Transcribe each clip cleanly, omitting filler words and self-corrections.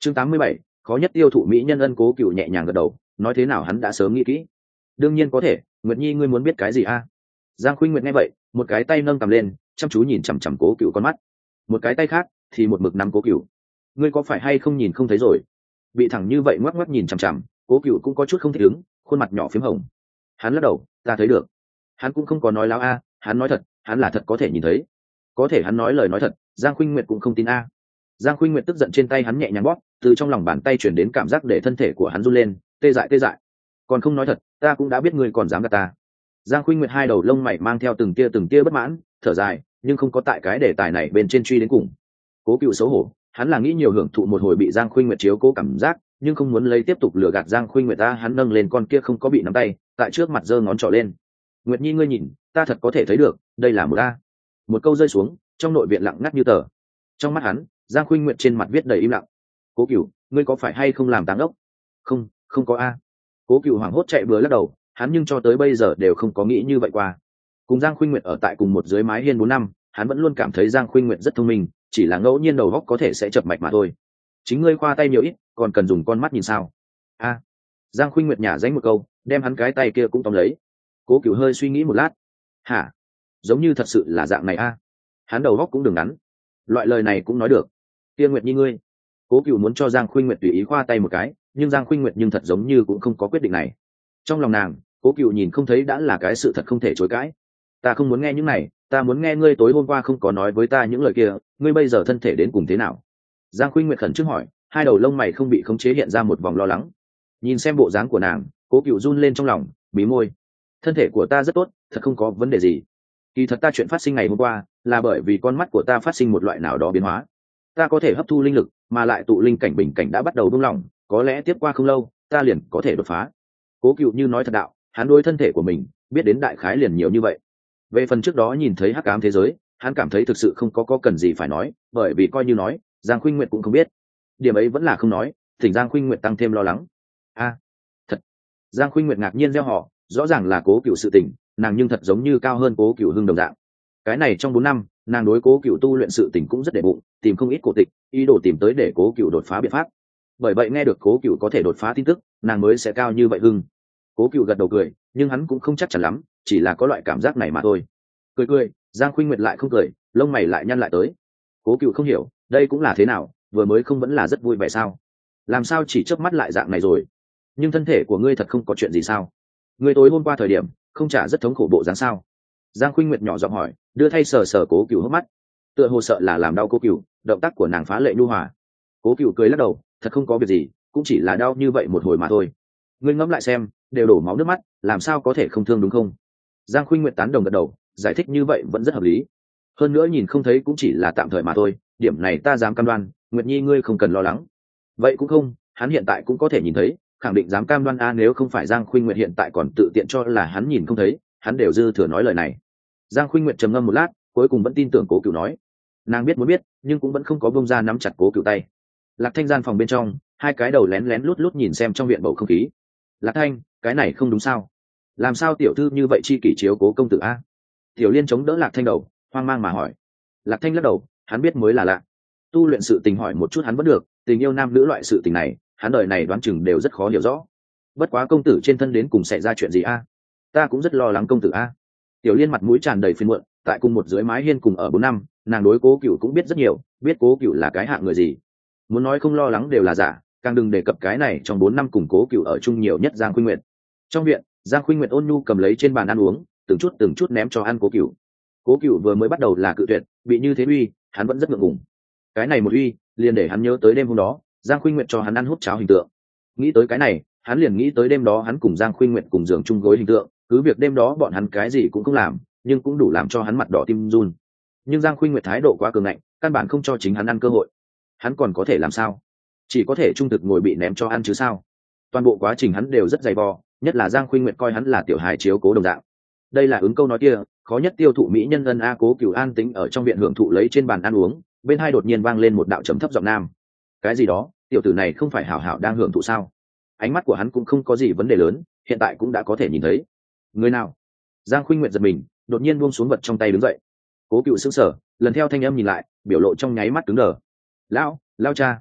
chương 87, khó nhất tiêu thụ mỹ nhân ân. Cố Cựu nhẹ nhàng gật đầu, nói thế nào hắn đã sớm nghĩ kỹ. Đương nhiên có thể, Nguyệt Nhi ngươi muốn biết cái gì a? Giang Khuynh Nguyệt nghe vậy, một cái tay nâng cầm lên, chăm chú nhìn chằm chằm Cố Cựu con mắt, một cái tay khác thì một mực nắm Cố Cựu. Ngươi có phải hay không nhìn không thấy rồi? Bị thẳng như vậy ngoắc ngoắc nhìn chằm chằm, Cố Cựu cũng có chút không thích ứng, khuôn mặt nhỏ phím hồng. Hắn lắc đầu, ta thấy được. Hắn cũng không có nói láo a, hắn nói thật, hắn là thật có thể nhìn thấy. Có thể hắn nói lời nói thật, Giang Khuynh Nguyệt cũng không tin a. Giang Khuynh Nguyệt tức giận trên tay hắn nhẹ nhàng bóp, từ trong lòng bàn tay truyền đến cảm giác để thân thể của hắn run lên, tê dại tê dại. Còn không nói thật, ta cũng đã biết ngươi còn dám gạt ta. Giang Khuynh Nguyệt hai đầu lông mày mang theo từng tia bất mãn, thở dài, nhưng không có tại cái đề tài này bên trên truy đến cùng. Cố Cựu xấu hổ, hắn là nghĩ nhiều hưởng thụ một hồi bị Giang Khuynh Nguyệt chiếu cố cảm giác, nhưng không muốn lấy tiếp tục lừa gạt Giang Khuynh Nguyệt ta. Hắn nâng lên con kia không có bị nắm tay, tại trước mặt giơ ngón trỏ lên. Nguyệt Nhi ngươi nhìn, ta thật có thể thấy được, đây là một a. Một câu rơi xuống, trong nội viện lặng ngắt như tờ. Trong mắt hắn, Giang Khuynh Nguyệt trên mặt viết đầy im lặng. Cố Cựu, ngươi có phải hay không làm táng ốc? Không, không có a. Cố Cựu hoảng hốt chạy bừa lắc đầu, hắn nhưng cho tới bây giờ đều không có nghĩ như vậy qua. Cùng Giang Khuynh Nguyệt ở tại cùng một dưới mái hiên 4 năm, hắn vẫn luôn cảm thấy Giang Khuynh Nguyệt rất thông minh, chỉ là ngẫu nhiên đầu óc có thể sẽ chập mạch mà thôi. Chính ngươi khoa tay nhiều ít, còn cần dùng con mắt nhìn sao? A. Giang Khuynh Nguyệt nhả dánh một câu, đem hắn cái tay kia cũng tóm lấy. Cố Cựu hơi suy nghĩ một lát. Hả? Giống như thật sự là dạng này a. Hắn đầu óc cũng đừng ngắn. Loại lời này cũng nói được. Kia Nguyệt Nhi ngươi. Cố Cựu muốn cho Giang Khuynh Nguyệt tùy ý khoa tay một cái, nhưng Giang Khuynh Nguyệt nhưng thật giống như cũng không có quyết định này. Trong lòng nàng, Cố Cựu nhìn không thấy đã là cái sự thật không thể chối cãi. Ta không muốn nghe những này, ta muốn nghe ngươi tối hôm qua không có nói với ta những lời kia, ngươi bây giờ thân thể đến cùng thế nào? Giang Khuynh Nguyệt khẩn trương hỏi, hai đầu lông mày không bị khống chế hiện ra một vòng lo lắng. Nhìn xem bộ dáng của nàng, Cố Cựu run lên trong lòng, bí môi. Thân thể của ta rất tốt, thật không có vấn đề gì. Kỳ thật ta chuyện phát sinh ngày hôm qua là bởi vì con mắt của ta phát sinh một loại nào đó biến hóa. Ta có thể hấp thu linh lực, mà lại tụ linh cảnh bình cảnh đã bắt đầu buông lỏng, có lẽ tiếp qua không lâu, ta liền có thể đột phá. Cố Cựu như nói thật đạo, hắn đối thân thể của mình biết đến đại khái liền nhiều như vậy. Về phần trước đó nhìn thấy hắc ám thế giới, hắn cảm thấy thực sự không có cần gì phải nói, bởi vì coi như nói, Giang Khuynh Nguyệt cũng không biết. Điểm ấy vẫn là không nói, thỉnh Giang Khuynh Nguyệt tăng thêm lo lắng. A, thật. Giang Khuynh Nguyệt ngạc nhiên reo hò, rõ ràng là Cố Cựu sự tình, nàng nhưng thật giống như cao hơn Cố Cựu hưng đồng dạng. Cái này trong 4 năm, nàng đối Cố Cựu tu luyện sự tình cũng rất để bụng, tìm không ít cổ tịch, ý đồ tìm tới để Cố Cựu đột phá biện pháp. Bởi vậy nghe được Cố Cựu có thể đột phá tin tức, nàng mới sẽ cao như vậy hưng. Cố Cựu gật đầu cười, nhưng hắn cũng không chắc chắn lắm, chỉ là có loại cảm giác này mà thôi. Cười, Giang Khuynh Nguyệt lại không cười, lông mày lại nhăn lại tới. Cố Cựu không hiểu, đây cũng là thế nào, vừa mới không vẫn là rất vui vẻ sao? Làm sao chỉ chớp mắt lại dạng này rồi? Nhưng thân thể của ngươi thật không có chuyện gì sao? Ngươi tối hôm qua thời điểm, không trả rất thống khổ bộ dáng sao? Giang Khuynh Nguyệt nhỏ giọng hỏi, đưa thay sờ sờ Cố Cựu hốc mắt. Tựa hồ sợ là làm đau Cố Cựu, động tác của nàng phá lệ nhu hòa. Cố Cựu cười lắc đầu, thật không có việc gì, cũng chỉ là đau như vậy một hồi mà thôi. Ngươi ngẫm lại xem, đều đổ máu nước mắt, làm sao có thể không thương đúng không? Giang Khuynh Nguyệt tán đồng gật đầu, giải thích như vậy vẫn rất hợp lý. Hơn nữa nhìn không thấy cũng chỉ là tạm thời mà thôi, điểm này ta dám cam đoan, Nguyệt Nhi ngươi không cần lo lắng. Vậy cũng không, hắn hiện tại cũng có thể nhìn thấy, khẳng định dám cam đoan a. Nếu không phải Giang Khuynh Nguyệt hiện tại còn tự tiện cho là hắn nhìn không thấy, hắn đều dư thừa nói lời này. Giang Khuynh Nguyệt trầm ngâm một lát, cuối cùng vẫn tin tưởng Cố Cựu nói. Nàng biết muốn biết, nhưng cũng vẫn không có bông ra nắm chặt Cố Cựu tay. Lạc Thanh gian phòng bên trong, hai cái đầu lén lén lút lút nhìn xem trong viện bầu không khí. Lạc Thanh, cái này không đúng sao? Làm sao tiểu thư như vậy chi kỷ chiếu cố công tử a? Tiểu Liên chống đỡ Lạc Thanh đầu, hoang mang mà hỏi. Lạc Thanh lắc đầu, hắn biết mới là lạ. Tu luyện sự tình hỏi một chút hắn vẫn được, tình yêu nam nữ loại sự tình này, hắn đời này đoán chừng đều rất khó hiểu rõ. Bất quá công tử trên thân đến cùng xảy ra chuyện gì a? Ta cũng rất lo lắng công tử a. Tiểu Liên mặt mũi tràn đầy phiền muộn, tại cùng một dưới mái hiên cùng ở 4 năm, nàng đối Cố Cựu cũng biết rất nhiều, biết Cố Cựu là cái hạng người gì. Muốn nói không lo lắng đều là giả, càng đừng đề cập cái này trong 4 năm cùng Cố Cựu ở chung nhiều nhất Giang Khuynh Nguyệt. Trong viện, Giang Khuynh Nguyệt ôn nhu cầm lấy trên bàn ăn uống, từng chút ném cho ăn Cố Cựu. Cố Cựu vừa mới bắt đầu là cự tuyệt, bị như thế uy, hắn vẫn rất ngượng ngùng. Cái này một uy, liền để hắn nhớ tới đêm hôm đó, Giang Khuynh Nguyệt cho hắn ăn hút cháo hình tượng. Nghĩ tới cái này, hắn liền nghĩ tới đêm đó hắn cùng Giang Khuynh Nguyệt cùng giường chung gối hình tượng, cứ việc đêm đó bọn hắn cái gì cũng không làm, nhưng cũng đủ làm cho hắn mặt đỏ tim run. Nhưng Giang Khuynh Nguyệt thái độ quá cường ngạnh, căn bản không cho chính hắn ăn cơ hội. Hắn còn có thể làm sao? Chỉ có thể trung thực ngồi bị ném cho ăn chứ sao? Toàn bộ quá trình hắn đều rất dày vò, nhất là Giang Khuynh Nguyệt coi hắn là tiểu hài chiếu cố đồng dạng. Đây là ứng câu nói kia, khó nhất tiêu thụ mỹ nhân ân a. Cố Cựu an tĩnh ở trong viện hưởng thụ lấy trên bàn ăn uống, bên hai đột nhiên vang lên một đạo trầm thấp giọng nam. Cái gì đó, tiểu tử này không phải hảo hảo đang hưởng thụ sao? Ánh mắt của hắn cũng không có gì vấn đề lớn, hiện tại cũng đã có thể nhìn thấy. Người nào? Giang Khuynh Nguyệt giật mình, đột nhiên buông xuống vật trong tay đứng dậy. Cố Cựu sững sờ, lần theo thanh âm nhìn lại, biểu lộ trong nháy mắt cứng đờ. Lão cha.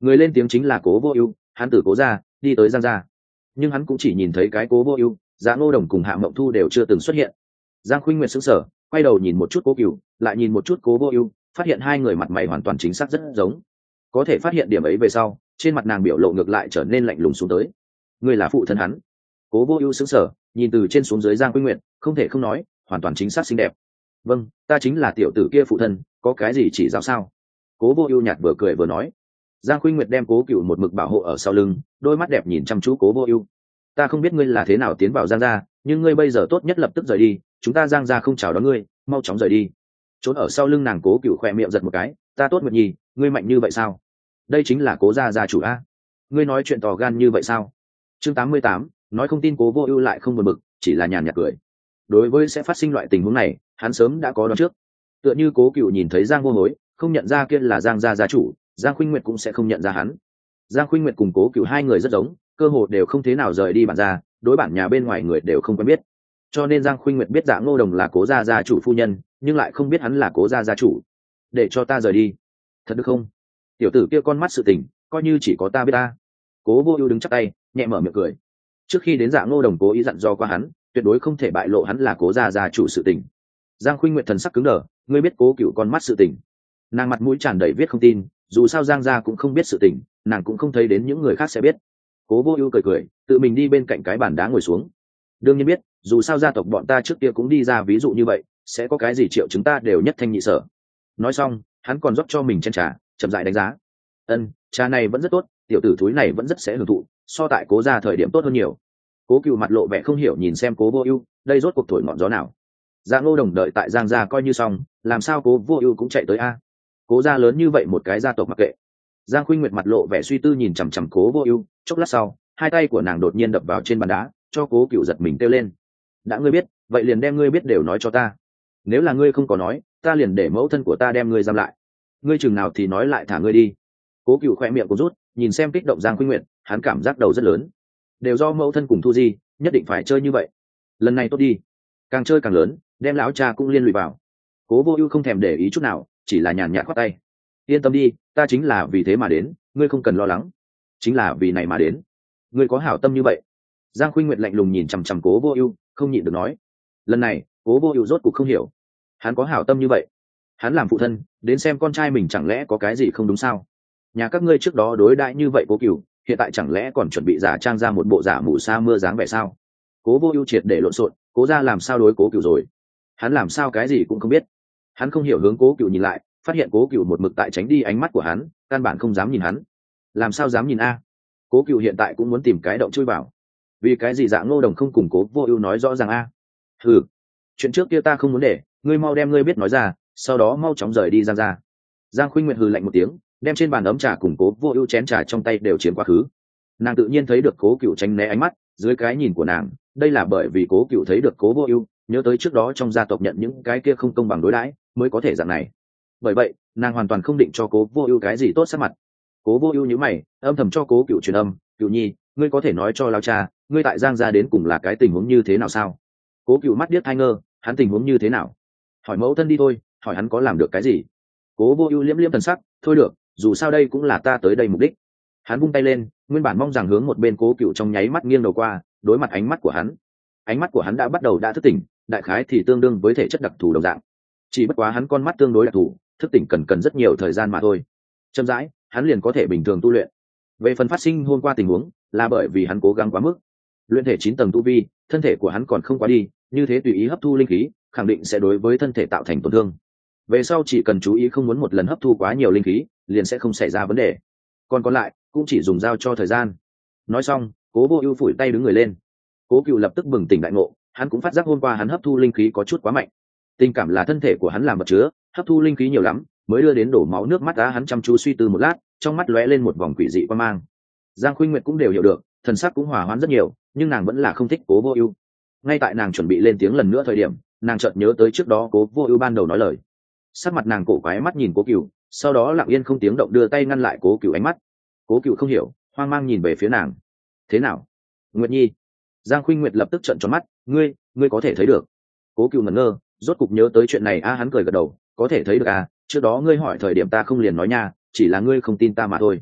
Người lên tiếng chính là Cố Vô Ưu, hắn từ Cố gia đi tới Giang gia, nhưng hắn cũng chỉ nhìn thấy cái Cố Vô Ưu, Dạ Ngô Đồng cùng Hạ Mộng Thu đều chưa từng xuất hiện. Giang Khuynh Nguyệt sững sờ, quay đầu nhìn một chút Cố Cửu, lại nhìn một chút Cố Vô Ưu, phát hiện hai người mặt mày hoàn toàn chính xác rất giống. Có thể phát hiện điểm ấy về sau, trên mặt nàng biểu lộ ngược lại trở nên lạnh lùng xuống tới. Ngươi là phụ thân hắn? Cố Vô Ưu sững sờ, nhìn từ trên xuống dưới Giang Khuynh Nguyệt, không thể không nói, hoàn toàn chính xác xinh đẹp. Vâng, ta chính là tiểu tử kia phụ thân, có cái gì chỉ giáo sao? Cố Vô Ưu nhạt vừa cười vừa nói. Giang Khuynh Nguyệt đem Cố Cửu một mực bảo hộ ở sau lưng, đôi mắt đẹp nhìn chăm chú Cố Vô Ưu. Ta không biết ngươi là thế nào tiến vào Giang gia, nhưng ngươi bây giờ tốt nhất lập tức rời đi, chúng ta Giang gia không chào đón ngươi, mau chóng rời đi. Trốn ở sau lưng nàng Cố Cửu khẽ miệng giật một cái, ta tốt Nguyệt Nhi, ngươi mạnh như vậy sao? Đây chính là Cố gia gia chủ a. Ngươi nói chuyện to gan như vậy sao? Chương 88, nói không tin Cố Vô Ưu lại không buồn bực, chỉ là nhàn nhạt cười. Đối với sẽ phát sinh loại tình huống này, hắn sớm đã có đoán trước. Tựa như Cố Cửu nhìn thấy Giang Vô Hối, không nhận ra kia là Giang gia gia chủ, Giang Khuynh Nguyệt cũng sẽ không nhận ra hắn. Giang Khuynh Nguyệt cùng Cố Cửu hai người rất giống, cơ hồ đều không thế nào rời đi bản gia, đối bản nhà bên ngoài người đều không quen biết. Cho nên Giang Khuynh Nguyệt biết Dạ Ngô Đồng là Cố gia gia chủ phu nhân, nhưng lại không biết hắn là Cố gia gia chủ. Để cho ta rời đi, thật được không? Tiểu tử kia con mắt sự tình, coi như chỉ có ta biết ta. Cố Vô Ưu đứng chắp tay, nhẹ mở miệng cười. Trước khi đến Dạ Ngô Đồng cố ý dặn dò qua hắn, tuyệt đối không thể bại lộ hắn là Cố gia gia chủ sự tình. Giang Khuynh Nguyệt thần sắc cứng đờ, ngươi biết Cố Cửu con mắt sự tình? Nàng mặt mũi tràn đầy viết không tin, dù sao Giang gia cũng không biết sự tình, nàng cũng không thấy đến những người khác sẽ biết. Cố Vô Ưu cười cười, tự mình đi bên cạnh cái bàn đá ngồi xuống. Đương nhiên biết, dù sao gia tộc bọn ta trước kia cũng đi ra ví dụ như vậy, sẽ có cái gì triệu chứng ta đều nhất thanh nhị sở. Nói xong, hắn còn rót cho mình chén trà, chậm rãi đánh giá. Trà này vẫn rất tốt, tiểu tử thúi này vẫn rất sẽ hưởng thụ, so tại Cố gia thời điểm tốt hơn nhiều. Cố Cửu mặt lộ vẻ không hiểu nhìn xem Cố Vô Ưu, đây rốt cuộc thổi ngọn gió nào? Dạ Ngô Đồng đợi tại Giang gia coi như xong, làm sao Cố Vô Ưu cũng chạy tới a? Cố gia lớn như vậy một cái gia tộc mặc kệ. Giang Khuynh Nguyệt mặt lộ vẻ suy tư nhìn chằm chằm Cố Vô Ưu, chốc lát sau, hai tay của nàng đột nhiên đập vào trên bàn đá, cho Cố Cửu giật mình kêu lên. Đã ngươi biết, vậy liền đem ngươi biết đều nói cho ta. Nếu là ngươi không có nói, ta liền để mẫu thân của ta đem ngươi giam lại. Ngươi chừng nào thì nói lại thả ngươi đi. Cố Cửu khẽ miệng co rút, nhìn xem kích động Giang Khuynh Nguyệt, hắn cảm giác đầu rất lớn. Đều do mẫu thân cùng Thu Di, nhất định phải chơi như vậy. Lần này tốt đi, càng chơi càng lớn, đem lão cha cũng liên lụy vào. Cố Vô Ưu không thèm để ý chút nào, chỉ là nhàn nhạt khoát tay. Yên tâm đi, ta chính là vì thế mà đến, ngươi không cần lo lắng. Chính là vì này mà đến. Ngươi có hảo tâm như vậy. Giang Khuynh Nguyệt lạnh lùng nhìn chằm chằm Cố Vô Ưu, không nhịn được nói. Lần này, Cố Vô Ưu rốt cuộc không hiểu. Hắn có hảo tâm như vậy? Hắn làm phụ thân, đến xem con trai mình chẳng lẽ có cái gì không đúng sao? Nhà các ngươi trước đó đối đãi như vậy Cố Cửu, hiện tại chẳng lẽ còn chuẩn bị giả trang ra một bộ giả mù sa mưa dáng vẻ sao? Cố Vô Ưu triệt để lộn xộn, Cố gia làm sao đối Cố Cửu rồi? Hắn làm sao cái gì cũng không biết. Hắn không hiểu hướng Cố Cửu nhìn lại, phát hiện Cố Cửu một mực tại tránh đi ánh mắt của hắn, căn bản không dám nhìn hắn. Làm sao dám nhìn a? Cố Cửu hiện tại cũng muốn tìm cái động chui vào. Vì cái gì Dạ Ngô Đồng không cùng Cố Vô Ưu nói rõ ràng a? Hừ, chuyện trước kia ta không muốn để, ngươi mau đem ngươi biết nói ra, sau đó mau chóng rời đi Giang gia. Giang Khuynh Nguyệt hừ lạnh một tiếng, đem trên bàn ấm trà cùng Cố Vô Ưu chén trà trong tay đều chiếm quá khứ. Nàng tự nhiên thấy được Cố Cửu tránh né ánh mắt, dưới cái nhìn của nàng, đây là bởi vì Cố Cửu thấy được Cố Vô Ưu, nhớ tới trước đó trong gia tộc nhận những cái kia không công bằng đối đãi, mới có thể dạng này. Bởi vậy, nàng hoàn toàn không định cho Cố Vô Ưu cái gì tốt sắc mặt. Cố Vô Ưu nhíu mày, âm thầm cho Cố Cửu truyền âm, "Cửu Nhi, ngươi có thể nói cho lão cha, ngươi tại Giang gia đến cùng là cái tình huống như thế nào sao?" Cố Cửu mắt điếc tai ngơ, hắn tình huống như thế nào? Hỏi mẫu thân đi thôi, hỏi hắn có làm được cái gì. Cố Vô Ưu liễm liễm thần sắc, thôi được, dù sao đây cũng là ta tới đây mục đích. Hắn vung tay lên, nguyên bản mong rằng hướng một bên Cố Cửu trong nháy mắt nghiêng đầu qua, đối mặt ánh mắt của hắn. Ánh mắt của hắn đã bắt đầu thức tỉnh, đại khái thì tương đương với thể chất đặc thù đồng dạng. Chỉ bất quá hắn con mắt tương đối đặc thù, thức tỉnh cần rất nhiều thời gian mà thôi. Chậm rãi, hắn liền có thể bình thường tu luyện. Về phần phát sinh hôm qua tình huống, là bởi vì hắn cố gắng quá mức. Luyện thể 9 tầng tu vi, thân thể của hắn còn không quá đi, như thế tùy ý hấp thu linh khí, khẳng định sẽ đối với thân thể tạo thành tổn thương. Về sau chỉ cần chú ý không muốn một lần hấp thu quá nhiều linh khí, liền sẽ không xảy ra vấn đề. Còn lại, cũng chỉ dùng dao cho thời gian. Nói xong, Cố Vô Ưu phủi tay đứng người lên. Cố Cửu lập tức bừng tỉnh đại ngộ, hắn cũng phát giác hôm qua hắn hấp thu linh khí có chút quá mạnh. Tình cảm là thân thể của hắn làm vật chứa, hấp thu linh khí nhiều lắm, mới đưa đến đổ máu nước mắt. Hắn chăm chú suy tư một lát, trong mắt lóe lên một vòng quỷ dị quang mang. Giang Khuynh Nguyệt cũng đều hiểu được, thần sắc cũng hòa hoãn rất nhiều, nhưng nàng vẫn là không thích Cố Vô Ưu. Ngay tại nàng chuẩn bị lên tiếng lần nữa thời điểm, nàng chợt nhớ tới trước đó Cố Vô Ưu ban đầu nói lời. Sắc mặt nàng cổ quái mắt nhìn Cố Cửu, sau đó lặng yên không tiếng động đưa tay ngăn lại Cố Cửu ánh mắt. Cố Cửu không hiểu, hoang mang nhìn về phía nàng. "Thế nào, Nguyệt Nhi?" Giang Khuynh Nguyệt lập tức trợn tròn mắt, "Ngươi có thể thấy được?" Cố Cửu ngẩn ngơ, rốt cục nhớ tới chuyện này hắn cười gật đầu, "Có thể thấy được trước đó ngươi hỏi thời điểm ta không liền nói nha, chỉ là ngươi không tin ta mà thôi."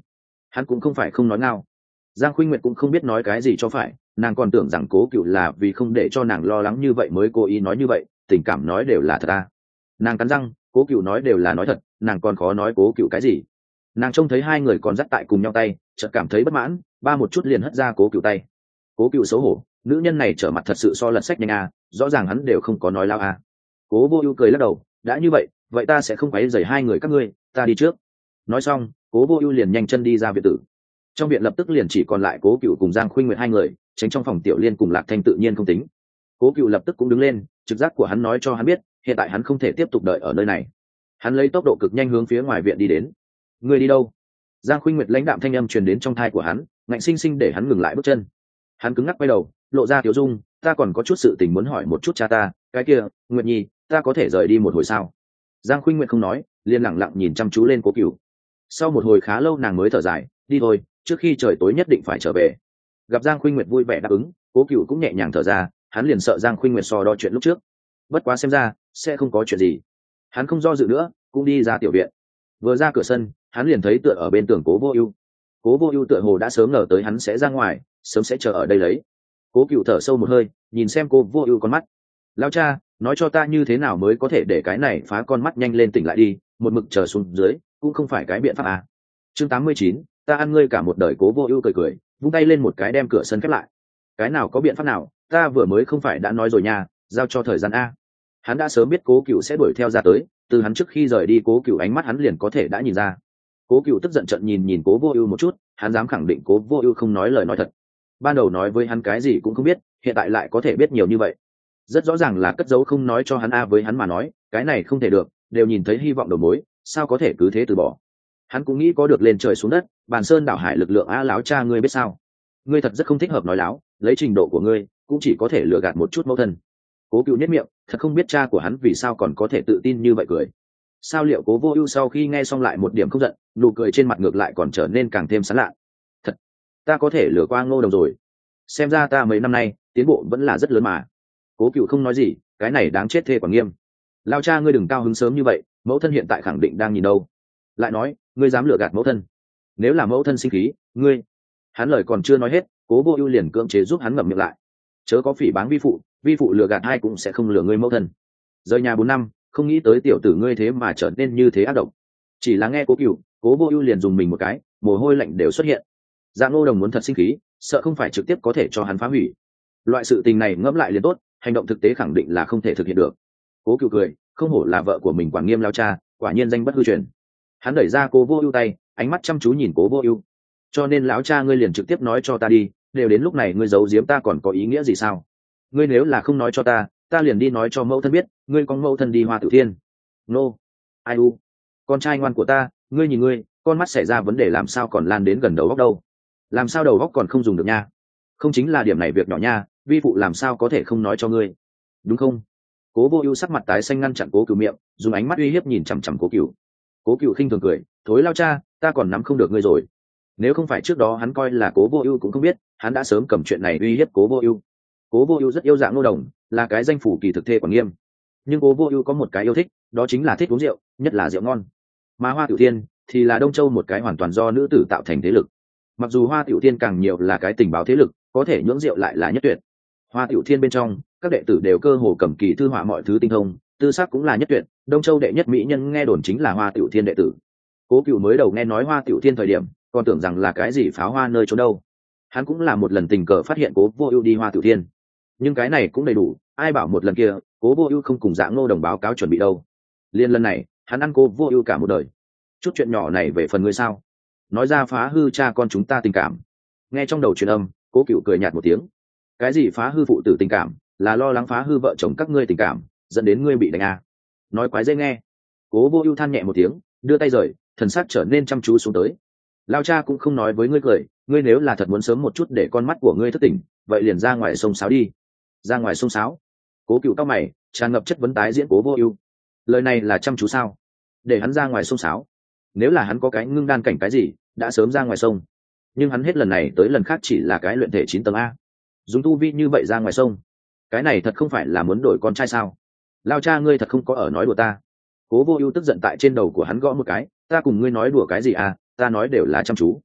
hắn cũng không phải không nói ngao. Giang Khuynh Nguyệt cũng không biết nói cái gì cho phải, nàng còn tưởng rằng Cố Cựu là vì không để cho nàng lo lắng như vậy mới cố ý nói như vậy, tình cảm nói đều là thật à. Nàng cắn răng, Cố Cựu nói đều là nói thật, nàng còn khó nói Cố Cựu cái gì. Nàng trông thấy hai người còn dắt tại cùng nhau tay, chợt cảm thấy bất mãn, ba một chút liền hất ra Cố Cựu tay. Cố Cựu xấu hổ, nữ nhân này trở mặt thật sự so lật sách nhanh à, rõ ràng hắn đều không có nói lao à. Cố Vô Ưu cười lắc đầu, đã như vậy, vậy ta sẽ không quấy rầy hai người các ngươi, ta đi trước. Nói xong, Cố Vô Ưu liền nhanh chân đi ra viện tử. Trong viện lập tức liền chỉ còn lại Cố Cựu cùng Giang Khuynh Nguyệt hai người, tránh trong phòng Tiểu Liên cùng Lạc Thanh tự nhiên không tính. Cố Cựu lập tức cũng đứng lên, trực giác của hắn nói cho hắn biết, hiện tại hắn không thể tiếp tục đợi ở nơi này. Hắn lấy tốc độ cực nhanh hướng phía ngoài viện đi đến. Ngươi đi đâu? Giang Khuynh Nguyệt lãnh đạm thanh âm truyền đến trong tai của hắn, ngạnh sinh sinh để hắn ngừng lại bước chân. Hắn cứng ngắc quay đầu, lộ ra tiểu dung, ta còn có chút sự tình muốn hỏi một chút cha ta, cái kia, Nguyệt Nhi, ta có thể rời đi một hồi sao? Giang Khuynh Nguyệt không nói, liền lặng lặng nhìn chăm chú lên Cố Cựu. Sau một hồi khá lâu nàng mới thở dài, đi thôi, trước khi trời tối nhất định phải trở về. Gặp Giang Khuynh Nguyệt vui vẻ đáp ứng, Cố Cựu cũng nhẹ nhàng thở ra, hắn liền sợ Giang Khuynh Nguyệt so đo chuyện lúc trước. Bất quá xem ra sẽ không có chuyện gì. Hắn không do dự nữa, cũng đi ra tiểu viện. Vừa ra cửa sân, hắn liền thấy tựa ở bên tường Cố Vô Ưu. Cố Vô Ưu tựa hồ đã sớm ngờ tới hắn sẽ ra ngoài, sớm sẽ chờ ở đây lấy. Cố Cựu thở sâu một hơi, nhìn xem Cố Vô Ưu con mắt. Lão cha, nói cho ta như thế nào mới có thể để cái này phá con mắt nhanh lên tỉnh lại đi, một mực chờ xuống dưới, cũng không phải cái biện pháp à. Chương 89, ta ăn ngươi cả một đời. Cố Vô Ưu cười cười, vung tay lên một cái đem cửa sân khép lại. Cái nào có biện pháp nào, ta vừa mới không phải đã nói rồi nha, giao cho thời gian a. Hắn đã sớm biết Cố Cựu sẽ đuổi theo ra tới, từ hắn trước khi rời đi Cố Cựu ánh mắt hắn liền có thể đã nhìn ra. Cố Cựu tức giận trợn nhìn Cố Vô Ưu một chút, hắn dám khẳng định Cố Vô Ưu không nói lời nói thật. Ban đầu nói với hắn cái gì cũng không biết, hiện tại lại có thể biết nhiều như vậy. Rất rõ ràng là cất giấu không nói cho hắn a, với hắn mà nói, cái này không thể được, đều nhìn thấy hy vọng đầu mối, sao có thể cứ thế từ bỏ. Hắn cũng nghĩ có được lên trời xuống đất, bàn sơn đảo hải lực lượng a. Láo cha ngươi biết sao? Ngươi thật rất không thích hợp nói láo, lấy trình độ của ngươi, cũng chỉ có thể lừa gạt một chút mẫu thân. Cố Cựu nhếch miệng, thật không biết cha của hắn vì sao còn có thể tự tin như vậy cười. Sao liệu Cố Vô Ưu sau khi nghe xong lại một điểm không giận, nụ cười trên mặt ngược lại còn trở nên càng thêm sán lạ. Thật, ta có thể lừa qua Ngô Đồng rồi. Xem ra ta mấy năm nay tiến bộ vẫn là rất lớn mà. Cố Cựu không nói gì, cái này đáng chết thê quản nghiêm. Lao cha ngươi đừng cao hứng sớm như vậy, mẫu thân hiện tại khẳng định đang nhìn đâu. Lại nói, ngươi dám lừa gạt mẫu thân? Nếu là mẫu thân sinh khí, ngươi... Hắn lời còn chưa nói hết, Cố Vô Ưu liền cưỡng chế giúp hắn ngậm miệng lại. Chớ có phỉ báng vi phụ lừa gạt ai cũng sẽ không lừa ngươi mẫu thân. Rời nhà 4 năm, không nghĩ tới tiểu tử ngươi thế mà trở nên như thế ác độc. Chỉ là nghe Cố Cựu, Cố Vô Ưu liền dùng mình một cái, mồ hôi lạnh đều xuất hiện. Dạng Ngô Đồng muốn thật sinh khí, sợ không phải trực tiếp có thể cho hắn phá hủy. Loại sự tình này ngẫm lại liền tốt, hành động thực tế khẳng định là không thể thực hiện được. Cố Cựu cười, không hổ là vợ của mình Quản Nghiêm lao cha, quả nhiên danh bất hư truyền. Hắn đẩy ra Cố Vô Ưu tay, ánh mắt chăm chú nhìn Cố Vô Ưu. Cho nên lão cha ngươi liền trực tiếp nói cho ta đi, đều đến lúc này ngươi giấu giếm ta còn có ý nghĩa gì sao? Ngươi nếu là không nói cho ta, ta liền đi nói cho mẫu thân biết, ngươi con mẫu thân đi Hoa Tử Thiên. Nô, ai u, con trai ngoan của ta, ngươi nhìn ngươi, con mắt xảy ra vấn đề làm sao còn lan đến gần đầu óc đâu? Làm sao đầu óc còn không dùng được nha? Không chính là điểm này việc nhỏ nha, vi phụ làm sao có thể không nói cho ngươi, đúng không? Cố Vô Ưu sắc mặt tái xanh ngăn chặn Cố Cựu miệng, dùng ánh mắt uy hiếp nhìn chằm chằm Cố Cựu. Cố Cựu khinh thường cười, thối lao cha, ta còn nắm không được ngươi rồi. Nếu không phải trước đó hắn coi là Cố Vô Ưu cũng không biết, hắn đã sớm cầm chuyện này uy hiếp Cố Vô Ưu. Cố Vô Ưu rất yêu Dạng Ngô Đồng, là cái danh phủ kỳ thực thê Quản Nghiêm. Nhưng Cố Vô Ưu có một cái yêu thích, đó chính là thích uống rượu, nhất là rượu ngon. Mà Hoa Tiểu Thiên thì là Đông Châu một cái hoàn toàn do nữ tử tạo thành thế lực. Mặc dù Hoa Tiểu Thiên càng nhiều là cái tình báo thế lực, có thể nhưỡng rượu lại là nhất tuyệt. Hoa Tiểu Thiên bên trong, các đệ tử đều cơ hồ cầm kỳ thư họa mọi thứ tinh thông, tư sắc cũng là nhất tuyệt, Đông Châu đệ nhất mỹ nhân nghe đồn chính là Hoa Tiểu Thiên đệ tử. Cố Cựu mới đầu nghe nói Hoa Tiểu Thiên thời điểm, còn tưởng rằng là cái gì pháo hoa nơi chỗ đâu. Hắn cũng là một lần tình cờ phát hiện Cố Vô Ưu đi Hoa Tiểu Thiên. Nhưng cái này cũng đầy đủ, ai bảo một lần kia, Cố Vô Ưu không cùng Dạng Ngô Đồng báo cáo chuẩn bị đâu. Liên lần này, hắn ăn Cố Vô Ưu cả một đời. Chút chuyện nhỏ này về phần ngươi sao? Nói ra phá hư cha con chúng ta tình cảm. Nghe trong đầu truyền âm, Cố Cựu cười nhạt một tiếng. Cái gì phá hư phụ tử tình cảm, là lo lắng phá hư vợ chồng các ngươi tình cảm, dẫn đến ngươi bị đánh à? Nói quái dễ nghe. Cố Vô Ưu than nhẹ một tiếng, đưa tay rời, thần sắc trở nên chăm chú xuống tới. Lao cha cũng không nói với ngươi cười, ngươi nếu là thật muốn sớm một chút để con mắt của ngươi thức tỉnh, vậy liền ra ngoài sông sáo đi. Ra ngoài sông sáo? Cố Cựu cau mày, tràn ngập chất vấn tái diễn Cố Vô Ưu. Lời này là chăm chú sao? Để hắn ra ngoài sông sáo? Nếu là hắn có cái ngưng đan cảnh cái gì, đã sớm ra ngoài sông. Nhưng hắn hết lần này tới lần khác chỉ là cái luyện thể 9 tầng a. Dùng tu vi như vậy ra ngoài sông, cái này thật không phải là muốn đổi con trai sao? Lao cha ngươi thật không có ở nói đùa ta. Cố Vô Ưu tức giận tại trên đầu của hắn gõ một cái, ta cùng ngươi nói đùa cái gì à, ta nói đều là chăm chú.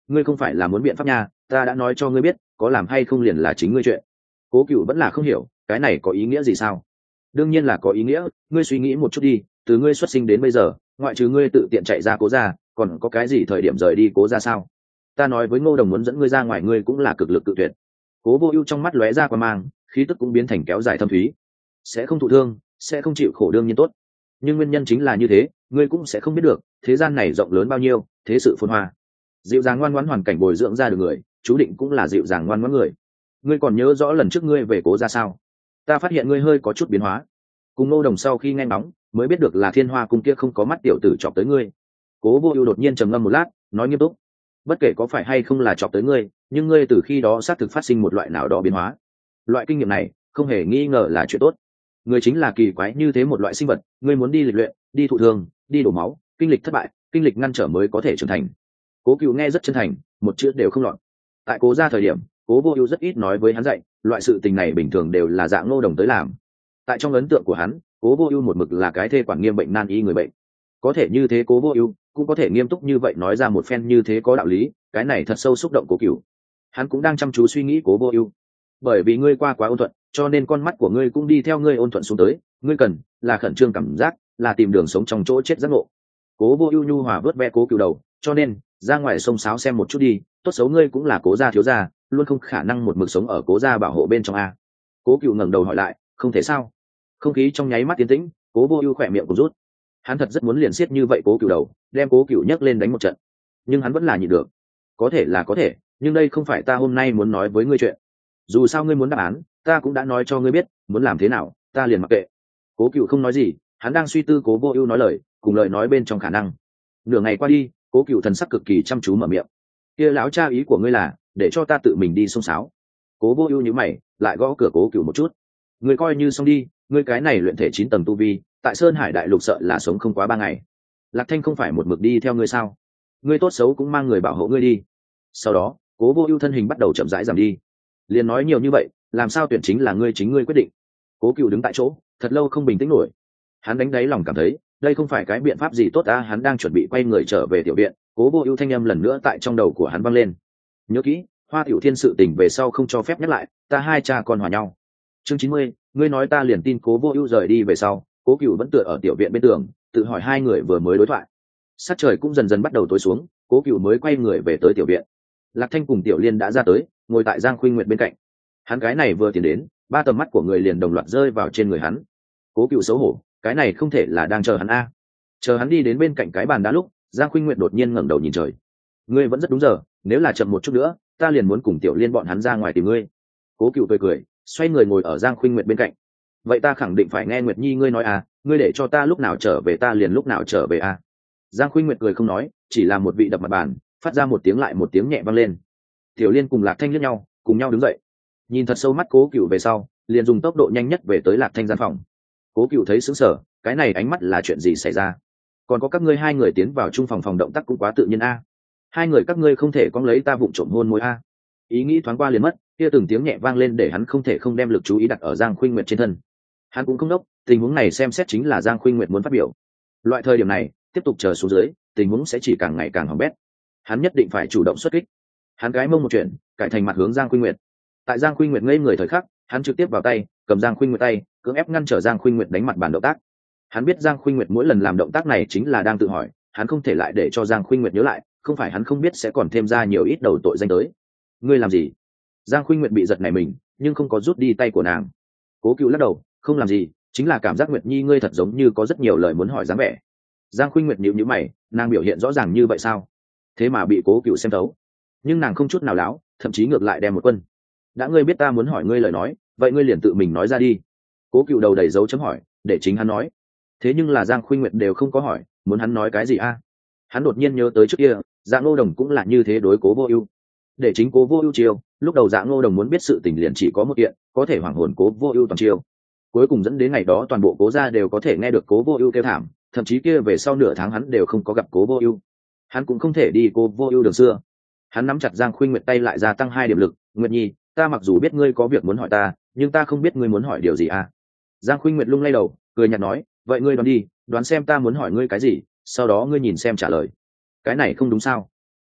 ngươi không phải là muốn biện pháp nha, ta đã nói cho ngươi biết, có làm hay không liền là chính ngươi chuyện. Cố Cựu vẫn là không hiểu cái này có ý nghĩa gì sao. Đương nhiên là có ý nghĩa, ngươi suy nghĩ một chút đi, từ ngươi xuất sinh đến bây giờ, ngoại trừ ngươi tự tiện chạy ra Cố gia, còn có cái gì thời điểm rời đi Cố gia sao? Ta nói với Ngô Đồng muốn dẫn ngươi ra ngoài, ngươi cũng là cực lực cự tuyệt. Cố Vô Ưu trong mắt lóe ra quan mang, khí tức cũng biến thành kéo dài thâm thúy. Sẽ không thụ thương, sẽ không chịu khổ đương nhiên tốt, nhưng nguyên nhân chính là như thế, ngươi cũng sẽ không biết được, thế gian này rộng lớn bao nhiêu, thế sự phồn hoa. Dịu dàng ngoan ngoãn hoàn cảnh bồi dưỡng ra được người, chú định cũng là dịu dàng ngoan ngoãn người. Ngươi còn nhớ rõ lần trước ngươi về Cố gia sao? Ta phát hiện ngươi hơi có chút biến hóa. Cùng Ngô Đồng sau khi nghe ngóng, mới biết được là Thiên Hoa cung kia không có mắt tiểu tử chọc tới ngươi. Cố Vô Ưu đột nhiên trầm ngâm một lát, nói nghiêm túc: bất kể có phải hay không là chọc tới ngươi, nhưng ngươi từ khi đó xác thực phát sinh một loại nào đó biến hóa. Loại kinh nghiệm này không hề nghi ngờ là chuyện tốt. Ngươi chính là kỳ quái như thế một loại sinh vật, ngươi muốn đi lịch luyện, đi thụ thương, đi đổ máu, kinh lịch thất bại, kinh lịch ngăn trở mới có thể trưởng thành. Cố Cựu nghe rất chân thành, một chữ đều không lọt. Tại Cố gia thời điểm, Cố Vô Ưu rất ít nói với hắn dạy, loại sự tình này bình thường đều là dạng Ngô Đồng tới làm. Tại trong ấn tượng của hắn, Cố Vô Ưu một mực là cái thê quản nghiêm bệnh nan y người bệnh. Có thể như thế Cố Vô Ưu cũng có thể nghiêm túc như vậy nói ra một phen như thế có đạo lý, cái này thật sâu xúc động Cố Cựu. Hắn cũng đang chăm chú suy nghĩ Cố Vô Ưu. Bởi vì ngươi qua quá ôn thuận, cho nên con mắt của ngươi cũng đi theo ngươi ôn thuận xuống tới, ngươi cần là khẩn trương cảm giác, là tìm đường sống trong chỗ chết giác ngộ. Cố Vô Ưu nhu hòa vớt ve Cố Cựu đầu, cho nên ra ngoài sông sáo xem một chút đi, tốt xấu ngươi cũng là Cố gia thiếu gia, luôn không khả năng một mực sống ở Cố gia bảo hộ bên trong a. Cố Cựu ngẩng đầu hỏi lại, không thể sao? Không khí trong nháy mắt tiến tĩnh, Cố Vô Ưu khẽ miệng cũng rút. Hắn thật rất muốn liền xiết như vậy Cố Cựu đầu, đem Cố Cựu nhấc lên đánh một trận, nhưng hắn vẫn là nhịn được. Có thể là có thể, nhưng đây không phải ta hôm nay muốn nói với ngươi chuyện. Dù sao ngươi muốn đáp án, ta cũng đã nói cho ngươi biết, muốn làm thế nào, ta liền mặc kệ. Cố Cựu không nói gì, hắn đang suy tư Cố Vô Ưu nói lời, cùng lời nói bên trong khả năng. Nửa ngày qua đi, Cố Cựu thần sắc cực kỳ chăm chú mở miệng. Kia lão cha ý của ngươi là để cho ta tự mình đi xông xáo? Cố Vô Ưu nhíu mày, lại gõ cửa Cố Cựu một chút. Ngươi coi như xong đi, ngươi cái này luyện thể 9 tầng tu vi, tại Sơn Hải đại lục sợ là sống không quá 3 ngày. Lạc Thanh không phải một mực đi theo ngươi sao? Ngươi tốt xấu cũng mang người bảo hộ ngươi đi. Sau đó, Cố Vô Ưu thân hình bắt đầu chậm rãi giảm đi. Liền nói nhiều như vậy, làm sao tuyển chính là ngươi chính ngươi quyết định. Cố Cựu đứng tại chỗ, thật lâu không bình tĩnh nổi. Hắn đánh đáy lòng cảm thấy, đây không phải cái biện pháp gì tốt a. Hắn đang chuẩn bị quay người trở về tiểu viện, Cố Vô Ưu thanh âm lần nữa tại trong đầu của hắn vang lên. Nhớ kỹ, Hoa Tiểu Thiên sự tình về sau không cho phép nhắc lại, ta hai cha con hòa nhau. Chương 90, ngươi nói ta liền tin. Cố Vô Ưu rời đi về sau, Cố Cựu vẫn tựa ở tiểu viện bên tường, tự hỏi hai người vừa mới đối thoại. Sát trời cũng dần dần bắt đầu tối xuống, Cố Cựu mới quay người về tới tiểu viện. Lạc Thanh cùng Tiểu Liên đã ra tới, ngồi tại Giang Khuynh Nguyệt bên cạnh. Hắn cái này vừa tiến đến, ba tầm mắt của người liền đồng loạt rơi vào trên người hắn. Cố Cựu xấu hổ, cái này không thể là đang chờ hắn a. Chờ hắn đi đến bên cạnh cái bàn đá lúc, Giang Khuynh Nguyệt đột nhiên ngẩng đầu nhìn trời. Ngươi vẫn rất đúng giờ, nếu là chậm một chút nữa, ta liền muốn cùng Tiểu Liên bọn hắn ra ngoài tìm ngươi. Cố Cựu cười, xoay người ngồi ở Giang Khuynh Nguyệt bên cạnh. Vậy ta khẳng định phải nghe Nguyệt Nhi ngươi nói à, ngươi để cho ta lúc nào trở về ta liền lúc nào trở về à. Giang Khuynh Nguyệt cười không nói, chỉ là một vị đập mặt bàn, phát ra một tiếng lại một tiếng nhẹ vang lên. Tiểu Liên cùng Lạc Thanh liếc nhau, cùng nhau đứng dậy. Nhìn thật sâu mắt Cố Cựu về sau, liền dùng tốc độ nhanh nhất về tới Lạc Thanh gian phòng. Cố Cựu thấy sững sờ, cái này ánh mắt là chuyện gì xảy ra? Còn có các ngươi hai người tiến vào chung phòng động tác cũng quá tự nhiên a. Hai người các ngươi không thể cong lấy ta vụng trộm hôn môi a. Ý nghĩ thoáng qua liền mất, kia từng tiếng nhẹ vang lên để hắn không thể không đem lực chú ý đặt ở Giang Khuynh Nguyệt trên thân. Hắn cũng không đốc, tình huống này xem xét chính là Giang Khuynh Nguyệt muốn phát biểu. Loại thời điểm này, tiếp tục chờ xuống dưới, tình huống sẽ chỉ càng ngày càng hỏng bét. Hắn nhất định phải chủ động xuất kích. Hắn gái mông một chuyện, cải thành mặt hướng Giang Khuynh Nguyệt. Tại Giang Khuynh Nguyệt ngây người thời khắc, hắn trực tiếp vào tay, cầm Giang Khuynh Nguyệt tay, cưỡng ép ngăn trở Giang Khuynh Nguyệt đánh mặt bàn động tác. Hắn biết Giang Khuynh Nguyệt mỗi lần làm động tác này chính là đang tự hỏi, hắn không thể lại để cho Giang Khuynh Nguyệt nhớ lại, không phải hắn không biết sẽ còn thêm ra nhiều ít đầu tội danh tới. Ngươi làm gì? Giang Khuynh Nguyệt bị giật nảy mình, nhưng không có rút đi tay của nàng. Cố Cựu lắc đầu, không làm gì, chính là cảm giác Nguyệt Nhi ngươi thật giống như có rất nhiều lời muốn hỏi dáng vẻ. Giang Khuynh Nguyệt nhíu nhíu mày, nàng biểu hiện rõ ràng như vậy sao? Thế mà bị Cố Cựu xem thấu. Nhưng nàng không chút nào láo, thậm chí ngược lại đem một quân. Đã ngươi biết ta muốn hỏi ngươi lời nói, vậy ngươi liền tự mình nói ra đi. Cố Cựu đầu đầy dấu chấm hỏi, để chính hắn nói. Thế nhưng là Giang Khuynh Nguyệt đều không có hỏi, muốn hắn nói cái gì a? Hắn đột nhiên nhớ tới trước kia, Dạ Ngô Đồng cũng là như thế đối Cố Vô Ưu. Để chính Cố Vô Ưu chiêu, lúc đầu Dạ Ngô Đồng muốn biết sự tình liền chỉ có một kiện, có thể hoảng hồn Cố Vô Ưu toàn chiêu. Cuối cùng dẫn đến ngày đó toàn bộ Cố gia đều có thể nghe được Cố Vô Ưu kêu thảm, thậm chí kia về sau nửa tháng hắn đều không có gặp Cố Vô Ưu. Hắn cũng không thể đi Cố Vô Ưu đường xưa. Hắn nắm chặt Giang Khuynh Nguyệt tay lại gia tăng 2 điểm lực, "Nguyệt Nhi, ta mặc dù biết ngươi có việc muốn hỏi ta, nhưng ta không biết ngươi muốn hỏi điều gì à?" Giang Khuynh Nguyệt lung lay đầu, cười nhạt nói, "Vậy ngươi đoán đi, đoán xem ta muốn hỏi ngươi cái gì, sau đó ngươi nhìn xem trả lời." Cái này không đúng sao?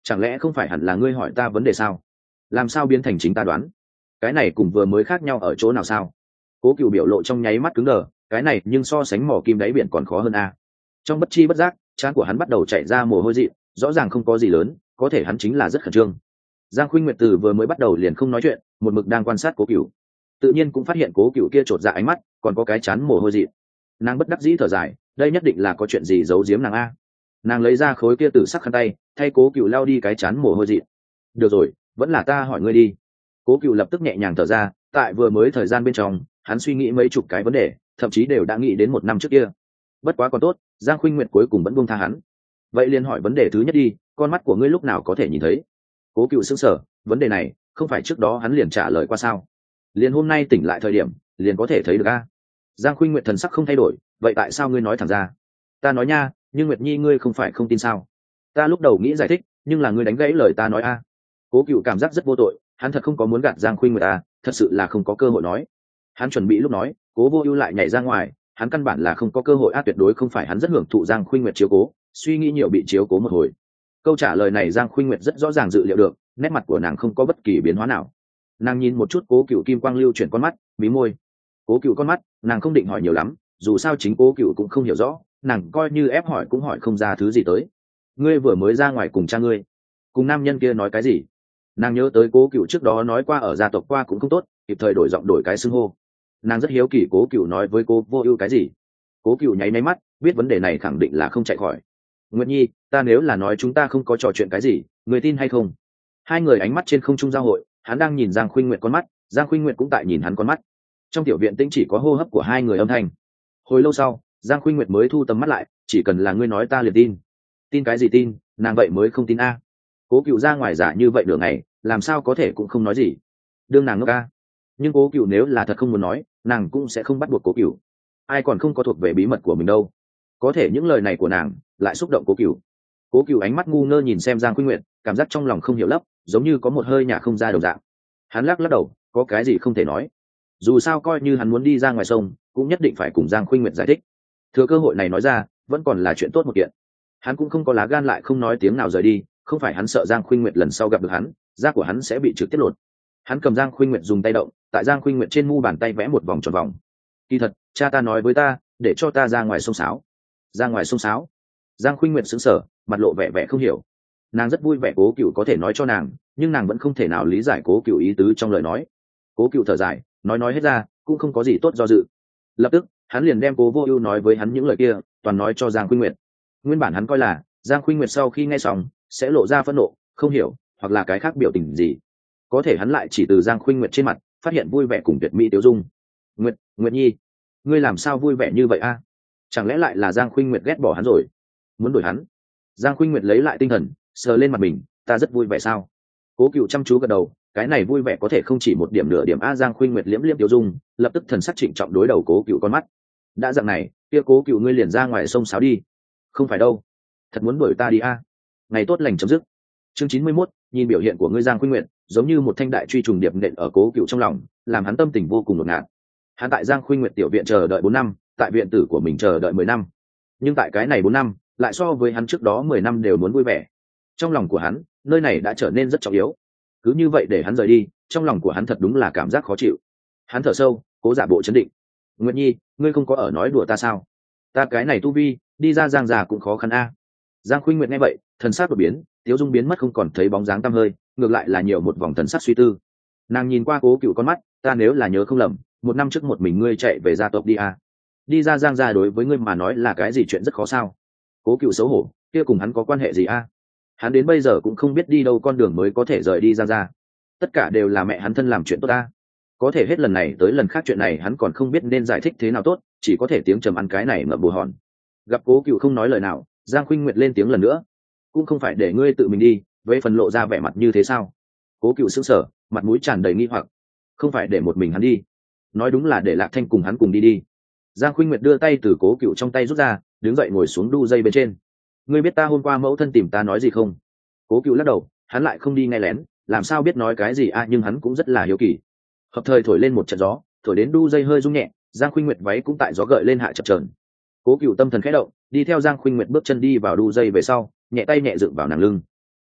Chẳng lẽ không phải hẳn là ngươi hỏi ta vấn đề sao? Làm sao biến thành chính ta đoán? Cái này cùng vừa mới khác nhau ở chỗ nào sao? Cố Cựu biểu lộ trong nháy mắt cứng đờ, cái này nhưng so sánh mỏ kim đáy biển còn khó hơn a. Trong bất chi bất giác, trán của hắn bắt đầu chảy ra mồ hôi dị, rõ ràng không có gì lớn, có thể hắn chính là rất khẩn trương. Giang Khuynh Nguyệt từ vừa mới bắt đầu liền không nói chuyện, một mực đang quan sát Cố Cựu. Tự nhiên cũng phát hiện Cố Cựu kia chột dạ ánh mắt, còn có cái chán mồ hôi dị. Nàng bất đắc dĩ thở dài, đây nhất định là có chuyện gì giấu giếm nàng a. Nàng lấy ra khối kia tử sắc khăn tay, thay Cố Cựu lau đi cái chán mồ hôi dị. Được rồi, vẫn là ta hỏi ngươi đi. Cố Cựu lập tức nhẹ nhàng thở ra, tại vừa mới thời gian bên trong, hắn suy nghĩ mấy chục cái vấn đề, thậm chí đều đã nghĩ đến một năm trước kia. Bất quá còn tốt, Giang Khuynh Nguyệt cuối cùng vẫn buông tha hắn. Vậy liền hỏi vấn đề thứ nhất đi, con mắt của ngươi lúc nào có thể nhìn thấy? Cố Cựu sững sờ, vấn đề này không phải trước đó hắn liền trả lời qua sao? Liền hôm nay tỉnh lại thời điểm, liền có thể thấy được a. Giang Khuynh Nguyệt thần sắc không thay đổi, vậy tại sao ngươi nói thẳng ra? Ta nói nha, nhưng Nguyệt Nhi ngươi không phải không tin sao? Ta lúc đầu nghĩ giải thích, nhưng là ngươi đánh gãy lời ta nói a. Cố Cựu cảm giác rất vô tội, hắn thật không có muốn gạt Giang Khuynh Nguyệt a, thật sự là không có cơ hội nói. Hắn chuẩn bị lúc nói, Cố Vô Ưu lại nhảy ra ngoài, hắn căn bản là không có cơ hội a, tuyệt đối không phải hắn rất hưởng thụ Giang Khuynh Nguyệt chiếu cố, suy nghĩ nhiều bị chiếu cố một hồi. Câu trả lời này Giang Khuynh Nguyệt rất rõ ràng dự liệu được, nét mặt của nàng không có bất kỳ biến hóa nào. Nàng nhìn một chút Cố Cựu kim quang lưu chuyển con mắt, mí môi. Cố Cựu con mắt, nàng không định hỏi nhiều lắm, dù sao chính Cố Cựu cũng không hiểu rõ, nàng coi như ép hỏi cũng hỏi không ra thứ gì tới. Ngươi vừa mới ra ngoài cùng cha ngươi, cùng nam nhân kia nói cái gì? Nàng nhớ tới Cố Cựu trước đó nói qua ở gia tộc qua cũng không tốt, kịp thời đổi giọng đổi cái xưng hô. Nàng rất hiếu kỳ Cố Cựu nói với Cố Vô Ưu cái gì. Cố Cựu nháy mắt, biết vấn đề này khẳng định là không chạy khỏi. Nguyệt Nhi, ta nếu là nói chúng ta không có trò chuyện cái gì, người tin hay không? Hai người ánh mắt trên không trung giao hội, hắn đang nhìn Giang Khuynh Nguyệt con mắt, Giang Khuynh Nguyệt cũng tại nhìn hắn con mắt. Trong tiểu viện tĩnh chỉ có hô hấp của hai người âm thanh. Hồi lâu sau, Giang Khuynh Nguyệt mới thu tầm mắt lại, chỉ cần là ngươi nói ta liền tin. Tin cái gì tin, nàng vậy mới không tin a. Cố Cựu ra ngoài giả như vậy nửa ngày, làm sao có thể cũng không nói gì. Đương nàng ngốc a. Nhưng Cố Cựu nếu là thật không muốn nói, nàng cũng sẽ không bắt buộc Cố Cựu. Ai còn không có thuộc về bí mật của mình đâu. Có thể những lời này của nàng lại xúc động Cố Cựu. Cố Cựu ánh mắt ngu ngơ nhìn xem Giang Khuynh Nguyệt, cảm giác trong lòng không hiểu lắm, giống như có một hơi nhả không ra đồng dạng. Hắn lắc lắc đầu, có cái gì không thể nói. Dù sao coi như hắn muốn đi ra ngoài sông, cũng nhất định phải cùng Giang Khuynh Nguyệt giải thích. Thừa cơ hội này nói ra, vẫn còn là chuyện tốt một kiện. Hắn cũng không có lá gan lại không nói tiếng nào rời đi, không phải hắn sợ Giang Khuynh Nguyệt lần sau gặp được hắn, da của hắn sẽ bị trực tiếp lột. Hắn cầm Giang Khuynh Nguyệt dùng tay động, tại Giang Khuynh Nguyệt trên mu bàn tay vẽ một vòng tròn vòng. Kỳ thật, cha ta nói với ta, để cho ta ra ngoài sông sáo. Ra ngoài sông sáo? Giang Khuynh Nguyệt sững sờ, mặt lộ vẻ vẻ không hiểu. Nàng rất vui vẻ Cố Cựu có thể nói cho nàng, nhưng nàng vẫn không thể nào lý giải Cố Cựu ý tứ trong lời nói. Cố Cựu thở dài, nói hết ra, cũng không có gì tốt do dự. Lập tức, hắn liền đem Cố Vô Ưu nói với hắn những lời kia, toàn nói cho Giang Khuynh Nguyệt. Nguyên bản hắn coi là Giang Khuynh Nguyệt sau khi nghe xong sẽ lộ ra phẫn nộ, không hiểu, hoặc là cái khác biểu tình gì. Có thể hắn lại chỉ từ Giang Khuynh Nguyệt trên mặt phát hiện vui vẻ cùng tuyệt mỹ tiêu dung. Nguyệt Nhi, ngươi làm sao vui vẻ như vậy a? Chẳng lẽ lại là Giang Khuynh Nguyệt ghét bỏ hắn rồi, muốn đuổi hắn? Giang Khuynh Nguyệt lấy lại tinh thần, sờ lên mặt mình, ta rất vui vẻ sao? Cố Cựu chăm chú gật đầu, cái này vui vẻ có thể không chỉ một điểm nửa điểm a. Giang Khuynh Nguyệt liễm liễm tiêu dung, lập tức thần sắc trịnh trọng đối đầu Cố Cựu con mắt. Đã dạng này, kia Cố Cựu ngươi liền ra ngoài sông sáo đi. Không phải đâu, thật muốn đuổi ta đi a. Ngày tốt lành chấm dứt. Chương 91, nhìn biểu hiện của ngươi Giang Khuynh Nguyệt, giống như một thanh đại truy trùng điệp nện ở Cố Cựu trong lòng, làm hắn tâm tình vô cùng ngột ngạt. Hắn tại Giang Khuynh Nguyệt tiểu viện chờ đợi 4 năm, tại viện tử của mình chờ đợi 10 năm. Nhưng tại cái này 4 năm, lại so với hắn trước đó 10 năm đều muốn vui vẻ. Trong lòng của hắn, nơi này đã trở nên rất trọng yếu. Cứ như vậy để hắn rời đi, trong lòng của hắn thật đúng là cảm giác khó chịu. Hắn thở sâu, cố giả bộ trấn định. Nguyệt Nhi, ngươi không có ở nói đùa ta sao? Ta cái này tu vi, đi ra Giang già cũng khó khăn a. Giang Khuynh Nguyệt nghe vậy, thần sắc đột biến, tiếu dung biến mất không còn thấy bóng dáng tăm hơi, ngược lại là nhiều một vòng thần sắc suy tư. Nàng nhìn qua Cố Cựu con mắt, ta nếu là nhớ không lầm, 1 năm trước một mình ngươi chạy về gia tộc đi a. Đi ra Giang gia đối với ngươi mà nói là cái gì chuyện rất khó sao? Cố Cựu xấu hổ, kia cùng hắn có quan hệ gì a? Hắn đến bây giờ cũng không biết đi đâu con đường mới có thể rời đi Giang gia. Tất cả đều là mẹ hắn thân làm chuyện tốt ta. Có thể hết lần này tới lần khác chuyện này hắn còn không biết nên giải thích thế nào tốt, chỉ có thể tiếng trầm ăn cái này ngậm bù hòn. Gặp Cố Cựu không nói lời nào, Giang Khuynh Nguyệt lên tiếng lần nữa, cũng không phải để ngươi tự mình đi, với phần lộ ra vẻ mặt như thế sao? Cố Cựu sững sờ, mặt mũi tràn đầy nghi hoặc. Không phải để một mình hắn đi, nói đúng là để Lạc Thanh cùng hắn cùng đi đi. Giang Khuynh Nguyệt đưa tay từ Cố Cựu trong tay rút ra, đứng dậy ngồi xuống đu dây bên trên. Ngươi biết ta hôm qua mẫu thân tìm ta nói gì không? Cố Cựu lắc đầu, hắn lại không đi nghe lén, làm sao biết nói cái gì nhưng hắn cũng rất là hiếu kỳ. Hợp thời thổi lên một trận gió, thổi đến đu dây hơi rung nhẹ, Giang Khuynh Nguyệt váy cũng tại gió gợi lên hạ chập chờn. Cố Cựu tâm thần khẽ động, đi theo Giang Khuynh Nguyệt bước chân đi vào đu dây về sau, nhẹ tay nhẹ dựng vào nàng lưng.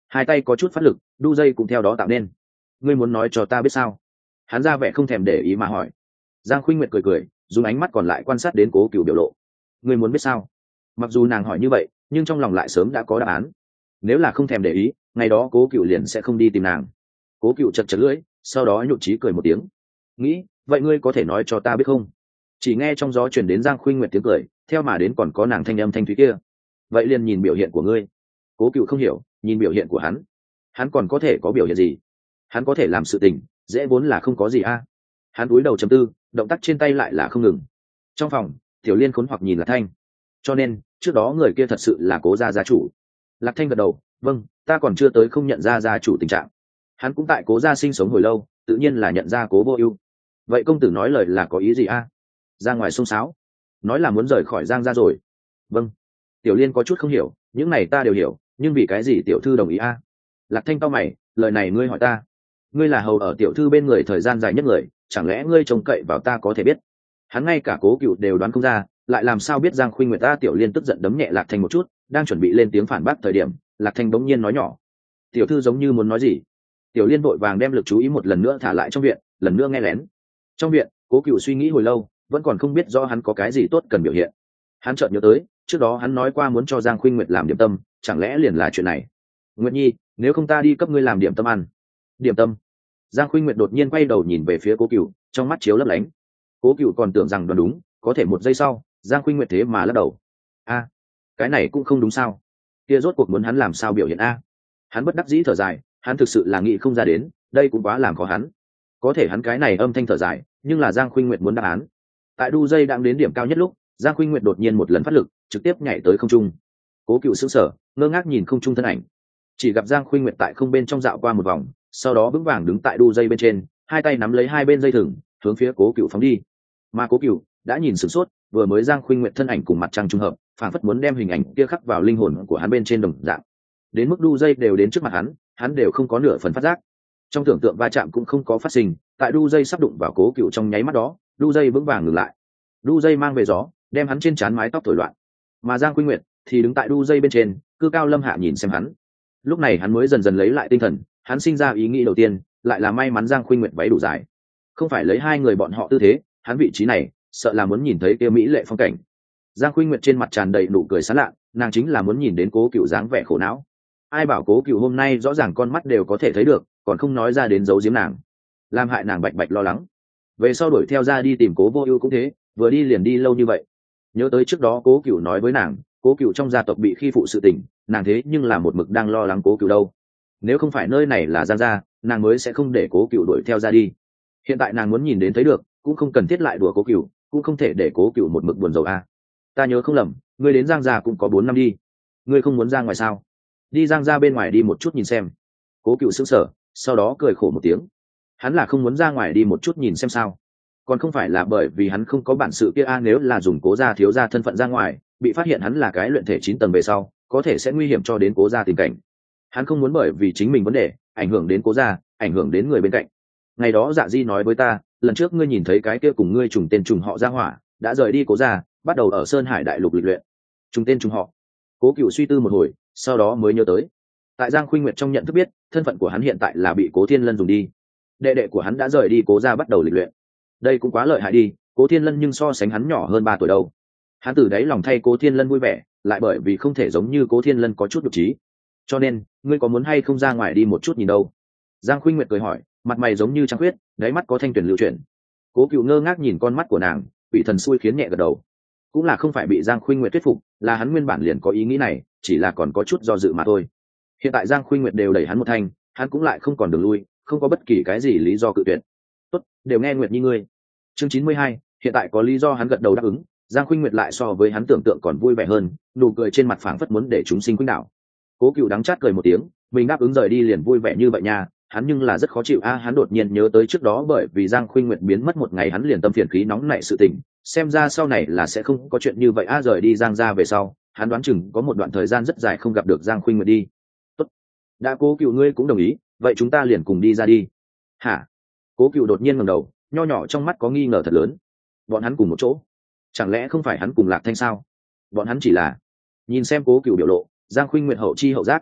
hai tay có chút phát lực, đu dây cũng theo đó tạo nên. Ngươi muốn nói cho ta biết sao? Hắn ra vẻ không thèm để ý mà hỏi. Giang Khuynh Nguyệt cười cười, dùng ánh mắt còn lại quan sát đến Cố Cựu biểu lộ. Ngươi muốn biết sao? Mặc dù nàng hỏi như vậy, nhưng trong lòng lại sớm đã có đáp án. Nếu là không thèm để ý, ngày đó Cố Cựu liền sẽ không đi tìm nàng. Cố Cựu chật chật lưỡi, sau đó nhụt chí cười một tiếng. Nghĩ, vậy ngươi có thể nói cho ta biết không? Chỉ nghe trong gió truyền đến Giang Khuynh Nguyệt tiếng cười, theo mà đến còn có nàng thanh âm thanh thúy kia. Vậy liền nhìn biểu hiện của ngươi. Cố Cựu không hiểu, nhìn biểu hiện của hắn còn có thể có biểu hiện gì? Hắn có thể làm sự tình, dễ vốn là không có gì a. Hắn cúi đầu trầm tư, động tác trên tay lại là không ngừng. Trong phòng, Tiểu Liên khốn hoặc nhìn Lạc Thanh. Cho nên, trước đó người kia thật sự là Cố gia gia chủ. Lạc Thanh gật đầu, vâng, ta còn chưa tới không nhận ra gia chủ tình trạng. Hắn cũng tại Cố gia sinh sống hồi lâu, tự nhiên là nhận ra Cố Vô Ưu. Vậy công tử nói lời là có ý gì a? Ra ngoài xông xáo, nói là muốn rời khỏi Giang gia rồi. Vâng. Tiểu Liên có chút không hiểu, những này ta đều hiểu, nhưng vì cái gì tiểu thư đồng ý a? Lạc Thanh cau mày, lời này ngươi hỏi ta. Ngươi là hầu ở tiểu thư bên người thời gian dài nhất người, chẳng lẽ ngươi trông cậy vào ta có thể biết? Hắn ngay cả Cố Cựu đều đoán không ra, lại làm sao biết Giang Khuynh Nguyệt ta? Tiểu Liên tức giận đấm nhẹ Lạc Thanh một chút, đang chuẩn bị lên tiếng phản bác thời điểm, Lạc Thanh bỗng nhiên nói nhỏ. Tiểu thư giống như muốn nói gì? Tiểu Liên vội vàng đem lực chú ý một lần nữa thả lại trong viện, lần nữa nghe lén. Trong viện, Cố Cựu suy nghĩ hồi lâu, vẫn còn không biết do hắn có cái gì tốt cần biểu hiện. Hắn chợt nhớ tới, trước đó hắn nói qua muốn cho Giang Khuynh Nguyệt làm điểm tâm, chẳng lẽ liền là chuyện này? Nguyệt Nhi, nếu không ta đi cấp ngươi làm điểm tâm ăn. Điểm tâm? Giang Khuynh Nguyệt đột nhiên quay đầu nhìn về phía Cố Cựu, trong mắt chiếu lấp lánh. Cố Cựu còn tưởng rằng đoán đúng, có thể một giây sau, Giang Khuynh Nguyệt thế mà lắc đầu. A, cái này cũng không đúng sao? Kia rốt cuộc muốn hắn làm sao biểu hiện a? Hắn bất đắc dĩ thở dài, hắn thực sự là nghĩ không ra đến, đây cũng quá làm khó hắn. Có thể hắn cái này âm thanh thở dài, nhưng là Giang Khuynh Nguyệt muốn đáp án. Tại đu dây đang đến điểm cao nhất lúc, Giang Khuynh Nguyệt đột nhiên một lần phát lực, trực tiếp nhảy tới không trung. Cố Cựu sững sờ, ngơ ngác nhìn không trung thân ảnh. Chỉ gặp Giang Khuynh Nguyệt tại không bên trong dạo qua một vòng, sau đó vững vàng đứng tại đu dây bên trên, hai tay nắm lấy hai bên dây thừng, hướng phía Cố Cựu phóng đi. Mà Cố Cựu đã nhìn sửng sốt, vừa mới Giang Khuynh Nguyệt thân ảnh cùng mặt trăng trùng hợp, phảng phất muốn đem hình ảnh kia khắc vào linh hồn của hắn bên trên đồng dạng. Đến mức đu dây đều đến trước mặt hắn đều không có nửa phần phát giác. Trong tưởng tượng va chạm cũng không có phát sinh, tại đu dây sắp đụng vào Cố Cựu trong nháy mắt đó, đu dây vững vàng ngừng lại. Đu dây mang về gió, đem hắn trên trán mái tóc thổi loạn. Mà Giang Khuynh Nguyệt thì đứng tại đu dây bên trên, cư cao lâm hạ nhìn xem hắn. Lúc này hắn mới dần dần lấy lại tinh thần, hắn sinh ra ý nghĩ đầu tiên lại là may mắn Giang Khuynh Nguyệt váy đủ dài, không phải lấy hai người bọn họ tư thế, hắn vị trí này sợ là muốn nhìn thấy kia mỹ lệ phong cảnh. Giang Khuynh Nguyệt trên mặt tràn đầy nụ cười sán lạ, nàng chính là muốn nhìn đến Cố Cựu dáng vẻ khổ não. Ai bảo Cố Cựu hôm nay rõ ràng con mắt đều có thể thấy được, còn không nói ra đến giấu giếm nàng, làm hại nàng bạch bạch lo lắng. Về sau đuổi theo ra đi tìm Cố Vô Ưu cũng thế, vừa đi liền đi lâu như vậy. Nhớ tới trước đó Cố Cựu nói với nàng, Cố Cựu trong gia tộc bị khi phụ sự tình, nàng thế nhưng là một mực đang lo lắng Cố Cựu đâu. Nếu không phải nơi này là Giang gia, nàng mới sẽ không để Cố Cựu đuổi theo ra đi. Hiện tại nàng muốn nhìn đến thấy được, cũng không cần thiết lại đùa Cố Cựu, cũng không thể để Cố Cựu một mực buồn rầu a. Ta nhớ không lầm, ngươi đến Giang gia cũng có 4 năm đi. Ngươi không muốn ra ngoài sao? Đi Giang gia bên ngoài đi một chút nhìn xem. Cố Cựu sững sờ, sau đó cười khổ một tiếng. Hắn là không muốn ra ngoài đi một chút nhìn xem sao? Còn không phải là bởi vì hắn không có bản sự kia a, nếu là dùng Cố gia thiếu gia thân phận ra ngoài, bị phát hiện hắn là cái luyện thể 9 tầng về sau, có thể sẽ nguy hiểm cho đến Cố gia tình cảnh. Hắn không muốn bởi vì chính mình vấn đề ảnh hưởng đến Cố gia, ảnh hưởng đến người bên cạnh. Ngày đó Dạ Di nói với ta, lần trước ngươi nhìn thấy cái kia cùng ngươi trùng tên trùng họ ra hỏa, đã rời đi Cố gia, bắt đầu ở Sơn Hải đại lục lịch luyện. Trùng tên trùng họ. Cố Cựu suy tư một hồi, sau đó mới nhớ tới, tại Giang Khuynh Nguyệt trong nhận thức biết, thân phận của hắn hiện tại là bị Cố Thiên Lân dùng đi. Đệ đệ của hắn đã rời đi Cố gia bắt đầu lịch luyện. Đây cũng quá lợi hại đi, Cố Thiên Lân nhưng so sánh hắn nhỏ hơn 3 tuổi đâu. Hắn từ đấy lòng thay Cố Thiên Lân vui vẻ, lại bởi vì không thể giống như Cố Thiên Lân có chút nhục trí. Cho nên, ngươi có muốn hay không ra ngoài đi một chút nhìn đâu? Giang Khuynh Nguyệt cười hỏi, mặt mày giống như trăng khuyết, đáy mắt có thanh tuyển lưu chuyển. Cố Cựu ngơ ngác nhìn con mắt của nàng, bị thần xui khiến nhẹ gật đầu. Cũng là không phải bị Giang Khuynh Nguyệt thuyết phục, là hắn nguyên bản liền có ý nghĩ này, chỉ là còn có chút do dự mà thôi. Hiện tại Giang Khuynh Nguyệt đều đẩy hắn một thanh, hắn cũng lại không còn đường lui, không có bất kỳ cái gì lý do cự tuyệt. Tốt, đều nghe Nguyệt Nhi ngươi. Chương 92, hiện tại có lý do hắn gật đầu đáp ứng. Giang Khuynh Nguyệt lại so với hắn tưởng tượng còn vui vẻ hơn, nụ cười trên mặt phảng phất muốn để chúng sinh khuynh đảo. Cố Cựu đắng chát cười một tiếng, mình đáp ứng rời đi liền vui vẻ như vậy nha, hắn nhưng là rất khó chịu a. Hắn đột nhiên nhớ tới trước đó bởi vì Giang Khuynh Nguyệt biến mất một ngày hắn liền tâm phiền khí nóng nảy sự tình, xem ra sau này là sẽ không có chuyện như vậy a. Rời đi Giang gia về sau, hắn đoán chừng có một đoạn thời gian rất dài không gặp được Giang Khuynh Nguyệt đi. Tốt, đã Cố Cựu ngươi cũng đồng ý, vậy chúng ta liền cùng đi ra đi. Hả? Cố Cựu đột nhiên ngẩng đầu, nho nhỏ trong mắt có nghi ngờ thật lớn. Bọn hắn cùng một chỗ? Chẳng lẽ không phải hắn cùng Lạc Thanh sao? Bọn hắn chỉ là... Nhìn xem Cố Cựu biểu lộ, Giang Khuynh Nguyệt hậu chi hậu giác.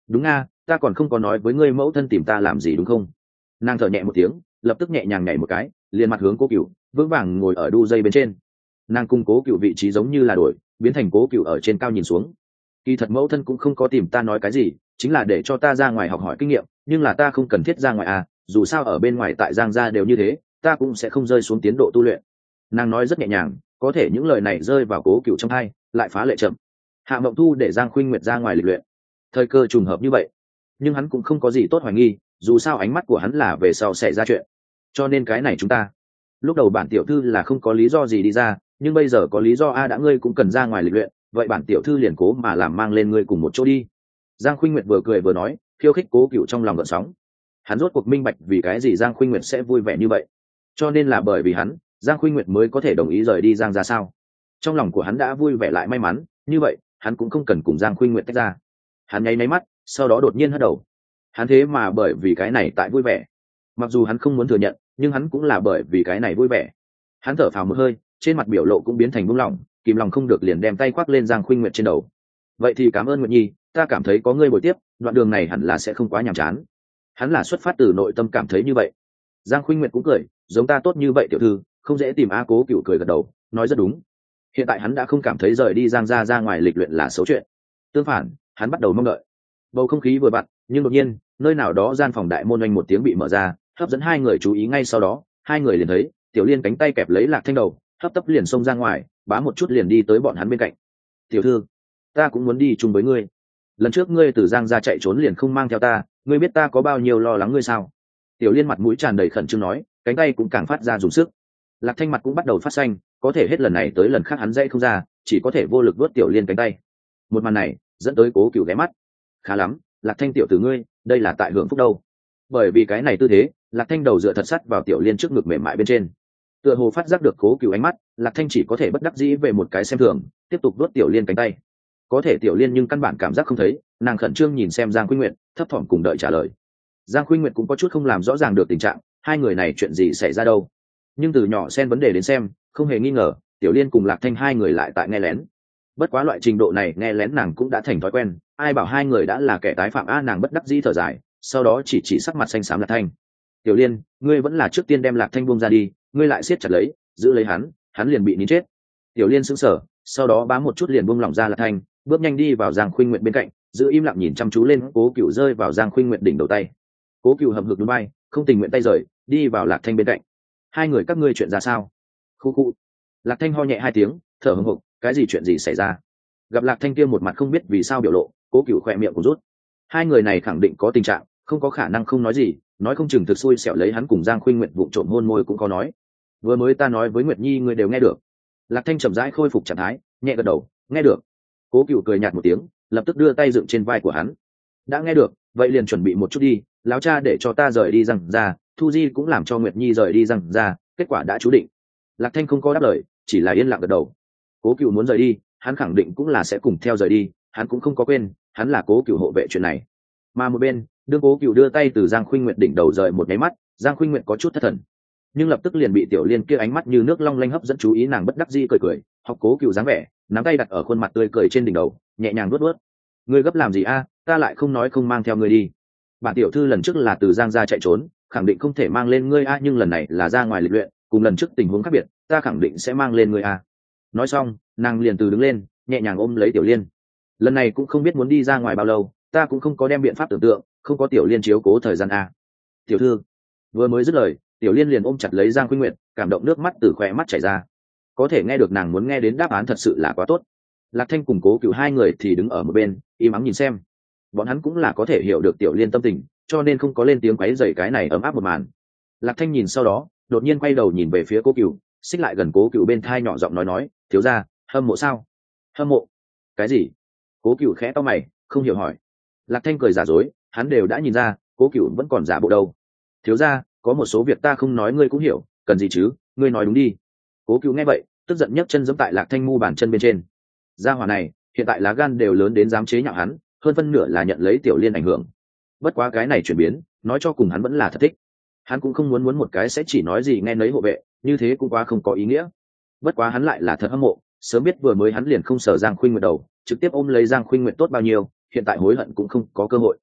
đúng nga, ta còn không có nói với ngươi mẫu thân tìm ta làm gì đúng không? Nàng thở nhẹ một tiếng, lập tức nhẹ nhàng nhảy một cái, liền mặt hướng Cố Cựu, vững vàng ngồi ở đu dây bên trên. Nàng cùng Cố Cựu vị trí giống như là đổi, biến thành Cố Cựu ở trên cao nhìn xuống. Kỳ thật mẫu thân cũng không có tìm ta nói cái gì, chính là để cho ta ra ngoài học hỏi kinh nghiệm, nhưng là ta không cần thiết ra ngoài à, dù sao ở bên ngoài tại Giang gia đều như thế, ta cũng sẽ không rơi xuống tiến độ tu luyện. Nàng nói rất nhẹ nhàng, có thể những lời này rơi vào Cố Cựu trong tai, lại phá lệ chậm. Hạ Mộng Thu để Giang Khuynh Nguyệt ra ngoài lịch luyện, thời cơ trùng hợp như vậy, nhưng hắn cũng không có gì tốt hoài nghi, dù sao ánh mắt của hắn là về sau xảy ra chuyện, cho nên cái này chúng ta lúc đầu bản tiểu thư là không có lý do gì đi ra, nhưng bây giờ có lý do a, đã ngươi cũng cần ra ngoài lịch luyện, vậy bản tiểu thư liền cố mà làm mang lên ngươi cùng một chỗ đi. Giang Khuynh Nguyệt vừa cười vừa nói, khiêu khích Cố Cựu trong lòng gợn sóng. Hắn rốt cuộc minh bạch vì cái gì Giang Khuynh Nguyệt sẽ vui vẻ như vậy, cho nên là bởi vì hắn, Giang Khuynh Nguyệt mới có thể đồng ý rời đi Giang gia sao? Trong lòng của hắn đã vui vẻ lại may mắn, như vậy hắn cũng không cần cùng Giang Khuynh Nguyệt tách ra. Hắn nháy mắt, sau đó đột nhiên hất đầu. Hắn thế mà bởi vì cái này tại vui vẻ, mặc dù hắn không muốn thừa nhận, nhưng hắn cũng là bởi vì cái này vui vẻ. Hắn thở phào một hơi, trên mặt biểu lộ cũng biến thành buông lỏng, kìm lòng không được liền đem tay khoác lên Giang Khuynh Nguyệt trên đầu. Vậy thì cảm ơn Nguyệt Nhi, ta cảm thấy có ngươi bồi tiếp, đoạn đường này hẳn là sẽ không quá nhàm chán. Hắn là xuất phát từ nội tâm cảm thấy như vậy. Giang Khuynh Nguyệt cũng cười, giống ta tốt như vậy tiểu thư, không dễ tìm a. Cố Cựu cười gật đầu, nói rất đúng. Hiện tại hắn đã không cảm thấy rời đi Giang gia ra ngoài lịch luyện là xấu chuyện, tương phản, hắn bắt đầu mong đợi. Bầu không khí vừa vặn, nhưng đột nhiên, nơi nào đó gian phòng đại môn oanh một tiếng bị mở ra, hấp dẫn hai người chú ý, ngay sau đó, hai người liền thấy Tiểu Liên cánh tay kẹp lấy Lạc Thanh đầu, hấp tấp liền xông ra ngoài, bá một chút liền đi tới bọn hắn bên cạnh. Tiểu thư, ta cũng muốn đi chung với ngươi. Lần trước ngươi từ Giang gia chạy trốn liền không mang theo ta, ngươi biết ta có bao nhiêu lo lắng ngươi sao? Tiểu Liên mặt mũi tràn đầy khẩn trương nói, cánh tay cũng càng phát ra dùng sức. Lạc Thanh mặt cũng bắt đầu phát xanh, có thể hết lần này tới lần khác hắn dãy không ra, chỉ có thể vô lực vuốt Tiểu Liên cánh tay. Một màn này dẫn tới Cố Cựu ghé mắt. Khá lắm, Lạc Thanh tiểu tử ngươi, đây là tại hưởng phúc đâu. Bởi vì cái này tư thế, Lạc Thanh đầu dựa thật sắt vào Tiểu Liên trước ngực mềm mại bên trên. Tựa hồ phát giác được Cố Cựu ánh mắt, Lạc Thanh chỉ có thể bất đắc dĩ về một cái xem thường, tiếp tục vuốt Tiểu Liên cánh tay. Có thể Tiểu Liên nhưng căn bản cảm giác không thấy, nàng khẩn trương nhìn xem Giang Khuynh Nguyệt, thấp thỏm cùng đợi trả lời. Giang Khuynh Nguyệt cũng có chút không làm rõ ràng được tình trạng, hai người này chuyện gì xảy ra đâu. Nhưng từ nhỏ xen vấn đề đến xem, không hề nghi ngờ, Tiểu Liên cùng Lạc Thanh hai người lại tại nghe lén. Bất quá loại trình độ này nghe lén nàng cũng đã thành thói quen, ai bảo hai người đã là kẻ tái phạm a, nàng bất đắc dĩ thở dài, sau đó chỉ sắc mặt xanh xám Lạc Thanh. Tiểu Liên, ngươi vẫn là trước tiên đem Lạc Thanh buông ra đi, ngươi lại siết chặt lấy, giữ lấy hắn liền bị nín chết. Tiểu Liên sững sờ, sau đó bám một chút liền buông lỏng ra Lạc Thanh, bước nhanh đi vào Giang Khuynh Nguyệt bên cạnh, giữ im lặng nhìn chăm chú lên Cố Cựu rơi vào Giang Khuynh Nguyệt đỉnh đầu tay. Cố Cựu hậm hực nhún vai, không tình nguyện tay rời, đi vào Lạc Thanh bên cạnh. Hai người các ngươi chuyện ra sao? Khu khu. Lạc Thanh ho nhẹ hai tiếng, thở hổn hộc, cái gì chuyện gì xảy ra? Gặp Lạc Thanh kia một mặt không biết vì sao biểu lộ, Cố Cựu khỏe miệng cũng rút. Hai người này khẳng định có tình trạng, không có khả năng không nói gì, nói không chừng thực xui xẻo lấy hắn cùng Giang Khuynh Nguyệt vụng trộm hôn môi cũng có nói. Vừa mới ta nói với Nguyệt Nhi ngươi đều nghe được. Lạc Thanh chậm rãi khôi phục trạng thái, nhẹ gật đầu, nghe được. Cố Cựu cười nhạt một tiếng, lập tức đưa tay dựng trên vai của hắn. Đã nghe được, vậy liền chuẩn bị một chút đi, lão cha để cho ta rời đi Giang gia, Thu Di cũng làm cho Nguyệt Nhi rời đi Giang gia, kết quả đã chú định. Lạc Thanh không có đáp lời, chỉ là yên lặng gật đầu. Cố Cựu muốn rời đi, hắn khẳng định cũng là sẽ cùng theo rời đi, hắn cũng không có quên, hắn là Cố Cựu hộ vệ chuyện này. Mà một bên, đương Cố Cựu đưa tay từ Giang Khuynh Nguyệt đỉnh đầu rời một cái mắt, Giang Khuynh Nguyệt có chút thất thần, nhưng lập tức liền bị Tiểu Liên kia ánh mắt như nước long lanh hấp dẫn chú ý, nàng bất đắc dĩ cười cười, học Cố Cựu dáng vẻ, nắm tay đặt ở khuôn mặt tươi cười trên đỉnh đầu, nhẹ nhàng vuốt. Ngươi gấp làm gì a, ta lại không nói không mang theo ngươi đi. Bản tiểu thư lần trước là từ Giang gia chạy trốn, khẳng định không thể mang lên ngươi a, nhưng lần này là ra ngoài lịch luyện, cùng lần trước tình huống khác biệt, ta khẳng định sẽ mang lên ngươi a. Nói xong, nàng liền từ đứng lên, nhẹ nhàng ôm lấy Tiểu Liên. Lần này cũng không biết muốn đi ra ngoài bao lâu, ta cũng không có đem biện pháp tưởng tượng, không có Tiểu Liên chiếu cố thời gian a. Tiểu thư. Vừa mới dứt lời, Tiểu Liên liền ôm chặt lấy Giang Khuynh Nguyệt, cảm động nước mắt từ khóe mắt chảy ra. Có thể nghe được nàng muốn nghe đến đáp án thật sự là quá tốt. Lạc Thanh cùng Cố Cựu hai người thì đứng ở một bên, im ắng nhìn xem. Bọn hắn cũng là có thể hiểu được Tiểu Liên tâm tình, cho nên không có lên tiếng quấy rầy cái này ấm áp một màn. Lạc Thanh nhìn sau đó, đột nhiên quay đầu nhìn về phía Cố Cựu, xích lại gần Cố Cựu bên thai nhỏ giọng nói, thiếu gia, hâm mộ sao? Hâm mộ? Cái gì? Cố Cựu khẽ cau mày, không hiểu hỏi. Lạc Thanh cười giả dối, hắn đều đã nhìn ra, Cố Cựu vẫn còn giả bộ đâu. Thiếu gia, có một số việc ta không nói ngươi cũng hiểu, cần gì chứ, ngươi nói đúng đi. Cố Cựu nghe vậy, tức giận nhấc chân giẫm tại Lạc Thanh mu bàn chân bên trên. Gia hỏa này, hiện tại lá gan đều lớn đến dám chế nhạo hắn, hơn phân nửa là nhận lấy Tiểu Liên ảnh hưởng. Bất quá cái này chuyển biến, nói cho cùng hắn vẫn là thật thích. Hắn cũng không muốn một cái sẽ chỉ nói gì nghe nấy hộ vệ, như thế cũng quá không có ý nghĩa. Bất quá hắn lại là thật hâm mộ, sớm biết vừa mới hắn liền không sợ Giang Khuynh Nguyệt đầu, trực tiếp ôm lấy Giang Khuynh Nguyệt tốt bao nhiêu, hiện tại hối hận cũng không có cơ hội.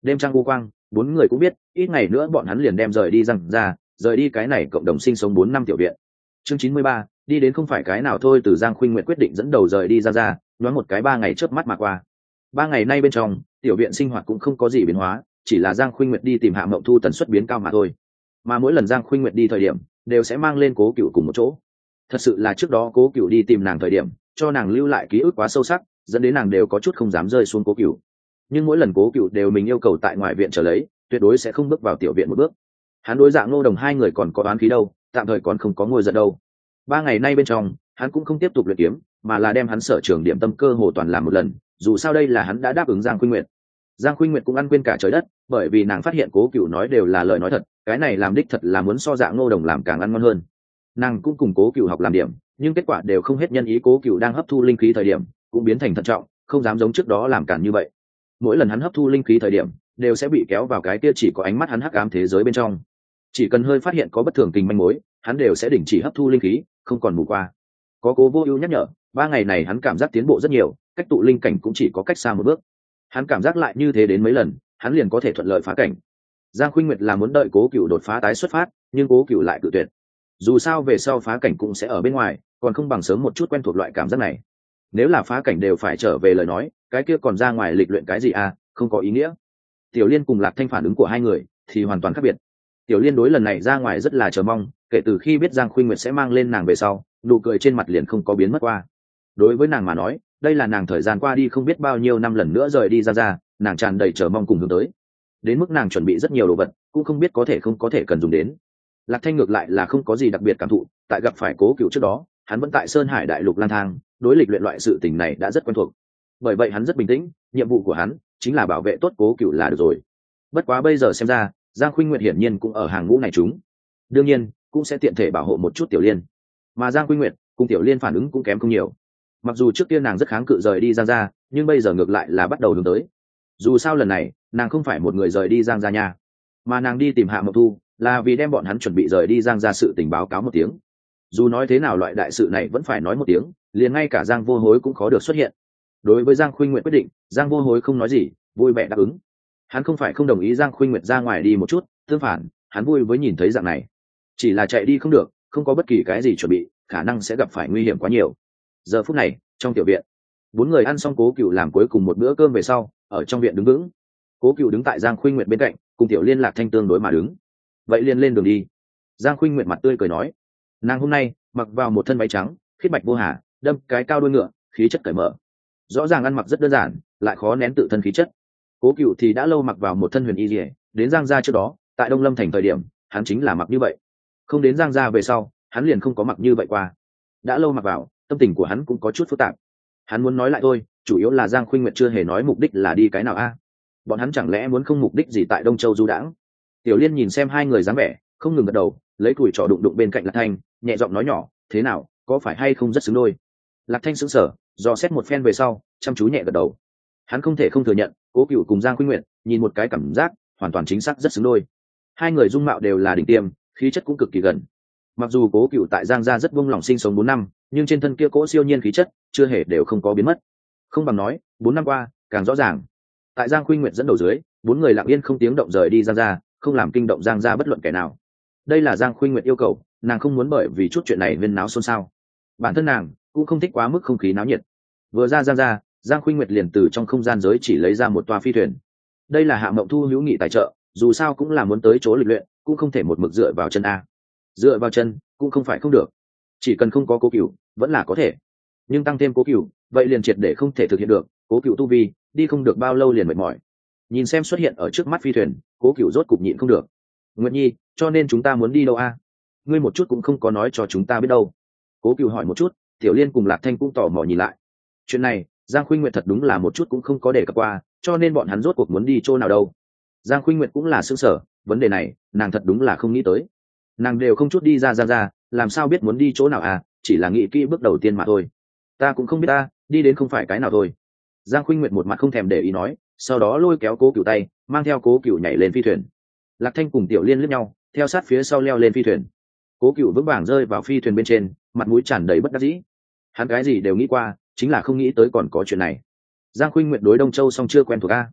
đêm trăng u quang, bốn người cũng biết ít ngày nữa bọn hắn liền đem rời đi Giang ra, rời đi cái này cộng đồng sinh sống 4 năm tiểu viện. Chương 93, đi đến không phải cái nào thôi. Từ Giang Khuynh Nguyệt quyết định dẫn đầu rời đi Giang ra, nhoáng một cái 3 ngày chớp mắt mà qua. 3 ngày nay bên trong tiểu viện sinh hoạt cũng không có gì biến hóa, chỉ là Giang Khuynh Nguyệt đi tìm Hạ Mộng Thu tần suất biến cao mà thôi. Mà mỗi lần Giang Khuynh Nguyệt đi thời điểm đều sẽ mang lên Cố Cựu cùng một chỗ. Thật sự là trước đó Cố Cựu đi tìm nàng thời điểm cho nàng lưu lại ký ức quá sâu sắc, dẫn đến nàng đều có chút không dám rơi xuống Cố Cựu. Nhưng mỗi lần Cố Cựu đều mình yêu cầu tại ngoài viện chờ lấy, tuyệt đối sẽ không bước vào tiểu viện một bước. Hắn đối Dạng Ngô Đồng hai người còn có oán khí đâu, tạm thời còn không có ngôi giận đâu. 3 ngày nay bên trong hắn cũng không tiếp tục luyện kiếm, mà là đem hắn sở trường điểm tâm cơ hồ toàn làm một lần, dù sao đây là hắn đã đáp ứng Giang Khuynh Nguyệt. Giang Khuynh Nguyệt cũng ăn quên cả trời đất, bởi vì nàng phát hiện Cố Cựu nói đều là lời nói thật, cái này làm đích thật là muốn so Dạng Ngô Đồng làm càng ăn ngon hơn. Nàng cũng cùng Cố Cựu học làm điểm, nhưng kết quả đều không hết nhân ý. Cố Cựu đang hấp thu linh khí thời điểm cũng biến thành thận trọng, không dám giống trước đó làm cản như vậy. Mỗi lần hắn hấp thu linh khí thời điểm đều sẽ bị kéo vào cái kia chỉ có ánh mắt hắn hắc ám thế giới bên trong. Chỉ cần hơi phát hiện có bất thường tình manh mối, hắn đều sẽ đình chỉ hấp thu linh khí, không còn mù qua. Có Cố Vô Ưu nhắc nhở, 3 ngày này hắn cảm giác tiến bộ rất nhiều, cách tụ linh cảnh cũng chỉ có cách xa một bước. Hắn cảm giác lại như thế đến mấy lần, hắn liền có thể thuận lợi phá cảnh. Giang Khuynh Nguyệt là muốn đợi Cố Cựu đột phá tái xuất phát, nhưng Cố Cựu lại cự tuyệt. Dù sao về sau phá cảnh cũng sẽ ở bên ngoài, còn không bằng sớm một chút quen thuộc loại cảm giác này. Nếu là phá cảnh đều phải trở về lời nói, cái kia còn ra ngoài lịch luyện cái gì à, không có ý nghĩa. Tiểu Liên cùng Lạc Thanh phản ứng của hai người thì hoàn toàn khác biệt. Tiểu Liên đối lần này ra ngoài rất là chờ mong, kể từ khi biết Giang Khuynh Nguyệt sẽ mang lên nàng về sau, nụ cười trên mặt liền không có biến mất qua. Đối với nàng mà nói, đây là nàng thời gian qua đi không biết bao nhiêu năm lần nữa rời đi ra, nàng tràn đầy chờ mong cùng hướng tới. Đến mức nàng chuẩn bị rất nhiều đồ vật, cũng không biết có thể không có thể cần dùng đến. Lạc Thanh ngược lại là không có gì đặc biệt cảm thụ, tại gặp phải Cố Cựu trước đó, hắn vẫn tại Sơn Hải Đại Lục lang thang, đối lịch luyện loại sự tình này đã rất quen thuộc. Bởi vậy hắn rất bình tĩnh, nhiệm vụ của hắn chính là bảo vệ tốt Cố Cựu là được rồi. Bất quá bây giờ xem ra, Giang Khuynh Nguyệt hiển nhiên cũng ở hàng ngũ này chúng. Đương nhiên, cũng sẽ tiện thể bảo hộ một chút Tiểu Liên. Mà Giang Khuynh Nguyệt cùng Tiểu Liên phản ứng cũng kém không nhiều. Mặc dù trước kia nàng rất kháng cự rời đi Giang gia, nhưng bây giờ ngược lại là bắt đầu hướng tới. Dù sao lần này, nàng không phải một người rời đi Giang gia nha, mà nàng đi tìm Hạ Mộng Thu, là vì đem bọn hắn chuẩn bị rời đi Giang gia sự tình báo cáo một tiếng. Dù nói thế nào loại đại sự này vẫn phải nói một tiếng, liền ngay cả Giang Vô Hối cũng khó được xuất hiện. Đối với Giang Khuynh Nguyệt quyết định, Giang Vô Hối không nói gì, vui vẻ đáp ứng. Hắn không phải không đồng ý Giang Khuynh Nguyệt ra ngoài đi một chút, tương phản, hắn vui với nhìn thấy dạng này. Chỉ là chạy đi không được, không có bất kỳ cái gì chuẩn bị, khả năng sẽ gặp phải nguy hiểm quá nhiều. Giờ phút này, trong tiểu viện, 4 người ăn xong Cố Cựu làm cuối cùng một bữa cơm về sau, ở trong viện đứng vững. Cố Cựu đứng tại Giang Khuynh Nguyệt bên cạnh, cùng Tiểu Liên Lạc Thanh tương đối mà đứng. Vậy liền lên đường đi. Giang Khuynh Nguyệt mặt tươi cười nói. Nàng hôm nay mặc vào một thân váy trắng, khiết bạch vô hà, đâm cái cao đuôi ngựa, khí chất cởi mở. Rõ ràng ăn mặc rất đơn giản, lại khó nén tự thân khí chất. Cố Cựu thì đã lâu mặc vào một thân huyền y liễu, đến Giang gia trước đó, tại Đông Lâm thành thời điểm, hắn chính là mặc như vậy. Không đến Giang gia về sau, hắn liền không có mặc như vậy qua. Đã lâu mặc vào, tâm tình của hắn cũng có chút phức tạp. Hắn muốn nói lại thôi, chủ yếu là Giang Khuynh Nguyệt chưa hề nói mục đích là đi cái nào a. Bọn hắn chẳng lẽ muốn không mục đích gì tại Đông Châu du đãng? Tiểu Liên nhìn xem hai người dáng vẻ, không ngừng gật đầu, lấy củi trò đụng đụng bên cạnh Lạc Thanh, nhẹ giọng nói nhỏ, thế nào, có phải hay không rất xứng đôi? Lạc Thanh sững sờ, dò xét một phen về sau, chăm chú nhẹ gật đầu. Hắn không thể không thừa nhận, Cố Cựu cùng Giang Khuynh Nguyệt, nhìn một cái cảm giác, hoàn toàn chính xác rất xứng đôi. Hai người dung mạo đều là đỉnh tiêm, khí chất cũng cực kỳ gần. Mặc dù Cố Cựu tại Giang gia rất buông lòng sinh sống 4 năm, nhưng trên thân kia cỗ siêu nhiên khí chất, chưa hề đều không có biến mất. Không bằng nói, 4 năm qua, càng rõ ràng. Tại Giang Khuynh Nguyệt dẫn đầu dưới, 4 người lặng yên không tiếng động rời đi Giang gia, không làm kinh động Giang gia bất luận kẻ nào. Đây là Giang Khuynh Nguyệt yêu cầu, nàng không muốn bởi vì chút chuyện này huyên náo xôn xao. Bản thân nàng cũng không thích quá mức không khí náo nhiệt. Vừa ra Giang gia, Giang Khuynh Nguyệt liền từ trong không gian giới chỉ lấy ra một toa phi thuyền. Đây là Hạ Mộng Thu hữu nghị tài trợ, dù sao cũng là muốn tới chỗ lịch luyện, cũng không thể một mực dựa vào chân a. Dựa vào chân cũng không phải không được, chỉ cần không có Cố Cựu vẫn là có thể, nhưng tăng thêm Cố Cựu vậy liền triệt để không thể thực hiện được. Cố Cựu tu vi đi không được bao lâu liền mệt mỏi. Nhìn xem xuất hiện ở trước mắt phi thuyền, Cố Cựu rốt cục nhịn không được. Nguyệt Nhi, cho nên chúng ta muốn đi đâu a? Ngươi một chút cũng không có nói cho chúng ta biết đâu. Cố Cựu hỏi một chút, Tiểu Liên cùng Lạc Thanh cũng tò mò nhìn lại. Chuyện này Giang Khuynh Nguyệt thật đúng là một chút cũng không có đề cập qua, cho nên bọn hắn rốt cuộc muốn đi chỗ nào đâu? Giang Khuynh Nguyệt cũng là sững sờ, vấn đề này nàng thật đúng là không nghĩ tới. Nàng đều không chút đi ra ra, làm sao biết muốn đi chỗ nào à? Chỉ là nghĩ kỹ bước đầu tiên mà thôi. Ta cũng không biết ta đi đến không phải cái nào thôi. Giang Khuynh Nguyệt một mặt không thèm để ý nói, sau đó lôi kéo Cố Cựu tay, mang theo Cố Cựu nhảy lên phi thuyền. Lạc Thanh cùng Tiểu Liên liếc nhau, theo sát phía sau leo lên phi thuyền. Cố Cựu vững vàng rơi vào phi thuyền bên trên, mặt mũi tràn đầy bất đắc dĩ. Hắn cái gì đều nghĩ qua, chính là không nghĩ tới còn có chuyện này. Giang Khuynh Nguyệt đối Đông Châu song chưa quen thuộc a.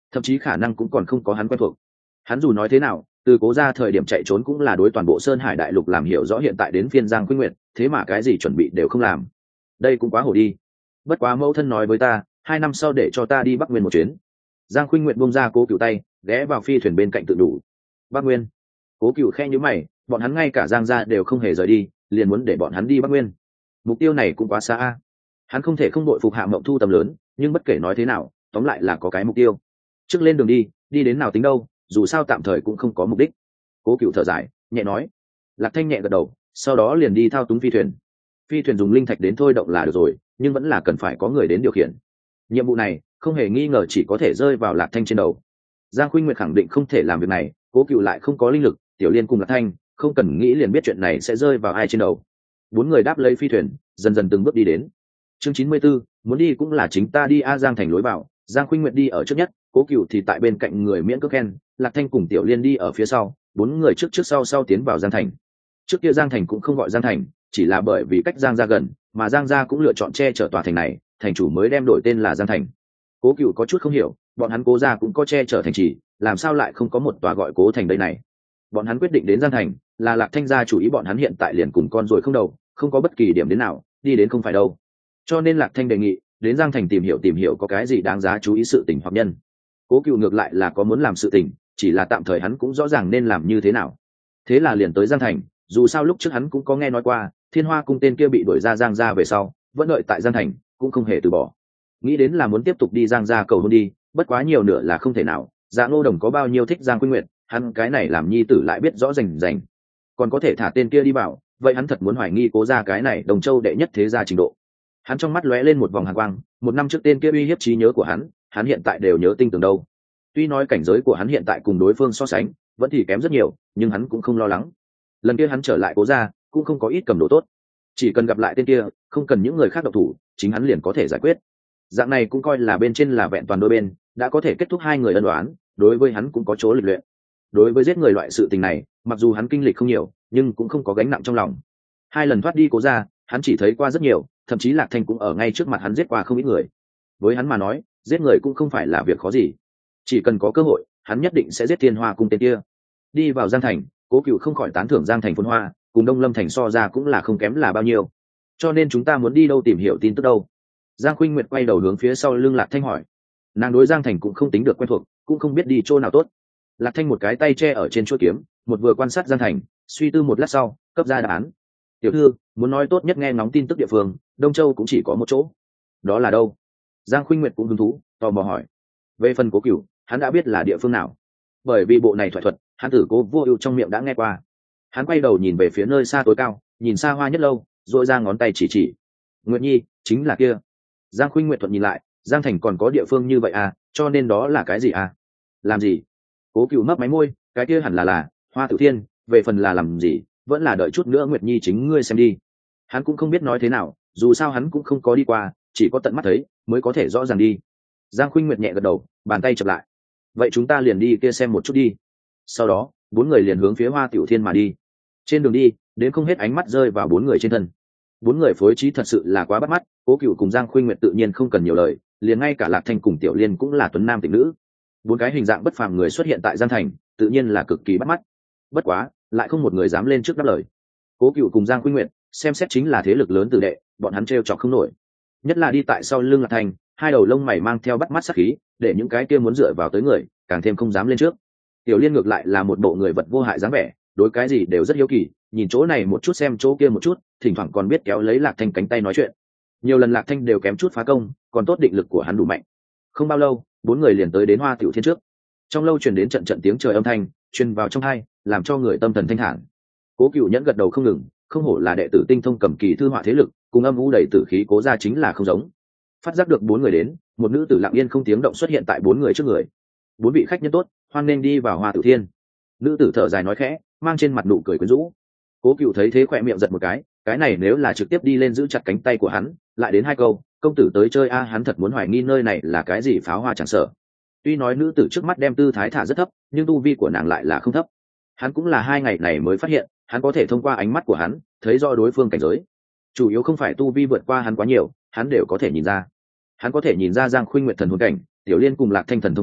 thậm chí khả năng cũng còn không có hắn quen thuộc. Hắn dù nói thế nào, từ Cố gia thời điểm chạy trốn cũng là đối toàn bộ Sơn Hải đại lục làm hiểu rõ, hiện tại đến phiên Giang Khuynh Nguyệt, thế mà cái gì chuẩn bị đều không làm, đây cũng quá hổ đi. Bất quá mẫu thân nói với ta, 2 năm sau để cho ta đi Bắc Nguyên một chuyến. Giang Khuynh Nguyệt buông ra Cố Cựu tay, ghé vào phi thuyền bên cạnh tự đủ. Bắc Nguyên? Cố Cựu khẽ nhíu mày, bọn hắn ngay cả Giang gia đều không hề rời đi, liền muốn để bọn hắn đi Bắc Nguyên. Mục tiêu này cũng quá xa a. Hắn không thể không đội phục Hạ Mộng Thu tầm lớn, nhưng bất kể nói thế nào, tóm lại là có cái mục tiêu. Trước lên đường đi, đi đến nào tính đâu, dù sao tạm thời cũng không có mục đích. Cố Cựu thở dài, nhẹ nói. Lạc Thanh nhẹ gật đầu, sau đó liền đi thao túng phi thuyền. Phi thuyền dùng linh thạch đến thôi động là được rồi, nhưng vẫn là cần phải có người đến điều khiển. Nhiệm vụ này không hề nghi ngờ chỉ có thể rơi vào Lạc Thanh trên đầu. Giang Khuynh Nguyệt khẳng định không thể làm việc này, Cố Cựu lại không có linh lực, Tiểu Liên cùng Lạc Thanh không cần nghĩ liền biết chuyện này sẽ rơi vào ai trên đầu. 4 người đáp lấy phi thuyền, dần dần từng bước đi đến. Chương 94, muốn đi cũng là chính ta đi a. Giang thành lối vào, Giang Khuynh Nguyệt đi ở trước nhất, Cố Cựu thì tại bên cạnh người miễn cước khen, Lạc Thanh cùng Tiểu Liên đi ở phía sau, 4 người trước trước sau sau tiến vào Giang thành. Trước kia Giang thành cũng không gọi Giang thành, chỉ là bởi vì cách Giang gia gần, mà Giang gia cũng lựa chọn che chở tòa thành này, thành chủ mới đem đổi tên là Giang thành. Cố Cựu có chút không hiểu, bọn hắn Cố gia cũng có che chở thành trì, làm sao lại không có một tòa gọi Cố thành đây này? Bọn hắn quyết định đến Giang thành, là Lạc Thanh gia chủ ý, bọn hắn hiện tại liền cùng con rồi không đầu, không có bất kỳ điểm đến nào, đi đến không phải đâu. Cho nên Lạc Thanh đề nghị đến Giang thành tìm hiểu có cái gì đáng giá chú ý sự tình hoặc nhân. Cố Cựu ngược lại là có muốn làm sự tình, chỉ là tạm thời hắn cũng rõ ràng nên làm như thế nào. Thế là liền tới Giang thành, dù sao lúc trước hắn cũng có nghe nói qua Thiên Hoa cung tên kia bị đuổi ra Giang gia về sau, vẫn đợi tại Giang thành, cũng không hề từ bỏ. Nghĩ đến là muốn tiếp tục đi Giang gia cầu hôn đi, bất quá nhiều nửa là không thể nào. Dạ Ngô Đồng có bao nhiêu thích Giang Khuynh Nguyệt, hắn cái này làm nhi tử lại biết rõ rành rành, còn có thể thả tên kia đi vào, vậy hắn thật muốn hoài nghi Cố gia cái này Đồng Châu đệ nhất thế gia trình độ. Hắn trong mắt lóe lên một vòng hàn quang, 1 năm trước tên kia uy hiếp trí nhớ của hắn hiện tại đều nhớ tinh tường đâu. Tuy nói cảnh giới của hắn hiện tại cùng đối phương so sánh vẫn thì kém rất nhiều, nhưng hắn cũng không lo lắng. Lần kia hắn trở lại Cố gia cũng không có ít cầm đồ tốt, chỉ cần gặp lại tên kia, không cần những người khác độc thủ, chính hắn liền có thể giải quyết. Dạng này cũng coi là bên trên là vẹn toàn đôi bên, đã có thể kết thúc 2 người ân oán, đối với hắn cũng có chỗ lịch luyện. Đối với giết người loại sự tình này, mặc dù hắn kinh lịch không nhiều, nhưng cũng không có gánh nặng trong lòng. 2 lần thoát đi Cố gia, hắn chỉ thấy qua rất nhiều, thậm chí Lạc Thanh cũng ở ngay trước mặt hắn giết qua không ít người. Với hắn mà nói, giết người cũng không phải là việc khó gì, chỉ cần có cơ hội, hắn nhất định sẽ giết Thiên Hoa cung tên kia. Đi vào Giang thành, Cố Cựu không khỏi tán thưởng Giang thành phồn hoa, cùng Đông Lâm thành so ra cũng là không kém là bao nhiêu. Cho nên chúng ta muốn đi đâu tìm hiểu tin tức đâu? Giang Khuynh Nguyệt quay đầu hướng phía sau lưng Lạc Thanh hỏi. Nàng đối Giang thành cũng không tính được quen thuộc, cũng không biết đi chỗ nào tốt. Lạc Thanh một cái tay che ở trên chuôi kiếm, một vừa quan sát Giang thành, suy tư một lát sau, cấp ra đáp án. Tiểu thư, muốn nói tốt nhất nghe ngóng tin tức địa phương, Đông Châu cũng chỉ có một chỗ. Đó là đâu? Giang Khuynh Nguyệt cũng hứng thú, tò mò hỏi. Về phần Cố Cựu, hắn đã biết là địa phương nào, bởi vì bộ này thoại thuật hắn từ Cố Vô Ưu trong miệng đã nghe qua. Hắn quay đầu nhìn về phía nơi xa tối cao, nhìn xa hoa nhất lâu, rồi ra ngón tay chỉ. Nguyệt Nhi, chính là kia. Giang Khuynh Nguyệt thuận nhìn lại, Giang thành còn có địa phương như vậy à, cho nên đó là cái gì à? Làm gì? Cố Cựu mấp máy môi, cái kia hẳn là Hoa Tử Thiên, về phần là làm gì, vẫn là đợi chút nữa Nguyệt Nhi chính ngươi xem đi. Hắn cũng không biết nói thế nào, dù sao hắn cũng không có đi qua, chỉ có tận mắt thấy mới có thể rõ ràng đi. Giang Khuynh Nguyệt nhẹ gật đầu, bàn tay chập lại. Vậy chúng ta liền đi kia xem một chút đi. Sau đó 4 người liền hướng phía Hoa Tiểu Thiên mà đi. Trên đường đi, đến không hết ánh mắt rơi vào 4 người trên thân. 4 người phối trí thật sự là quá bắt mắt, Cố Cựu cùng Giang Khuynh Nguyệt tự nhiên không cần nhiều lời, liền ngay cả Lạc Thanh cùng Tiểu Liên cũng là tuấn nam tịnh nữ. 4 cái hình dạng bất phàm người xuất hiện tại Giang thành, tự nhiên là cực kỳ bắt mắt. Bất quá, lại không một người dám lên trước đáp lời. Cố Cựu cùng Giang Khuynh Nguyệt xem xét chính là thế lực lớn tử đệ, bọn hắn trêu chọc không nổi. Nhất là đi tại sau lưng Lạc Thanh, 2 đầu lông mày mang theo bắt mắt sát khí, để những cái kia muốn dựa vào tới người, càng thêm không dám lên trước. Tiểu Liên ngược lại là một bộ người vật vô hại dáng vẻ, đối cái gì đều rất hiếu kỳ, nhìn chỗ này một chút xem chỗ kia một chút, thỉnh thoảng còn biết kéo lấy Lạc Thanh cánh tay nói chuyện. Nhiều lần Lạc Thanh đều kém chút phá công, còn tốt định lực của hắn đủ mạnh. Không bao lâu, 4 người liền tới đến Hoa Tiểu Thiên trước. Trong lâu truyền đến trận trận tiếng trời âm thanh, truyền vào trong tai, làm cho người tâm thần thanh thản. Cố Cựu nhẫn gật đầu không ngừng, không hổ là đệ tử tinh thông cầm kỳ thư họa thế lực, cùng âm u đầy tử khí Cố gia chính là không giống. Phát giác được 4 người đến, một nữ tử lặng yên không tiếng động xuất hiện tại 4 người trước người. 4 vị khách nhân tốt, hoan nên đi vào Hoa Tiểu Thiên. Nữ tử thở dài nói khẽ, mang trên mặt nụ cười quyến rũ. Cố Cựu thấy thế khỏe miệng giật một cái này nếu là trực tiếp đi lên giữ chặt cánh tay của hắn, lại đến 2 câu, công tử tới chơi a, hắn thật muốn hoài nghi nơi này là cái gì pháo hoa chẳng sợ. Tuy nói nữ tử trước mắt đem tư thái thả rất thấp, nhưng tu vi của nàng lại là không thấp. Hắn cũng là 2 ngày này mới phát hiện, hắn có thể thông qua ánh mắt của hắn thấy rõ đối phương cảnh giới. Chủ yếu không phải tu vi vượt qua hắn quá nhiều, hắn đều có thể nhìn ra. Hắn có thể nhìn ra Giang Khuynh Nguyệt thần hồn cảnh, Tiểu Liên cùng Lạc Thanh thần thông cảnh,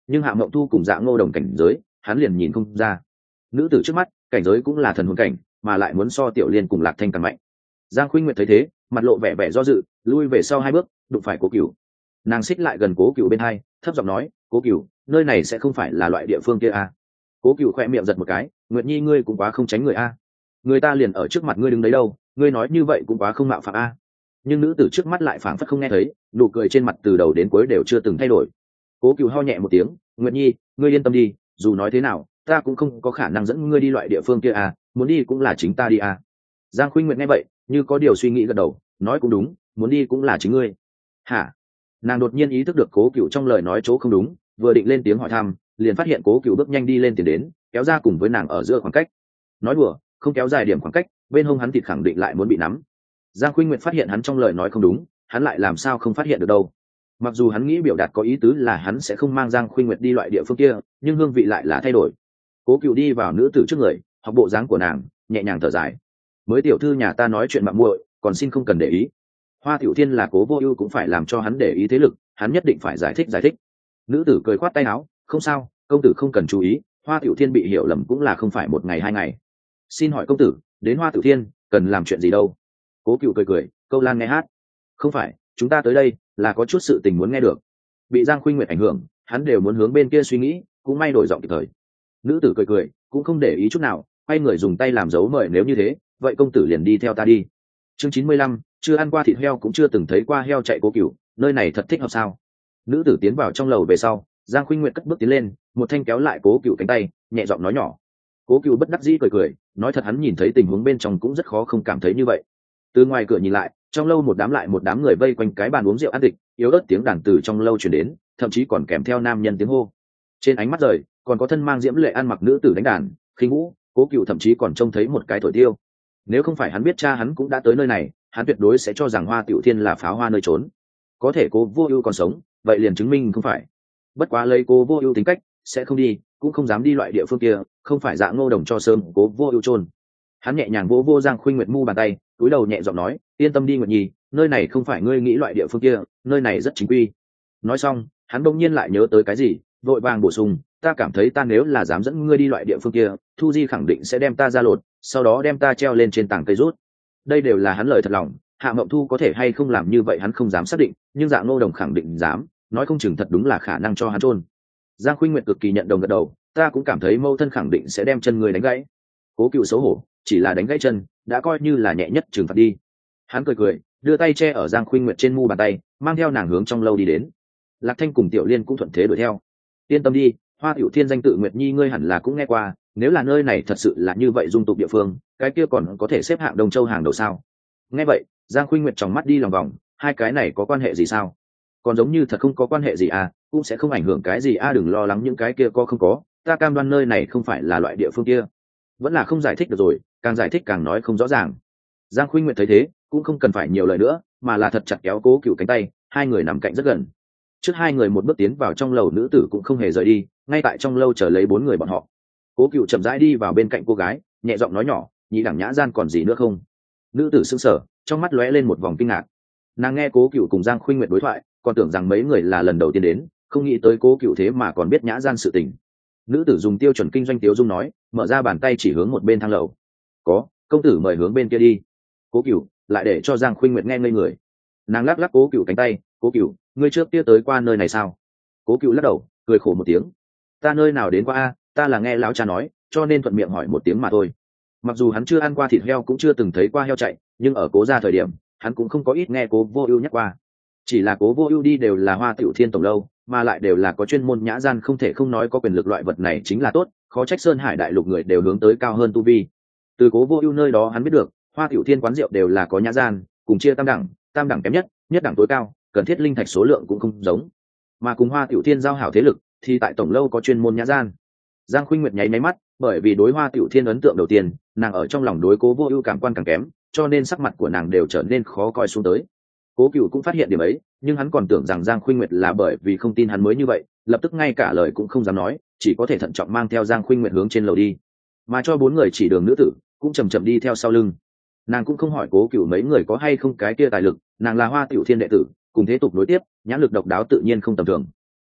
nhưng Hạ Mộng Thu cùng Dạ Ngô Đồng cảnh giới hắn liền nhìn không ra. Nữ tử trước mắt cảnh giới cũng là thần hồn cảnh, mà lại muốn so Tiểu Liên cùng Lạc Thanh càng mạnh. Giang Khuynh Nguyệt thấy thế, mặt lộ vẻ vẻ do dự, lui về sau 2 bước, đụng phải Cố Cửu. Nàng xích lại gần Cố Cửu bên hai, thấp giọng nói, Cố Cửu, nơi này sẽ không phải là loại địa phương kia à? Cố Cửu khẽ miệng giật một cái, Nguyệt Nhi ngươi cũng quá không tránh người a. Người ta liền ở trước mặt ngươi đứng đấy đâu, ngươi nói như vậy cũng quá không mạo phạm a. Nhưng nữ tử trước mắt lại phảng phất không nghe thấy, nụ cười trên mặt từ đầu đến cuối đều chưa từng thay đổi. Cố Cửu ho nhẹ một tiếng, Nguyệt Nhi, ngươi yên tâm đi, dù nói thế nào, ta cũng không có khả năng dẫn ngươi đi loại địa phương kia à, muốn đi cũng là chính ta đi à. Giang Khuynh Nguyệt nghe vậy, như có điều suy nghĩ gật đầu, nói cũng đúng, muốn đi cũng là chính ngươi. Hả? Nàng đột nhiên ý thức được Cố Cửu trong lời nói chỗ không đúng, vừa định lên tiếng hỏi thăm, liền phát hiện Cố Cửu bước nhanh đi lên tiền đến, kéo ra cùng với nàng ở giữa khoảng cách. Nói đùa, không kéo dài điểm khoảng cách, bên hông hắn thịt khẳng định lại muốn bị nắm. Giang Khuynh Nguyệt phát hiện hắn trong lời nói không đúng, hắn lại làm sao không phát hiện được đâu. Mặc dù hắn nghĩ biểu đạt có ý tứ là hắn sẽ không mang Giang Khuynh Nguyệt đi loại địa phương kia, nhưng hương vị lại là thay đổi. Cố Cửu đi vào nữ tử trước người, học bộ dáng của nàng, nhẹ nhàng thở dài. Mới tiểu thư nhà ta nói chuyện mặn muội, còn xin không cần để ý. Hoa Tiểu Thiên là Cố Vô Ưu cũng phải làm cho hắn để ý thế lực, hắn nhất định phải giải thích. Nữ tử cười khoát tay áo, không sao, công tử không cần chú ý, Hoa Tiểu Thiên bị hiểu lầm cũng là không phải 1 ngày 2 ngày. Xin hỏi công tử, đến Hoa Tiểu Thiên cần làm chuyện gì đâu? Cố Cửu cười, câu lan nghe hát. Không phải, chúng ta tới đây là có chút sự tình muốn nghe được. Bị Giang Khuynh Nguyệt ảnh hưởng, hắn đều muốn hướng bên kia suy nghĩ, cũng may đổi giọng kịp thời. Nữ tử cười, cũng không để ý chút nào, quay người dùng tay làm dấu mời, nếu như thế, vậy công tử liền đi theo ta đi. Chương 95, chưa ăn qua thịt heo cũng chưa từng thấy qua heo chạy. Cố Cửu, nơi này thật thích hợp sao? Nữ tử tiến vào trong lầu về sau, Giang Khuynh Nguyệt cất bước tiến lên, một thanh kéo lại Cố Cửu cánh tay, nhẹ giọng nói nhỏ. Cố Cửu bất đắc dĩ cười, nói thật hắn nhìn thấy tình huống bên trong cũng rất khó không cảm thấy như vậy. Từ ngoài cửa nhìn lại, trong lâu một đám người vây quanh cái bàn uống rượu ăn thịt, yếu ớt tiếng đàn từ trong lâu truyền đến, thậm chí còn kèm theo nam nhân tiếng hô. Trên ánh mắt rời, còn có thân mang diễm lệ ăn mặc nữ tử đánh đàn, khinh vũ. Cố Cửu thậm chí còn trông thấy một cái thổi tiêu. Nếu không phải hắn biết cha hắn cũng đã tới nơi này, hắn tuyệt đối sẽ cho rằng Hoa Tiểu Thiên là pháo hoa nơi trốn. Có thể Cố Vô Ưu còn sống, vậy liền chứng minh không phải. Bất quá lấy Cố Vô Ưu tính cách, sẽ không đi, cũng không dám đi loại địa phương kia, không phải Dạ Ngô Đồng cho sớm Cố Vô Ưu chôn. Hắn nhẹ nhàng vỗ Giang Khuynh Nguyệt mu bàn tay, cúi đầu nhẹ giọng nói, yên tâm đi Nguyệt Nhi, nơi này không phải ngươi nghĩ loại địa phương kia, nơi này rất chính quy. Nói xong, hắn bỗng nhiên lại nhớ tới cái gì, vội vàng bổ sung, ta cảm thấy ta nếu là dám dẫn ngươi đi loại địa phương kia, Thu Di khẳng định sẽ đem ta ra lột, sau đó đem ta treo lên trên tảng cây rút. Đây đều là hắn lời thật lòng, Hạ Mộng Thu có thể hay không làm như vậy hắn không dám xác định, nhưng Dạ Ngô Đồng khẳng định dám, nói không chừng thật đúng là khả năng cho hắn chôn. Giang Khuynh Nguyệt cực kỳ nhận đồng gật đầu, ta cũng cảm thấy mâu thân khẳng định sẽ đem chân người đánh gãy. Cố Cửu xấu hổ, chỉ là đánh gãy chân, đã coi như là nhẹ nhất trừng phạt đi. Hắn cười, đưa tay che ở Giang Khuynh Nguyệt trên mu bàn tay, mang theo nàng hướng trong lâu đi đến. Lạc Thanh cùng Tiểu Liên cũng thuận thế đuổi theo. Yên tâm đi, Hoa Tiểu Thiên danh tự Nguyệt Nhi ngươi hẳn là cũng nghe qua, nếu là nơi này thật sự là như vậy dung tục địa phương, cái kia còn có thể xếp hạng Đông Châu hàng đầu sao? Nghe vậy, Giang Khuynh Nguyệt tròng mắt đi lòng vòng, hai cái này có quan hệ gì sao? Còn giống như thật không có quan hệ gì à, cũng sẽ không ảnh hưởng cái gì à, đừng lo lắng những cái kia có không có, ta cam đoan nơi này không phải là loại địa phương kia. Vẫn là không giải thích được rồi, càng giải thích càng nói không rõ ràng. Giang Khuynh Nguyệt thấy thế, cũng không cần phải nhiều lời nữa, mà là thật chặt kéo Cố Cửu cánh tay, hai người nằm cạnh rất gần. Trước hai người một bước tiến vào trong lầu, nữ tử cũng không hề rời đi, ngay tại trong lâu chờ lấy 4 người bọn họ. Cố Cửu chậm rãi đi vào bên cạnh cô gái, nhẹ giọng nói nhỏ, nhị đẳng nhã gian còn gì nữa không? Nữ tử sững sờ, trong mắt lóe lên một vòng kinh ngạc. Nàng nghe Cố Cửu cùng Giang Khuynh Nguyệt đối thoại, còn tưởng rằng mấy người là lần đầu tiên đến, không nghĩ tới Cố Cửu thế mà còn biết nhã gian sự tình. Nữ tử dùng tiêu chuẩn kinh doanh tiếu dung nói, mở ra bàn tay chỉ hướng một bên thang lầu. Có, công tử mời hướng bên kia đi. Cố Cửu lại để cho Giang Khuynh Nguyệt nghe ngây người. Nàng lắc lắc Cố Cửu cánh tay, Cố Cửu, ngươi trước kia tới qua nơi này sao? Cố Cửu lắc đầu, cười khổ một tiếng. Ta nơi nào đến qua a, ta là nghe lão cha nói, cho nên thuận miệng hỏi một tiếng mà thôi. Mặc dù hắn chưa ăn qua thịt heo cũng chưa từng thấy qua heo chạy, nhưng ở Cố gia thời điểm, hắn cũng không có ít nghe Cố Vô Ưu nhắc qua. Chỉ là Cố Vô Ưu đi đều là Hoa Tiểu Thiên tổng lâu, mà lại đều là có chuyên môn nhã gian, không thể không nói có quyền lực loại vật này chính là tốt, khó trách Sơn Hải đại lục người đều hướng tới cao hơn tu vi. Từ Cố Vô Ưu nơi đó hắn biết được, Hoa Tiểu Thiên quán rượu đều là có nhã gian, cùng chia tam đẳng kém nhất, nhất đẳng tối cao, cần thiết linh thạch số lượng cũng không giống. Mà cùng Hoa Tiểu Thiên giao hảo thế lực, thì tại tổng lâu có chuyên môn nhã gian. Giang Khuynh Nguyệt nháy máy mắt, bởi vì đối Hoa Tiểu Thiên ấn tượng đầu tiên, nàng ở trong lòng đối Cố Vô Ưu cảm quan càng kém, cho nên sắc mặt của nàng đều trở nên khó coi xuống tới. Cố Cửu cũng phát hiện điểm ấy, nhưng hắn còn tưởng rằng Giang Khuynh Nguyệt là bởi vì không tin hắn mới như vậy, lập tức ngay cả lời cũng không dám nói, chỉ có thể thận trọng mang theo Giang Khuynh Nguyệt hướng trên lầu đi. Mà cho 4 người chỉ đường nữ tử, cũng chậm chậm đi theo sau lưng. Nàng cũng không hỏi Cố Cửu mấy người có hay không cái kia tài lực, nàng là Hoa Tiểu Thiên đệ tử, cùng thế tục nối tiếp, nhãn lực độc đáo tự nhiên không tầm thường.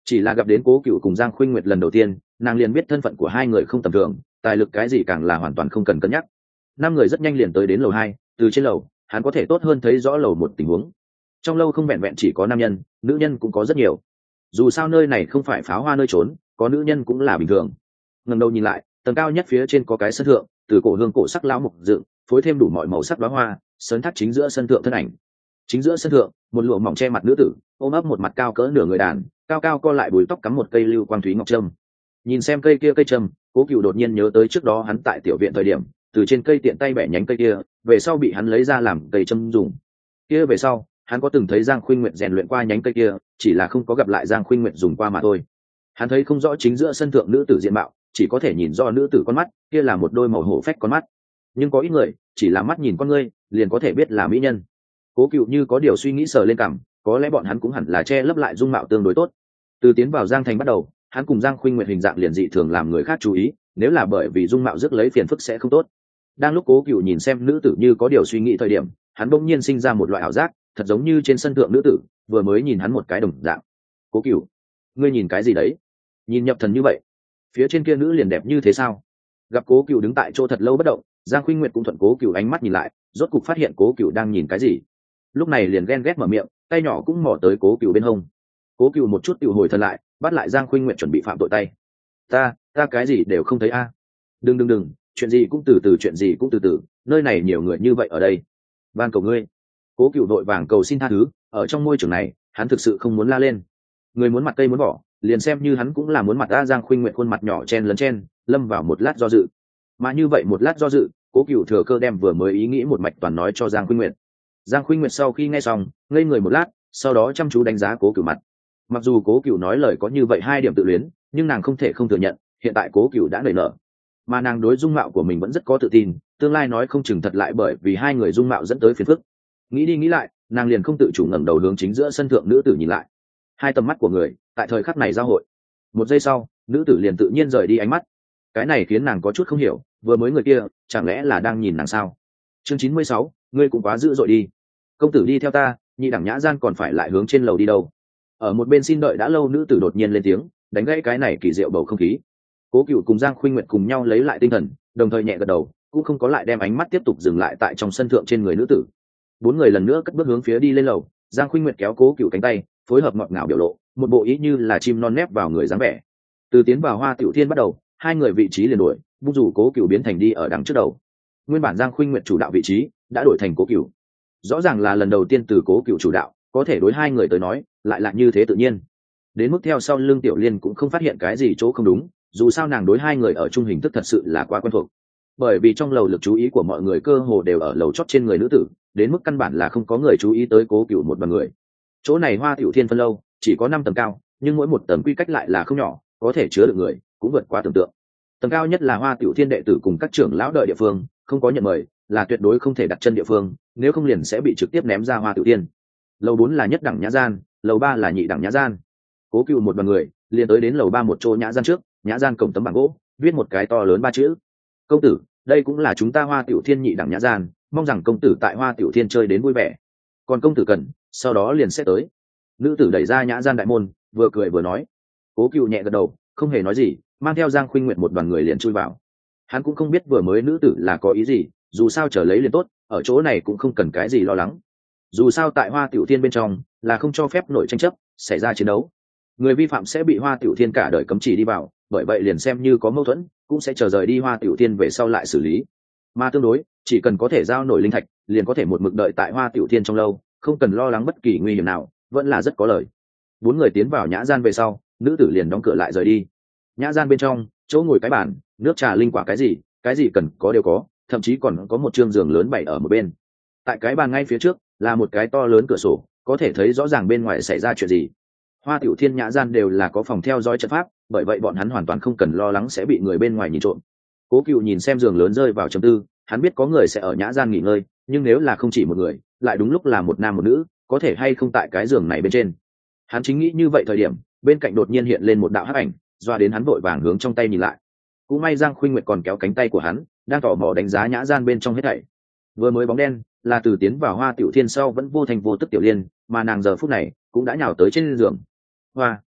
Chỉ là gặp đến Cố Cựu cùng Giang Khuynh Nguyệt lần đầu tiên, nàng liền biết thân phận của hai người không tầm thường, tài lực cái gì càng là hoàn toàn không cần cân nhắc. Năm người rất nhanh liền tới đến lầu 2, từ trên lầu hắn có thể tốt hơn thấy rõ lầu một tình huống. Trong lâu không vẹn vẹn chỉ có nam nhân, nữ nhân cũng có rất nhiều. Dù sao nơi này không phải pháo hoa nơi trốn, có nữ nhân cũng là bình thường. Ngẩng đầu nhìn lại, tầng cao nhất phía trên có cái sân thượng, từ cổ hương cổ sắc lão mục dựng, phối thêm đủ mọi màu sắc đóa hoa, sấn thác chính giữa sân thượng thân ảnh. Chính giữa sân thượng, một lụa mỏng che mặt nữ tử, ôm ấp một mặt cao cỡ nửa người đàn, cao cao co lại bùi tóc cắm một cây lưu quang thúy ngọc trâm. Nhìn xem cây kia cây trâm, Cố Cựu đột nhiên nhớ tới trước đó hắn tại tiểu viện thời điểm, từ trên cây tiện tay bẻ nhánh cây kia, về sau bị hắn lấy ra làm cây châm dùng. Kia về sau, hắn có từng thấy Giang Khuynh Nguyệt rèn luyện qua nhánh cây kia, chỉ là không có gặp lại Giang Khuynh Nguyệt dùng qua mà thôi. Hắn thấy không rõ chính giữa sân thượng nữ tử diện mạo, chỉ có thể nhìn rõ nữ tử con mắt, kia là một đôi màu hổ phách con mắt. Nhưng có ít người, chỉ là mắt nhìn con ngươi, liền có thể biết là mỹ nhân. Cố Cựu như có điều suy nghĩ sờ lên cằm, có lẽ bọn hắn cũng hẳn là che lấp lại dung mạo tương đối tốt. Từ tiến vào Giang Thành bắt đầu, hắn cùng Giang Khuynh Nguyệt hình dạng liền dị thường làm người khác chú ý, nếu là bởi vì dung mạo rước lấy phiền phức sẽ không tốt. Đang lúc Cố Cựu nhìn xem nữ tử như có điều suy nghĩ thời điểm, hắn bỗng nhiên sinh ra một loại ảo giác, thật giống như trên sân thượng nữ tử vừa mới nhìn hắn một cái đồng dạng. Cố Cựu, ngươi nhìn cái gì đấy? Nhìn nhập thần như vậy, phía trên kia nữ liền đẹp như thế sao? Gặp Cố Cựu đứng tại chỗ thật lâu bất động, Giang Khuynh Nguyệt cũng thuận Cố Cựu ánh mắt nhìn lại, rốt cục phát hiện Cố Cựu đang nhìn cái gì. Lúc này liền ghen ghét mở miệng, tay nhỏ cũng mò tới Cố Cựu bên hông. Cố Cựu một chút tiểu hồi thần lại, bắt lại Giang Khuynh Nguyệt chuẩn bị phạm tội tay. Ta cái gì đều không thấy a. Đừng, chuyện gì cũng từ từ, chuyện gì cũng từ từ, nơi này nhiều người như vậy ở đây. Van cầu ngươi. Cố Cựu đội vàng cầu xin tha thứ, ở trong môi trường này, hắn thực sự không muốn la lên. Người muốn mặt cây muốn vỏ, liền xem như hắn cũng là muốn mặt. Giang Khuynh Nguyệt khuôn mặt nhỏ chen lấn chen, lâm vào một lát do dự. Mà như vậy một lát do dự, Cố Cựu thừa cơ đem vừa mới ý nghĩ một mạch toàn nói cho Giang Khuynh Nguyệt. Giang Khuynh Nguyệt sau khi nghe xong, ngây người một lát, sau đó chăm chú đánh giá Cố Cựu mặt. Mặc dù Cố Cựu nói lời có như vậy hai điểm tự luyến, nhưng nàng không thể không thừa nhận, hiện tại Cố Cựu đã nảy nở, mà nàng đối dung mạo của mình vẫn rất có tự tin, tương lai nói không chừng thật lại bởi vì hai người dung mạo dẫn tới phiền phức. Nghĩ đi nghĩ lại, nàng liền không tự chủ ngẩng đầu hướng chính giữa sân thượng nữ tử nhìn lại. Hai tầm mắt của người tại thời khắc này giao hội. Một giây sau, nữ tử liền tự nhiên rời đi ánh mắt. Cái này khiến nàng có chút không hiểu, vừa mới người kia chẳng lẽ là đang nhìn nàng sao? Chương 96, ngươi cũng quá dữ dội đi. Công tử đi theo ta, nhị đẳng nhã gian còn phải lại hướng trên lầu đi đâu? Ở một bên xin đợi đã lâu nữ tử đột nhiên lên tiếng, đánh gãy cái này kỳ diệu bầu không khí. Cố Cựu cùng Giang Khuynh Nguyệt cùng nhau lấy lại tinh thần, đồng thời nhẹ gật đầu, cũng không có lại đem ánh mắt tiếp tục dừng lại tại trong sân thượng trên người nữ tử. Bốn người lần nữa cất bước hướng phía đi lên lầu. Giang Khuynh Nguyệt kéo Cố Cựu cánh tay, phối hợp ngọt ngào biểu lộ, một bộ ý như là chim non nép vào người dáng vẻ. Từ tiến vào Hoa Tiểu Thiên bắt đầu, hai người vị trí liền đổi, bung rủ Cố Cựu biến thành đi ở đằng trước đầu. Nguyên bản Giang Khuynh Nguyệt chủ đạo vị trí, đã đổi thành Cố Cựu. Rõ ràng là lần đầu tiên từ Cố Cựu chủ đạo, có thể đối hai người tới nói, lại là như thế tự nhiên. Đến mức theo sau lưng Tiểu Liên cũng không phát hiện cái gì chỗ không đúng, dù sao nàng đối hai người ở chung hình thức thật sự là quá quen thuộc. Bởi vì trong lầu lực chú ý của mọi người cơ hồ đều ở lầu chót trên người nữ tử, đến mức căn bản là không có người chú ý tới Cố Cựu một đoàn người. Chỗ này Hoa Tiểu Thiên phân lâu chỉ có 5 tầng cao, nhưng mỗi một tầng quy cách lại là không nhỏ, có thể chứa được người cũng vượt qua tưởng tượng. Tầng cao nhất là Hoa Tiểu Thiên đệ tử cùng các trưởng lão đợi địa phương, không có nhận mời là tuyệt đối không thể đặt chân địa phương, nếu không liền sẽ bị trực tiếp ném ra Hoa Tiểu Thiên. Lầu 4 là nhất đẳng nhã gian, lầu 3 là nhị đẳng nhã gian. Cố Cựu một đoàn người liền tới đến lầu 3 một chỗ nhã gian trước, nhã gian cổng tấm bảng gỗ viết một cái to lớn 3 chữ: công tử, đây cũng là chúng ta Hoa Tiểu Thiên nhị đẳng nhã gian, mong rằng công tử tại Hoa Tiểu Thiên chơi đến vui vẻ, còn công tử cần sau đó liền sẽ tới. Nữ tử đẩy ra nhã gian đại môn, vừa cười vừa nói. Cố Cựu nhẹ gật đầu, không hề nói gì, mang theo Giang Khuynh Nguyệt một đoàn người liền chui vào. Hắn cũng không biết vừa mới nữ tử là có ý gì, dù sao trở lấy liền tốt, ở chỗ này cũng không cần cái gì lo lắng. Dù sao tại Hoa Tiểu Thiên bên trong là không cho phép nổi tranh chấp xảy ra chiến đấu, người vi phạm sẽ bị Hoa Tiểu Thiên cả đời cấm chỉ đi vào, bởi vậy liền xem như có mâu thuẫn cũng sẽ chờ rời đi Hoa Tiểu Thiên về sau lại xử lý. Mà tương đối, chỉ cần có thể giao nổi linh thạch, liền có thể một mực đợi tại Hoa Tiểu Thiên trong lâu, không cần lo lắng bất kỳ nguy hiểm nào, vẫn là rất có lời. Bốn người tiến vào nhã gian về sau, nữ tử liền đóng cửa lại rời đi. Nhã gian bên trong, chỗ ngồi cái bàn, nước trà linh quả cái gì cần có đều có, thậm chí còn có một chương giường lớn bày ở một bên. Tại cái bàn ngay phía trước là một cái to lớn cửa sổ, có thể thấy rõ ràng bên ngoài xảy ra chuyện gì. Hoa Tiểu Thiên nhã gian đều là có phòng theo dõi trận pháp, bởi vậy bọn hắn hoàn toàn không cần lo lắng sẽ bị người bên ngoài nhìn trộm. Cố Cựu nhìn xem giường lớn rơi vào trầm tư, hắn biết có người sẽ ở nhã gian nghỉ ngơi, nhưng nếu là không chỉ một người, lại đúng lúc là một nam một nữ, có thể hay không tại cái giường này bên trên. Hắn chính nghĩ như vậy thời điểm, bên cạnh đột nhiên hiện lên một đạo hắc ảnh, doa đến hắn vội vàng hướng trong tay nhìn lại. Cũng may Giang Khuynh Nguyệt còn kéo cánh tay của hắn, đang tò mò đánh giá nhã gian bên trong hết thảy. Vừa mới bóng đen là từ tiến vào Hoa Tiểu Thiên sau vẫn vô thành vô tức Tiểu Liên, mà nàng giờ phút này cũng đã nhào tới trên giường. Hoa,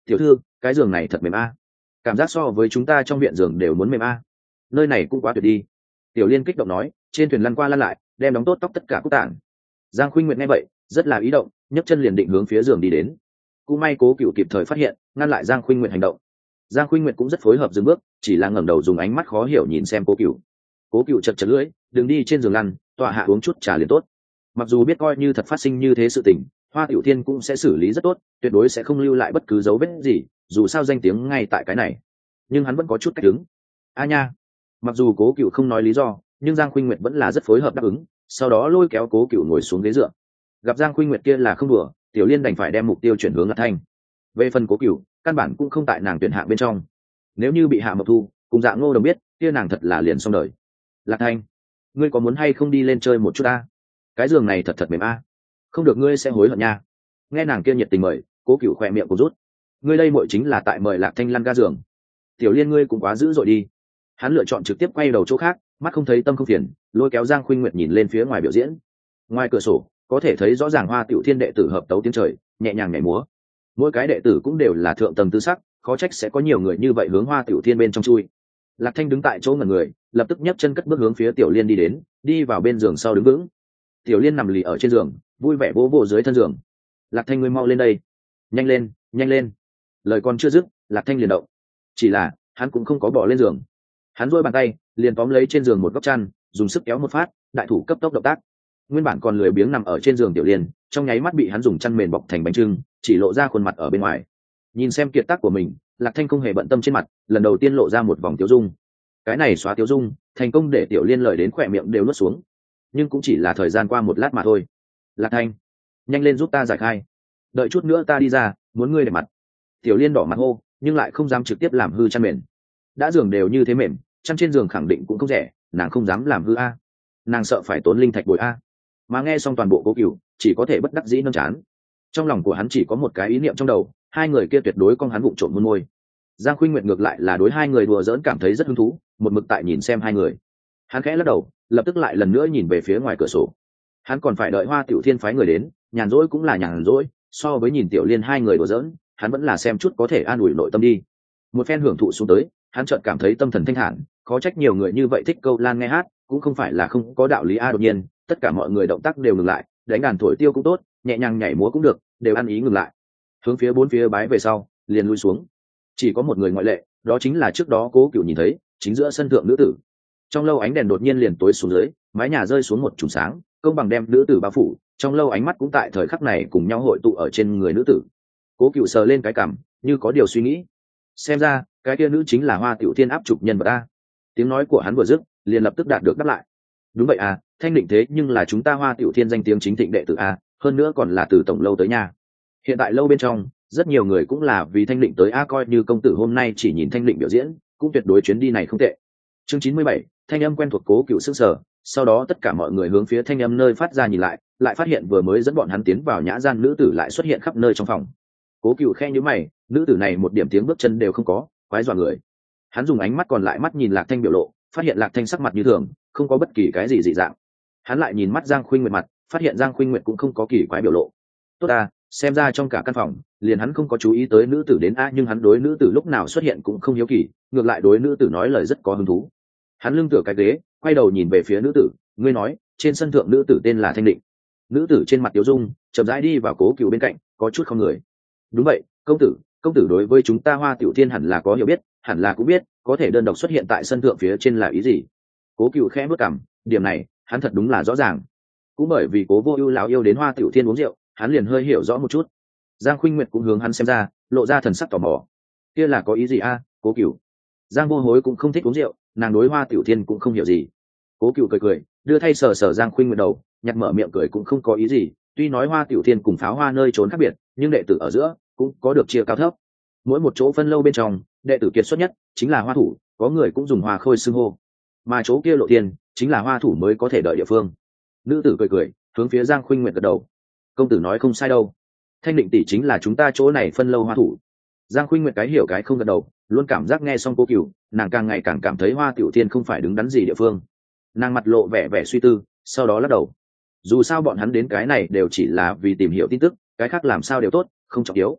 tiểu thư, cái giường này thật mềm a, cảm giác so với chúng ta trong viện giường đều muốn mềm a. Nơi này cũng quá tuyệt đi. Tiểu Liên kích động nói, trên thuyền lăn qua lăn lại, đem đóng tốt tóc tất cả cúc tản. Giang Khuynh Nguyệt nghe vậy, rất là ý động, nhấc chân liền định hướng phía giường đi đến. Cũng may Cố Cựu kịp thời phát hiện, ngăn lại Giang Khuynh Nguyệt hành động. Giang Khuynh Nguyệt cũng rất phối hợp dừng bước, chỉ là ngẩng đầu dùng ánh mắt khó hiểu nhìn xem Cố Cựu. Cố Cựu chật chật lưỡi, đừng đi trên giường lăn, tọa hạ uống chút trà liền tốt. Mặc dù biết coi như thật phát sinh như thế sự tình, Hoa Tiểu Thiên cũng sẽ xử lý rất tốt, tuyệt đối sẽ không lưu lại bất cứ dấu vết gì, dù sao danh tiếng ngay tại cái này. Nhưng hắn vẫn có chút cách đứng. A nha. Mặc dù Cố Cựu không nói lý do, nhưng Giang Khuynh Nguyệt vẫn là rất phối hợp đáp ứng, sau đó lôi kéo Cố Cựu ngồi xuống ghế dựa. Gặp Giang Khuynh Nguyệt kia là không đùa, Tiểu Liên đành phải đem mục tiêu chuyển hướng Lạc Thanh. Về phần Cố Cựu, căn bản cũng không tại nàng tuyển hạng bên trong. Nếu như bị Hạ Mộc Thu cùng Dạ Ngô Đồng biết, kia nàng thật là liền xong đời. Lạc Thanh, ngươi có muốn hay không đi lên chơi một chút a? Cái giường này thật thật mềm a, không được ngươi sẽ hối hận nha. Nghe nàng kia nhiệt tình mời, Cố Cựu khỏe miệng cũng rút. Ngươi đây muội chính là tại mời Lạc Thanh lăn ga giường. Tiểu Liên ngươi cũng quá dữ dội đi. Hắn lựa chọn trực tiếp quay đầu chỗ khác, mắt không thấy tâm không phiền, lôi kéo Giang Khuynh Nguyệt nhìn lên phía ngoài biểu diễn. Ngoài cửa sổ có thể thấy rõ ràng Hoa Tiểu Thiên đệ tử hợp tấu tiếng trời, nhẹ nhàng nhảy múa. Mỗi cái đệ tử cũng đều là thượng tầng tư sắc, khó trách sẽ có nhiều người như vậy hướng Hoa Tiểu Thiên bên trong chui. Lạc Thanh đứng tại chỗ ngẩn người, lập tức nhấc chân cất bước hướng phía Tiểu Liên đi đến, đi vào bên giường sau đứng vững. Tiểu Liên nằm lì ở trên giường, vui vẻ vỗ vỗ dưới thân giường. Lạc Thanh ngươi mau lên đây, nhanh lên, nhanh lên. Lời còn chưa dứt, Lạc Thanh liền động. Chỉ là hắn cũng không có bỏ lên giường, hắn duỗi bàn tay liền tóm lấy trên giường một góc chăn, dùng sức kéo một phát, đại thủ cấp tốc động tác. Nguyên bản còn lười biếng nằm ở trên giường Tiểu Liên, trong nháy mắt bị hắn dùng chăn mền bọc thành bánh trưng, chỉ lộ ra khuôn mặt ở bên ngoài. Nhìn xem kiệt tác của mình, Lạc Thanh không hề bận tâm trên mặt, lần đầu tiên lộ ra một vòng tiêu dung. Cái này xóa tiêu dung, thành công để Tiểu Liên lời đến khỏe miệng đều nuốt xuống. Nhưng cũng chỉ là thời gian qua một lát mà thôi. Lạc Thanh, nhanh lên giúp ta giải khai, đợi chút nữa ta đi ra, muốn ngươi để mặt. Tiểu Liên đỏ mặt hô, nhưng lại không dám trực tiếp làm hư chăn mền. Đã giường đều như thế mềm, chăn trên giường khẳng định cũng không rẻ, nàng không dám làm hư a. Nàng sợ phải tốn linh thạch bồi a. Mà nghe xong toàn bộ Cố Cựu, chỉ có thể bất đắc dĩ nâng chán. Trong lòng của hắn chỉ có một cái ý niệm trong đầu, hai người kia tuyệt đối con hắn vụng trộm muôn môi. Giang Khuynh Nguyệt ngược lại là đối hai người đùa giỡn cảm thấy rất hứng thú, một mực tại nhìn xem hai người. Hắn khẽ lắc đầu, lập tức lại lần nữa nhìn về phía ngoài cửa sổ. Hắn còn phải đợi Hoa Tiểu Thiên phái người đến, nhàn rỗi cũng là nhàn rỗi, so với nhìn Tiểu Liên hai người đùa giỡn, hắn vẫn là xem chút có thể an ủi nội tâm đi. Một phen hưởng thụ xuống tới, hắn chợt cảm thấy tâm thần thanh thản, khó trách nhiều người như vậy thích câu lan nghe hát, cũng không phải là không có đạo lý a. Đột nhiên, tất cả mọi người động tác đều ngừng lại, đánh đàn thổi tiêu cũng tốt, nhẹ nhàng nhảy múa cũng được, đều ăn ý ngừng lại. Hướng phía bốn phía bái về sau, liền lui xuống. Chỉ có một người ngoại lệ, đó chính là trước đó Cố Cựu nhìn thấy, chính giữa sân thượng nữ tử. Trong lâu ánh đèn đột nhiên liền tối xuống dưới, mái nhà rơi xuống một chùm sáng, công bằng đem nữ tử bao phủ, trong lâu ánh mắt cũng tại thời khắc này cùng nhau hội tụ ở trên người nữ tử. Cố Cựu sờ lên cái cằm, như có điều suy nghĩ. Xem ra, cái kia nữ chính là Hoa Tiểu Thiên áp trục nhân vật a. Tiếng nói của hắn vừa dứt, liền lập tức đạt được đáp lại. Đúng vậy à, Thanh Định thế nhưng là chúng ta Hoa Tiểu Thiên danh tiếng chính thịnh đệ tử a, hơn nữa còn là từ tổng lâu tới nhà. Hiện tại lâu bên trong, rất nhiều người cũng là vì Thanh Định tới a, coi như công tử hôm nay chỉ nhìn Thanh Định biểu diễn, cũng tuyệt đối chuyến đi này không tệ. Chương 97, thanh âm quen thuộc Cố Cựu sững sờ, sau đó tất cả mọi người hướng phía thanh âm nơi phát ra nhìn lại, lại phát hiện vừa mới dẫn bọn hắn tiến vào nhã gian nữ tử lại xuất hiện khắp nơi trong phòng. Cố Cựu khe nhíu mày, nữ tử này một điểm tiếng bước chân đều không có, quái dọa người. Hắn dùng ánh mắt còn lại mắt nhìn Lạc Thanh biểu lộ, phát hiện Lạc Thanh sắc mặt như thường, không có bất kỳ cái gì dị dạng. Hắn lại nhìn mắt Giang Khuynh Nguyệt mặt, phát hiện Giang Khuynh Nguyệt cũng không có kỳ quái biểu lộ. Tốt à, xem ra trong cả căn phòng, liền hắn không có chú ý tới nữ tử đến a, nhưng hắn đối nữ tử lúc nào xuất hiện cũng không hiếu kỳ, ngược lại đối nữ tử nói lời rất có hứng thú. Hắn lưng tựa cái ghế, quay đầu nhìn về phía nữ tử, ngươi nói, trên sân thượng nữ tử tên là Thanh Định. Nữ tử trên mặt tiêu dung, chậm rãi đi vào Cố Cựu bên cạnh, có chút không người. Đúng vậy, công tử đối với chúng ta Hoa Tiểu Thiên hẳn là có hiểu biết, hẳn là cũng biết, có thể đơn độc xuất hiện tại sân thượng phía trên là ý gì. Cố Cựu khẽ bước cằm, điểm này, hắn thật đúng là rõ ràng. Cũng bởi vì Cố Vô Ưu lão yêu đến Hoa Tiểu Thiên uống rượu, hắn liền hơi hiểu rõ một chút. Giang Khuynh Nguyệt cũng hướng hắn xem ra, lộ ra thần sắc tò mò. Kia là có ý gì a, Cố Cựu? Giang Vô Hối cũng không thích uống rượu, nàng đối Hoa Tiểu Thiên cũng không hiểu gì. Cố Cựu cười cười, đưa thay sờ sờ Giang Khuynh Nguyệt đầu, nhặt mở miệng cười cũng không có ý gì. Tuy nói Hoa Tiểu Thiên cùng Pháo Hoa nơi trốn khác biệt, nhưng đệ tử ở giữa cũng có được chia cao thấp. Mỗi một chỗ phân lâu bên trong, đệ tử kiệt xuất nhất chính là Hoa thủ, có người cũng dùng Hoa khôi xưng hô. Mà chỗ kia lộ tiền chính là Hoa thủ mới có thể đợi địa phương. Nữ tử cười cười, hướng phía Giang Khuynh Nguyệt gật đầu. Công tử nói không sai đâu. Thanh Định tỷ chính là chúng ta chỗ này phân lâu Hoa thủ. Giang Khuynh Nguyệt cái hiểu cái không gật đầu, luôn cảm giác nghe xong Cố Cựu, nàng càng ngày càng cảm thấy Hoa Tiểu Thiên không phải đứng đắn gì địa phương. Nàng mặt lộ vẻ vẻ suy tư, sau đó lắc đầu. Dù sao bọn hắn đến cái này đều chỉ là vì tìm hiểu tin tức, cái khác làm sao đều tốt, không trọng yếu.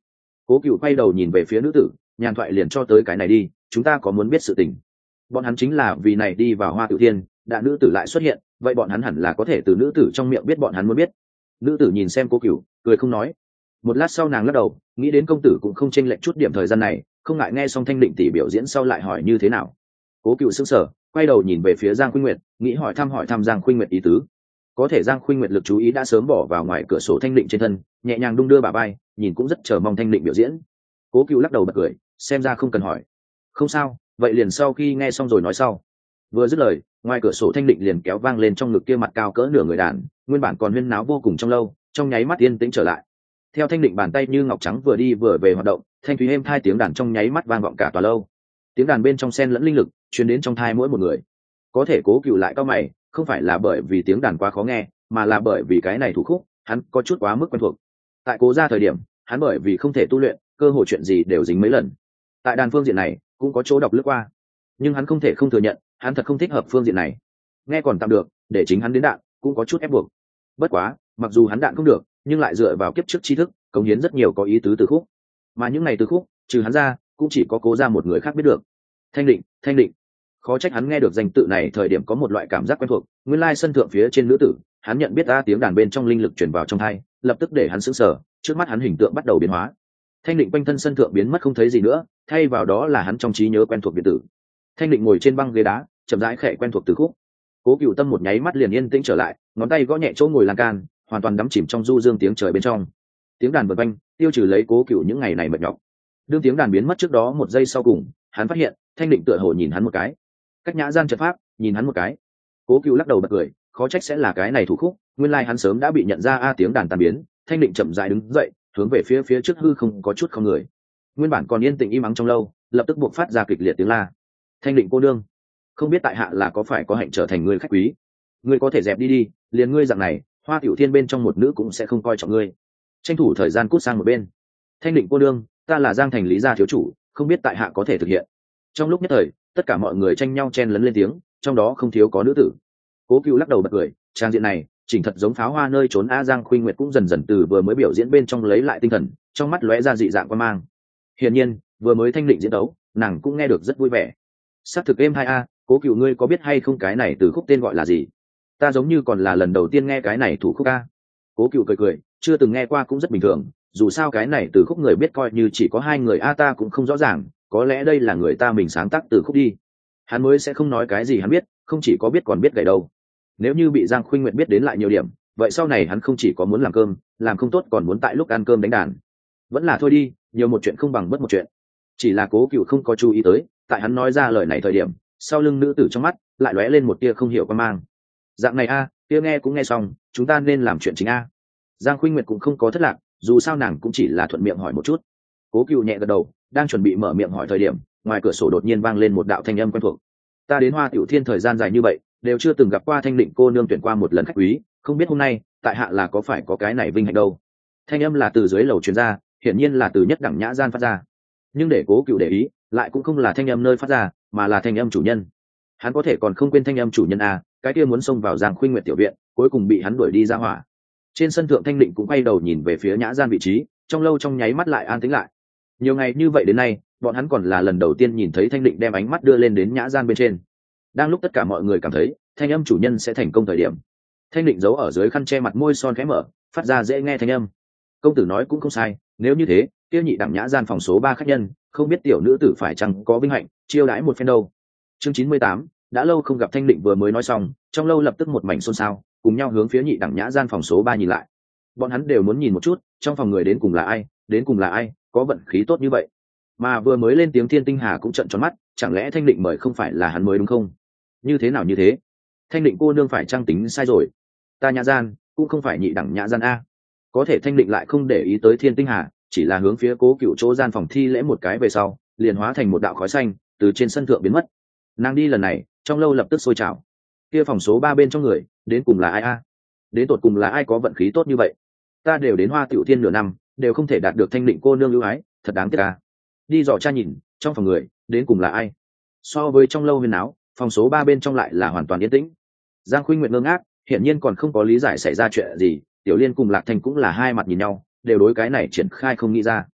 Cố Cựu quay đầu nhìn về phía nữ tử, nhàn thoại liền cho tới cái này đi, chúng ta có muốn biết sự tình. Bọn hắn chính là vì này đi vào Hoa Tiểu Thiên, đã nữ tử lại xuất hiện, vậy bọn hắn hẳn là có thể từ nữ tử trong miệng biết bọn hắn muốn biết. Nữ tử nhìn xem Cố Cựu, cười không nói. Một lát sau nàng lắc đầu, nghĩ đến công tử cũng không chênh lệch chút điểm thời gian này, không ngại nghe xong Thanh Định tỷ biểu diễn sau lại hỏi như thế nào. Cố Cựu sững sờ, quay đầu nhìn về phía Giang Khuynh Nguyệt, nghĩ hỏi thăm Giang Khuynh Nguyệt ý tứ. Có thể Giang Khuynh Nguyệt lực chú ý đã sớm bỏ vào ngoài cửa sổ Thanh Định trên thân, nhẹ nhàng đung đưa bà bay, nhìn cũng rất chờ mong Thanh Định biểu diễn. Cố Cựu lắc đầu bật cười, xem ra không cần hỏi. Không sao, vậy liền sau khi nghe xong rồi nói sau. Vừa dứt lời, ngoài cửa sổ Thanh Định liền kéo vang lên trong ngực kia mặt cao cỡ nửa người đàn, nguyên bản còn huyên náo vô cùng trong lâu, trong nháy mắt yên tĩnh trở lại. Theo Thanh Định bàn tay như ngọc trắng vừa đi vừa về hoạt động, thanh thúy êm hai tiếng đàn trong nháy mắt vang vọng cả tòa lâu. Tiếng đàn bên trong xen lẫn linh lực, truyền đến trong thai mỗi một người. Có thể Cố Cựu lại cao mày, không phải là bởi vì tiếng đàn quá khó nghe, mà là bởi vì cái này thủ khúc, hắn có chút quá mức quen thuộc. Tại Cố gia thời điểm, hắn bởi vì không thể tu luyện, cơ hội chuyện gì đều dính mấy lần. Tại đàn phương diện này, cũng có chỗ đọc lướt qua, nhưng hắn không thể không thừa nhận, hắn thật không thích hợp phương diện này. Nghe còn tạm được, để chính hắn đến đạn, cũng có chút ép buộc. Bất quá, mặc dù hắn đạn không được, nhưng lại dựa vào kiếp trước tri thức, cống hiến rất nhiều có ý tứ từ khúc. Mà những này từ khúc, trừ hắn ra, cũng chỉ có Cố gia một người khác biết được. Thanh Định. Khó trách hắn nghe được danh tự này thời điểm có một loại cảm giác quen thuộc, nguyên lai sân thượng phía trên nữ tử, hắn nhận biết ra tiếng đàn bên trong linh lực truyền vào trong tai, lập tức để hắn sửng sở, trước mắt hắn hình tượng bắt đầu biến hóa. Thanh Định quanh thân sân thượng biến mất không thấy gì nữa, thay vào đó là hắn trong trí nhớ quen thuộc biệt tử. Thanh Định ngồi trên băng ghế đá, chậm rãi khẽ quen thuộc từ khúc. Cố Cựu tâm một nháy mắt liền yên tĩnh trở lại, ngón tay gõ nhẹ chỗ ngồi lan can, hoàn toàn đắm chìm trong du dương tiếng trời bên trong. Tiếng đàn vần quanh, tiêu trừ lấy Cố Cựu những ngày này mệt nhọc. Đương tiếng đàn biến mất trước đó một giây sau cùng, hắn phát hiện, Thanh Định tựa hồ nhìn hắn một cái. Cách nhã gian chợt pháp, nhìn hắn một cái. Cố Cựu lắc đầu bật cười, khó trách sẽ là cái này thủ khúc, nguyên lai hắn sớm đã bị nhận ra tiếng đàn tan biến. Thanh Định chậm rãi đứng dậy, hướng về phía trước hư không có chút không người. Nguyên bản còn yên tĩnh im ắng trong lâu, lập tức buộc phát ra kịch liệt tiếng la. Thanh Định cô nương, không biết tại hạ là có phải có hạnh trở thành người khách quý, ngươi có thể dẹp đi, liền ngươi dạng này, Hoa Tiểu Thiên bên trong một nữ cũng sẽ không coi trọng ngươi. Tranh thủ thời gian cút sang một bên. Thanh Định cô nương, ta là Giang Thành Lý gia thiếu chủ, không biết tại hạ có thể thực hiện. Trong lúc nhất thời, tất cả mọi người tranh nhau chen lấn lên tiếng, trong đó không thiếu có nữ tử. Cố Cựu lắc đầu bật cười, trang diện này chỉnh thật giống pháo hoa nơi trốn. Giang Khuynh Nguyệt cũng dần dần từ vừa mới biểu diễn bên trong lấy lại tinh thần, trong mắt lóe ra dị dạng quan mang. Hiển nhiên, vừa mới Thanh Định diễn đấu, nàng cũng nghe được rất vui vẻ. Sắc thực êm hai a, Cố Cựu ngươi có biết hay không cái này từ khúc tên gọi là gì? Ta giống như còn là lần đầu tiên nghe cái này thủ khúc a. Cố Cựu cười, chưa từng nghe qua cũng rất bình thường, dù sao cái này từ khúc người biết coi như chỉ có hai người ta cũng không rõ ràng, có lẽ đây là người ta mình sáng tác từ khúc đi. Hắn mới sẽ không nói cái gì hắn biết, không chỉ có biết còn biết gảy đâu. Nếu như bị Giang Khuynh Nguyệt biết đến lại nhiều điểm, vậy sau này hắn không chỉ có muốn làm cơm, làm không tốt còn muốn tại lúc ăn cơm đánh đàn. Vẫn là thôi đi, nhiều một chuyện không bằng bất một chuyện. Chỉ là Cố Cựu không có chú ý tới, tại hắn nói ra lời này thời điểm, sau lưng nữ tử trong mắt lại lóe lên một tia không hiểu quan mang. Dạng này a, kia nghe cũng nghe xong, chúng ta nên làm chuyện chính a. Giang Khuynh Nguyệt cũng không có thất lạc, dù sao nàng cũng chỉ là thuận miệng hỏi một chút. Cố Cựu nhẹ gật đầu, đang chuẩn bị mở miệng hỏi thời điểm, ngoài cửa sổ đột nhiên vang lên một đạo thanh âm quen thuộc. Ta đến Hoa Tiểu Thiên thời gian dài như vậy, đều chưa từng gặp qua Thanh Định cô nương tuyển qua một lần khách quý, không biết hôm nay tại hạ là có phải có cái này vinh hạnh đâu. Thanh âm là từ dưới lầu truyền ra, hiển nhiên là từ nhất đẳng nhã gian phát ra. Nhưng để Cố Cựu để ý, lại cũng không là thanh âm nơi phát ra, mà là thanh âm chủ nhân. Hắn có thể còn không quên thanh âm chủ nhân à, cái kia muốn xông vào Giang Khuynh Nguyệt tiểu viện, cuối cùng bị hắn đuổi đi ra hỏa. Trên sân thượng Thanh Định cũng quay đầu nhìn về phía nhã gian vị trí, trong lâu trong nháy mắt lại an tĩnh lại. Nhiều ngày như vậy đến nay, bọn hắn còn là lần đầu tiên nhìn thấy Thanh Định đem ánh mắt đưa lên đến nhã gian bên trên. Đang lúc tất cả mọi người cảm thấy thanh âm chủ nhân sẽ thành công thời điểm, Thanh Định giấu ở dưới khăn che mặt môi son khẽ mở, phát ra dễ nghe thanh âm. Công tử nói cũng không sai, nếu như thế, tiêu nhị đẳng nhã gian phòng số 3 khách nhân, không biết tiểu nữ tử phải chăng có vinh hạnh chiêu đãi một phen đâu. Chương 98, đã lâu không gặp. Thanh Định vừa mới nói xong, trong lâu lập tức một mảnh xôn xao, cùng nhau hướng phía nhị đẳng nhã gian phòng số 3 nhìn lại. Bọn hắn đều muốn nhìn một chút, trong phòng người đến cùng là ai, có vận khí tốt như vậy. Mà vừa mới lên tiếng Thiên Tinh Hà cũng trợn tròn mắt, chẳng lẽ Thanh Định mời không phải là hắn mới đúng không? Như thế nào như thế? Thanh Định cô nương phải trang tính sai rồi. Ta nhã gian cũng không phải nhị đẳng nhã gian a. Có thể Thanh Định lại không để ý tới Thiên Tinh Hà, chỉ là hướng phía Cố Cựu chỗ gian phòng thi lễ một cái về sau, liền hóa thành một đạo khói xanh, từ trên sân thượng biến mất. Nàng đi lần này, trong lâu lập tức sôi trào. Kia phòng số 3 bên trong người, đến cùng là ai a? Đến tột cùng là ai có vận khí tốt như vậy? Ta đều đến Hoa Tiểu Thiên nửa năm, đều không thể đạt được Thanh Định cô nương ưu ái, thật đáng tiếc a. Đi dò tra nhìn, trong phòng người, đến cùng là ai? So với trong lâu huyên náo, phòng số 3 bên trong lại là hoàn toàn yên tĩnh. Giang Khuynh Nguyệt ngơ ngác, hiển nhiên còn không có lý giải xảy ra chuyện gì. Tiểu Liên cùng Lạc Thành cũng là hai mặt nhìn nhau, đều đối cái này triển khai không nghĩ ra.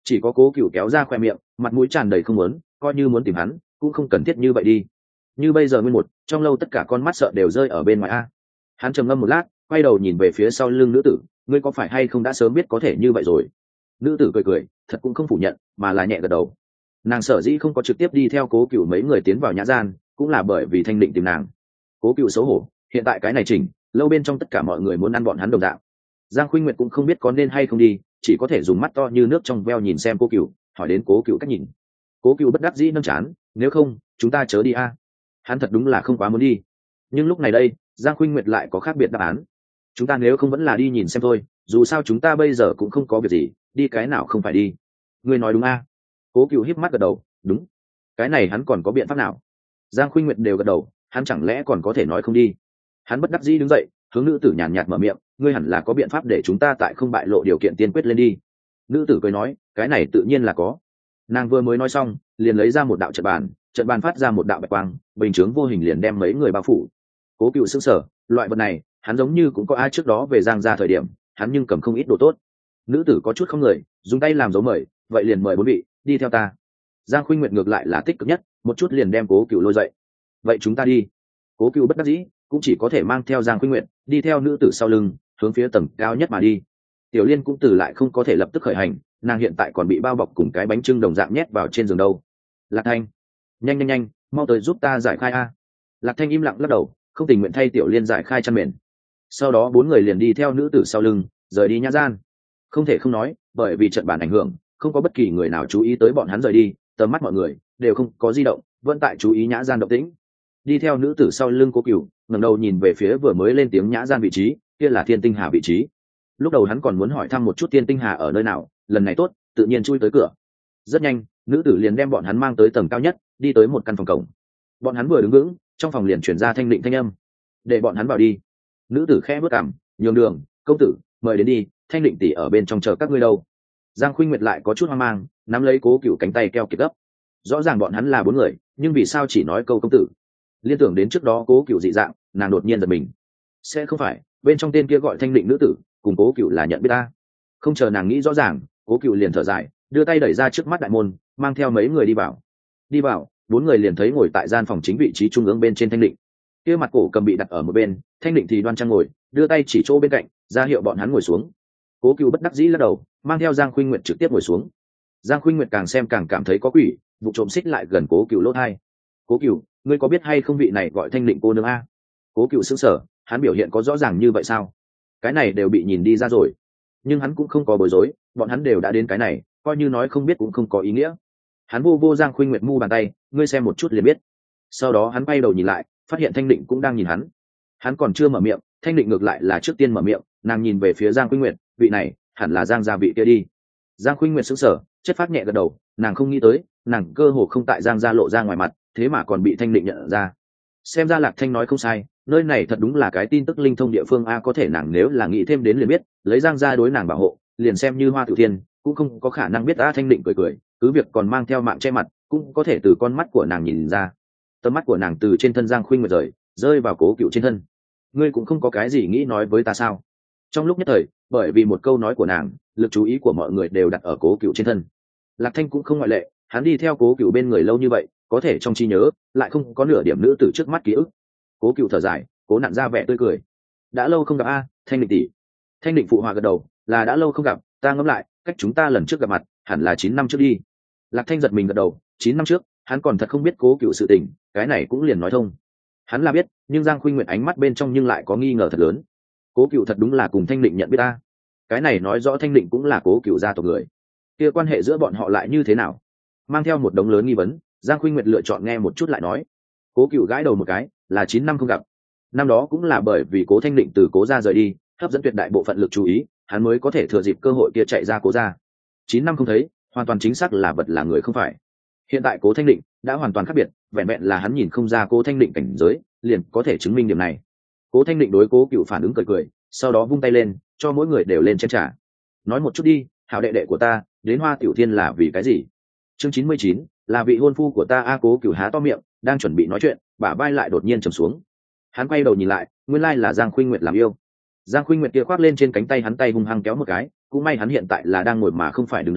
Chỉ có cố cựu kéo ra khoe miệng, mặt mũi tràn đầy không muốn, coi như muốn tìm hắn cũng không cần thiết như vậy đi. Như bây giờ nguyên một trong lâu tất cả con mắt sợ đều rơi ở bên ngoài a. Hắn trầm ngâm một lát, quay đầu nhìn về phía sau lưng nữ tử, ngươi có phải hay không đã sớm biết có thể như vậy rồi? Nữ tử cười cười, thật cũng không phủ nhận, mà là nhẹ gật đầu. Nàng sở dĩ không có trực tiếp đi theo cố cựu mấy người tiến vào nhã gian, cũng là bởi vì Thanh Định tìm nàng. Cố cựu xấu hổ, hiện tại cái này chỉnh lâu bên trong tất cả mọi người muốn ăn bọn hắn đồng dạng. Giang Khuynh Nguyệt cũng không biết có nên hay không đi, chỉ có thể dùng mắt to như nước trong veo nhìn xem cố cựu, hỏi đến cố cựu cách nhìn. Cố cựu bất đắc dĩ nâng chán, nếu không chúng ta chớ đi a. Hắn thật đúng là không quá muốn đi, nhưng lúc này đây Giang Khuynh Nguyệt lại có khác biệt đáp án. Chúng ta nếu không vẫn là đi nhìn xem thôi, dù sao chúng ta bây giờ cũng không có việc gì, đi cái nào không phải đi. Ngươi nói đúng a? Cố cựu híp mắt gật đầu, đúng. Cái này hắn còn có biện pháp nào? Giang Khuynh Nguyệt đều gật đầu, hắn chẳng lẽ còn có thể nói không đi? Hắn bất đắc dĩ đứng dậy, hướng nữ tử nhàn nhạt mở miệng, ngươi hẳn là có biện pháp để chúng ta tại không bại lộ điều kiện tiên quyết lên đi. Nữ tử cười nói, cái này tự nhiên là có. Nàng vừa mới nói xong, liền lấy ra một đạo trận bàn phát ra một đạo bạch quang, bình chướng vô hình liền đem mấy người bao phủ. Cố cựu sững sờ, loại vật này hắn giống như cũng có ai trước đó về Giang gia thời điểm, hắn nhưng cầm không ít đồ tốt. Nữ tử có chút không người, dùng tay làm dấu mời, vậy liền mời bốn vị đi theo ta. Giang Khuynh Nguyệt ngược lại là tích cực nhất, một chút liền đem cố cựu lôi dậy. Vậy chúng ta đi. Cố cựu bất đắc dĩ, cũng chỉ có thể mang theo Giang Khuynh Nguyệt đi theo nữ tử sau lưng, hướng phía tầng cao nhất mà đi. Tiểu Liên cũng từ lại không có thể lập tức khởi hành, nàng hiện tại còn bị bao bọc cùng cái bánh trưng đồng dạng nhét vào trên giường đâu. Lạc Thanh, nhanh nhanh nhanh, mau tới giúp ta giải khai a. Lạc Thanh im lặng lắc đầu, không tình nguyện thay Tiểu Liên giải khai chăn mền. Sau đó bốn người liền đi theo nữ tử sau lưng, rời đi nhã gian. Không thể không nói, bởi vì trận bàn ảnh hưởng, không có bất kỳ người nào chú ý tới bọn hắn rời đi, tầm mắt mọi người đều không có di động, vẫn tại chú ý nhã gian động tĩnh. Đi theo nữ tử sau lưng Cố Cửu, ngẩng đầu nhìn về phía vừa mới lên tiếng nhã gian vị trí, kia là Thiên Tinh Hà vị trí. Lúc đầu hắn còn muốn hỏi thăm một chút Thiên Tinh Hà ở nơi nào, lần này tốt, tự nhiên chui tới cửa. Rất nhanh, nữ tử liền đem bọn hắn mang tới tầng cao nhất, đi tới một căn phòng cổng. Bọn hắn vừa đứng vững, trong phòng liền truyền ra thanh định thanh âm, để bọn hắn vào đi. Nữ tử khẽ bước cằm, nhường đường, công tử mời đến đi, Thanh định tỷ ở bên trong chờ các ngươi đâu. Giang Khuynh Nguyệt lại có chút hoang mang, nắm lấy Cố Cửu cánh tay keo kiệt gấp. Rõ ràng bọn hắn là bốn người, nhưng vì sao chỉ nói câu công tử? Liên tưởng đến trước đó Cố Cửu dị dạng, nàng đột nhiên giật mình. Sẽ không phải bên trong tên kia gọi Thanh định nữ tử cùng Cố Cửu là nhận biết ta? Không chờ nàng nghĩ rõ ràng, Cố Cửu liền thở dài, đưa tay đẩy ra trước mắt đại môn, mang theo mấy người đi vào. Đi vào, bốn người liền thấy ngồi tại gian phòng chính vị trí trung ương bên trên Thanh định. Kia mặt cổ cầm bị đặt ở một bên, Thanh định thì đoan trang ngồi, đưa tay chỉ chỗ bên cạnh, ra hiệu bọn hắn ngồi xuống. Cố Cửu bất đắc dĩ lắc đầu, mang theo Giang Khuynh Nguyệt trực tiếp ngồi xuống. Giang Khuynh Nguyệt càng xem càng cảm thấy có quỷ, vụ trộm xích lại gần Cố Cửu lỗ tai. Cố Cửu, ngươi có biết hay không vị này gọi Thanh định cô nương a? Cố Cửu sững sờ, hắn biểu hiện có rõ ràng như vậy sao? Cái này đều bị nhìn đi ra rồi. Nhưng hắn cũng không có bối rối, bọn hắn đều đã đến cái này, coi như nói không biết cũng không có ý nghĩa. Hắn vô Giang Khuynh Nguyệt mu bàn tay, ngươi xem một chút liền biết. Sau đó hắn quay đầu nhìn lại, phát hiện Thanh định cũng đang nhìn hắn. Hắn còn chưa mở miệng, Thanh định ngược lại là trước tiên mở miệng, nàng nhìn về phía Giang Khuynh Nguyệt, vị này hẳn là Giang gia vị kia đi. Giang Khuynh Nguyệt sững sờ, chất phát nhẹ gật đầu, nàng không nghĩ tới, nàng cơ hồ không tại Giang gia lộ ra ngoài mặt, thế mà còn bị Thanh định nhận ra. Xem ra Lạc Thanh nói không sai, nơi này thật đúng là cái tin tức linh thông địa phương a, có thể nàng nếu là nghĩ thêm đến liền biết, lấy Giang gia đối nàng bảo hộ, liền xem như Hoa Tiểu Thiên cũng không có khả năng biết a. Thanh định cười cười, cứ việc còn mang theo mạng che mặt, cũng có thể từ con mắt của nàng nhìn ra. Tầm mắt của nàng từ trên thân Giang Khuynh Nguyệt rơi vào Cố Cửu trên thân. Ngươi cũng không có cái gì nghĩ nói với ta sao? Trong lúc nhất thời, bởi vì một câu nói của nàng, lực chú ý của mọi người đều đặt ở Cố Cửu trên thân. Lạc Thanh cũng không ngoại lệ, hắn đi theo Cố Cửu bên người lâu như vậy, có thể trong trí nhớ lại không có nửa điểm nữ tử trước mắt ký ức. Cố Cửu thở dài, cố nặn ra vẻ tươi cười. Đã lâu không gặp a, Thanh định tỷ. Thanh định phụ hòa gật đầu, là đã lâu không gặp, ta ngẫm lại, cách chúng ta lần trước gặp mặt, hẳn là 9 năm trước đi. Lạc Thanh giật mình gật đầu, 9 năm trước, hắn còn thật không biết Cố Cửu sự tình, cái này cũng liền nói thông. Hắn là biết, nhưng Giang Khuynh Nguyệt ánh mắt bên trong nhưng lại có nghi ngờ thật lớn. Cố Cửu thật đúng là cùng Thanh định nhận biết ta. Cái này nói rõ Thanh định cũng là Cố Cửu gia tộc người. Kia quan hệ giữa bọn họ lại như thế nào? Mang theo một đống lớn nghi vấn, Giang Khuynh Nguyệt lựa chọn nghe một chút lại nói. Cố Cửu gãi đầu một cái, là 9 năm không gặp. Năm đó cũng là bởi vì Cố Thanh định từ Cố gia rời đi, hấp dẫn tuyệt đại bộ phận lực chú ý, hắn mới có thể thừa dịp cơ hội kia chạy ra Cố gia. 9 năm không thấy, hoàn toàn chính xác là vật là người không phải. Hiện tại Cố Thanh định đã hoàn toàn khác biệt, vẹn vẹn là hắn nhìn không ra Cố Thanh định cảnh giới, liền có thể chứng minh điểm này. Cố Thanh định đối Cố Cửu phản ứng cười cười, sau đó vung tay lên, cho mỗi người đều lên chén trà. Nói một chút đi, hảo đệ đệ của ta, đến Hoa Tiểu Thiên là vì cái gì? Chương 99, là vị hôn phu của ta a. Cố Cửu há to miệng, đang chuẩn bị nói chuyện, bả vai lại đột nhiên trầm xuống. Hắn quay đầu nhìn lại, nguyên lai là Giang Khuynh Nguyệt làm yêu. Giang Khuynh Nguyệt kia khoác lên trên cánh tay hắn, tay hung hăng kéo một cái, cũng may hắn hiện tại là đang ngồi mà không phải đứng đấy,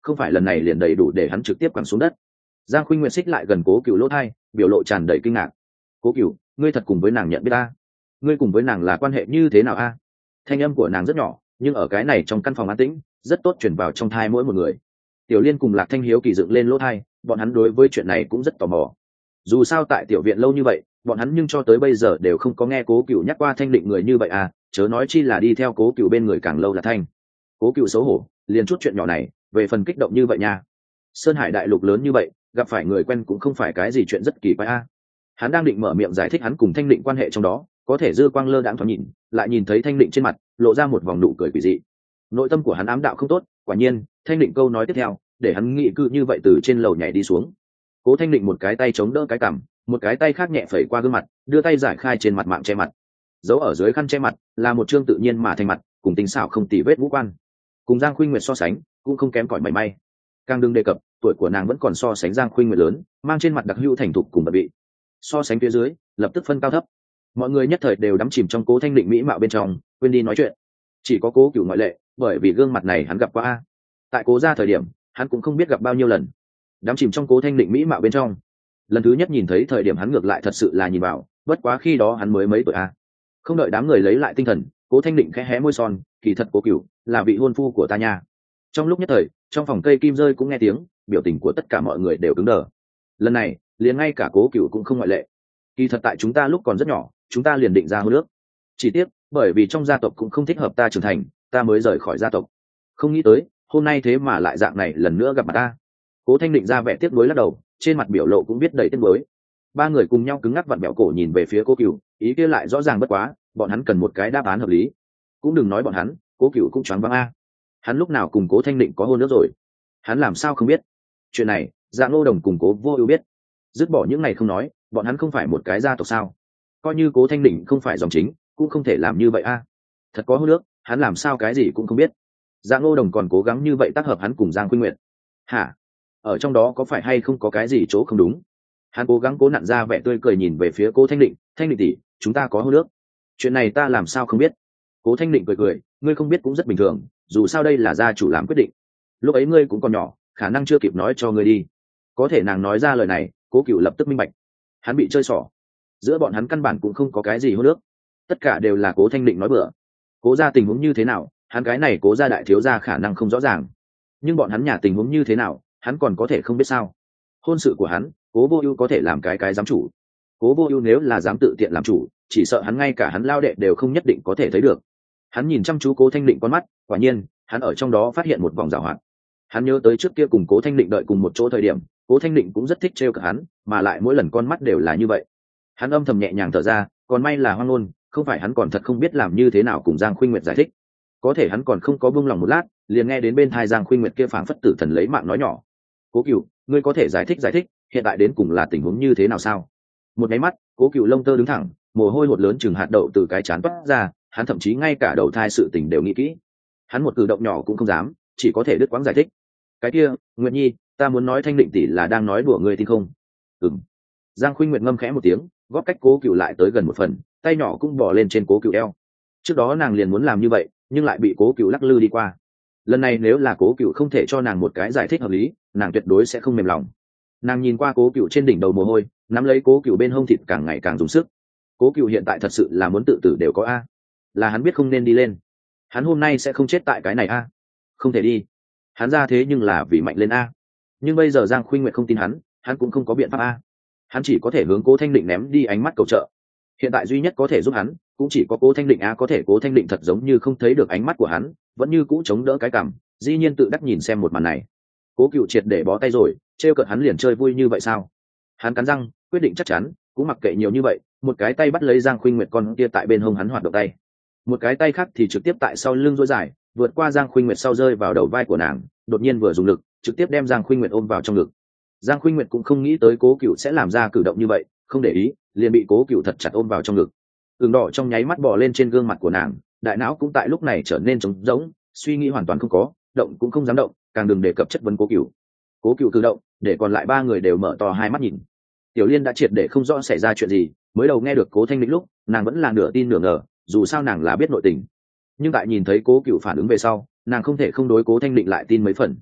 không phải lần này liền đầy đủ để hắn trực tiếp quẳng xuống đất. Giang Khuynh Nguyệt xích lại gần Cố Cựu lỗ thai, biểu lộ tràn đầy kinh ngạc. Cố Cựu, ngươi thật cùng với nàng nhận biết ta? Ngươi cùng với nàng là quan hệ như thế nào a? Thanh âm của nàng rất nhỏ, nhưng ở cái này trong căn phòng an tĩnh, rất tốt truyền vào trong thai mỗi một người. Tiểu Liên cùng Lạc Thanh hiếu kỳ dựng lên lỗ thai, bọn hắn đối với chuyện này cũng rất tò mò. Dù sao tại tiểu viện lâu như vậy, bọn hắn nhưng cho tới bây giờ đều không có nghe Cố Cựu nhắc qua Thanh Định người như vậy à, chớ nói chi là đi theo Cố Cựu bên người càng lâu là Thanh. Cố Cựu xấu hổ, liền chút chuyện nhỏ này, về phần kích động như vậy nha. Sơn Hải đại lục lớn như vậy, gặp phải người quen cũng không phải cái gì chuyện rất kỳ quái a. Hắn đang định mở miệng giải thích hắn cùng Thanh Định quan hệ trong đó, có thể dư quang lơ đãng thoáng nhìn, lại nhìn thấy Thanh Định trên mặt lộ ra một vòng nụ cười quỷ dị. Nội tâm của hắn ám đạo không tốt, quả nhiên, Thanh Định câu nói tiếp theo, để hắn nghĩ cự như vậy từ trên lầu nhảy đi xuống. Cố Thanh Định một cái tay chống đỡ cái cằm, một cái tay khác nhẹ phẩy qua gương mặt, đưa tay giải khai trên mặt mạng che mặt. Giấu ở dưới khăn che mặt là một trương tự nhiên mà thành mặt, cùng tinh xảo không tì vết ngũ quan. Cùng Giang Khuynh Nguyệt so sánh, cũng không kém cỏi mảy may. Càng đừng đề cập, tuổi của nàng vẫn còn so sánh Giang Khuynh Nguyệt lớn, mang trên mặt đặc hữu thành thục cùng bật vị. So sánh phía dưới, lập tức phân cao thấp. Mọi người nhất thời đều đắm chìm trong Cố Thanh Định mỹ mạo bên trong, quên đi nói chuyện. Chỉ có Cố Cựu ngoại lệ, bởi vì gương mặt này hắn gặp qua. Tại Cố gia thời điểm, hắn cũng không biết gặp bao nhiêu lần. Đắm chìm trong Cố Thanh Định mỹ mạo bên trong. Lần thứ nhất nhìn thấy thời điểm hắn ngược lại thật sự là nhìn vào, bất quá khi đó hắn mới mấy tuổi a. Không đợi đám người lấy lại tinh thần, Cố Thanh Định khẽ hé môi son, kỳ thật Cố Cựu là vị hôn phu của ta nha. Trong lúc nhất thời, trong phòng cây kim rơi cũng nghe tiếng, biểu tình của tất cả mọi người đều cứng đờ. Lần này, liền ngay cả Cố Cựu cũng không ngoại lệ. Kỳ thật tại chúng ta lúc còn rất nhỏ, chúng ta liền định ra hôn ước. Chỉ tiếc, bởi vì trong gia tộc cũng không thích hợp ta trưởng thành, ta mới rời khỏi gia tộc. Không nghĩ tới, hôm nay thế mà lại dạng này lần nữa gặp mặt ta. Cố Thanh Định ra vẻ tiếc nuối lắc đầu, trên mặt biểu lộ cũng biết đầy tiếc nuối. Ba người cùng nhau cứng ngắc vặn bẹo cổ nhìn về phía Cố Cựu, ý kia lại rõ ràng bất quá, bọn hắn cần một cái đáp án hợp lý. Cũng đừng nói bọn hắn, Cố Cựu cũng choáng váng a. Hắn lúc nào cùng Cố Thanh Định có hôn ước rồi? Hắn làm sao không biết? Chuyện này, Dạ Ngô Đồng cùng Cố Vô Ưu biết. Dứt bỏ những này không nói, bọn hắn không phải một cái gia tộc sao? Coi như Cố Thanh Định không phải dòng chính, cũng không thể làm như vậy a. Thật có hôn ước, hắn làm sao cái gì cũng không biết. Dạ Ngô Đồng còn cố gắng như vậy tác hợp hắn cùng Giang Khuynh Nguyệt. Hả? Ở trong đó có phải hay không có cái gì chỗ không đúng? Hắn cố gắng cố nặn ra vẻ tươi cười nhìn về phía Cố Thanh Định, "Thanh Định tỷ, chúng ta có hôn ước. Chuyện này ta làm sao không biết?" Cố Thanh Định cười cười, "Ngươi không biết cũng rất bình thường, dù sao đây là gia chủ làm quyết định. Lúc ấy ngươi cũng còn nhỏ, khả năng chưa kịp nói cho ngươi đi." Có thể nàng nói ra lời này, Cố Cựu lập tức minh bạch. Hắn bị chơi xỏ. Giữa bọn hắn căn bản cũng không có cái gì hôn ước. Tất cả đều là Cố Thanh Định nói bừa. Cố gia tình huống như thế nào, hắn cái này Cố gia đại thiếu gia khả năng không rõ ràng. Nhưng bọn hắn nhà tình huống như thế nào, hắn còn có thể không biết sao? Hôn sự của hắn, Cố Vô Ưu có thể làm cái giám chủ. Cố Vô Ưu nếu là dám tự tiện làm chủ, chỉ sợ hắn ngay cả hắn lao đệ đều không nhất định có thể thấy được. Hắn nhìn chăm chú Cố Thanh Định con mắt, quả nhiên, hắn ở trong đó phát hiện một vòng giảo hoạt. Hắn nhớ tới trước kia cùng Cố Thanh Định đợi cùng một chỗ thời điểm, Cố Thanh Định cũng rất thích trêu cợt hắn, mà lại mỗi lần con mắt đều là như vậy. Hắn âm thầm nhẹ nhàng thở ra, còn may là Hoang Nôn, không phải hắn còn thật không biết làm như thế nào cùng Giang Khuynh Nguyệt giải thích. Có thể hắn còn không có buông lòng một lát, liền nghe đến bên tai Giang Khuynh Nguyệt kia phảng phất tử thần lấy mạng nói nhỏ: "Cố Cựu, ngươi có thể giải thích, hiện tại đến cùng là tình huống như thế nào sao?" Một cái mắt, Cố Cựu lông tơ đứng thẳng, mồ hôi hột lớn chừng hạt đậu từ cái trán toát ra, hắn thậm chí ngay cả đầu thai sự tình đều nghĩ kỹ. Hắn một cử động nhỏ cũng không dám, chỉ có thể đứt quãng giải thích. "Cái kia, Nguyệt Nhi, ta muốn nói Thanh Định tỷ là đang nói đùa ngươi tin không?" "Ừm." Giang Khuynh Nguyệt ngâm khẽ một tiếng, góp cách Cố Cựu lại tới gần một phần, tay nhỏ cũng bò lên trên Cố Cựu eo. Trước đó nàng liền muốn làm như vậy, nhưng lại bị Cố Cựu lắc lư đi qua. Lần này nếu là Cố Cựu không thể cho nàng một cái giải thích hợp lý, nàng tuyệt đối sẽ không mềm lòng. Nàng nhìn qua Cố Cựu trên đỉnh đầu mồ hôi, nắm lấy Cố Cựu bên hông thịt càng ngày càng dùng sức. Cố Cựu hiện tại thật sự là muốn tự tử đều có a. Là hắn biết không nên đi lên. Hắn hôm nay sẽ không chết tại cái này a. Không thể đi. Hắn ra thế nhưng là vì mạnh lên a. Nhưng bây giờ Giang Khuynh Nguyệt không tin hắn cũng không có biện pháp a. Hắn chỉ có thể hướng Cố Thanh Định ném đi ánh mắt cầu trợ. Hiện tại duy nhất có thể giúp hắn, cũng chỉ có Cố Thanh Định a. Có thể Cố Thanh Định thật giống như không thấy được ánh mắt của hắn, vẫn như cũ chống đỡ cái cằm, dĩ nhiên tự đắc nhìn xem một màn này. Cố Cựu triệt để bó tay rồi, trêu cợt hắn liền chơi vui như vậy sao? Hắn cắn răng, quyết định chắc chắn, cũng mặc kệ nhiều như vậy, một cái tay bắt lấy Giang Khuynh Nguyệt con kia tại bên hông hắn hoạt động tay, một cái tay khác thì trực tiếp tại sau lưng duỗi dài, vượt qua Giang Khuynh Nguyệt sau rơi vào đầu vai của nàng, đột nhiên vừa dùng lực, trực tiếp đem Giang Khuynh Nguyệt ôm vào trong ngực. Giang Khuynh Nguyệt cũng không nghĩ tới Cố Cựu sẽ làm ra cử động như vậy, không để ý, liền bị Cố Cựu thật chặt ôm vào trong ngực. Ửng đỏ trong nháy mắt bò lên trên gương mặt của nàng, đại não cũng tại lúc này trở nên trống rỗng, suy nghĩ hoàn toàn không có, động cũng không dám động, càng đừng đề cập chất vấn Cố Cựu. Cố Cựu cử động, để còn lại ba người đều mở to hai mắt nhìn. Tiểu Liên đã triệt để không rõ xảy ra chuyện gì, mới đầu nghe được Cố Thanh Định lúc, nàng vẫn là nửa tin nửa ngờ, dù sao nàng là biết nội tình. Nhưng tại nhìn thấy Cố Cựu phản ứng về sau, nàng không thể không đối Cố Thanh Định lại tin mấy phần.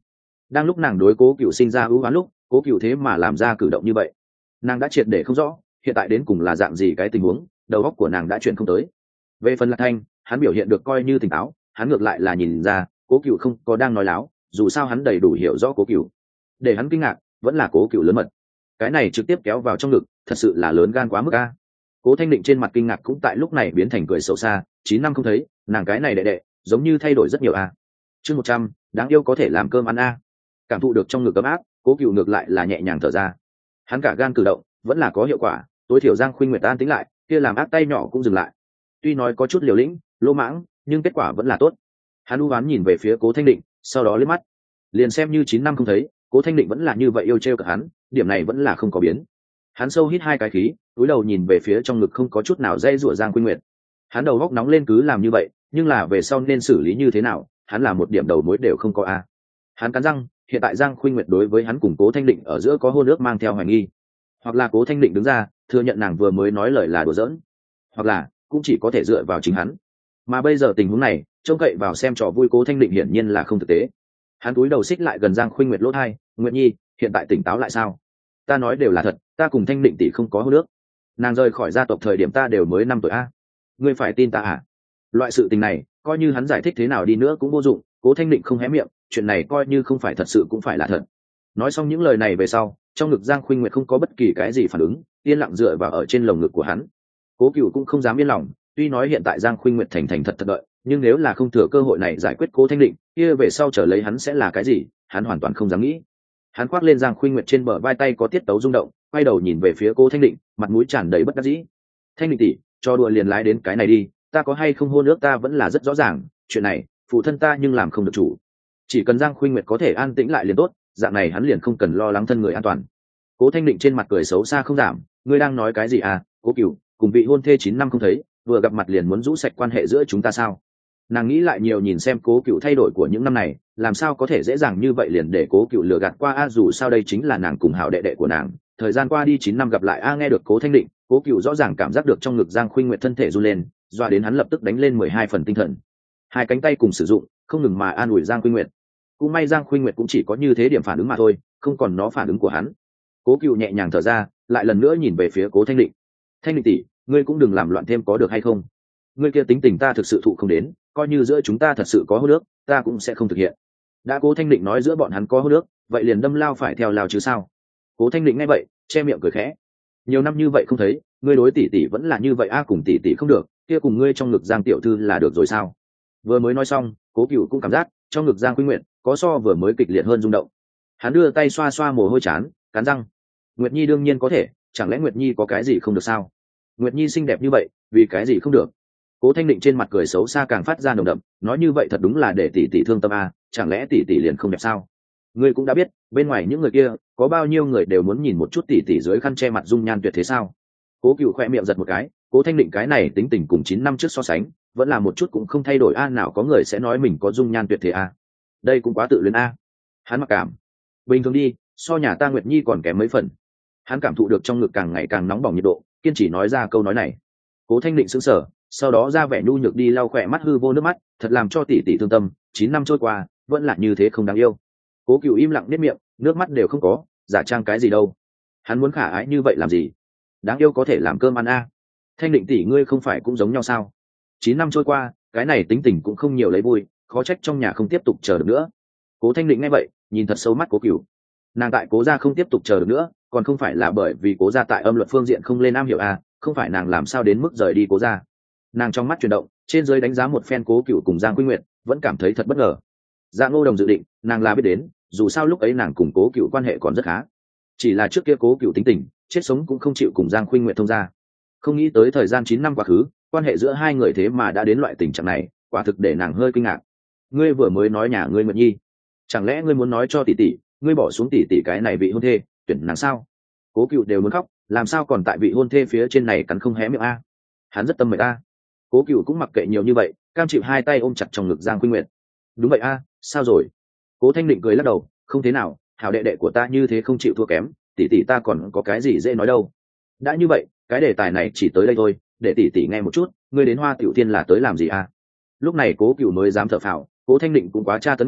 Đang lúc nàng đối Cố Cựu sinh ra ưu oán lúc, Cố Cựu thế mà làm ra cử động như vậy. Nàng đã triệt để không rõ hiện tại đến cùng là dạng gì cái tình huống, đầu óc của nàng đã chuyển không tới. Về phần Lạc Thanh, hắn biểu hiện được coi như tỉnh táo, hắn ngược lại là nhìn ra Cố Cựu không có đang nói láo, dù sao hắn đầy đủ hiểu rõ Cố Cựu. Để hắn kinh ngạc vẫn là Cố Cựu lớn mật, cái này trực tiếp kéo vào trong ngực, thật sự là lớn gan quá mức a. Cố Thanh Định trên mặt kinh ngạc cũng tại lúc này biến thành cười xấu xa, 9 năm không thấy, nàng cái này đệ đệ giống như thay đổi rất nhiều a. Chương 100, đáng yêu có thể làm cơm ăn a. Cảm thụ được trong ngực ấm áp, Cố Cựu ngược lại là nhẹ nhàng thở ra. Hắn cả gan cử động vẫn là có hiệu quả, tối thiểu Giang Khuynh Nguyệt an tĩnh lại, kia làm ác tay nhỏ cũng dừng lại. Tuy nói có chút liều lĩnh, lỗ mãng, nhưng kết quả vẫn là tốt. Hắn u ám nhìn về phía Cố Thanh Định, sau đó liếc mắt. Liền xem như 9 năm không thấy, Cố Thanh Định vẫn là như vậy yêu trêu cả hắn, điểm này vẫn là không có biến. Hắn sâu hít 2 cái khí, cúi đầu nhìn về phía trong ngực không có chút nào dây rủa Giang Khuynh Nguyệt. Hắn đầu góc nóng lên cứ làm như vậy, nhưng là về sau nên xử lý như thế nào, hắn là một điểm đầu mối đều không có a. Hắn cắn răng, hiện tại Giang Khuynh Nguyệt đối với hắn cùng Cố Thanh Định ở giữa có hôn ước mang theo hoài nghi, hoặc là Cố Thanh Định đứng ra thừa nhận nàng vừa mới nói lời là đùa giỡn, hoặc là cũng chỉ có thể dựa vào chính hắn. Mà bây giờ tình huống này, trông cậy vào xem trò vui Cố Thanh Định hiển nhiên là không thực tế. Hắn cúi đầu xích lại gần Giang Khuynh Nguyệt lỗ tai, "Nguyệt Nhi, hiện tại tỉnh táo lại sao? Ta nói đều là thật, ta cùng Thanh Định tỷ không có hôn ước. Nàng rời khỏi gia tộc thời điểm ta đều mới 5 tuổi a. Ngươi phải tin ta à?" Loại sự tình này, coi như hắn giải thích thế nào đi nữa cũng vô dụng, Cố Thanh Định không hé miệng, chuyện này coi như không phải thật sự cũng phải là thật. Nói xong những lời này về sau, trong ngực Giang Khuynh Nguyệt không có bất kỳ cái gì phản ứng, yên lặng dựa vào ở trên lồng ngực của hắn. Cố Cựu cũng không dám yên lòng, tuy nói hiện tại Giang Khuynh Nguyệt thành thành thật thật đợi, nhưng nếu là không thừa cơ hội này giải quyết Cố Thanh Định, kia về sau trở lấy hắn sẽ là cái gì, hắn hoàn toàn không dám nghĩ. Hắn khoác lên Giang Khuynh Nguyệt trên bờ vai, tay có tiết tấu rung động, quay đầu nhìn về phía Cố Thanh Định, mặt mũi tràn đầy bất đắc dĩ. "Thanh Định tỷ, cho đùa liền lái đến cái này đi, ta có hay không hôn ước ta vẫn là rất rõ ràng, chuyện này phụ thân ta nhưng làm không được chủ. Chỉ cần Giang Khuynh Nguyệt có thể an tĩnh lại liền tốt, dạng này hắn liền không cần lo lắng thân người an toàn." Cố Thanh Định trên mặt cười xấu xa không giảm, "Ngươi đang nói cái gì à, Cố Cựu, cùng vị hôn thê 9 năm không thấy, vừa gặp mặt liền muốn rũ sạch quan hệ giữa chúng ta sao?" Nàng nghĩ lại nhiều nhìn xem Cố Cựu thay đổi của những năm này, làm sao có thể dễ dàng như vậy liền để Cố Cựu lừa gạt qua a, dù sao đây chính là nàng cùng hảo đệ đệ của nàng. Thời gian qua đi 9 năm gặp lại a, nghe được Cố Thanh Định, Cố Cựu rõ ràng cảm giác được trong ngực Giang Khuynh Nguyệt thân thể run lên, doa đến hắn lập tức đánh lên 12 phần tinh thần. 2 cánh tay cùng sử dụng, không ngừng mà an ủi Giang Khuynh Nguyệt. Cũng may Giang Khuynh Nguyệt cũng chỉ có như thế điểm phản ứng mà thôi, không còn nó phản ứng của hắn. Cố Cựu nhẹ nhàng thở ra, lại lần nữa nhìn về phía Cố Thanh Định. "Thanh Định tỷ, ngươi cũng đừng làm loạn thêm có được hay không? Ngươi kia tính tình ta thực sự thụ không đến, coi như giữa chúng ta thật sự có hôn ước, ta cũng sẽ không thực hiện." Đã Cố Thanh Định nói giữa bọn hắn có hôn ước, vậy liền đâm lao phải theo lao chứ sao. Cố Thanh Định nghe vậy, che miệng cười khẽ. "Nhiều năm như vậy không thấy, ngươi đối tỷ tỷ vẫn là như vậy a, cùng tỷ tỷ không được, kia cùng ngươi trong ngực Giang tiểu thư là được rồi sao?" Vừa mới nói xong, Cố Cựu cũng cảm giác trong ngực Giang Khuynh Nguyệt có so vừa mới kịch liệt hơn rung động. Hắn đưa tay xoa xoa mồ hôi trán, cắn răng. "Nguyệt Nhi đương nhiên có thể, chẳng lẽ Nguyệt Nhi có cái gì không được sao? Nguyệt Nhi xinh đẹp như vậy, vì cái gì không được?" Cố Thanh Định trên mặt cười xấu xa càng phát ra nồng đậm, nói như vậy thật đúng là để tỷ tỷ thương tâm a, chẳng lẽ tỷ tỷ liền không đẹp sao? Ngươi cũng đã biết, bên ngoài những người kia, có bao nhiêu người đều muốn nhìn một chút tỷ tỷ dưới khăn che mặt dung nhan tuyệt thế sao? Cố Cựu khẽ miệng giật một cái, Cố Thanh Định cái này tính tình cùng 9 năm trước so sánh, vẫn là một chút cũng không thay đổi a, nào có người sẽ nói mình có dung nhan tuyệt thế a. Đây cũng quá tự luyến a. Hắn mặc cảm. Bình thường đi, so nhà ta Nguyệt Nhi còn kém mấy phần. Hắn cảm thụ được trong ngực càng ngày càng nóng bỏng nhiệt độ, kiên trì nói ra câu nói này. Cố Thanh Định sững sờ, sau đó ra vẻ nhu nhược đi lau khỏe mắt hư vô nước mắt, thật làm cho tỷ tỷ thương tâm, 9 năm trôi qua, vẫn là như thế không đáng yêu. Cố Cựu im lặng nhếch miệng, nước mắt đều không có, giả trang cái gì đâu. Hắn muốn khả ái như vậy làm gì? Đáng yêu có thể làm cơm ăn a. Thanh Định tỷ ngươi không phải cũng giống nhau sao? 9 năm trôi qua, cái này tính tình cũng không nhiều lấy vui, khó trách trong nhà không tiếp tục chờ được nữa. Cố Thanh Định nghe vậy, nhìn thật sâu mắt Cố Cựu. Nàng tại Cố gia không tiếp tục chờ được nữa, còn không phải là bởi vì Cố gia tại âm luật phương diện không lên am hiểu a, không phải nàng làm sao đến mức rời đi Cố gia. Nàng trong mắt chuyển động, trên dưới đánh giá một phen Cố Cựu cùng Giang Khuynh Nguyệt, vẫn cảm thấy thật bất ngờ. Giang Ngô Đồng dự định, nàng là biết đến, dù sao lúc ấy nàng cùng Cố Cựu quan hệ còn rất khá. Chỉ là trước kia Cố Cựu tính tình, chết sống cũng không chịu cùng Giang Khuynh Nguyệt thông gia. Không nghĩ tới thời gian 9 năm quá khứ, quan hệ giữa hai người thế mà đã đến loại tình trạng này, quả thực để nàng hơi kinh ngạc. "Ngươi vừa mới nói nhà ngươi Nguyệt Nhi, chẳng lẽ ngươi muốn nói cho tỷ tỷ, ngươi bỏ xuống tỷ tỷ cái này vị hôn thê, tuyển nàng sao?" Cố Cựu đều muốn khóc, làm sao còn tại vị hôn thê phía trên này cắn không hé miệng a. Hắn rất tâm mệt a. Cố Cựu cũng mặc kệ nhiều như vậy, cam chịu 2 tay ôm chặt trong ngực Giang Khuynh Nguyệt. "Đúng vậy a, sao rồi?" Cố Thanh Định cười lắc đầu, "Không thế nào, hảo đệ đệ của ta như thế không chịu thua kém, tỷ tỷ ta còn có cái gì dễ nói đâu. Đã như vậy, cái đề tài này chỉ tới đây thôi, để tỷ tỷ nghe một chút, ngươi đến Hoa Tiểu Tiên là tới làm gì a?" Lúc này Cố Cựu mới dám thở phào, Cố Thanh Định cũng quá tra tấn người,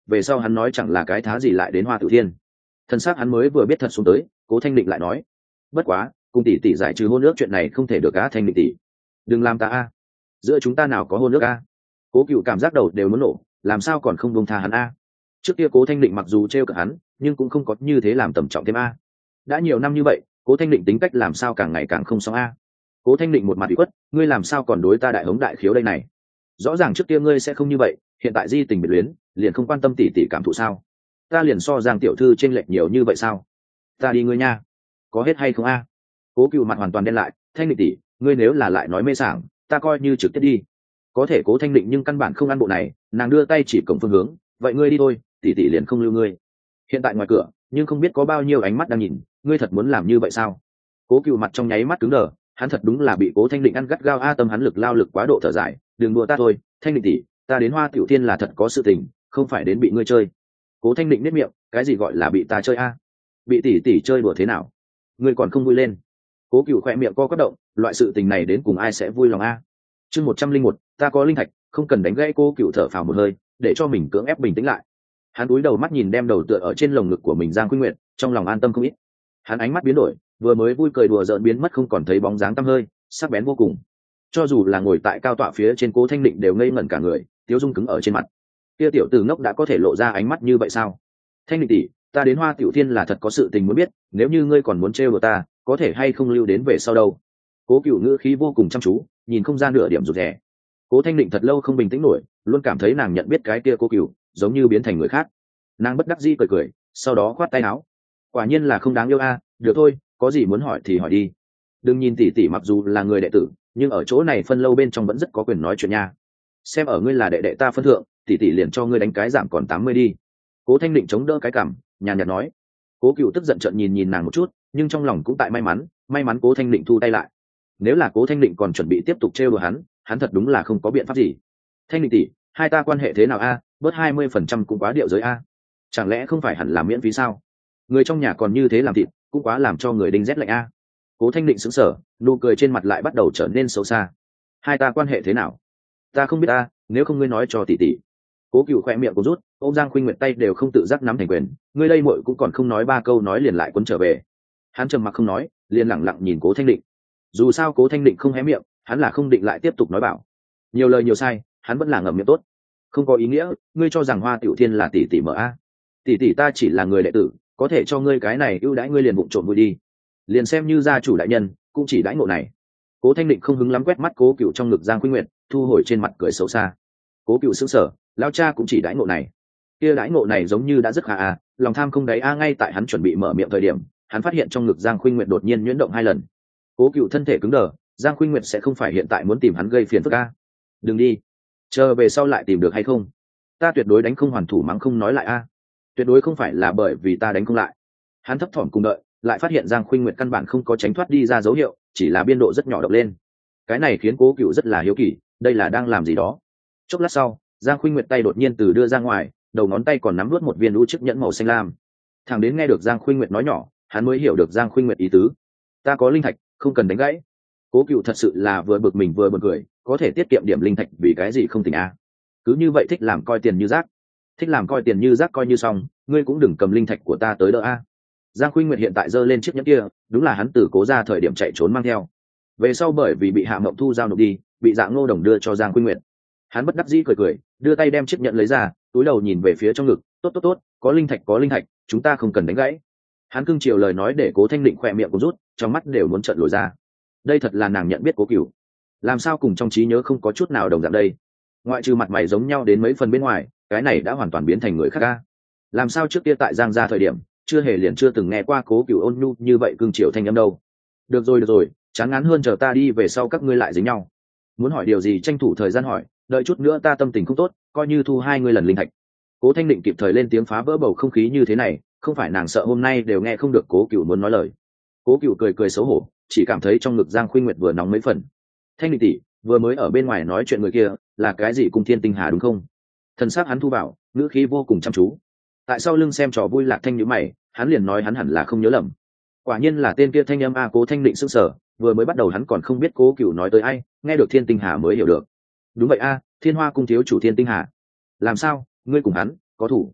về sau hắn nói chẳng là cái thá gì lại đến Hoa Tiểu Thiên. Thân xác hắn mới vừa biết thật xuống tới, Cố Thanh Định lại nói, bất quá cùng tỷ tỷ giải trừ hôn ước chuyện này không thể được á. Thanh Định tỷ, đừng làm ta a, giữa chúng ta nào có hôn ước a. Cố Cựu cảm giác đầu đều muốn nổ, làm sao còn không buông tha hắn a. Trước kia Cố Thanh Định mặc dù trêu cợt hắn, nhưng cũng không có như thế làm tầm trọng thêm a. Đã nhiều năm như vậy, Cố Thanh Định tính cách làm sao càng ngày càng không xong a. Cố Thanh Định một mặt ủy khuất, ngươi làm sao còn đối ta đại hống đại khiếu đây này? Rõ ràng trước kia ngươi sẽ không như vậy, hiện tại di tình biệt luyến, liền không quan tâm tỷ tỷ cảm thụ sao? Ta liền so Giang tiểu thư chênh lệch nhiều như vậy sao? Ta đi ngươi nha, có hết hay không a? Cố Cựu mặt hoàn toàn đen lại, Thanh Định tỷ, ngươi nếu là lại nói mê sảng, ta coi như trực tiếp đi. Có thể Cố Thanh Định nhưng căn bản không ăn bộ này, nàng đưa tay chỉ cổng phương hướng, vậy ngươi đi thôi, tỷ tỷ liền không lưu ngươi. Hiện tại ngoài cửa, nhưng không biết có bao nhiêu ánh mắt đang nhìn, ngươi thật muốn làm như vậy sao? Cố Cựu mặt trong nháy mắt cứng đờ, hắn thật đúng là bị Cố Thanh Định ăn gắt gao a. Tâm hắn lực lao lực quá độ thở dài, đừng đùa ta thôi, Thanh Định tỷ, ta đến Hoa Tiểu Thiên là thật có sự tình, không phải đến bị ngươi chơi. Cố Thanh Định nếp miệng, cái gì gọi là bị ta chơi a? Bị tỷ tỷ chơi đùa thế nào? Ngươi còn không vui lên? Cố Cựu khẽ miệng co quắp động, loại sự tình này đến cùng ai sẽ vui lòng a? Chương 101, ta có linh thạch, không cần đánh gãy. Cố Cựu thở phào một hơi, để cho mình cưỡng ép bình tĩnh lại. Hắn cúi đầu mắt nhìn đem đầu tựa ở trên lồng ngực của mình Giang Khuynh Nguyệt, trong lòng an tâm không ít. Hắn ánh mắt biến đổi, vừa mới vui cười đùa giỡn biến mất không còn thấy bóng dáng tăm hơi, sắc bén vô cùng. Cho dù là ngồi tại cao tọa phía trên Cố Thanh Định đều ngây ngẩn cả người, tiêu dung cứng ở trên mặt. Kia tiểu tử ngốc đã có thể lộ ra ánh mắt như vậy sao? Thanh Định tỷ, ta đến Hoa Tiểu Thiên là thật có sự tình muốn biết, nếu như ngươi còn muốn trêu đùa ta, có thể hay không lưu đến về sau đâu? Cố Cựu ngữ khí vô cùng chăm chú, nhìn không ra nửa điểm rụt rè. Cố Thanh Định thật lâu không bình tĩnh nổi, luôn cảm thấy nàng nhận biết cái kia Cố Cựu, giống như biến thành người khác. Nàng bất đắc dĩ cười cười, sau đó khoát tay áo. Quả nhiên là không đáng yêu a, được thôi, có gì muốn hỏi thì hỏi đi. Đừng nhìn tỷ tỷ mặc dù là người đệ tử, nhưng ở chỗ này phân lâu bên trong vẫn rất có quyền nói chuyện nha. Xem ở ngươi là đệ đệ ta phân thượng, tỷ tỷ liền cho ngươi đánh cái giảm còn 80 đi. Cố Thanh Định chống đỡ cái cằm, nhàn nhạt nói. Cố Cựu tức giận trợn nhìn nàng một chút, nhưng trong lòng cũng tại may mắn Cố Thanh Định thu tay lại. Nếu là Cố Thanh Định còn chuẩn bị tiếp tục trêu đùa hắn thật đúng là không có biện pháp gì. Thanh Định tỷ, hai ta quan hệ thế nào a? Bớt 20% cũng quá điệu giới a. Chẳng lẽ không phải hẳn làm miễn phí sao? Người trong nhà còn như thế làm thịt, cũng quá làm cho người đinh rét lạnh a. Cố Thanh Định sững sờ, nụ cười trên mặt lại bắt đầu trở nên xấu xa. Hai ta quan hệ thế nào? Ta không biết a, nếu không ngươi nói cho tỷ tỷ. Cố Cựu khẽ miệng cố rút, ông Giang Khuynh Nguyệt tay đều không tự giác nắm thành quyền, ngươi đây muội cũng còn không nói ba câu nói liền lại quấn trở về. Hắn trầm mặc không nói, liền lẳng lặng nhìn Cố Thanh Định. Dù sao Cố Thanh Định không hé miệng, hắn là không định lại tiếp tục nói bảo. Nhiều lời nhiều sai, hắn vẫn là ngậm miệng tốt. Không có ý nghĩa, ngươi cho rằng Hoa Tiểu Thiên là tỷ tỷ mở a? Tỷ tỷ ta chỉ là người đệ tử, có thể cho ngươi cái này ưu đãi ngươi liền vụng trộm vui đi. Liền xem như gia chủ đại nhân, cũng chỉ đãi ngộ này. Cố Thanh Định không hứng lắm quét mắt Cố Cựu trong ngực Giang Khuynh Nguyệt, thu hồi trên mặt cười xấu xa. Cố Cựu sững sờ, lão cha cũng chỉ đãi ngộ này. Kia đãi ngộ này giống như đã rất khá a, lòng tham không đáy a. Ngay tại hắn chuẩn bị mở miệng thời điểm, hắn phát hiện trong ngực Giang Khuynh Nguyệt đột nhiên nhuyễn động 2 lần. Cố Cựu thân thể cứng đờ, Giang Khuynh Nguyệt sẽ không phải hiện tại muốn tìm hắn gây phiền phức a? Đừng đi, chờ về sau lại tìm được hay không? Ta tuyệt đối đánh không hoàn thủ mắng không nói lại a. Tuyệt đối không phải là bởi vì ta đánh không lại. Hắn thấp thỏm cùng đợi, lại phát hiện Giang Khuynh Nguyệt căn bản không có tránh thoát đi ra dấu hiệu, chỉ là biên độ rất nhỏ động lên. Cái này khiến Cố Cựu rất là hiếu kỳ, đây là đang làm gì đó. Chốc lát sau, Giang Khuynh Nguyệt tay đột nhiên từ đưa ra ngoài, đầu ngón tay còn nắm nuốt một viên u chiếc nhẫn màu xanh lam. Thằng đến nghe được Giang Khuynh Nguyệt nói nhỏ, hắn mới hiểu được Giang Khuynh Nguyệt ý tứ. Ta có linh thạch, không cần đánh gãy. Cố Cựu thật sự là vừa bực mình vừa buồn cười, có thể tiết kiệm điểm linh thạch vì cái gì không tỉnh a? Cứ như vậy thích làm coi tiền như rác. Thích làm coi tiền như rác coi như xong, ngươi cũng đừng cầm linh thạch của ta tới đỡ a. Giang Khuynh Nguyệt hiện tại giơ lên chiếc nhẫn kia, đúng là hắn từ Cố ra thời điểm chạy trốn mang theo. Về sau bởi vì bị Hạ Mộng Thu giao nộp đi, bị Dạng Ngô Đồng đưa cho Giang Khuynh Nguyệt. Hắn bất đắc dĩ cười cười, đưa tay đem chiếc nhẫn lấy ra, túi đầu nhìn về phía trong ngực, tốt, có linh thạch, chúng ta không cần đánh gãy. Hắn cưng chiều lời nói để Cố Thanh Định khỏe miệng cũng rút, trong mắt đều muốn trợn lồi ra. Đây thật là nàng nhận biết Cố Cựu, làm sao cùng trong trí nhớ không có chút nào đồng dạng đây. Ngoại trừ mặt mày giống nhau đến mấy phần bên ngoài, cái này đã hoàn toàn biến thành người khác ca. Làm sao trước kia tại Giang gia thời điểm, chưa từng nghe qua Cố Cựu ôn nhu như vậy cưng chiều thanh âm đâu. Được rồi, chán ngán hơn chờ ta đi về sau các ngươi lại dính nhau. Muốn hỏi điều gì tranh thủ thời gian hỏi, đợi chút nữa ta tâm tình không tốt, coi như thu 2 ngươi lần linh thạch. Cố Thanh Định kịp thời lên tiếng phá vỡ bầu không khí như thế này, không phải nàng sợ hôm nay đều nghe không được Cố Cựu muốn nói lời. Cố Cựu cười xấu hổ, chỉ cảm thấy trong ngực Giang Khuynh Nguyệt vừa nóng mấy phần. Thanh Định tỷ, vừa mới ở bên ngoài nói chuyện người kia, là cái gì Cung Thiên Tinh Hà đúng không? Thần sắc hắn thu vào, ngữ khí vô cùng chăm chú. Tại sao lưng xem trò vui Lạc Thanh nhíu mày, hắn liền nói hắn hẳn là không nhớ lầm. Quả nhiên là tên kia thanh âm a. Cố Thanh Định sững sờ, vừa mới bắt đầu hắn còn không biết Cố Cựu nói tới ai, nghe được Thiên Tinh Hà mới hiểu được. Đúng vậy a, Thiên Hoa cung thiếu chủ Thiên Tinh Hà. Làm sao, ngươi cùng hắn có thủ?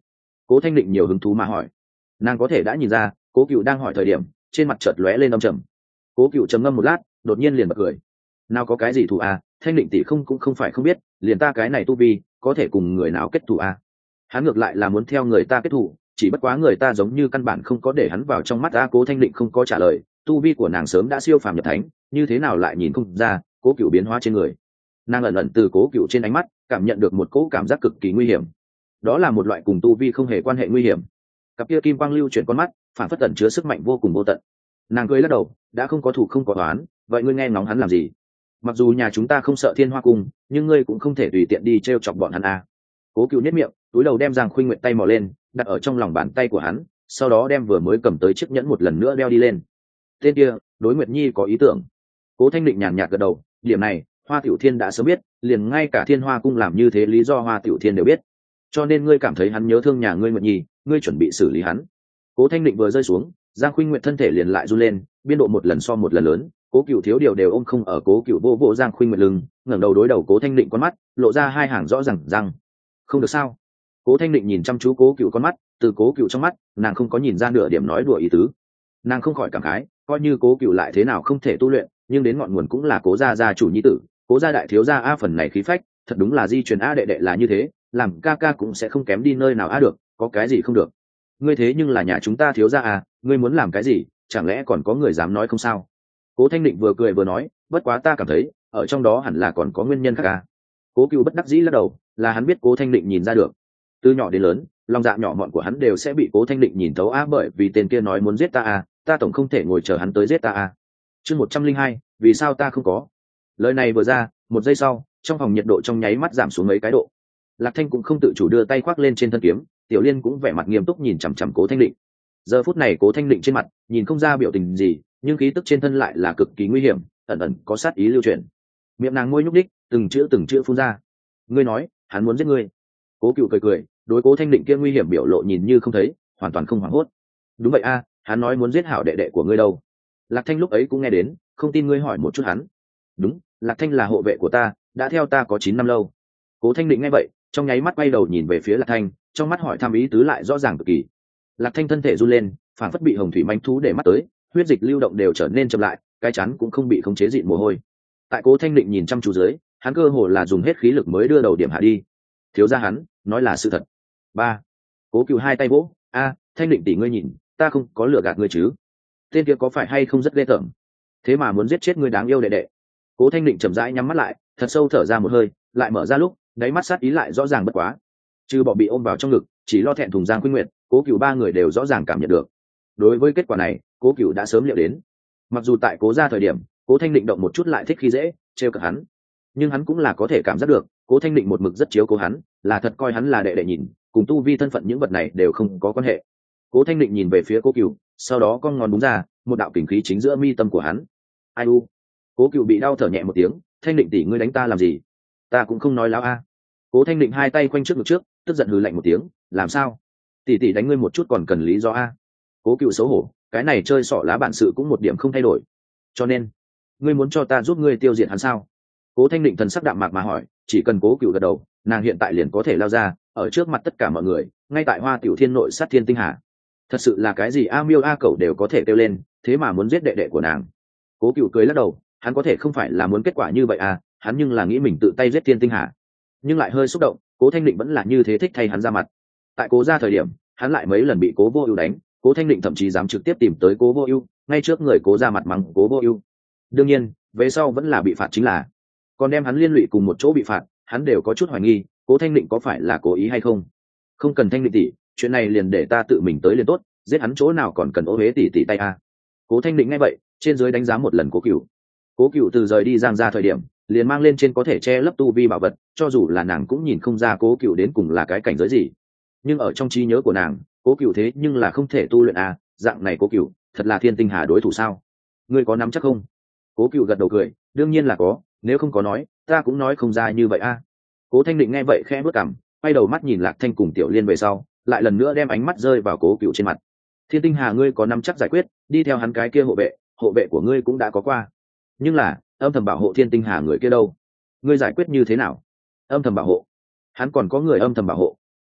Cố Thanh Định nhiều hứng thú mà hỏi. Nàng có thể đã nhìn ra Cố Cựu đang hỏi thời điểm trên mặt chợt lóe lên âm trầm. Cố Cựu trầm ngâm một lát, đột nhiên liền bật cười. Nào có cái gì thù à, Thanh Định tỷ cũng không phải không biết, liền ta cái này tu vi có thể cùng người nào kết thù à. Hắn ngược lại là muốn theo người ta kết thù, chỉ bất quá người ta giống như căn bản không có để hắn vào trong mắt ta. Cố Thanh Định không có trả lời, tu vi của nàng sớm đã siêu phàm nhập thánh, như thế nào lại nhìn không ra Cố Cựu biến hóa trên người. Nàng ẩn ẩn từ Cố Cựu trên ánh mắt cảm nhận được một cỗ cảm giác cực kỳ nguy hiểm, đó là một loại cùng tu vi không hề quan hệ nguy hiểm. Cặp kia kim quang lưu chuyển con mắt phản phất tẩn chứa sức mạnh vô cùng vô tận. Nàng cười lắc đầu, đã không có thủ không có oán, vậy ngươi nghe ngóng hắn làm gì? Mặc dù nhà chúng ta không sợ Thiên Hoa Cung, nhưng ngươi cũng không thể tùy tiện đi t chọc bọn hắn à. Cố Cựu nhếch miệng, túi đầu đem Giang Khuynh Nguyệt tay mò lên, đặt ở trong lòng bàn tay của hắn, sau đó đem vừa mới cầm tới chiếc nhẫn một lần nữa đeo đi lên. Tên kia đối Nguyệt Nhi có ý tưởng. Cố Thanh Định nhàn nhạt gật đầu, điểm này Hoa Tiểu Thiên đã sớm biết, liền ngay cả Thiên Hoa Cung làm như thế lý do Hoa Tiểu Thiên đều biết. Cho nên ngươi cảm thấy hắn nhớ thương nhà ngươi Nguyệt Nhi, ngươi chuẩn bị xử lý hắn. Cố Thanh Định vừa rơi xuống, Giang Khuynh Nguyệt thân thể liền lại run lên, biên độ một lần so một lần lớn. Cố Cựu thiếu điều đều ôm không ở Cố Cựu vô vô Giang Khuynh Nguyệt lưng, ngẩng đầu đối đầu Cố Thanh Định con mắt, lộ ra hai hàng rõ ràng răng. Không được sao? Cố Thanh Định nhìn chăm chú Cố Cựu con mắt, từ Cố Cựu trong mắt, nàng không có nhìn ra nửa điểm nói đùa ý tứ. Nàng không khỏi cảm khái, coi như Cố Cựu lại thế nào không thể tu luyện, nhưng đến ngọn nguồn cũng là Cố gia chủ nhi tử, Cố gia đại thiếu gia a, phần này khí phách, thật đúng là di truyền a, đệ đệ là như thế, làm ca ca cũng sẽ không kém đi nơi nào a được, có cái gì không được. Ngươi thế nhưng là nhà chúng ta thiếu gia à, ngươi muốn làm cái gì, chẳng lẽ còn có người dám nói không sao? Cố Thanh Định vừa cười vừa nói, bất quá ta cảm thấy ở trong đó hẳn là còn có nguyên nhân khác à. Cố Cựu bất đắc dĩ lắc đầu, là hắn biết Cố Thanh Định nhìn ra được. Từ nhỏ đến lớn, lòng dạ nhỏ mọn của hắn đều sẽ bị Cố Thanh Định nhìn thấu a, bởi vì tên kia nói muốn giết ta à, ta tổng không thể ngồi chờ hắn tới giết ta à. Chương 102, vì sao ta không có? Lời này vừa ra, một giây sau, trong phòng nhiệt độ trong nháy mắt giảm xuống mấy cái độ. Lạc Thanh cũng không tự chủ đưa tay khoác lên trên thân kiếm, Tiểu Liên cũng vẻ mặt nghiêm túc nhìn chằm chằm Cố Thanh Định. Giờ phút này Cố Thanh Định trên mặt nhìn không ra biểu tình gì, nhưng khí tức trên thân lại là cực kỳ nguy hiểm, ẩn ẩn có sát ý lưu truyền. Miệng nàng môi nhúc đích, từng chữ phun ra. Ngươi nói hắn muốn giết ngươi? Cố Cựu cười cười, đối Cố Thanh Định kia nguy hiểm biểu lộ nhìn như không thấy, hoàn toàn không hoảng hốt. Đúng vậy a, hắn nói muốn giết hảo đệ đệ của ngươi đâu. Lạc Thanh lúc ấy cũng nghe đến, không tin ngươi hỏi một chút hắn. Đúng, Lạc Thanh là hộ vệ của ta, đã theo ta có 9 năm lâu. Cố Thanh Định nghe vậy, trong nháy mắt quay đầu nhìn về phía Lạc Thanh, trong mắt hỏi thăm ý tứ lại rõ ràng cực kỳ. Lạc Thanh thân thể run lên, phản phất bị hồng thủy manh thú để mắt tới, huyết dịch lưu động đều trở nên chậm lại, cái chắn cũng không bị khống chế dịn mồ hôi. Tại Cố Thanh Định nhìn chăm chú dưới, hắn cơ hồ là dùng hết khí lực mới đưa đầu điểm hạ đi. Thiếu gia hắn nói là sự thật. Ba. Cố Cựu hai tay vỗ, a, Thanh Định tỷ ngươi nhìn, ta không có lừa gạt ngươi chứ? Tên kia có phải hay không rất ghê tởm, thế mà muốn giết chết ngươi đáng yêu đệ đệ? Cố Thanh Định chậm rãi nhắm mắt lại, thật sâu thở ra một hơi, lại mở ra lúc, đáy mắt sát ý lại rõ ràng bất quá. Trừ bỏ bị ôm vào trong ngực, chỉ lo thẹn thùng Giang Khuynh Nguyệt, Cố Cựu ba người đều rõ ràng cảm nhận được. Đối với kết quả này, Cố Cựu đã sớm liệu đến. Mặc dù tại Cố gia thời điểm, Cố Thanh Định động một chút lại thích khi dễ, trêu cợt hắn, nhưng hắn cũng là có thể cảm giác được, Cố Thanh Định một mực rất chiếu cố hắn, là thật coi hắn là đệ đệ nhìn, cùng tu vi thân phận những vật này đều không có quan hệ. Cố Thanh Định nhìn về phía Cố Cựu, sau đó cong ngón búng ra, một đạo kình khí chính giữa mi tâm của hắn. Ai u? Cố Cựu bị đau thở nhẹ một tiếng, Thanh Định tỷ ngươi đánh ta làm gì? Ta cũng không nói láo a. Cố Thanh Định hai tay quanh trước ngực trước, tức giận hừ lạnh một tiếng, làm sao? Tỷ tỷ đánh ngươi một chút còn cần lý do a? Cố Cựu xấu hổ, cái này chơi xỏ lá bản sự cũng một điểm không thay đổi. Cho nên, ngươi muốn cho ta giúp ngươi tiêu diệt hắn sao? Cố Thanh Định thần sắc đạm mạc mà hỏi, chỉ cần Cố Cựu gật đầu, nàng hiện tại liền có thể lao ra, ở trước mặt tất cả mọi người, ngay tại Hoa Tiểu Thiên nội sát thiên tinh hà. Thật sự là cái gì a miêu a cẩu đều có thể kêu lên, thế mà muốn giết đệ đệ của nàng. Cố Cựu cười lắc đầu, hắn có thể không phải là muốn kết quả như vậy à, hắn nhưng là nghĩ mình tự tay giết thiên tinh hà. Nhưng lại hơi xúc động, Cố Thanh Định vẫn là như thế thích thay hắn ra mặt. Tại Cố gia thời điểm, hắn lại mấy lần bị Cố Vô Ưu đánh, Cố Thanh Định thậm chí dám trực tiếp tìm tới Cố Vô Ưu, ngay trước người Cố gia mặt mắng Cố Vô Ưu. Đương nhiên, về sau vẫn là bị phạt chính là. Còn đem hắn liên lụy cùng một chỗ bị phạt, hắn đều có chút hoài nghi, Cố Thanh Định có phải là cố ý hay không. Không cần Thanh Định tỷ, chuyện này liền để ta tự mình tới liền tốt, giết hắn chỗ nào còn cần ô hế tỷ tay a. Cố Thanh Định nghe vậy, trên dưới đánh giá một lần Cố Cựu. Cố Cựu từ rời đi Giang gia thời điểm, liền mang lên trên có thể che lấp tu vi bảo vật, cho dù là nàng cũng nhìn không ra Cố Cựu đến cùng là cái cảnh giới gì. Nhưng ở trong trí nhớ của nàng, Cố Cựu thế nhưng là không thể tu luyện a, dạng này Cố Cựu, thật là thiên tinh hà đối thủ sao? Ngươi có nắm chắc không? Cố Cựu gật đầu cười, đương nhiên là có, nếu không có nói, ta cũng nói không ra như vậy a. Cố Thanh Định nghe vậy khẽ bước cằm, quay đầu mắt nhìn Lạc Thanh cùng Tiểu Liên về sau, lại lần nữa đem ánh mắt rơi vào Cố Cựu trên mặt. Thiên tinh hà ngươi có nắm chắc giải quyết, đi theo hắn cái kia hộ vệ của ngươi cũng đã có qua. Nhưng là, âm thầm bảo hộ thiên tinh hà người kia đâu? Ngươi giải quyết như thế nào? Âm thầm bảo hộ? Hắn còn có người âm thầm bảo hộ?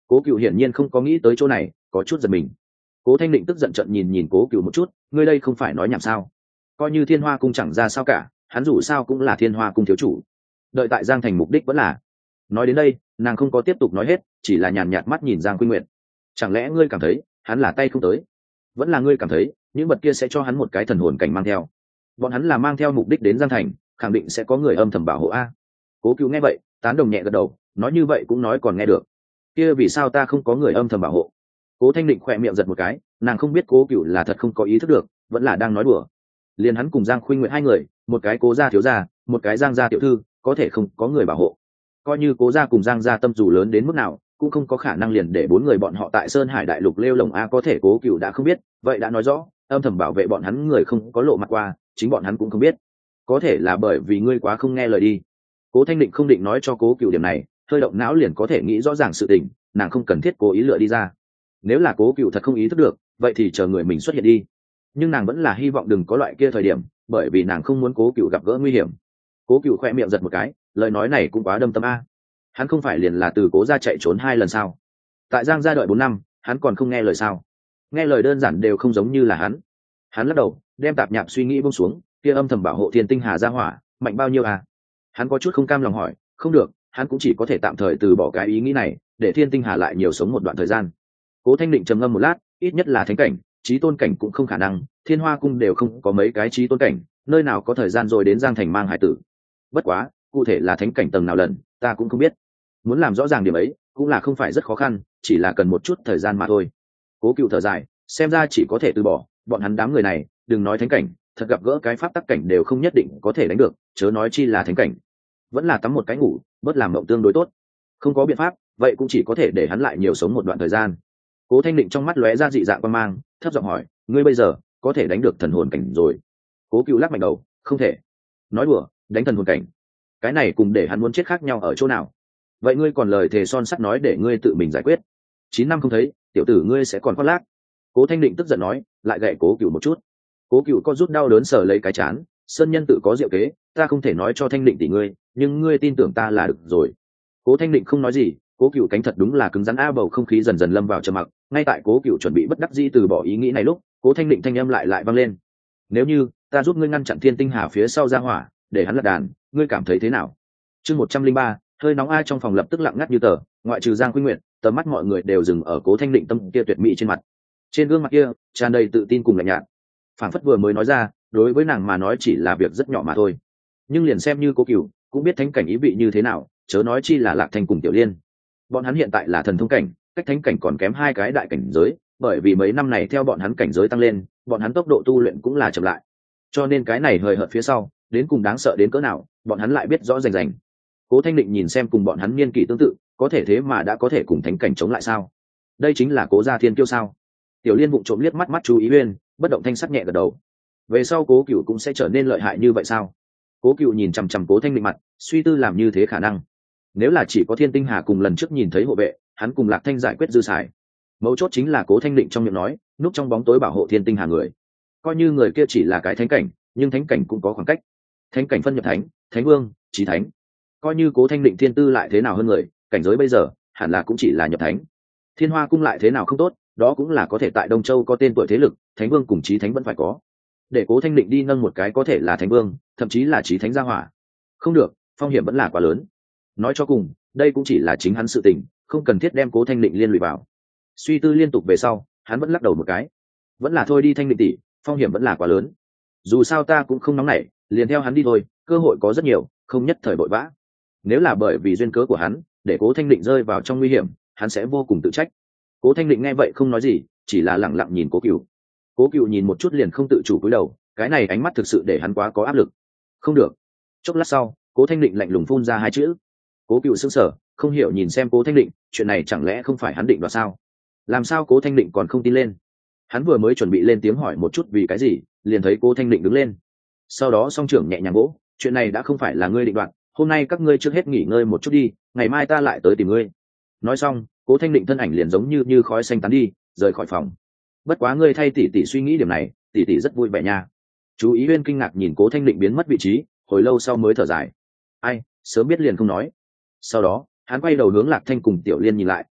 Cố Cựu hiển nhiên không có nghĩ tới chỗ này, có chút giật mình. Cố Thanh Định tức giận trợn nhìn nhìn Cố Cựu một chút, ngươi đây không phải nói nhảm sao? Coi như Thiên Hoa cung chẳng ra sao cả, hắn dù sao cũng là Thiên Hoa cung thiếu chủ. Đợi tại Giang Thành mục đích vẫn là. Nói đến đây, nàng không có tiếp tục nói hết, chỉ là nhàn nhạt mắt nhìn Giang Khuynh Nguyệt. Chẳng lẽ ngươi cảm thấy hắn là tay không tới? Vẫn là ngươi cảm thấy những vật kia sẽ cho hắn một cái thần hồn cảnh mang theo? Bọn hắn là mang theo mục đích đến Giang Thành, khẳng định sẽ có người âm thầm bảo hộ a. Cố Cựu nghe vậy, tán đồng nhẹ gật đầu, nói như vậy cũng nói còn nghe được. Kia vì sao ta không có người âm thầm bảo hộ? Cố Thanh Định khỏe miệng giật một cái, nàng không biết Cố Cựu là thật không có ý thức được, vẫn là đang nói đùa. Liền hắn cùng Giang Khuynh Nguyệt hai người, một cái Cố gia thiếu gia, một cái Giang gia tiểu thư, có thể không có người bảo hộ. Coi như Cố gia cùng Giang gia tâm dù lớn đến mức nào, cũng không có khả năng liền để bốn người bọn họ tại Sơn Hải Đại Lục lêu lồng a. Có thể Cố Cựu đã không biết, vậy đã nói rõ âm thầm bảo vệ bọn hắn người không có lộ mặt qua, chính bọn hắn cũng không biết. Có thể là bởi vì ngươi quá không nghe lời đi. Cố Thanh Định không định nói cho Cố Cựu điểm này, hơi động não liền có thể nghĩ rõ ràng sự tình, nàng không cần thiết cố ý lựa đi ra. Nếu là Cố Cựu thật không ý thức được, vậy thì chờ người mình xuất hiện đi. Nhưng nàng vẫn là hy vọng đừng có loại kia thời điểm, bởi vì nàng không muốn Cố Cựu gặp gỡ nguy hiểm. Cố Cựu khoe miệng giật một cái, lời nói này cũng quá đâm tâm a. Hắn không phải liền là từ Cố gia chạy trốn 2 lần sao? Tại Giang gia đợi 4 năm, hắn còn không nghe lời sao? Nghe lời đơn giản đều không giống như là hắn. Hắn lắc đầu, đem tạp nhạp suy nghĩ buông xuống, kia âm thầm bảo hộ Thiên Tinh Hà gia hỏa, mạnh bao nhiêu à? Hắn có chút không cam lòng hỏi, không được, hắn cũng chỉ có thể tạm thời từ bỏ cái ý nghĩ này, để Thiên Tinh Hà lại nhiều sống một đoạn thời gian. Cố Thanh Định trầm ngâm một lát, ít nhất là thánh cảnh, chí tôn cảnh cũng không khả năng, Thiên Hoa cung đều không có mấy cái chí tôn cảnh, nơi nào có thời gian rồi đến Giang Thành mang hải tử. Bất quá, cụ thể là thánh cảnh tầng nào lần, ta cũng không biết. Muốn làm rõ ràng điểm ấy, cũng là không phải rất khó khăn, chỉ là cần một chút thời gian mà thôi. Cố Cựu thở dài, xem ra chỉ có thể từ bỏ, bọn hắn đám người này, đừng nói thánh cảnh, thật gặp gỡ cái pháp tắc cảnh đều không nhất định có thể đánh được, chớ nói chi là thánh cảnh. Vẫn là tắm một cái ngủ, bớt làm mộng tương đối tốt. Không có biện pháp, vậy cũng chỉ có thể để hắn lại nhiều sống một đoạn thời gian. Cố Thanh Định trong mắt lóe ra dị dạng quan mang, thấp giọng hỏi, ngươi bây giờ có thể đánh được thần hồn cảnh rồi? Cố Cựu lắc mạnh đầu, không thể. Nói đùa, đánh thần hồn cảnh, cái này cùng để hắn muốn chết khác nhau ở chỗ nào? Vậy ngươi còn lời thề son sắt nói để ngươi tự mình giải quyết? 9 năm không thấy, tiểu tử ngươi sẽ còn khoác lác. Cố Thanh Định tức giận nói, lại gậy Cố Cựu một chút. Cố Cựu có rút đau đớn sờ lấy cái chán, sơn nhân tự có diệu kế, ta không thể nói cho Thanh Định tỷ ngươi, nhưng ngươi tin tưởng ta là được rồi. Cố Thanh Định không nói gì, Cố Cựu cánh thật đúng là cứng rắn a. Bầu không khí dần dần lâm vào trầm mặc. Ngay tại Cố Cựu chuẩn bị bất đắc dĩ từ bỏ ý nghĩ này lúc, Cố Thanh Định thanh âm lại vang lên, nếu như ta giúp ngươi ngăn chặn Thiên Tinh Hà phía sau ra hỏa, để hắn lật đàn, ngươi cảm thấy thế nào? Chương 103, hơi nóng ai trong phòng lập tức lặng ngắt như tờ, ngoại trừ Giang Khuynh Nguyệt, tầm mắt mọi người đều dừng ở Cố Thanh Định tâm kia tuyệt mỹ trên mặt. Trên gương mặt kia tràn đầy tự tin cùng lạnh nhạt, phảng phất vừa mới nói ra, đối với nàng mà nói chỉ là việc rất nhỏ mà thôi. Nhưng liền xem như Cố Cựu cũng biết thánh cảnh ý vị như thế nào, chớ nói chi là Lạc Thanh cùng Tiểu Liên. Bọn hắn hiện tại là thần thông cảnh, cách thánh cảnh còn kém 2 cái đại cảnh giới, bởi vì mấy năm này theo bọn hắn cảnh giới tăng lên, bọn hắn tốc độ tu luyện cũng là chậm lại. Cho nên cái này hời hợt phía sau, đến cùng đáng sợ đến cỡ nào, bọn hắn lại biết rõ rành rành. Cố Thanh Định nhìn xem cùng bọn hắn niên kỷ tương tự, có thể thế mà đã có thể cùng thánh cảnh chống lại sao? Đây chính là Cố gia thiên kiêu sao? Tiểu Liên vụng trộm liếc mắt chú ý Uyên, bất động thanh sắc nhẹ gật đầu. Về sau Cố Cựu cũng sẽ trở nên lợi hại như vậy sao? Cố Cựu nhìn chằm chằm Cố Thanh Định mặt, suy tư làm như thế khả năng. Nếu là chỉ có Thiên Tinh Hà cùng lần trước nhìn thấy hộ vệ, hắn cùng Lạc Thanh giải quyết dư xài. Mấu chốt chính là Cố Thanh Định trong miệng nói, núp trong bóng tối bảo hộ Thiên Tinh Hà người. Coi như người kia chỉ là cái thánh cảnh, nhưng thánh cảnh cũng có khoảng cách. Thánh cảnh phân nhập thánh, thánh vương, chí thánh. Coi như Cố Thanh Định thiên tư lại thế nào hơn người, cảnh giới bây giờ hẳn là cũng chỉ là nhập thánh. Thiên Hoa cung lại thế nào không tốt, đó cũng là có thể tại Đông Châu có tên tuổi thế lực, thánh vương cùng chí thánh vẫn phải có. Để Cố Thanh Định đi nâng một cái có thể là thánh vương, thậm chí là chí thánh gia hỏa, không được, phong hiểm vẫn là quá lớn. Nói cho cùng, đây cũng chỉ là chính hắn sự tình, không cần thiết đem Cố Thanh Định liên lụy vào. Suy tư liên tục về sau, hắn vẫn lắc đầu một cái, vẫn là thôi đi Thanh Định tỷ, phong hiểm vẫn là quá lớn. Dù sao ta cũng không nóng nảy, liền theo hắn đi thôi, cơ hội có rất nhiều, không nhất thời vội vã. Nếu là bởi vì duyên cớ của hắn, để Cố Thanh Định rơi vào trong nguy hiểm, hắn sẽ vô cùng tự trách. Cố Thanh Định nghe vậy không nói gì, chỉ là lặng lặng nhìn Cố Cựu. Cố Cựu nhìn một chút liền không tự chủ cúi đầu, cái này ánh mắt thực sự để hắn quá có áp lực. Không được. Chốc lát sau, Cố Thanh Định lạnh lùng phun ra 2 chữ. Cố Cựu sững sờ, không hiểu nhìn xem Cố Thanh Định, chuyện này chẳng lẽ không phải hắn định đoạt sao? Làm sao Cố Thanh Định còn không tin lên? Hắn vừa mới chuẩn bị lên tiếng hỏi một chút vì cái gì, liền thấy Cố Thanh Định đứng lên. Sau đó song trưởng nhẹ nhàng vỗ, chuyện này đã không phải là ngươi định đoạt, hôm nay các ngươi trước hết nghỉ ngơi một chút đi, ngày mai ta lại tới tìm ngươi. Nói xong, Cố Thanh Định thân ảnh liền giống như khói xanh tán đi, rời khỏi phòng. Bất quá ngươi thay tỷ tỷ suy nghĩ điểm này, tỷ tỷ rất vui vẻ nha. Chú ý Uyên kinh ngạc nhìn Cố Thanh Định biến mất vị trí, hồi lâu sau mới thở dài. Ai, sớm biết liền không nói. Sau đó, hắn quay đầu hướng Lạc Thanh cùng Tiểu Liên nhìn lại,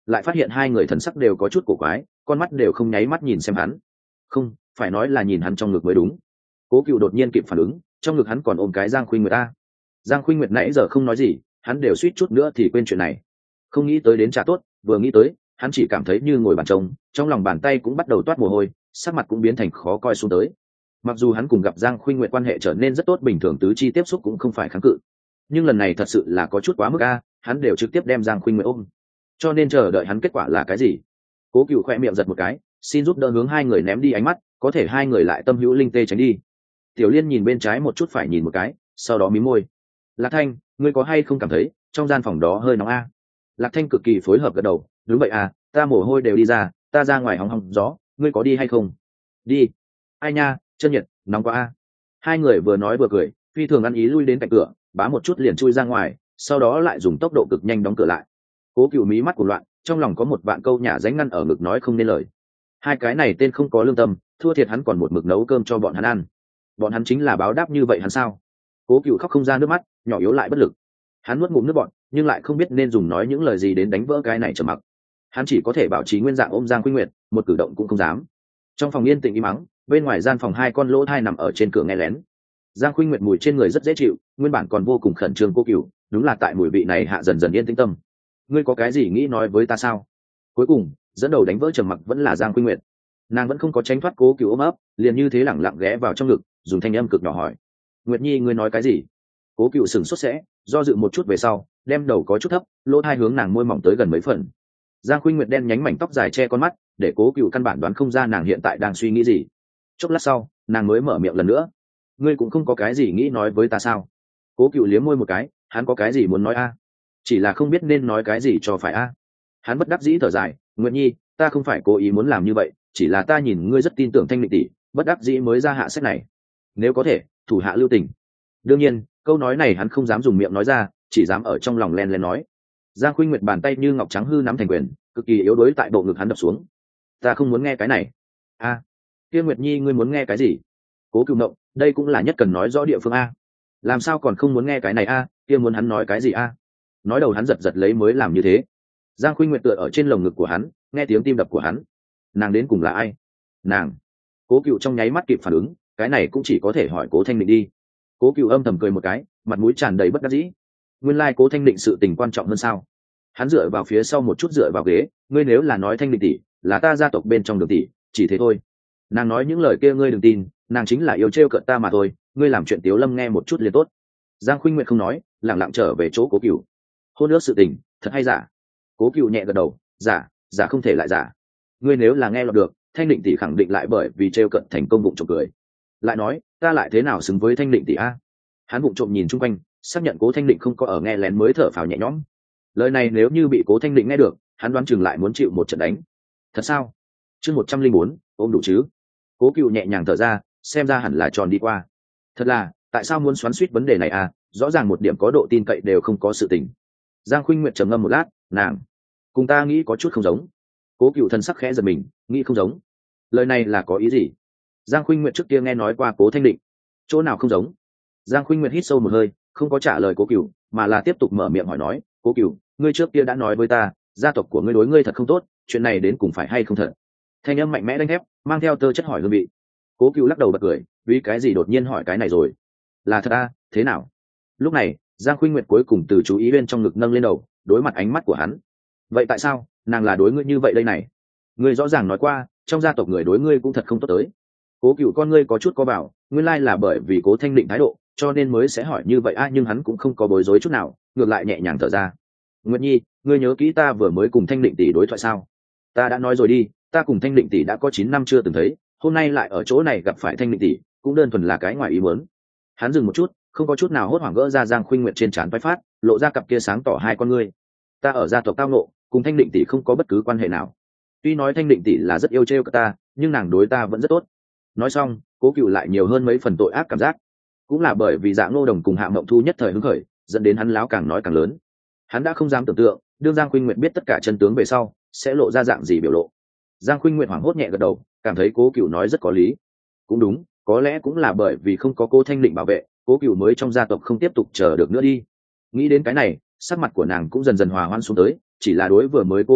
lại phát hiện hai người thần sắc đều có chút cổ quái, con mắt đều không nháy mắt nhìn xem hắn. Không phải nói là nhìn hắn trong ngực mới đúng. Cố Cựu đột nhiên kịp phản ứng, trong ngực hắn còn ôm cái Giang Khuynh Nguyệt a. Giang Khuynh Nguyệt nãy giờ không nói gì, hắn đều suýt chút nữa thì quên chuyện này. Không nghĩ tới đến trà tốt, vừa nghĩ tới, hắn chỉ cảm thấy như ngồi bàn trông, trong lòng bàn tay cũng bắt đầu toát mồ hôi, sắc mặt cũng biến thành khó coi xuống tới. Mặc dù hắn cùng gặp Giang Khuynh Nguyệt quan hệ trở nên rất tốt, bình thường tứ chi tiếp xúc cũng không phải kháng cự, nhưng lần này thật sự là có chút quá mức a, hắn đều trực tiếp đem Giang Khuynh Nguyệt ôm. Cho nên chờ đợi hắn kết quả là cái gì? Cố Cựu khẽ miệng giật một cái, xin giúp đỡ hướng hai người ném đi ánh mắt, có thể hai người lại tâm hữu linh tê tránh đi. Tiểu Liên nhìn bên trái một chút phải nhìn một cái, sau đó mím môi. Lạc Thanh, ngươi có hay không cảm thấy trong gian phòng đó hơi nóng a? Lạc Thanh cực kỳ phối hợp gật đầu, đúng vậy à, ta mồ hôi đều đi ra, ta ra ngoài hóng hóng gió, ngươi có đi hay không? Đi. Ai nha, chân nhiệt, nóng quá a. Hai người vừa nói vừa cười, phi thường ăn ý lui đến cạnh cửa, bá một chút liền chui ra ngoài, sau đó lại dùng tốc độ cực nhanh đóng cửa lại. Cố Cựu mí mắt của loạn, trong lòng có một vạn câu nhả dánh ngăn ở ngực nói không nên lời. Hai cái này tên không có lương tâm, thua thiệt hắn còn một mực nấu cơm cho bọn hắn ăn. Bọn hắn chính là báo đáp như vậy hắn sao? Cố Cựu khóc không ra nước mắt, nhỏ yếu lại bất lực. Hắn nuốt ngụm nước bọt, nhưng lại không biết nên dùng nói những lời gì đến đánh vỡ cái này trầm mặc. Hắn chỉ có thể bảo trì nguyên dạng ôm Giang Khuynh Nguyệt, một cử động cũng không dám. Trong phòng yên tĩnh im mắng, bên ngoài gian phòng hai con lỗ thai nằm ở trên cửa nghe lén. Giang Khuynh Nguyệt mùi trên người rất dễ chịu, nguyên bản còn vô cùng khẩn trương Cố Cựu, đúng là tại mùi vị này hạ dần dần yên tĩnh tâm. Ngươi có cái gì nghĩ nói với ta sao? Cuối cùng dẫn đầu đánh vỡ trầm mặc vẫn là Giang Khuynh Nguyệt. Nàng vẫn không có tránh thoát Cố Cựu ôm ấp, liền như thế lẳng lặng ghé vào trong ngực, dùng thanh âm cực nhỏ hỏi: Nguyệt Nhi, ngươi nói cái gì? Cố Cựu sửng sốt sẽ, do dự một chút về sau, đem đầu có chút thấp, lỗ tai hướng nàng môi mỏng tới gần mấy phần. Giang Khuynh Nguyệt đen nhánh mảnh tóc dài che con mắt, để Cố Cựu căn bản đoán không ra nàng hiện tại đang suy nghĩ gì. Chốc lát sau, nàng mới mở miệng lần nữa: ngươi cũng không có cái gì nghĩ nói với ta sao? Cố Cựu liếm môi một cái, hắn có cái gì muốn nói a? Chỉ là không biết nên nói cái gì cho phải a. Hắn bất đắc dĩ thở dài: Nguyệt Nhi, ta không phải cố ý muốn làm như vậy, chỉ là ta nhìn ngươi rất tin tưởng Thanh Định tỷ, bất đắc dĩ mới ra hạ sách này. Nếu có thể, thủ hạ lưu tình. Đương nhiên, câu nói này hắn không dám dùng miệng nói ra, chỉ dám ở trong lòng len len nói. Giang Khuynh Nguyệt bàn tay như ngọc trắng hư nắm thành quyền, cực kỳ yếu đuối tại bộ ngực hắn đập xuống. Ta không muốn nghe cái này. A, kia Nguyệt Nhi, ngươi muốn nghe cái gì? Cố Cựu Mộng, đây cũng là nhất cần nói rõ địa phương a. Làm sao còn không muốn nghe cái này a? Kia muốn hắn nói cái gì a? Nói đầu hắn giật giật lấy mới làm như thế. Giang Khuynh Nguyệt tựa ở trên lồng ngực của hắn, nghe tiếng tim đập của hắn. Nàng đến cùng là ai? Nàng. Cố Cựu trong nháy mắt kịp phản ứng, cái này cũng chỉ có thể hỏi Cố Thanh Định đi. Cố Cựu âm thầm cười một cái, mặt mũi tràn đầy bất đắc dĩ. Nguyên lai Cố Thanh Định sự tình quan trọng hơn sao? Hắn dựa vào phía sau một chút dựa vào ghế, ngươi nếu là nói Thanh Định tỷ, là ta gia tộc bên trong Đường tỷ, chỉ thế thôi. Nàng nói những lời kia ngươi đừng tin, nàng chính là yêu trêu cợt ta mà thôi, ngươi làm chuyện Tiếu Lâm nghe một chút liền tốt. Giang Khuynh Nguyệt không nói, lặng lặng trở về chỗ Cố Cựu. Hôn ước sự tình, thật hay giả? Cố Cựu nhẹ gật đầu, giả, giả không thể lại giả. Ngươi nếu là nghe lọt được, Thanh Định tỷ khẳng định lại bởi vì trêu cợt thành công bụng trộm cười. Lại nói, ta lại thế nào xứng với Thanh Định tỷ a? Hắn bụng trộm nhìn chung quanh, xác nhận Cố Thanh Định không có ở nghe lén mới thở phào nhẹ nhõm. Lời này nếu như bị Cố Thanh Định nghe được, hắn đoán chừng lại muốn chịu một trận đánh. Thật sao? Chương 104, ôm đủ chứ? Cố Cựu nhẹ nhàng thở ra, xem ra hẳn là tròn đi qua. Thật là, tại sao muốn xoắn xuýt vấn đề này à? Rõ ràng một điểm có độ tin cậy đều không có sự tình. Giang Khuynh Nguyệt trầm ngâm một lát, nàng cùng ta nghĩ có chút không giống. Cố Cựu thân sắc khẽ giật mình, nghĩ không giống. Lời này là có ý gì? Giang Khuynh Nguyệt trước kia nghe nói qua Cố Thanh Định, chỗ nào không giống? Giang Khuynh Nguyệt hít sâu một hơi, không có trả lời Cố Cựu, mà là tiếp tục mở miệng hỏi nói, Cố Cựu, ngươi trước kia đã nói với ta, gia tộc của ngươi đối ngươi thật không tốt, chuyện này đến cùng phải hay không thật? Thanh âm mạnh mẽ đánh thép, mang theo tơ chất hỏi hương vị. Cố Cựu lắc đầu bật cười, vì cái gì đột nhiên hỏi cái này rồi? Là thật à? Thế nào? Lúc này, Giang Khuynh Nguyệt cuối cùng từ chú ý bên trong ngực nâng lên đầu, đối mặt ánh mắt của hắn. Vậy tại sao nàng là đối ngươi như vậy đây này? Ngươi rõ ràng nói qua, trong gia tộc người đối ngươi cũng thật không tốt tới. Cố Cựu con ngươi có chút có bảo, nguyên lai là bởi vì Cố Thanh Định thái độ, cho nên mới sẽ hỏi như vậy a, nhưng hắn cũng không có bối rối chút nào, ngược lại nhẹ nhàng thở ra. Nguyệt Nhi, ngươi nhớ kỹ ta vừa mới cùng Thanh Định tỷ đối thoại sao? Ta đã nói rồi đi, ta cùng Thanh Định tỷ đã có 9 năm chưa từng thấy, hôm nay lại ở chỗ này gặp phải Thanh Định tỷ, cũng đơn thuần là cái ngoài ý muốn. Hắn dừng một chút, không có chút nào hốt hoảng gỡ ra Giang Khuynh Nguyệt trên trán vai phát, lộ ra cặp kia sáng tỏ hai con ngươi. Ta ở gia tộc tao ngộ, cùng Thanh Định tỷ không có bất cứ quan hệ nào. Tuy nói Thanh Định tỷ là rất yêu trêu cả ta, nhưng nàng đối ta vẫn rất tốt. Nói xong, Cố Cựu lại nhiều hơn mấy phần tội ác cảm giác. Cũng là bởi vì Dạng Ngô Đồng cùng Hạ Mộng Thu nhất thời hứng khởi, dẫn đến hắn láo càng nói càng lớn. Hắn đã không dám tưởng tượng, đương Giang Khuynh Nguyệt biết tất cả chân tướng về sau, sẽ lộ ra dạng gì biểu lộ. Giang Khuynh Nguyệt hoảng hốt nhẹ gật đầu, cảm thấy Cố Cựu nói rất có lý. Cũng đúng, có lẽ cũng là bởi vì không có Cố Thanh Định bảo vệ, Cố Cựu mới trong gia tộc không tiếp tục chờ được nữa đi. Nghĩ đến cái này, sắc mặt của nàng cũng dần dần hòa hoãn xuống tới, chỉ là đối vừa mới Cố Thanh Định,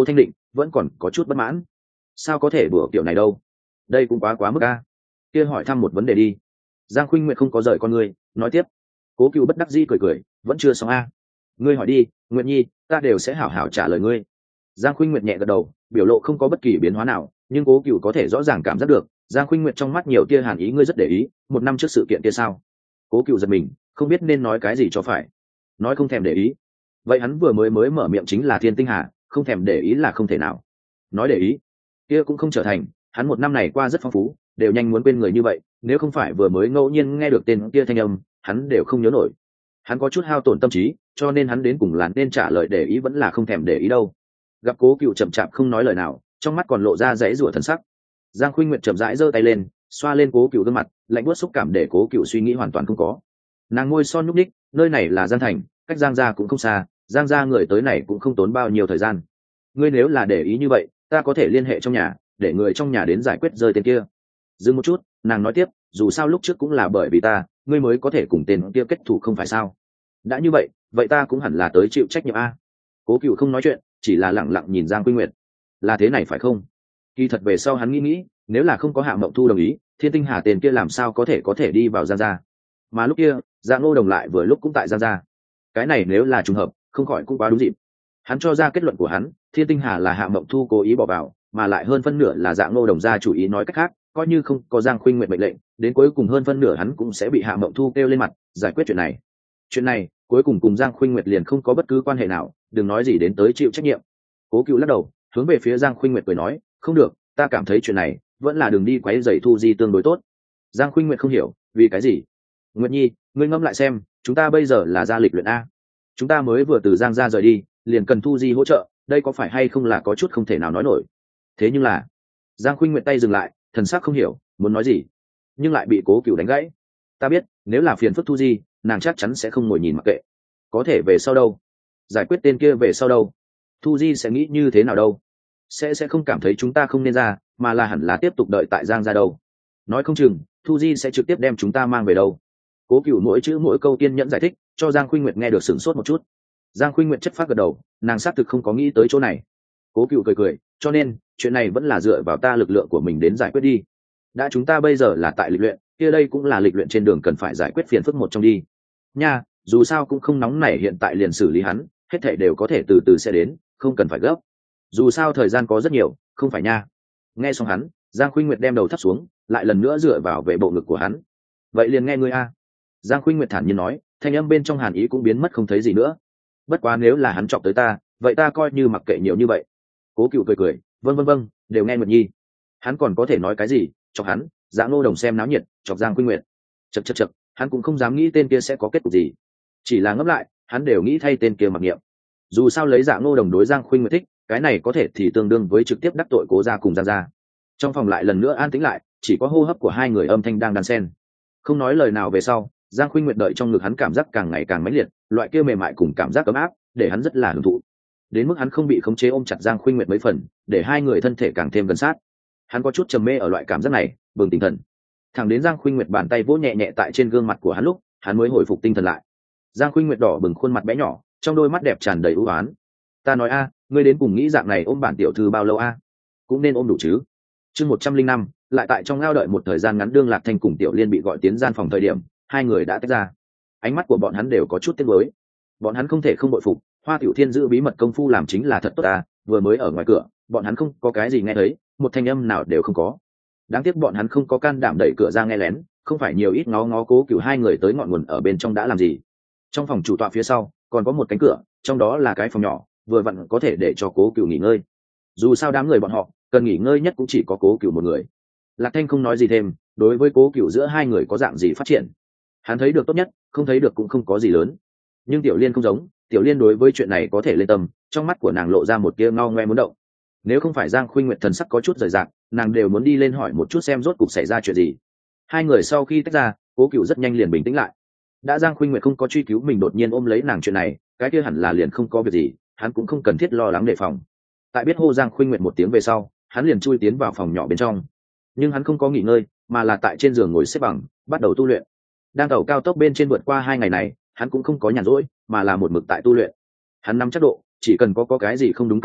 vẫn còn có chút bất mãn. Sao có thể đùa kiểu này đâu, đây cũng quá mức a. Kia hỏi thăm một vấn đề đi. Giang Khuynh Nguyệt không có rời con ngươi, nói tiếp. Cố Cựu bất đắc dĩ cười, vẫn chưa xong a. Ngươi hỏi đi, Nguyệt Nhi, ta đều sẽ hảo hảo trả lời ngươi. Giang Khuynh Nguyệt nhẹ gật đầu, biểu lộ không có bất kỳ biến hóa nào, nhưng Cố Cựu có thể rõ ràng cảm giác được Giang Khuynh Nguyệt trong mắt nhiều tia hàn ý. Ngươi rất để ý một năm trước sự kiện kia sao? Cố Cựu giật mình, không biết nên nói cái gì cho phải. Nói không thèm để ý, vậy hắn vừa mới mở miệng chính là Thiên Tinh Hà, không thèm để ý là không thể nào. Nói để ý kia cũng không trở thành, hắn một năm này qua rất phong phú, đều nhanh muốn quên người như vậy, nếu không phải vừa mới ngẫu nhiên nghe được tên kia thanh âm, hắn đều không nhớ nổi. Hắn có chút hao tổn tâm trí, cho nên hắn đến cùng là nên trả lời để ý vẫn là không thèm để ý đâu. Gặp Cố Cựu chậm chạp không nói lời nào, trong mắt còn lộ ra dãy rủa thần sắc. Giang Khuynh Nguyệt chậm rãi giơ tay lên, xoa lên Cố Cựu gương mặt, lạnh buốt xúc cảm để Cố Cựu suy nghĩ hoàn toàn không có. Nàng ngôi son nhúc ních, nơi này là Giang Thành, cách Giang gia cũng không xa, Giang gia người tới này cũng không tốn bao nhiêu thời gian. Ngươi nếu là để ý như vậy, ta có thể liên hệ trong nhà, để người trong nhà đến giải quyết rơi tên kia. Dừng một chút, nàng nói tiếp, dù sao lúc trước cũng là bởi vì ta, ngươi mới có thể cùng tên kia kết thù không phải sao? Đã như vậy, vậy ta cũng hẳn là tới chịu trách nhiệm a. Cố Cựu không nói chuyện, chỉ là lặng lặng nhìn Giang Khuynh Nguyệt. Là thế này phải không? Kỳ thật về sau hắn nghĩ, nếu là không có Hạ Mộng Thu đồng ý, Thiên Tinh Hà tên kia làm sao có thể đi vào Giang gia? Mà lúc kia, Giang Ngô Đồng lại vừa lúc cũng tại Giang gia. Cái này nếu là trùng hợp, không khỏi cũng quá đúng dịp. Hắn cho ra kết luận của hắn, Thiên Tinh Hà là Hạ Mộng Thu cố ý bỏ vào, mà lại hơn phân nửa là Giang Ngô Đồng gia chủ ý. Nói cách khác, coi như không có Giang Khuynh Nguyệt mệnh lệnh, đến cuối cùng hơn phân nửa hắn cũng sẽ bị Hạ Mộng Thu kêu lên mặt giải quyết chuyện này cuối cùng cùng Giang Khuynh Nguyệt liền không có bất cứ quan hệ nào, đừng nói gì đến tới chịu trách nhiệm. Cố Cựu lắc đầu, hướng về phía Giang Khuynh Nguyệt cười nói, không được, ta cảm thấy chuyện này vẫn là đường đi quấy rầy Thu Di tương đối tốt. Giang Khuynh Nguyệt không hiểu, vì cái gì? Nguyệt Nhi, ngươi ngẫm lại xem, chúng ta bây giờ là gia lịch luyện a, chúng ta mới vừa từ Giang gia rời đi, liền cần Thu Di hỗ trợ, đây có phải hay không là có chút không thể nào nói nổi. Thế nhưng là, Giang Khuynh Nguyệt tay dừng lại, thần sắc không hiểu, muốn nói gì, nhưng lại bị Cố Cựu đánh gãy. Ta biết, nếu là phiền phức Thu Di, nàng chắc chắn sẽ không ngồi nhìn mặc kệ. Có thể về sau đâu? Giải quyết tên kia về sau đâu? Thu Di sẽ nghĩ như thế nào đâu? Sẽ không cảm thấy chúng ta không nên ra, mà là hẳn là tiếp tục đợi tại Giang gia đâu. Nói không chừng, Thu Di sẽ trực tiếp đem chúng ta mang về đâu. Cố Cựu mỗi chữ mỗi câu kiên nhẫn giải thích, cho Giang Khuynh Nguyệt nghe được sửng sốt một chút. Giang Khuynh Nguyệt chất phát gật đầu, nàng xác thực không có nghĩ tới chỗ này. Cố Cựu cười, cho nên chuyện này vẫn là dựa vào ta lực lượng của mình đến giải quyết đi. Đã chúng ta bây giờ là tại lịch luyện, kia đây cũng là lịch luyện trên đường cần phải giải quyết phiền phức một trong đi. Nha, dù sao cũng không nóng nảy hiện tại liền xử lý hắn, hết thảy đều có thể từ từ sẽ đến, không cần phải gấp. Dù sao thời gian có rất nhiều, không phải nha. Nghe xong hắn, Giang Khuynh Nguyệt đem đầu thấp xuống, lại lần nữa dựa vào về bộ ngực của hắn. Vậy liền nghe ngươi a. Giang Khuynh Nguyệt thản nhiên nói, thanh âm bên trong hàn ý cũng biến mất không thấy gì nữa. Bất quá nếu là hắn chọc tới ta, vậy ta coi như mặc kệ nhiều như vậy. Cố Cựu cười, vâng, đều nghe Nguyệt Nhi. Hắn còn có thể nói cái gì, chọc hắn, Giang Ngô Đồng xem náo nhiệt, chọc Giang Khuynh Nguyệt. Chậc, hắn cũng không dám nghĩ tên kia sẽ có kết cục gì. Chỉ là ngẫm lại, hắn đều nghĩ thay tên kia mặc niệm. Dù sao lấy Giang Ngô Đồng đối Giang Khuynh Nguyệt thích, cái này có thể thì tương đương với trực tiếp đắc tội Cố gia cùng Giang gia. Trong phòng lại lần nữa an tĩnh lại, chỉ có hô hấp của hai người âm thanh đang đan xen. Không nói lời nào về sau, Giang Khuynh Nguyệt đợi trong ngực hắn cảm giác càng ngày càng mãnh liệt, loại kia mềm mại cùng cảm giác ấm áp, để hắn rất là hưởng thụ. Đến mức hắn không bị khống chế ôm chặt Giang Khuynh Nguyệt mấy phần, để hai người thân thể càng thêm gần sát. Hắn có chút trầm mê ở loại cảm giác này, bừng tỉnh thần. Thẳng đến Giang Khuynh Nguyệt bàn tay vỗ nhẹ nhẹ tại trên gương mặt của hắn lúc, hắn mới hồi phục tinh thần lại. Giang Khuynh Nguyệt đỏ bừng khuôn mặt bé nhỏ, trong đôi mắt đẹp tràn đầy ưu ái. Ta nói a, ngươi đến cùng nghĩ dạng này ôm bản tiểu thư bao lâu a? Cũng nên ôm đủ chứ. Chương 105, lại tại trong ao đợi một thời gian ngắn, Đương Lạc Thanh cùng Tiểu Liên bị gọi tiến gian phòng thời điểm, hai người đã tách ra. Ánh mắt của bọn hắn đều có chút tiếc nuối. Bọn hắn không thể không bội phục, Hoa Tiểu Thiên giữ bí mật công phu làm chính là thật tốt à, vừa mới ở ngoài cửa, bọn hắn không có cái gì nghe thấy, một thanh âm nào đều không có. Đáng tiếc bọn hắn không có can đảm đẩy cửa ra nghe lén, không phải nhiều ít ngó ngó Cố Cựu hai người tới ngọn nguồn ở bên trong đã làm gì. Trong phòng chủ tọa phía sau còn có một cánh cửa, trong đó là cái phòng nhỏ, vừa vặn có thể để cho Cố Cựu nghỉ ngơi. Dù sao đám người bọn họ cần nghỉ ngơi nhất cũng chỉ có Cố Cựu một người. Lạc Thanh không nói gì thêm, đối với Cố Cựu giữa hai người có dạng gì phát triển, hắn thấy được tốt nhất, không thấy được cũng không có gì lớn. Nhưng Tiểu Liên không giống, Tiểu Liên đối với chuyện này có thể lên tâm, trong mắt của nàng lộ ra một tia ngao ngoe muốn động. Nếu không phải Giang Khuynh Nguyệt thần sắc có chút rời rạc, nàng đều muốn đi lên hỏi một chút xem rốt cuộc xảy ra chuyện gì. Hai người sau khi tách ra, Cố Cựu rất nhanh liền bình tĩnh lại. Đã Giang Khuynh Nguyệt không có truy cứu mình đột nhiên ôm lấy nàng chuyện này, cái kia hẳn là liền không có việc gì, hắn cũng không cần thiết lo lắng đề phòng. Tại biết hô Giang Khuynh Nguyệt một tiếng về sau, hắn liền chui tiến vào phòng nhỏ bên trong. Nhưng hắn không có nghỉ ngơi, mà là tại trên giường ngồi xếp bằng, bắt đầu tu luyện. Đang tàu cao tốc bên trên vượt qua 2 ngày này, hắn cũng không có nhàn rỗi, mà là một mực tại tu luyện. Hắn nắm chắc độ, chỉ cần có cái gì không đúng cảm giác,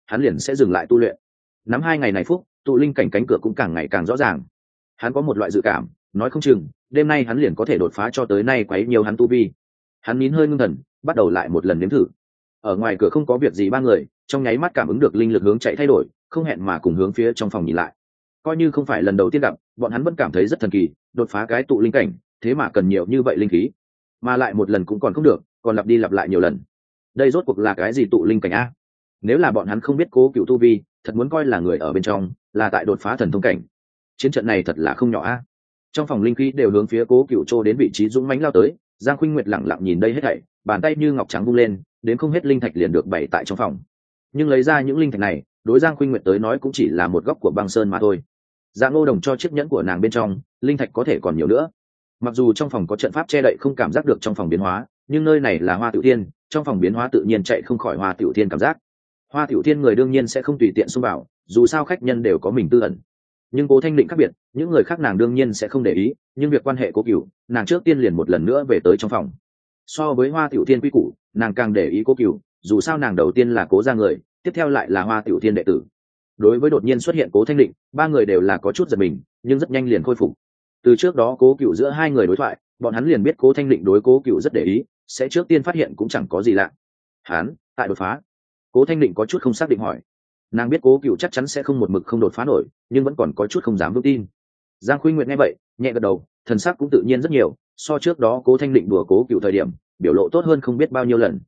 hắn liền sẽ dừng lại tu luyện. Nắm 2 ngày này phúc, tụ linh cảnh cánh cửa cũng càng ngày càng rõ ràng. Hắn có một loại dự cảm, nói không chừng đêm nay hắn liền có thể đột phá cho tới nay quấy nhiều hắn tu vi. Hắn nín hơi ngưng thần, bắt đầu lại một lần nếm thử. Ở ngoài cửa không có việc gì, ba người trong nháy mắt cảm ứng được linh lực hướng chạy thay đổi, không hẹn mà cùng hướng phía trong phòng nhìn lại. Coi như không phải lần đầu tiên gặp, bọn hắn vẫn cảm thấy rất thần kỳ, đột phá cái tụ linh cảnh, thế mà cần nhiều như vậy linh khí, mà lại một lần cũng còn không được, còn lặp đi lặp lại nhiều lần. Đây rốt cuộc là cái gì tụ linh cảnh a? Nếu là bọn hắn không biết Cố Cựu tu vi, thật muốn coi là người ở bên trong, là tại đột phá thần thông cảnh. Chiến trận này thật là không nhỏ a. Trong phòng linh khí đều hướng phía Cố Cựu trô đến vị trí dũng mãnh lao tới, Giang Khuynh Nguyệt lặng lặng nhìn đây hết thảy, bàn tay như ngọc trắng vung lên, đến không hết linh thạch liền được bày tại trong phòng. Nhưng lấy ra những linh thạch này, đối Giang Khuynh Nguyệt tới nói cũng chỉ là một góc của băng sơn mà thôi. Dạ Ngô Đồng cho chiếc nhẫn của nàng bên trong, linh thạch có thể còn nhiều nữa. Mặc dù trong phòng có trận pháp che đậy không cảm giác được trong phòng biến hóa, nhưng nơi này là Hoa Tiểu Thiên, trong phòng biến hóa tự nhiên chạy không khỏi Hoa Tiểu Thiên cảm giác. Hoa Tiểu Thiên người đương nhiên sẽ không tùy tiện xông vào, dù sao khách nhân đều có mình tư ẩn. Nhưng Cố Thanh Định khác biệt, những người khác nàng đương nhiên sẽ không để ý, nhưng việc quan hệ Cố Cửu, nàng trước tiên liền một lần nữa về tới trong phòng. So với Hoa Tiểu Thiên quy củ, nàng càng để ý Cố Cửu, dù sao nàng đầu tiên là Cố gia người, tiếp theo lại là Hoa Tiểu Thiên đệ tử. Đối với đột nhiên xuất hiện Cố Thanh Định, ba người đều là có chút giật mình, nhưng rất nhanh liền khôi phục. Từ trước đó Cố Cửu giữa hai người đối thoại, bọn hắn liền biết Cố Thanh Định đối Cố Cửu rất để ý, sẽ trước tiên phát hiện cũng chẳng có gì lạ. Hắn tại đột phá. Cố Thanh Định có chút không xác định hỏi. Nàng biết Cố Cửu chắc chắn sẽ không một mực không đột phá nổi, nhưng vẫn còn có chút không dám vững tin. Giang Khuynh Nguyệt nghe vậy, nhẹ gật đầu, thần sắc cũng tự nhiên rất nhiều, so trước đó Cố Thanh Định đùa Cố Cửu thời điểm, biểu lộ tốt hơn không biết bao nhiêu lần.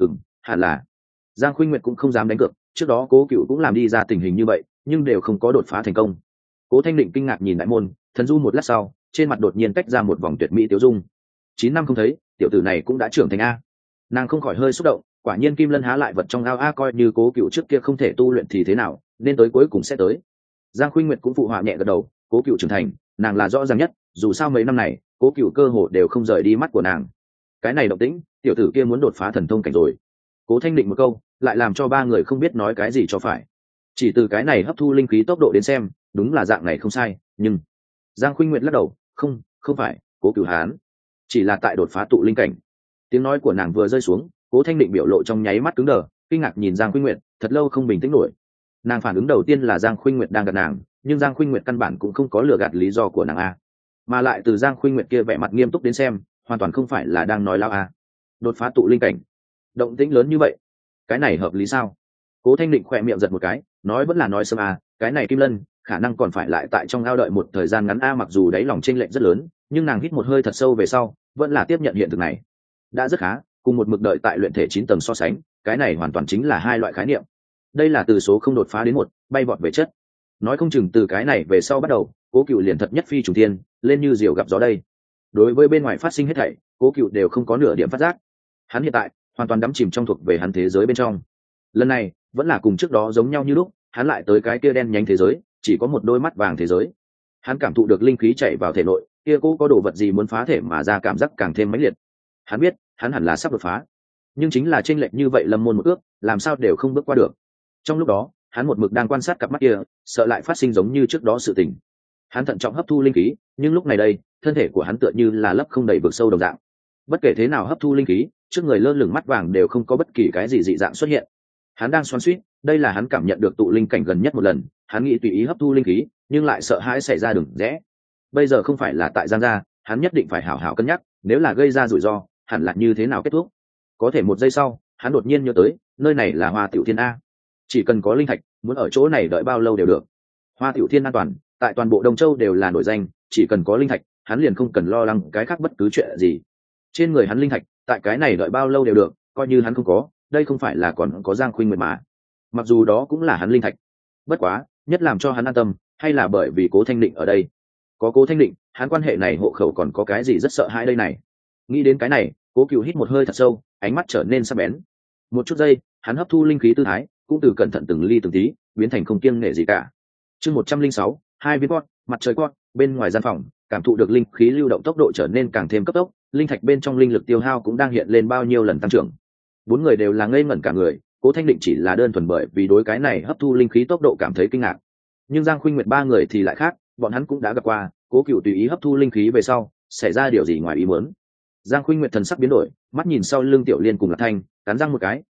Hẳn là. Giang Khuynh Nguyệt cũng không dám đánh cược, trước đó Cố Cửu cũng làm đi ra tình hình như vậy, nhưng đều không có đột phá thành công. Cố Thanh Định kinh ngạc nhìn đại môn, thần du một lát sau, trên mặt đột nhiên tách ra một vòng tuyệt mỹ tiêu dung. 9 năm không thấy, tiểu tử này cũng đã trưởng thành a. Nàng không khỏi hơi xúc động, quả nhiên Kim Lân há lại vật trong ao a, coi như Cố Cửu trước kia không thể tu luyện thì thế nào, nên tới cuối cùng sẽ tới. Giang Khuynh Nguyệt cũng phụ họa nhẹ gật đầu, Cố Cửu trưởng thành, nàng là rõ ràng nhất, dù sao mấy năm này, Cố Cửu cơ hồ đều không rời đi mắt của nàng. Cái này động tĩnh, tiểu tử kia muốn đột phá thần thông cảnh rồi. Cố Thanh Định một câu, lại làm cho ba người không biết nói cái gì cho phải. Chỉ từ cái này hấp thu linh khí tốc độ đến xem, đúng là dạng này không sai, nhưng Giang Khuynh Nguyệt lắc đầu, không phải, Cố Cửu hán, chỉ là tại đột phá tụ linh cảnh. Tiếng nói của nàng vừa rơi xuống, Cố Thanh Định biểu lộ trong nháy mắt cứng đờ, kinh ngạc nhìn Giang Khuynh Nguyệt, thật lâu không bình tĩnh nổi. Nàng phản ứng đầu tiên là Giang Khuynh Nguyệt đang gạt nàng, nhưng Giang Khuynh Nguyệt căn bản cũng không có lừa gạt lý do của nàng a. Mà lại từ Giang Khuynh Nguyệt kia vẻ mặt nghiêm túc đến xem, hoàn toàn không phải là đang nói lao a. Đột phá tụ linh cảnh, động tĩnh lớn như vậy, cái này hợp lý sao? Cố Thanh Định khỏe miệng giật một cái, nói vẫn là nói sớm a, cái này Kim Lân khả năng còn phải lại tại trong ao đợi một thời gian ngắn a. Mặc dù đáy lòng chênh lệch rất lớn, nhưng nàng hít một hơi thật sâu về sau, vẫn là tiếp nhận hiện thực này. Đã rất khá, cùng một mực đợi tại luyện thể 9 tầng so sánh, cái này hoàn toàn chính là hai loại khái niệm. Đây là từ số không đột phá đến một, bay vọt về chất. Nói không chừng từ cái này về sau bắt đầu, Cố Cửu liền thật nhất phi trùng thiên, lên như diều gặp gió đây. Đối với bên ngoài phát sinh hết thảy, Cố Cửu đều không có nửa điểm phát giác. Hắn hiện tại hoàn toàn đắm chìm trong thuộc về hắn thế giới bên trong. Lần này vẫn là cùng trước đó giống nhau như lúc, hắn lại tới cái kia đen nhánh thế giới, chỉ có một đôi mắt vàng thế giới. Hắn cảm thụ được linh khí chảy vào thể nội, kia cố có đồ vật gì muốn phá thể mà ra cảm giác càng thêm mãnh liệt. Hắn biết, hắn hẳn là sắp đột phá, nhưng chính là chênh lệch như vậy lâm môn một ước, làm sao đều không bước qua được. Trong lúc đó, hắn một mực đang quan sát cặp mắt kia, sợ lại phát sinh giống như trước đó sự tình. Hắn thận trọng hấp thu linh khí, nhưng lúc này đây, thân thể của hắn tựa như là lấp không đầy vực sâu đồng dạng. Bất kể thế nào hấp thu linh khí, trước người lơ lửng mắt vàng đều không có bất kỳ cái gì dị dạng xuất hiện. Hắn đang xoắn xuýt, đây là hắn cảm nhận được tụ linh cảnh gần nhất một lần, hắn nghĩ tùy ý hấp thu linh khí, nhưng lại sợ hãi xảy ra đường rẽ. Bây giờ không phải là tại Giang gia, hắn nhất định phải hảo hảo cân nhắc, nếu là gây ra rủi ro, hẳn là như thế nào kết thúc. Có thể một giây sau, hắn đột nhiên nhớ tới, nơi này là Hoa Tiểu Thiên a. Chỉ cần có linh thạch, muốn ở chỗ này đợi bao lâu đều được. Hoa Tiểu Thiên an toàn, tại toàn bộ Đông Châu đều là nổi danh, chỉ cần có linh thạch, hắn liền không cần lo lắng cái khác bất cứ chuyện gì. Trên người hắn linh thạch, tại cái này đợi bao lâu đều được, coi như hắn không có, đây không phải là còn có Giang Khuynh Nguyệt mà. Mặc dù đó cũng là hắn linh thạch. Bất quá, nhất làm cho hắn an tâm, hay là bởi vì Cố Thanh Định ở đây. Có Cố Thanh Định, hắn quan hệ này hộ khẩu còn có cái gì rất sợ hãi đây này. Nghĩ đến cái này, Cố Cửu hít một hơi thật sâu, ánh mắt trở nên sắc bén. Một chút giây, hắn hấp thu linh khí tư thái, cũng từ cẩn thận từng ly từng tí, biến thành không kiêng nể gì cả. Chương 106, hai viên con, mặt trời con, bên ngoài gian phòng, cảm thụ được linh khí lưu động tốc độ trở nên càng thêm cấp tốc, linh thạch bên trong linh lực tiêu hao cũng đang hiện lên bao nhiêu lần tăng trưởng. Bốn người đều là ngây ngẩn cả người, Cố Thanh Định chỉ là đơn thuần bởi vì đối cái này hấp thu linh khí tốc độ cảm thấy kinh ngạc. Nhưng Giang Khuynh Nguyệt ba người thì lại khác, bọn hắn cũng đã gặp qua, Cố Cửu tùy ý hấp thu linh khí về sau, xảy ra điều gì ngoài ý muốn. Giang Khuynh Nguyệt thần sắc biến đổi, mắt nhìn sau lưng Tiểu Liên cùng Lạc Thanh, cắn răng một cái,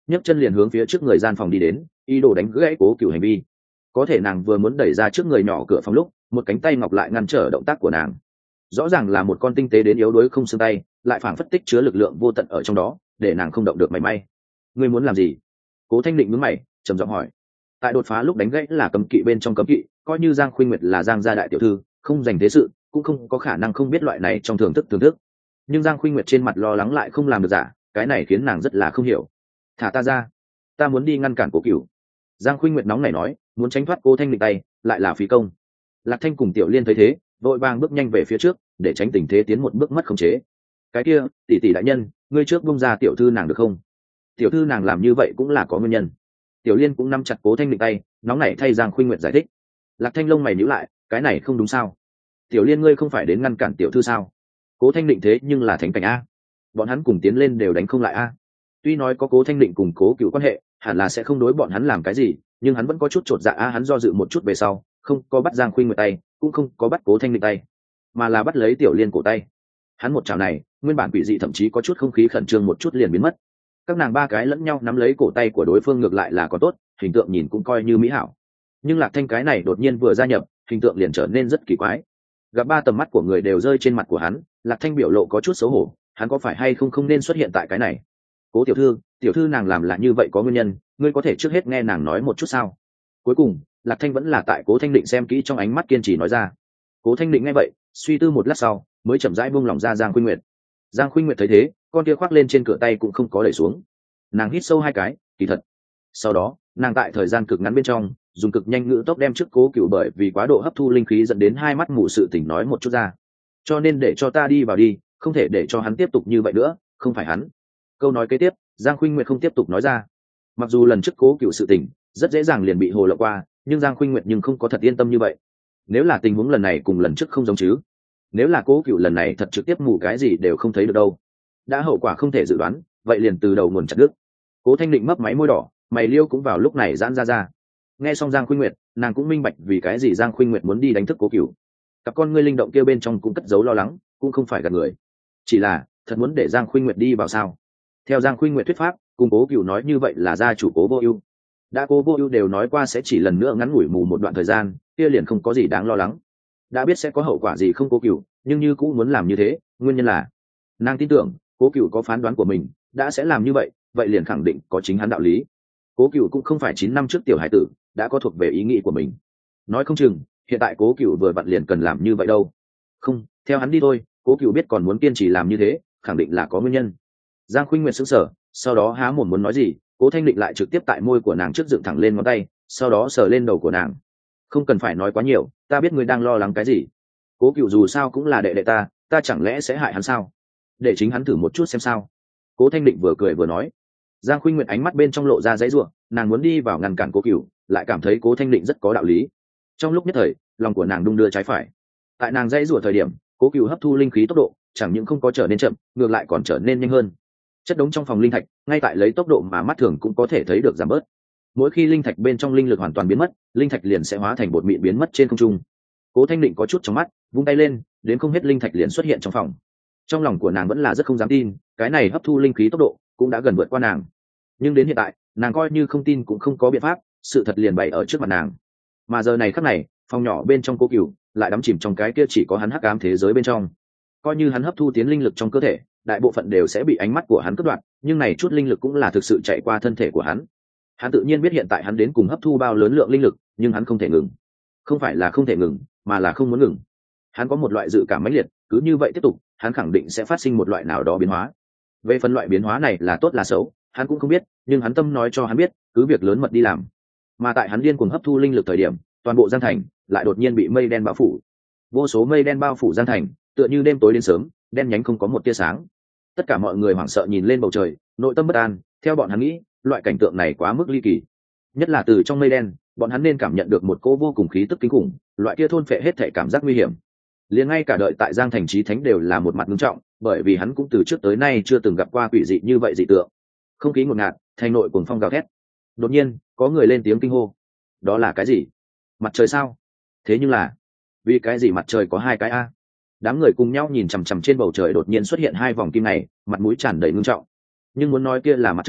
nhấc chân liền hướng phía trước người gian phòng đi đến, ý đồ đánh gãy Cố Cựu hành vi. Có thể nàng vừa muốn đẩy ra trước người nhỏ cửa phòng lúc, một cánh tay ngọc lại ngăn trở động tác của nàng. Rõ ràng là một con tinh tế đến yếu đuối không xương tay, lại phảng phất tích chứa lực lượng vô tận ở trong đó, để nàng không động được mảy may. Ngươi muốn làm gì? Cố Thanh Định nhướng mày, trầm giọng hỏi. Tại đột phá lúc đánh gãy là cấm kỵ bên trong cấm kỵ, coi như Giang Khuynh Nguyệt là Giang gia đại tiểu thư, không dành thế sự, cũng không có khả năng không biết loại này trong thưởng thức. Nhưng Giang Khuynh Nguyệt trên mặt lo lắng lại không làm được giả, cái này khiến nàng rất là không hiểu. Thả ta ra, ta muốn đi ngăn cản Cố Cửu. Giang Khuynh Nguyệt nóng nảy nói, muốn tránh thoát Cố Thanh Định tay, lại là phí công. Lạc Thanh cùng Tiểu Liên thấy thế, vội vàng bước nhanh về phía trước, để tránh tình thế tiến một bước mất khống chế. Cái kia, tỷ tỷ đại nhân, ngươi trước buông ra tiểu thư nàng được không? Tiểu thư nàng làm như vậy cũng là có nguyên nhân. Tiểu Liên cũng nắm chặt Cố Thanh Định tay, nóng nảy thay Giang Khuynh Nguyệt giải thích. Lạc Thanh lông mày nhíu lại, cái này không đúng sao? Tiểu Liên ngươi không phải đến ngăn cản tiểu thư sao? Cố Thanh Định thế nhưng là thánh cảnh a, bọn hắn cùng tiến lên đều đánh không lại a. Tuy nói có Cố Thanh Định cùng Cố Cửu quan hệ, hẳn là sẽ không đối bọn hắn làm cái gì, nhưng hắn vẫn có chút chột dạ a. Hắn do dự một chút về sau, không có bắt Giang Khuynh Nguyệt tay, cũng không có bắt Cố Thanh Định tay, mà là bắt lấy Tiểu Liên cổ tay. Hắn một chảo này, nguyên bản quỷ dị thậm chí có chút không khí khẩn trương một chút liền biến mất. Các nàng ba cái lẫn nhau nắm lấy cổ tay của đối phương ngược lại là có tốt, hình tượng nhìn cũng coi như mỹ hảo. Nhưng Lạc Thanh cái này đột nhiên vừa gia nhập, hình tượng liền trở nên rất kỳ quái. Gặp ba tầm mắt của người đều rơi trên mặt của hắn, Lạc Thanh biểu lộ có chút xấu hổ, hắn có phải hay không nên xuất hiện tại cái này? Cố tiểu thư nàng làm là như vậy có nguyên nhân, ngươi có thể trước hết nghe nàng nói một chút sao? Cuối cùng, Lạc Thanh vẫn là tại Cố Thanh Định xem kỹ trong ánh mắt kiên trì nói ra. Cố Thanh Định nghe vậy, suy tư một lát sau, mới chậm rãi buông lòng ra Giang Khuynh Nguyệt. Giang Khuynh Nguyệt thấy thế, con kia khoác lên trên cửa tay cũng không có đẩy xuống. Nàng hít sâu hai cái, kỳ thật. Sau đó, nàng tại thời gian cực ngắn bên trong, dùng cực nhanh ngữ tốc đem trước Cố Cửu bởi vì quá độ hấp thu linh khí dẫn đến hai mắt mù sự tỉnh nói một chút ra. Cho nên để cho ta đi vào đi, không thể để cho hắn tiếp tục như vậy nữa, không phải hắn. Câu nói kế tiếp, Giang Khuynh Nguyệt không tiếp tục nói ra. Mặc dù lần trước Cố Cửu sự tình rất dễ dàng liền bị hồ lộ qua, nhưng Giang Khuynh Nguyệt nhưng không có thật yên tâm như vậy. Nếu là tình huống lần này cùng lần trước không giống chứ? Nếu là Cố Cửu lần này thật trực tiếp mù cái gì đều không thấy được đâu. Đã hậu quả không thể dự đoán, vậy liền từ đầu nguồn chặt đứt. Cố Thanh Định mấp máy môi đỏ, mày liêu cũng vào lúc này giãn ra. Nghe xong Giang Khuynh Nguyệt, nàng cũng minh bạch vì cái gì Giang Khuynh Nguyệt muốn đi đánh thức Cố Cửu. Cặp con ngươi linh động kia bên trong cũng cất giấu lo lắng, cũng không phải gạt người. Chỉ là, thật muốn để Giang Khuynh Nguyệt đi vào sao? Theo Giang Khuynh Nguyệt thuyết pháp, cùng Cố Cửu nói như vậy là gia chủ Cố Vô Ưu. Đã Cố Vô Ưu đều nói qua sẽ chỉ lần nữa ngắn ngủi mù một đoạn thời gian, kia liền không có gì đáng lo lắng. Đã biết sẽ có hậu quả gì không Cố Cửu, nhưng như cũng muốn làm như thế, nguyên nhân là nàng tin tưởng Cố Cửu có phán đoán của mình, đã sẽ làm như vậy, vậy liền khẳng định có chính hắn đạo lý. Cố Cửu cũng không phải 9 năm trước tiểu hải tử, đã có thuộc về ý nghĩ của mình. Nói không chừng, hiện tại Cố Cửu vừa vặn liền cần làm như vậy đâu. Không, theo hắn đi thôi, Cố Cửu biết còn muốn kiên trì làm như thế, khẳng định là có nguyên nhân. Giang Khuynh Nguyệt sững sờ, sau đó há mồm muốn nói gì, Cố Thanh Định lại trực tiếp tại môi của nàng trước dựng thẳng lên ngón tay, sau đó sờ lên đầu của nàng. Không cần phải nói quá nhiều, ta biết ngươi đang lo lắng cái gì. Cố Cửu dù sao cũng là đệ đệ ta chẳng lẽ sẽ hại hắn sao? Để chính hắn thử một chút xem sao. Cố Thanh Định vừa cười vừa nói. Giang Khuynh Nguyệt ánh mắt bên trong lộ ra dãy rủa, nàng muốn đi vào ngăn cản Cố Cửu, lại cảm thấy Cố Thanh Định rất có đạo lý. Trong lúc nhất thời, lòng của nàng đung đưa trái phải. Tại nàng dãy rủa thời điểm, Cố Cửu hấp thu linh khí tốc độ chẳng những không có trở nên chậm, ngược lại còn trở nên nhanh hơn. Chất đống trong phòng linh thạch, ngay tại lấy tốc độ mà mắt thường cũng có thể thấy được giảm bớt. Mỗi khi linh thạch bên trong linh lực hoàn toàn biến mất, linh thạch liền sẽ hóa thành bột mịn biến mất trên không trung. Cố Thanh Định có chút trong mắt, vung tay lên, đến không hết linh thạch liền xuất hiện trong phòng. Trong lòng của nàng vẫn là rất không dám tin, cái này hấp thu linh khí tốc độ cũng đã gần vượt qua nàng. Nhưng đến hiện tại, nàng coi như không tin cũng không có biện pháp, sự thật liền bày ở trước mặt nàng. Mà giờ này khắc này, phòng nhỏ bên trong Cố Cửu lại đắm chìm trong cái kia chỉ có hắn hắc ám thế giới bên trong. Coi như hắn hấp thu tiến linh lực trong cơ thể, đại bộ phận đều sẽ bị ánh mắt của hắn cắt đoạn, nhưng này chút linh lực cũng là thực sự chạy qua thân thể của hắn. Hắn tự nhiên biết hiện tại hắn đến cùng hấp thu bao lớn lượng linh lực, nhưng hắn không thể ngừng. Không phải là không thể ngừng, mà là không muốn ngừng. Hắn có một loại dự cảm mãnh liệt, cứ như vậy tiếp tục, hắn khẳng định sẽ phát sinh một loại nào đó biến hóa. Về phần loại biến hóa này là tốt là xấu, hắn cũng không biết, nhưng hắn tâm nói cho hắn biết, cứ việc lớn mật đi làm. Mà tại hắn điên cuồng hấp thu linh lực thời điểm, toàn bộ Giang Thành lại đột nhiên bị mây đen bao phủ. Vô số mây đen bao phủ Giang Thành, tựa như đêm tối đến sớm, đen nhánh không có một tia sáng. Tất cả mọi người hoảng sợ nhìn lên bầu trời, nội tâm bất an, theo bọn hắn nghĩ, loại cảnh tượng này quá mức ly kỳ. Nhất là từ trong mây đen, bọn hắn nên cảm nhận được một cỗ vô cùng khí tức kinh khủng, loại kia thôn phệ hết thảy cảm giác nguy hiểm. Liền ngay cả đợi tại Giang Thành Chí Thánh đều là một mặt nghiêm trọng, bởi vì hắn cũng từ trước tới nay chưa từng gặp qua quỷ dị như vậy dị tượng. Không khí ngột ngạt, thành nội cuồng phong gào thét. Đột nhiên, có người lên tiếng kinh hô. Đó là cái gì? Mặt trời sao? Thế nhưng là, vì cái gì mặt trời có hai cái a? Đám người cùng nhau nhìn chằm chằm trên bầu trời đột nhiên xuất hiện hai vòng kim này, mặt mũi tràn đầy ngưng trọng. Nhưng muốn nói kia là mặt trời,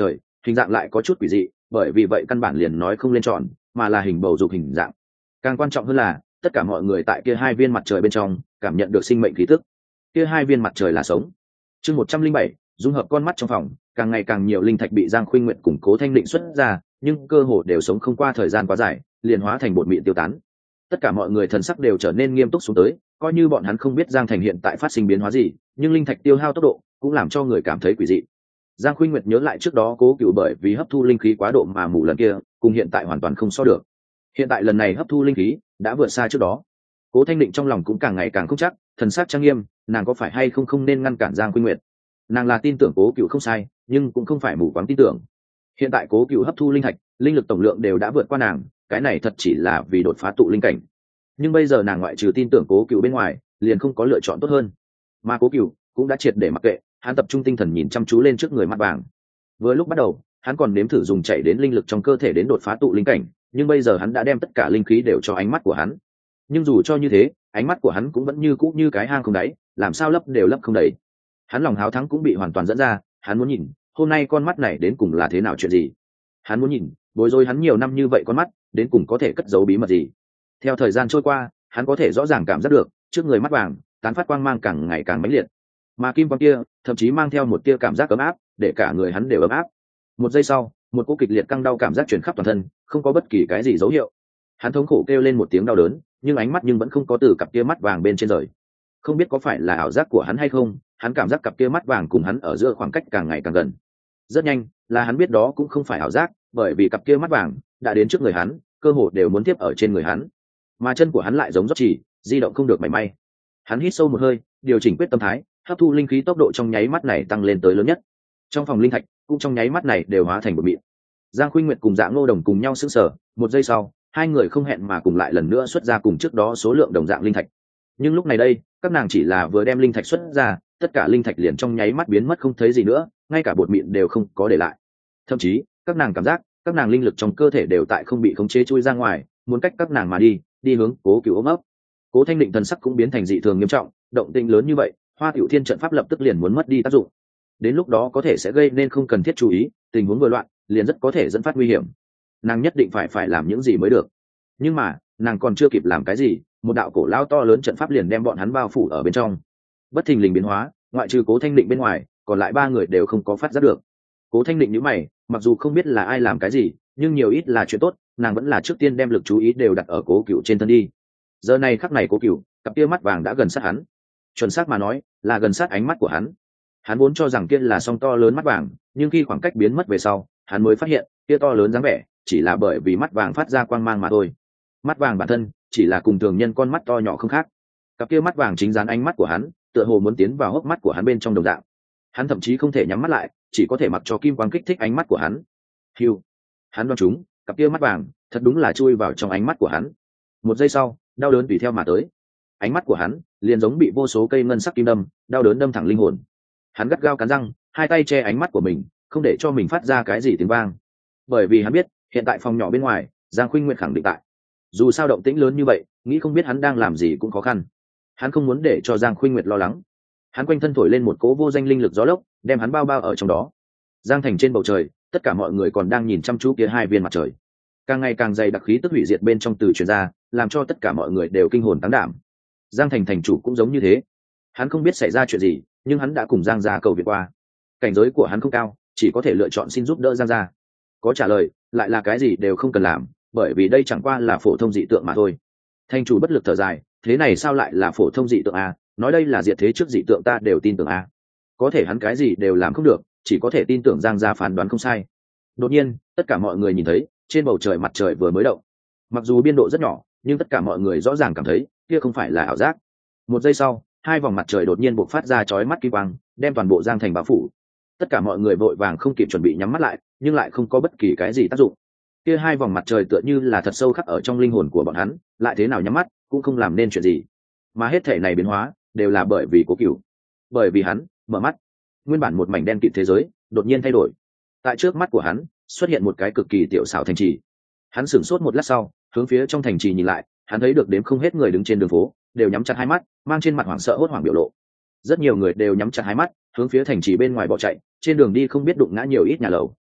hình dạng lại có chút quỷ dị, bởi vì vậy căn bản liền nói không lên tròn, mà là hình bầu dục hình dạng. Càng quan trọng hơn là tất cả mọi người tại kia hai viên mặt trời bên trong cảm nhận được sinh mệnh khí tức. Kia hai viên mặt trời là sống. Chương 107, dung hợp con mắt trong phòng, càng ngày càng nhiều linh thạch bị Giang Khuynh Nguyệt củng cố thanh định xuất ra, nhưng cơ hồ đều sống không qua thời gian quá dài, liền hóa thành bột mịn tiêu tán. Tất cả mọi người thần sắc đều trở nên nghiêm túc xuống tới, coi như bọn hắn không biết Giang Thành hiện tại phát sinh biến hóa gì, nhưng linh thạch tiêu hao tốc độ cũng làm cho người cảm thấy quỷ dị. Giang Khuynh Nguyệt nhớ lại trước đó Cố Cựu bởi vì hấp thu linh khí quá độ mà mù lần kia, cùng hiện tại hoàn toàn không so được. Hiện tại lần này hấp thu linh khí đã vượt xa trước đó. Cố Thanh Định trong lòng cũng càng ngày càng không chắc, thần sắc trang nghiêm, nàng có phải hay không nên ngăn cản Giang Khuynh Nguyệt. Nàng là tin tưởng Cố Cựu không sai, nhưng cũng không phải mù quáng tin tưởng. Hiện tại Cố Cựu hấp thu linh thạch, linh lực tổng lượng đều đã vượt qua nàng, cái này thật chỉ là vì đột phá tụ linh cảnh. Nhưng bây giờ nàng ngoại trừ tin tưởng Cố Cựu bên ngoài, liền không có lựa chọn tốt hơn. Mà Cố Cựu cũng đã triệt để mặc kệ, hắn tập trung tinh thần nhìn chăm chú lên trước người mắt vàng. Vừa lúc bắt đầu, hắn còn nếm thử dùng chạy đến linh lực trong cơ thể đến đột phá tụ linh cảnh, nhưng bây giờ hắn đã đem tất cả linh khí đều cho ánh mắt của hắn. Nhưng dù cho như thế, ánh mắt của hắn cũng vẫn như cũ như cái hang không đáy, làm sao lấp đều lấp không đầy. Hắn lòng háo thắng cũng bị hoàn toàn dẫn ra, hắn muốn nhìn hôm nay con mắt này đến cùng là thế nào chuyện gì. Hắn muốn nhìn bối rối hắn nhiều năm như vậy con mắt đến cùng có thể cất giấu bí mật gì. Theo thời gian trôi qua, hắn có thể rõ ràng cảm giác được trước người mắt vàng tán phát quang mang càng ngày càng mãnh liệt, mà kim quang kia thậm chí mang theo một tia cảm giác ấm áp, để cả người hắn đều ấm áp. Một giây sau, một cỗ kịch liệt căng đau cảm giác truyền khắp toàn thân, không có bất kỳ cái gì dấu hiệu. Hắn thống khổ kêu lên một tiếng đau đớn, nhưng ánh mắt vẫn không có từ cặp kia mắt vàng bên trên rời. Không biết có phải là ảo giác của hắn hay không, hắn cảm giác cặp kia mắt vàng cùng hắn ở giữa khoảng cách càng ngày càng gần. Rất nhanh là hắn biết đó cũng không phải ảo giác, bởi vì cặp kia mắt vàng đã đến trước người hắn, cơ hồ đều muốn tiếp ở trên người hắn, mà chân của hắn lại giống rót chỉ, di động không được mảy may. Hắn hít sâu một hơi, điều chỉnh quyết tâm thái, hấp thu linh khí tốc độ trong nháy mắt này tăng lên tới lớn nhất. Trong phòng linh thạch cũng trong nháy mắt này đều hóa thành một mịn. Giang Khuynh Nguyệt cùng Dạ Ngô Đồng cùng nhau sững sờ, một giây sau, hai người không hẹn mà cùng lại lần nữa xuất ra cùng trước đó số lượng đồng dạng linh thạch. Nhưng lúc này đây, các nàng chỉ là vừa đem linh thạch xuất ra, tất cả linh thạch liền trong nháy mắt biến mất không thấy gì nữa, ngay cả bột mịn đều không có để lại. Thậm chí, các nàng cảm giác, các nàng linh lực trong cơ thể đều tại không bị khống chế chui ra ngoài, muốn cách các nàng mà đi hướng Cố Cựu ôm ấp. Cố Thanh Định thần sắc cũng biến thành dị thường nghiêm trọng, động tĩnh lớn như vậy, Hoa Tiểu Thiên trận pháp lập tức liền muốn mất đi tác dụng. Đến lúc đó có thể sẽ gây nên không cần thiết chú ý, tình huống vừa loạn, liền rất có thể dẫn phát nguy hiểm. Nàng nhất định phải làm những gì mới được. Nhưng mà, nàng còn chưa kịp làm cái gì, một đạo cổ lao to lớn trận pháp liền đem bọn hắn bao phủ ở bên trong. Bất thình lình biến hóa, ngoại trừ Cố Thanh Định bên ngoài, còn lại ba người đều không có phát giác được. Cố Thanh Định nhíu mày, mặc dù không biết là ai làm cái gì, nhưng nhiều ít là chuyện tốt, nàng vẫn là trước tiên đem lực chú ý đều đặt ở Cố Cựu trên thân đi. Giờ này khắc này Cố Cựu, cặp kia mắt vàng đã gần sát hắn. Chuẩn xác mà nói, là gần sát ánh mắt của hắn. Hắn vốn cho rằng kia là song to lớn mắt vàng, nhưng khi khoảng cách biến mất về sau, hắn mới phát hiện kia to lớn dáng vẻ chỉ là bởi vì mắt vàng phát ra quang mang mà thôi. Mắt vàng bản thân chỉ là cùng thường nhân con mắt to nhỏ không khác. Cặp kia mắt vàng chính dán ánh mắt của hắn, tựa hồ muốn tiến vào hốc mắt của hắn bên trong đồng dạng. Hắn thậm chí không thể nhắm mắt lại, chỉ có thể mặc cho kim quang kích thích ánh mắt của hắn. Hiu, hắn đoán trúng, cặp kia mắt vàng thật đúng là chui vào trong ánh mắt của hắn. Một giây sau, đau đớn tùy theo mà tới. Ánh mắt của hắn liền giống bị vô số cây ngân sắc kim đâm, đau đớn đâm thẳng linh hồn. Hắn gắt gao cắn răng, hai tay che ánh mắt của mình, không để cho mình phát ra cái gì tiếng vang. Bởi vì hắn biết, hiện tại phòng nhỏ bên ngoài, Giang Khuynh Nguyệt khẳng định tại. Dù sao động tĩnh lớn như vậy, nghĩ không biết hắn đang làm gì cũng khó khăn. Hắn không muốn để cho Giang Khuynh Nguyệt lo lắng. Hắn quanh thân thổi lên một cỗ vô danh linh lực gió lốc, đem hắn bao bao ở trong đó. Giang thành trên bầu trời, tất cả mọi người còn đang nhìn chăm chú kia hai viên mặt trời. Càng ngày càng dày đặc khí tức hủy diệt bên trong từ truyền ra, làm cho tất cả mọi người đều kinh hồn táng đảm. Giang thành thành chủ cũng giống như thế. Hắn không biết xảy ra chuyện gì, nhưng hắn đã cùng Giang gia cầu viện qua. Cảnh giới của hắn không cao, chỉ có thể lựa chọn xin giúp đỡ Giang gia. Có trả lời, lại là cái gì đều không cần làm, bởi vì đây chẳng qua là phổ thông dị tượng mà thôi. Thành chủ bất lực thở dài, thế này sao lại là phổ thông dị tượng a? Nói đây là diệt thế trước dị tượng ta đều tin tưởng a. Có thể hắn cái gì đều làm không được, chỉ có thể tin tưởng Giang gia phán đoán không sai. Đột nhiên, tất cả mọi người nhìn thấy, trên bầu trời mặt trời vừa mới động. Mặc dù biên độ rất nhỏ, nhưng tất cả mọi người rõ ràng cảm thấy, kia không phải là ảo giác. Một giây sau, hai vòng mặt trời đột nhiên bộc phát ra chói mắt kim quang, đem toàn bộ Giang thành bao phủ. Tất cả mọi người vội vàng không kịp chuẩn bị nhắm mắt lại, nhưng lại không có bất kỳ cái gì tác dụng. Kia hai vòng mặt trời tựa như là thật sâu khắc ở trong linh hồn của bọn hắn, lại thế nào nhắm mắt cũng không làm nên chuyện gì. Mà hết thể này biến hóa đều là bởi vì Cố Cửu. Bởi vì hắn mở mắt, nguyên bản một mảnh đen kịt thế giới đột nhiên thay đổi. Tại trước mắt của hắn xuất hiện một cái cực kỳ tiểu xảo thành trì. Hắn sửng sốt một lát sau, hướng phía trong thành trì nhìn lại, hắn thấy được đếm không hết người đứng trên đường phố, đều nhắm chặt hai mắt, mang trên mặt hoảng sợ hốt hoảng biểu lộ. Rất nhiều người đều nhắm chặt hai mắt, hướng phía thành trì bên ngoài bỏ chạy, trên đường đi không biết đụng ngã nhiều ít nhà lầu.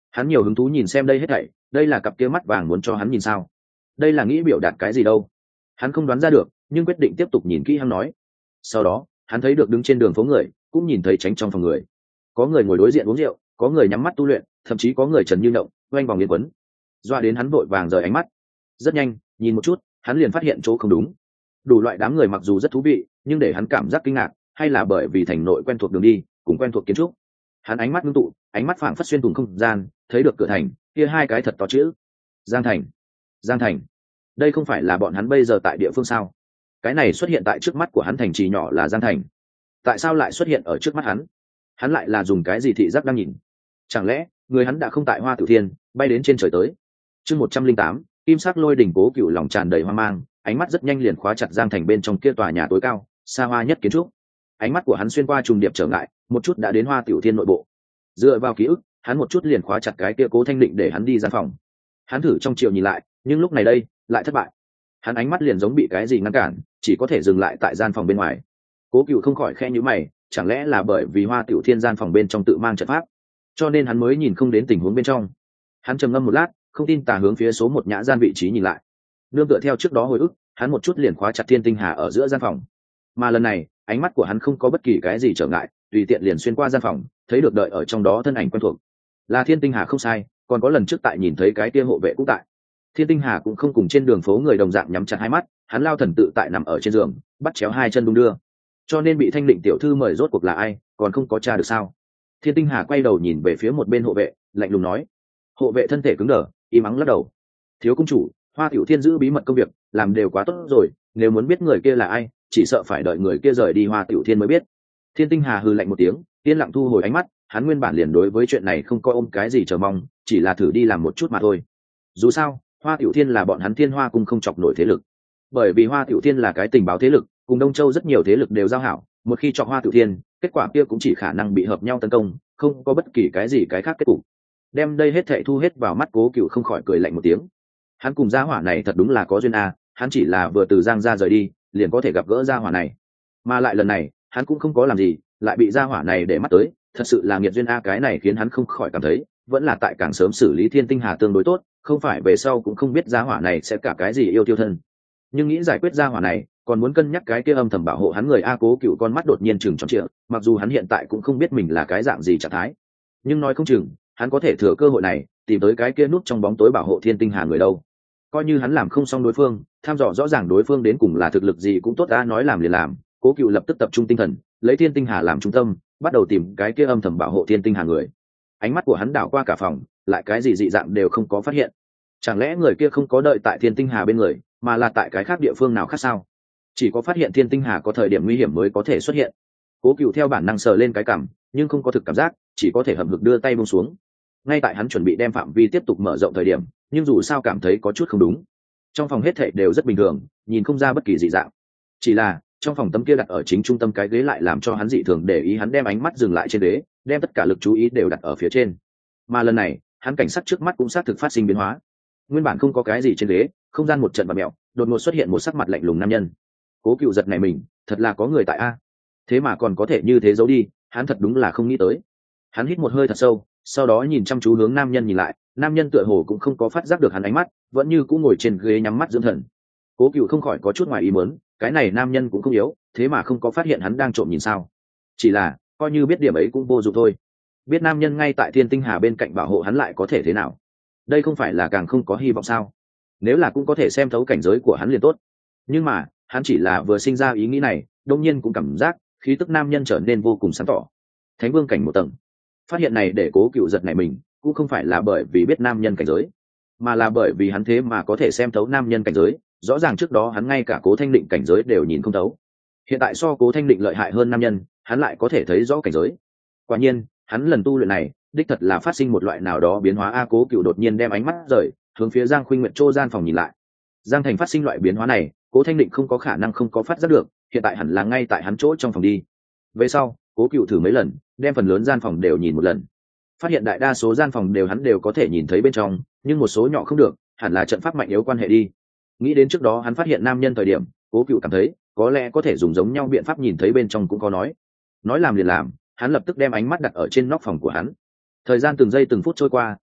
Hắn nhiều hứng thú nhìn xem đây hết thảy, đây là cặp kia mắt vàng muốn cho hắn nhìn sao? Đây là nghĩ biểu đạt cái gì đâu? Hắn không đoán ra được, nhưng quyết định tiếp tục nhìn kỹ hắn nói. Sau đó hắn thấy được đứng trên đường phố người, cũng nhìn thấy tránh trong phòng người, có người ngồi đối diện uống rượu, có người nhắm mắt tu luyện, thậm chí có người trần như động oanh vòng liên quấn, doa đến hắn vội vàng rời ánh mắt. Rất nhanh nhìn một chút, hắn liền phát hiện chỗ không đúng. Đủ loại đám người mặc dù rất thú vị, nhưng để hắn cảm giác kinh ngạc, hay là bởi vì thành nội quen thuộc đường đi cùng quen thuộc kiến trúc. Hắn ánh mắt ngưng tụ, ánh mắt phảng phất xuyên thủng không gian, thấy được cửa thành kia hai cái thật to chữ Giang Thành. Giang Thành, đây không phải là bọn hắn bây giờ tại địa phương sao? Cái này xuất hiện tại trước mắt của hắn thành trì nhỏ là Giang Thành, tại sao lại xuất hiện ở trước mắt hắn? Hắn lại là dùng cái gì thị giác đang nhìn? Chẳng lẽ người hắn đã không tại Hoa Tiểu Thiên, bay đến trên trời tới? Chương 108, kim sắc lôi đỉnh. Cố Cựu lòng tràn đầy hoang mang, ánh mắt rất nhanh liền khóa chặt Giang Thành bên trong kia tòa nhà tối cao xa hoa nhất kiến trúc. Ánh mắt của hắn xuyên qua trùng điệp trở ngại, một chút đã đến Hoa Tiểu Thiên nội bộ. Dựa vào ký ức, hắn một chút liền khóa chặt cái kia Cố Thanh Định để hắn đi gian phòng. Hắn thử trong chiều nhìn lại, nhưng lúc này đây lại thất bại. Hắn ánh mắt liền giống bị cái gì ngăn cản, chỉ có thể dừng lại tại gian phòng bên ngoài. Cố Cựu không khỏi khẽ nhíu mày, chẳng lẽ là bởi vì Hoa Tiểu Thiên gian phòng bên trong tự mang trận pháp, cho nên hắn mới nhìn không đến tình huống bên trong. Hắn trầm ngâm một lát, không tin tà hướng phía số một nhã gian vị trí nhìn lại. Nương tựa theo trước đó hồi ức, hắn một chút liền khóa chặt Thiên Tinh Hà ở giữa gian phòng. Mà lần này, ánh mắt của hắn không có bất kỳ cái gì trở ngại, tùy tiện liền xuyên qua gian phòng, thấy được đợi ở trong đó thân ảnh quen thuộc. Là Thiên Tinh Hà không sai, còn có lần trước tại nhìn thấy cái kia hộ vệ cũng tại. Thiên Tinh Hà cũng không cùng trên đường phố người đồng dạng nhắm chặt hai mắt, hắn lao thần tự tại nằm ở trên giường, bắt chéo hai chân đung đưa. Cho nên bị Thanh Định tiểu thư mời rốt cuộc là ai, còn không có tra được sao? Thiên Tinh Hà quay đầu nhìn về phía một bên hộ vệ, lạnh lùng nói. Hộ vệ thân thể cứng đờ, im ắng lắc đầu. Thiếu công chủ, Hoa Tiểu Thiên giữ bí mật công việc, làm đều quá tốt rồi, nếu muốn biết người kia là ai, chỉ sợ phải đợi người kia rời đi Hoa Tiểu Thiên mới biết. Thiên Tinh Hà hừ lạnh một tiếng, yên lặng thu hồi ánh mắt, hắn nguyên bản liền đối với chuyện này không có ôm cái gì chờ mong, chỉ là thử đi làm một chút mà thôi. Dù sao, Hoa Tiểu Thiên là bọn hắn Thiên Hoa cung không chọc nổi thế lực. Bởi vì Hoa Tiểu Thiên là cái tình báo thế lực, cùng Đông Châu rất nhiều thế lực đều giao hảo, một khi chọc Hoa Tiểu Thiên, kết quả kia cũng chỉ khả năng bị hợp nhau tấn công, không có bất kỳ cái gì cái khác kết cục. Đem đây hết thảy thu hết vào mắt, Cố Cựu không khỏi cười lạnh một tiếng. Hắn cùng gia hỏa này thật đúng là có duyên a, hắn chỉ là vừa từ Giang gia rời đi, liền có thể gặp gỡ gia hỏa này. Mà lại lần này, hắn cũng không có làm gì, lại bị gia hỏa này để mắt tới, thật sự là nghiệt duyên a, cái này khiến hắn không khỏi cảm thấy, vẫn là tại càng sớm xử lý Thiên Tinh Hà tương đối tốt, không phải về sau cũng không biết gia hỏa này sẽ cả cái gì yêu tiêu thân. Nhưng nghĩ giải quyết gia hỏa này, còn muốn cân nhắc cái kia âm thầm bảo hộ hắn người a. Cố Cựu con mắt đột nhiên trừng tròn trịa, mặc dù hắn hiện tại cũng không biết mình là cái dạng gì trạng thái, nhưng nói không chừng hắn có thể thừa cơ hội này tìm tới cái kia núp trong bóng tối bảo hộ Thiên Tinh Hà người đâu. Coi như hắn làm không xong đối phương, tham dò rõ ràng đối phương đến cùng là thực lực gì cũng tốt, đã nói làm liền làm. Cố Cựu lập tức tập trung tinh thần, lấy Thiên Tinh Hà làm trung tâm, bắt đầu tìm cái kia âm thầm bảo hộ Thiên Tinh Hà người. Ánh mắt của hắn đảo qua cả phòng, lại cái gì dị dạng đều không có phát hiện. Chẳng lẽ người kia không có đợi tại Thiên Tinh Hà bên người, mà là tại cái khác địa phương nào khác sao? Chỉ có phát hiện Thiên Tinh Hà có thời điểm nguy hiểm mới có thể xuất hiện. Cố Cựu theo bản năng sờ lên cái cằm, nhưng không có thực cảm giác, chỉ có thể hậm hực đưa tay buông xuống. Ngay tại hắn chuẩn bị đem phạm vi tiếp tục mở rộng thời điểm, nhưng dù sao cảm thấy có chút không đúng. Trong phòng hết thảy đều rất bình thường, nhìn không ra bất kỳ dị dạng. Chỉ là trong phòng tấm kia đặt ở chính trung tâm cái ghế lại làm cho hắn dị thường để ý, hắn đem ánh mắt dừng lại trên ghế, đem tất cả lực chú ý đều đặt ở phía trên. Mà lần này, hắn cảnh sắc trước mắt cũng xác thực phát sinh biến hóa. Nguyên bản không có cái gì trên ghế, không gian một trận bạt mèo, đột ngột xuất hiện một sắc mặt lạnh lùng nam nhân. Cố Cựu giật này mình, thật là có người tại a. Thế mà còn có thể như thế giấu đi, hắn thật đúng là không nghĩ tới. Hắn hít một hơi thật sâu, sau đó nhìn chăm chú hướng nam nhân nhìn lại, nam nhân tựa hồ cũng không có phát giác được hắn ánh mắt, vẫn như cũng ngồi trên ghế nhắm mắt dưỡng thần. Cố Cựu không khỏi có chút ngoài ý muốn, cái này nam nhân cũng không yếu, thế mà không có phát hiện hắn đang trộm nhìn sao? Chỉ là coi như biết điểm ấy cũng vô dụng thôi. Biết nam nhân ngay tại Thiên Tinh Hà bên cạnh bảo hộ hắn lại có thể thế nào? Đây không phải là càng không có hy vọng sao? Nếu là cũng có thể xem thấu cảnh giới của hắn liền tốt. Nhưng mà hắn chỉ là vừa sinh ra ý nghĩ này, đột nhiên cũng cảm giác khí tức nam nhân trở nên vô cùng sáng tỏ. Thánh vương cảnh một tầng. Phát hiện này để Cố Cựu giật nảy mình, cũng không phải là bởi vì biết nam nhân cảnh giới, mà là bởi vì hắn thế mà có thể xem thấu nam nhân cảnh giới. Rõ ràng trước đó hắn ngay cả Cố Thanh Định cảnh giới đều nhìn không thấu, hiện tại so Cố Thanh Định lợi hại hơn nam nhân, hắn lại có thể thấy rõ cảnh giới. Quả nhiên hắn lần tu luyện này đích thật là phát sinh một loại nào đó biến hóa a. Cố Cựu đột nhiên đem ánh mắt rời hướng phía Giang Khuynh Nguyệt chỗ gian phòng nhìn lại. Giang Thành phát sinh loại biến hóa này, Cố Thanh Định không có khả năng không có phát giác được, hiện tại hẳn là ngay tại hắn chỗ trong phòng đi. Về sau Cố Cựu thử mấy lần, đem phần lớn gian phòng đều nhìn một lần, phát hiện đại đa số gian phòng đều hắn đều có thể nhìn thấy bên trong, nhưng một số nhỏ không được, hẳn là trận pháp mạnh yếu quan hệ đi. Nghĩ đến trước đó hắn phát hiện nam nhân thời điểm, Cố Cựu cảm thấy có lẽ có thể dùng giống nhau biện pháp nhìn thấy bên trong cũng có nói làm liền làm, hắn lập tức đem ánh mắt đặt ở trên nóc phòng của hắn. Thời gian từng giây từng phút trôi qua,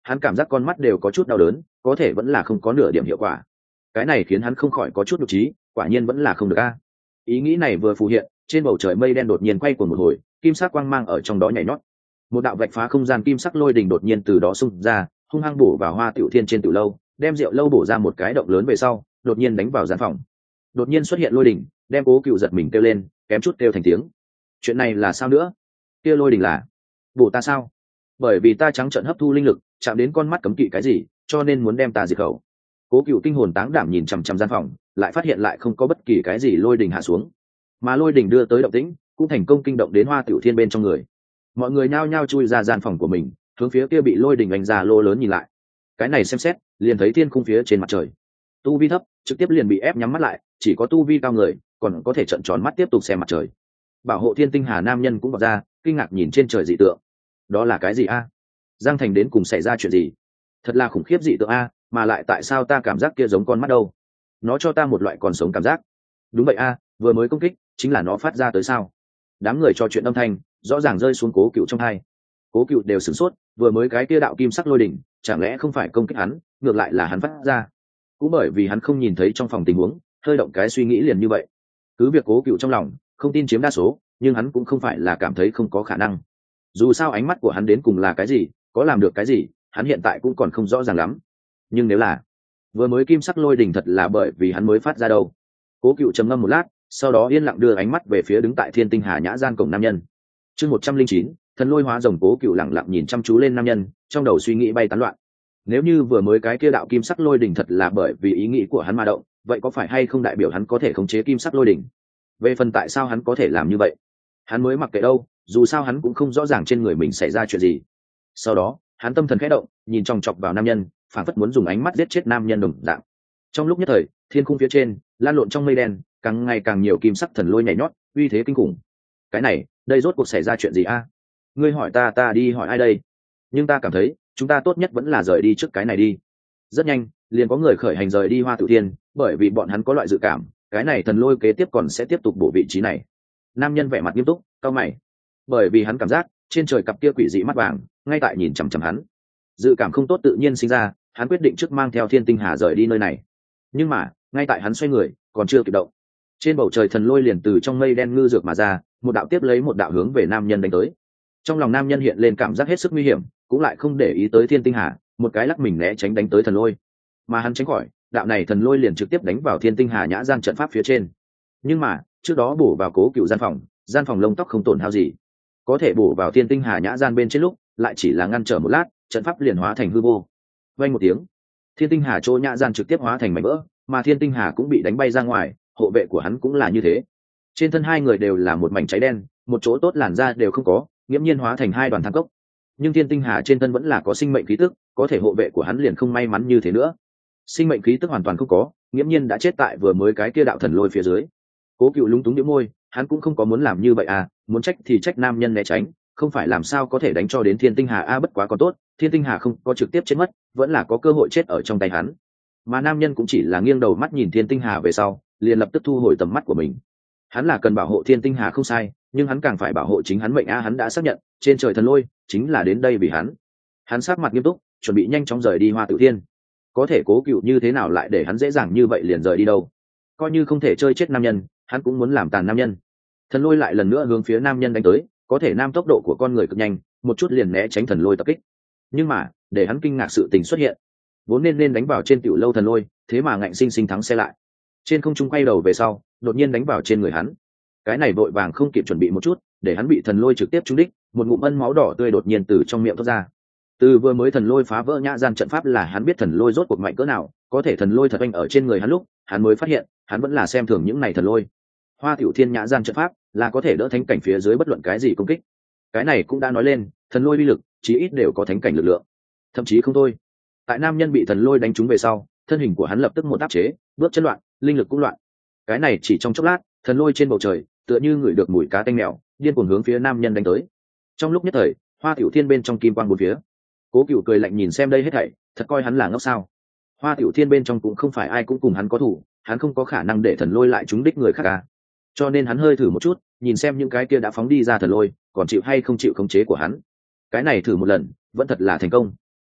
hắn cảm giác con mắt đều có chút đau đớn, có thể vẫn là không có nửa điểm hiệu quả. Cái này khiến hắn không khỏi có chút nhục trí, quả nhiên vẫn là không được a. Ý nghĩ này vừa phù hiện, trên bầu trời mây đen đột nhiên quay cuồng một hồi, kim sắc quang mang ở trong đó nhảy nhót. Một đạo vạch phá không gian kim sắc lôi đình đột nhiên từ đó xung ra, hung hăng bổ vào Hoa Tiểu Thiên trên tiểu lâu, đem rượu lâu bổ ra một cái động lớn về sau, đột nhiên đánh vào gian phòng. Đột nhiên xuất hiện lôi đình, đem Cố Cựu giật mình kêu lên, kém chút kêu thành tiếng. Chuyện này là sao nữa? Kia lôi đình là bổ ta sao? Bởi vì ta trắng trợn hấp thu linh lực, chạm đến con mắt cấm kỵ cái gì, cho nên muốn đem ta diệt khẩu. Cố Cựu kinh hồn táng đảm nhìn chằm chằm gian phòng, lại phát hiện lại không có bất kỳ cái gì lôi đình hạ xuống, mà lôi đình đưa tới động tĩnh cũng thành công kinh động đến Hoa Tiểu Thiên bên trong người. Mọi người nhao nhao chui ra gian phòng của mình, hướng phía kia bị lôi đình đánh ra lô lớn nhìn lại. Cái này xem xét, liền thấy thiên khung phía trên mặt trời. Tu vi thấp, trực tiếp liền bị ép nhắm mắt lại, chỉ có tu vi cao người còn có thể trợn tròn mắt tiếp tục xem mặt trời. Bảo hộ Thiên Tinh Hà nam nhân cũng vọt ra, kinh ngạc nhìn trên trời dị tượng. Đó là cái gì a? Giang Thành đến cùng xảy ra chuyện gì? Thật là khủng khiếp dị tượng a, mà lại tại sao ta cảm giác kia giống con mắt đâu? Nó cho ta một loại còn sống cảm giác. Đúng vậy a, vừa mới công kích chính là nó phát ra tới sao? Đám người trò chuyện âm thanh rõ ràng rơi xuống Cố Cựu trong tai. Cố Cựu đều sửng sốt, vừa mới cái kia đạo kim sắc lôi đỉnh chẳng lẽ không phải công kích hắn, ngược lại là hắn phát ra. Cũng bởi vì hắn không nhìn thấy trong phòng tình huống, hơi động cái suy nghĩ liền như vậy. Cứ việc Cố Cựu trong lòng không tin chiếm đa số, nhưng hắn cũng không phải là cảm thấy không có khả năng. Dù sao ánh mắt của hắn đến cùng là cái gì, có làm được cái gì, hắn hiện tại cũng còn không rõ ràng lắm. Nhưng nếu là vừa mới kim sắc lôi đỉnh thật là bởi vì hắn mới phát ra đâu. Cố Cựu trầm ngâm một lát, sau đó yên lặng đưa ánh mắt về phía đứng tại Thiên Tinh Hà nhã gian cổng nam nhân. Chương 109, thần lôi hóa rồng. Cố Cựu lặng lặng nhìn chăm chú lên nam nhân, trong đầu suy nghĩ bay tán loạn. Nếu như vừa mới cái kia đạo kim sắc lôi đỉnh thật là bởi vì ý nghĩ của hắn mà động, vậy có phải hay không đại biểu hắn có thể khống chế kim sắc lôi đỉnh? Về phần tại sao hắn có thể làm như vậy, hắn mới mặc kệ đâu, dù sao hắn cũng không rõ ràng trên người mình xảy ra chuyện gì. Sau đó hắn tâm thần khẽ động, nhìn chòng chọc vào nam nhân, phảng phất muốn dùng ánh mắt giết chết nam nhân đồng dạng. Trong lúc nhất thời, thiên khung phía trên lan lộn trong mây đen, càng ngày càng nhiều kim sắc thần lôi nhảy nhót, uy thế kinh khủng. Cái này, đây rốt cuộc xảy ra chuyện gì a? Ngươi hỏi ta, ta đi hỏi ai đây? Nhưng ta cảm thấy chúng ta tốt nhất vẫn là rời đi trước cái này đi. Rất nhanh liền có người khởi hành rời đi Hoa Tự Thiên, bởi vì bọn hắn có loại dự cảm cái này thần lôi kế tiếp còn sẽ tiếp tục bổ vị trí này. Nam nhân vẻ mặt nghiêm túc, cau mày, bởi vì hắn cảm giác trên trời cặp kia quỷ dị mắt vàng ngay tại nhìn chằm chằm hắn. Dự cảm không tốt tự nhiên sinh ra, hắn quyết định trước mang theo Thiên Tinh Hà rời đi nơi này. Nhưng mà ngay tại hắn xoay người còn chưa kịp động, trên bầu trời thần lôi liền từ trong mây đen ngư dược mà ra, một đạo tiếp lấy một đạo hướng về nam nhân đánh tới. Trong lòng nam nhân hiện lên cảm giác hết sức nguy hiểm, cũng lại không để ý tới Thiên Tinh Hà, một cái lắc mình né tránh đánh tới thần lôi. Mà hắn tránh khỏi, đạo này thần lôi liền trực tiếp đánh vào Thiên Tinh Hà nhã gian trận pháp phía trên. Nhưng mà trước đó bổ vào Cố Cựu gian phòng lông tóc không tổn hao gì, có thể bổ vào Thiên Tinh Hà nhã gian bên trên lúc lại chỉ là ngăn trở một lát, trận pháp liền hóa thành hư vô. Vang một tiếng, Thiên Tinh Hà chỗ nhã gian trực tiếp hóa thành mảnh vỡ, mà Thiên Tinh Hà cũng bị đánh bay ra ngoài, hộ vệ của hắn cũng là như thế. Trên thân hai người đều là một mảnh cháy đen, một chỗ tốt làn da đều không có, nghiễm nhiên hóa thành hai đoàn than cốc. Nhưng Thiên Tinh Hà trên thân vẫn là có sinh mệnh khí tức, có thể hộ vệ của hắn liền không may mắn như thế nữa. Sinh mệnh khí tức hoàn toàn không có, nghiễm nhiên đã chết tại vừa mới cái kia đạo thần lôi phía dưới. Cố Cựu lúng túng nhếch môi, hắn cũng không có muốn làm như vậy à, muốn trách thì trách nam nhân né tránh, không phải làm sao có thể đánh cho đến Thiên Tinh Hà a, bất quá còn tốt, Thiên Tinh Hà không có trực tiếp chết mất, vẫn là có cơ hội chết ở trong tay hắn. Mà nam nhân cũng chỉ là nghiêng đầu mắt nhìn Thiên Tinh Hà về sau, liền lập tức thu hồi tầm mắt của mình. Hắn là cần bảo hộ Thiên Tinh Hà không sai, nhưng hắn càng phải bảo hộ chính hắn mệnh a, hắn đã xác nhận trên trời thần lôi chính là đến đây vì hắn. Hắn sát mặt nghiêm túc, chuẩn bị nhanh chóng rời đi Hoa Tự Thiên. Có thể Cố Cựu như thế nào lại để hắn dễ dàng như vậy liền rời đi đâu? Coi như không thể chơi chết nam nhân, hắn cũng muốn làm tàn nam nhân. Thần lôi lại lần nữa hướng phía nam nhân đánh tới, có thể nam tốc độ của con người cực nhanh, một chút liền né tránh thần lôi tập kích. Nhưng mà để hắn kinh ngạc sự tình xuất hiện, vốn nên đánh vào trên tiểu lâu thần lôi, thế mà ngạnh sinh sinh thắng xe lại. Trên không trung quay đầu về sau, đột nhiên đánh vào trên người hắn. Cái này vội vàng không kịp chuẩn bị một chút, để hắn bị thần lôi trực tiếp trúng đích, một ngụm ân máu đỏ tươi đột nhiên từ trong miệng thoát ra. Từ vừa mới thần lôi phá vỡ nhã gian trận pháp là hắn biết thần lôi rốt cuộc mạnh cỡ nào, có thể thần lôi thật anh ở trên người hắn lúc, hắn mới phát hiện, hắn vẫn là xem thường những này thần lôi. Hoa Tiểu Thiên nhã gian trận pháp là có thể đỡ thánh cảnh phía dưới bất luận cái gì công kích. Cái này cũng đã nói lên, thần lôi uy lực chí ít đều có thánh cảnh lực lượng. Thậm chí không thôi. Tại nam nhân bị thần lôi đánh trúng về sau, thân hình của hắn lập tức một áp chế, bước chân loạn, linh lực cũng loạn. Cái này chỉ trong chốc lát, thần lôi trên bầu trời tựa như ngửi được mùi cá tanh mèo, điên cuồng hướng phía nam nhân đánh tới. Trong lúc nhất thời, Hoa Tiểu Thiên bên trong kim quang bốn phía. Cố Cựu cười lạnh nhìn xem đây hết thảy, thật coi hắn là ngốc sao? Hoa Tiểu Thiên bên trong cũng không phải ai cũng cùng hắn có thủ, hắn không có khả năng để thần lôi lại trúng đích người khác cả. Cho nên hắn hơi thử một chút, nhìn xem những cái kia đã phóng đi ra thần lôi, còn chịu hay không chịu khống chế của hắn. Cái này thử một lần, vẫn thật là thành công.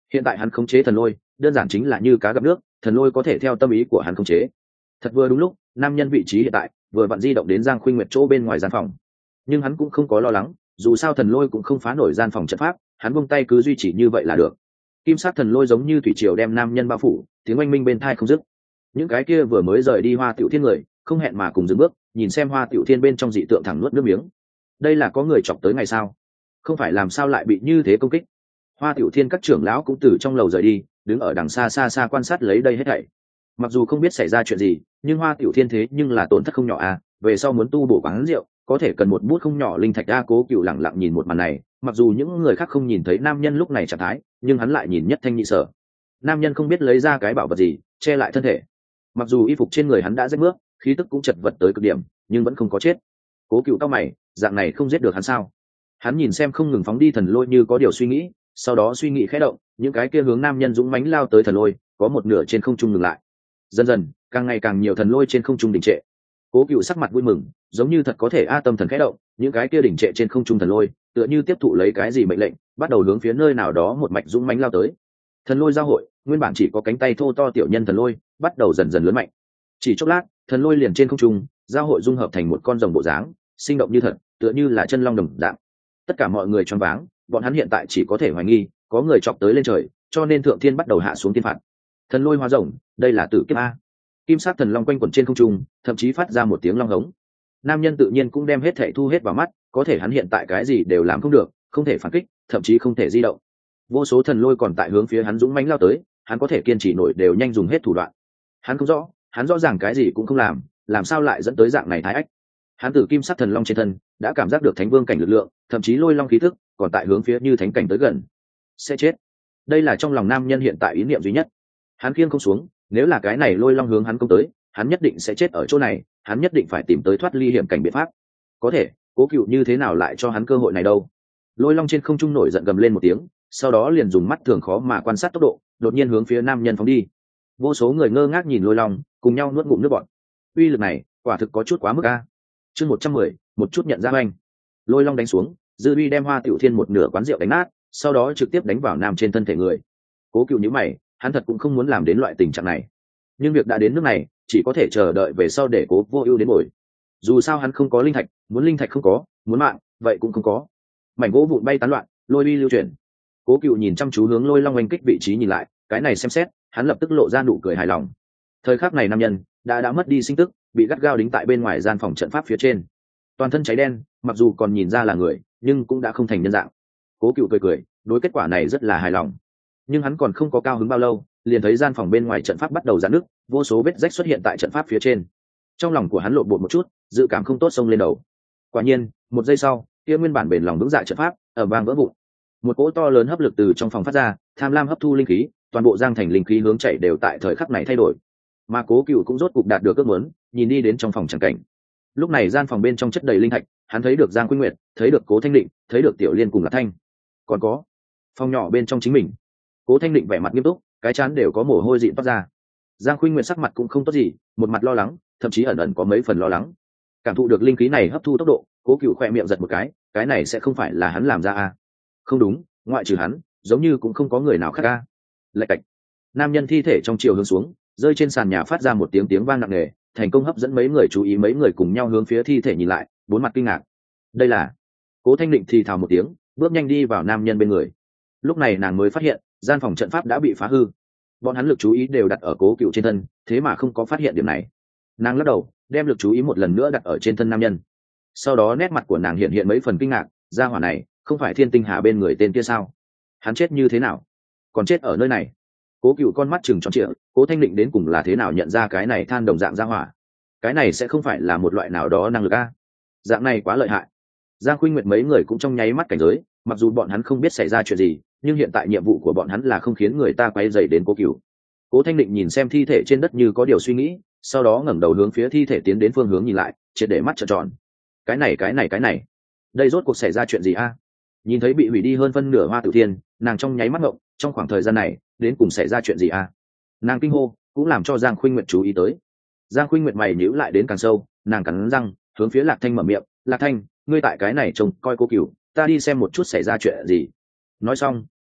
Hiện tại hắn khống chế thần lôi đơn giản chính là như cá gặp nước, thần lôi có thể theo tâm ý của hắn khống chế. Thật vừa đúng lúc, nam nhân vị trí hiện tại vừa vặn di động đến Giang Khuynh Nguyệt chỗ bên ngoài gian phòng. Nhưng hắn cũng không có lo lắng, dù sao thần lôi cũng không phá nổi gian phòng trận pháp, hắn buông tay cứ duy trì như vậy là được. Kim sắc thần lôi giống như thủy triều đem nam nhân bao phủ, tiếng oanh minh bên tai không dứt. Những cái kia vừa mới rời đi Hoa Tiểu Thiên người không hẹn mà cùng dừng bước, nhìn xem Hoa Tiểu Thiên bên trong dị tượng thẳng nuốt nước miếng. Đây là có người chọc tới ngày sao? Không phải làm sao lại bị như thế công kích? Hoa Tiểu Thiên các trưởng lão cũng từ trong lầu rời đi, đứng ở đằng xa xa xa quan sát lấy đây hết thảy. Mặc dù không biết xảy ra chuyện gì, nhưng Hoa Tiểu Thiên thế nhưng là tổn thất không nhỏ à, về sau muốn tu bổ quán rượu, có thể cần một bút không nhỏ linh thạch. A Cố Cựu lặng lặng nhìn một màn này, mặc dù những người khác không nhìn thấy nam nhân lúc này trạng thái, nhưng hắn lại nhìn nhất thanh nhị sở. Nam nhân không biết lấy ra cái bảo vật gì che lại thân thể, mặc dù y phục trên người hắn đã rách mướp, khí tức cũng chật vật tới cực điểm, nhưng vẫn không có chết. Cố Cựu cao mày, dạng này không giết được hắn sao? Hắn nhìn xem không ngừng phóng đi thần lôi như có điều suy nghĩ, sau đó suy nghĩ khẽ động, những cái kia hướng nam nhân dũng mãnh lao tới thần lôi có một nửa trên không trung ngừng lại. Dần dần càng ngày càng nhiều thần lôi trên không trung đình trệ. Cố Cựu sắc mặt vui mừng, giống như thật có thể tâm thần khẽ động, những cái kia đỉnh trệ trên không trung thần lôi tựa như tiếp thụ lấy cái gì mệnh lệnh, bắt đầu hướng phía nơi nào đó một mạch dũng mãnh lao tới. Thần lôi giao hội, nguyên bản chỉ có cánh tay thô to tiểu nhân thần lôi bắt đầu dần dần lớn mạnh. Chỉ chốc lát, thần lôi liền trên không trung giao hội dung hợp thành một con rồng bộ dáng, sinh động như thật, tựa như là chân long đồng dạng. Tất cả mọi người choáng váng, bọn hắn hiện tại chỉ có thể hoài nghi có người chọc tới lên trời, cho nên thượng thiên bắt đầu hạ xuống thiên phạt. Thần lôi hóa rồng, đây là tử kiếp a. Kim sắc thần long quanh quẩn trên không trung, thậm chí phát ra một tiếng long hống. Nam nhân tự nhiên cũng đem hết thảy thu hết vào mắt, có thể hắn hiện tại cái gì đều làm không được, không thể phản kích, thậm chí không thể di động. Vô số thần lôi còn tại hướng phía hắn dũng mãnh lao tới, hắn có thể kiên trì nổi đều nhanh dùng hết thủ đoạn. Hắn không rõ, hắn rõ ràng cái gì cũng không làm sao lại dẫn tới dạng này thái ách. Hắn từ kim sắc thần long trên thân đã cảm giác được thánh vương cảnh lực lượng, thậm chí lôi long khí thức còn tại hướng phía như thánh cảnh tới gần. Sẽ chết. Đây là trong lòng nam nhân hiện tại ý niệm duy nhất. Hắn kiêng không xuống, nếu là cái này lôi long hướng hắn công tới, hắn nhất định sẽ chết ở chỗ này, hắn nhất định phải tìm tới thoát ly hiểm cảnh biện pháp. Có thể, Cố Cựu như thế nào lại cho hắn cơ hội này đâu? Lôi long trên không trung nổi giận gầm lên một tiếng, sau đó liền dùng mắt thường khó mà quan sát tốc độ, đột nhiên hướng phía nam nhân phóng đi. Vô số người ngơ ngác nhìn lôi long, cùng nhau nuốt ngụm nước bọt. Uy lực này, quả thực có chút quá mức a. Chương 110, một chút nhận ra anh. Lôi long đánh xuống, dư uy đem Hoa Tiểu Thiên một nửa quán rượu đánh nát, sau đó trực tiếp đánh vào nam trên thân thể người. Cố Cựu nhíu mày, hắn thật cũng không muốn làm đến loại tình trạng này, nhưng việc đã đến nước này, chỉ có thể chờ đợi về sau để Cố Vô Ưu đến bồi. Dù sao hắn không có linh thạch, muốn linh thạch không có, muốn mạng vậy cũng không có. Mảnh gỗ vụn bay tán loạn, lôi uy lưu chuyển. Cố Cựu nhìn chăm chú hướng lôi long oanh kích vị trí nhìn lại, cái này xem xét, hắn lập tức lộ ra nụ cười hài lòng. Thời khắc này nam nhân đã mất đi sinh tức, bị gắt gao đính tại bên ngoài gian phòng trận pháp phía trên, toàn thân cháy đen, mặc dù còn nhìn ra là người, nhưng cũng đã không thành nhân dạng. Cố Cựu cười, đối kết quả này rất là hài lòng. Nhưng hắn còn không có cao hứng bao lâu, liền thấy gian phòng bên ngoài trận pháp bắt đầu rạn nứt, vô số vết rách xuất hiện tại trận pháp phía trên. Trong lòng của hắn lộn bột một chút, dự cảm không tốt xông lên đầu. Quả nhiên, một giây sau, kia nguyên bản bền lòng vững dạ trận pháp ở vang vỡ vụn. Một cỗ to lớn hấp lực từ trong phòng phát ra, tham lam hấp thu linh khí, toàn bộ giang thành linh khí hướng chảy đều tại thời khắc này thay đổi. Mà Cố Cựu cũng rốt cục đạt được ước muốn, nhìn đi đến trong phòng chẳng cảnh. Lúc này gian phòng bên trong chất đầy linh thạch, hắn thấy được Giang Khuynh Nguyệt, thấy được Cố Thanh Định, thấy được Tiểu Liên cùng Lạc Thanh, còn có phòng nhỏ bên trong chính mình. Cố Thanh Định vẻ mặt nghiêm túc, cái trán đều có mồ hôi dịn toát ra. Giang Khuynh Nguyệt sắc mặt cũng không tốt gì, một mặt lo lắng, thậm chí ẩn ẩn có mấy phần lo lắng. Cảm thụ được linh khí này hấp thu tốc độ, Cố Cựu khẽ miệng giật một cái này sẽ không phải là hắn làm ra à? Không đúng, ngoại trừ hắn, giống như cũng không có người nào khác a. Lạch cạch. Nam nhân thi thể trong chiều hướng xuống, rơi trên sàn nhà phát ra một tiếng vang nặng nề, thành công hấp dẫn mấy người chú ý, mấy người cùng nhau hướng phía thi thể nhìn lại, bốn mặt kinh ngạc. Đây là... Cố Thanh Định thì thào một tiếng, bước nhanh đi vào nam nhân bên người. Lúc này nàng mới phát hiện, gian phòng trận pháp đã bị phá hư. Bọn hắn lực chú ý đều đặt ở Cố Cựu trên thân, thế mà không có phát hiện điểm này. Nàng lắc đầu, đem lực chú ý một lần nữa đặt ở trên thân nam nhân. Sau đó nét mặt của nàng hiện mấy phần kinh ngạc, gia hỏa này không phải Thiên Tinh Hà bên người tên kia sao? Hắn chết như thế nào? Còn chết ở nơi này? Cố Cựu con mắt trừng tròn trịa, Cố Thanh Định đến cùng là thế nào nhận ra cái này than đồng dạng gia hỏa? Cái này sẽ không phải là một loại nào đó năng lực a? Dạng này quá lợi hại. Giang Khuynh Nguyệt mấy người cũng trong nháy mắt cảnh giới, mặc dù bọn hắn không biết xảy ra chuyện gì, nhưng hiện tại nhiệm vụ của bọn hắn là không khiến người ta quay dày đến Cố Cựu. Cố Thanh Định nhìn xem thi thể trên đất như có điều suy nghĩ, sau đó ngẩng đầu hướng phía thi thể tiến đến phương hướng nhìn lại, triệt để mắt trợn tròn. Cái này, đây rốt cuộc xảy ra chuyện gì a? Nhìn thấy bị hủy đi hơn phân nửa Hoa Tiểu Thiên, nàng trong nháy mắt ngộng, trong khoảng thời gian này đến cùng xảy ra chuyện gì a? Nàng kinh hô, cũng làm cho Giang Khuynh Nguyệt chú ý tới. Giang Khuynh Nguyệt mày nhíu lại đến càng sâu, nàng cắn răng hướng phía Lạc Thanh mở miệng, Lạc Thanh, ngươi tại cái này trông coi Cố Cựu, ta đi xem một chút xảy ra chuyện gì. Nói xong,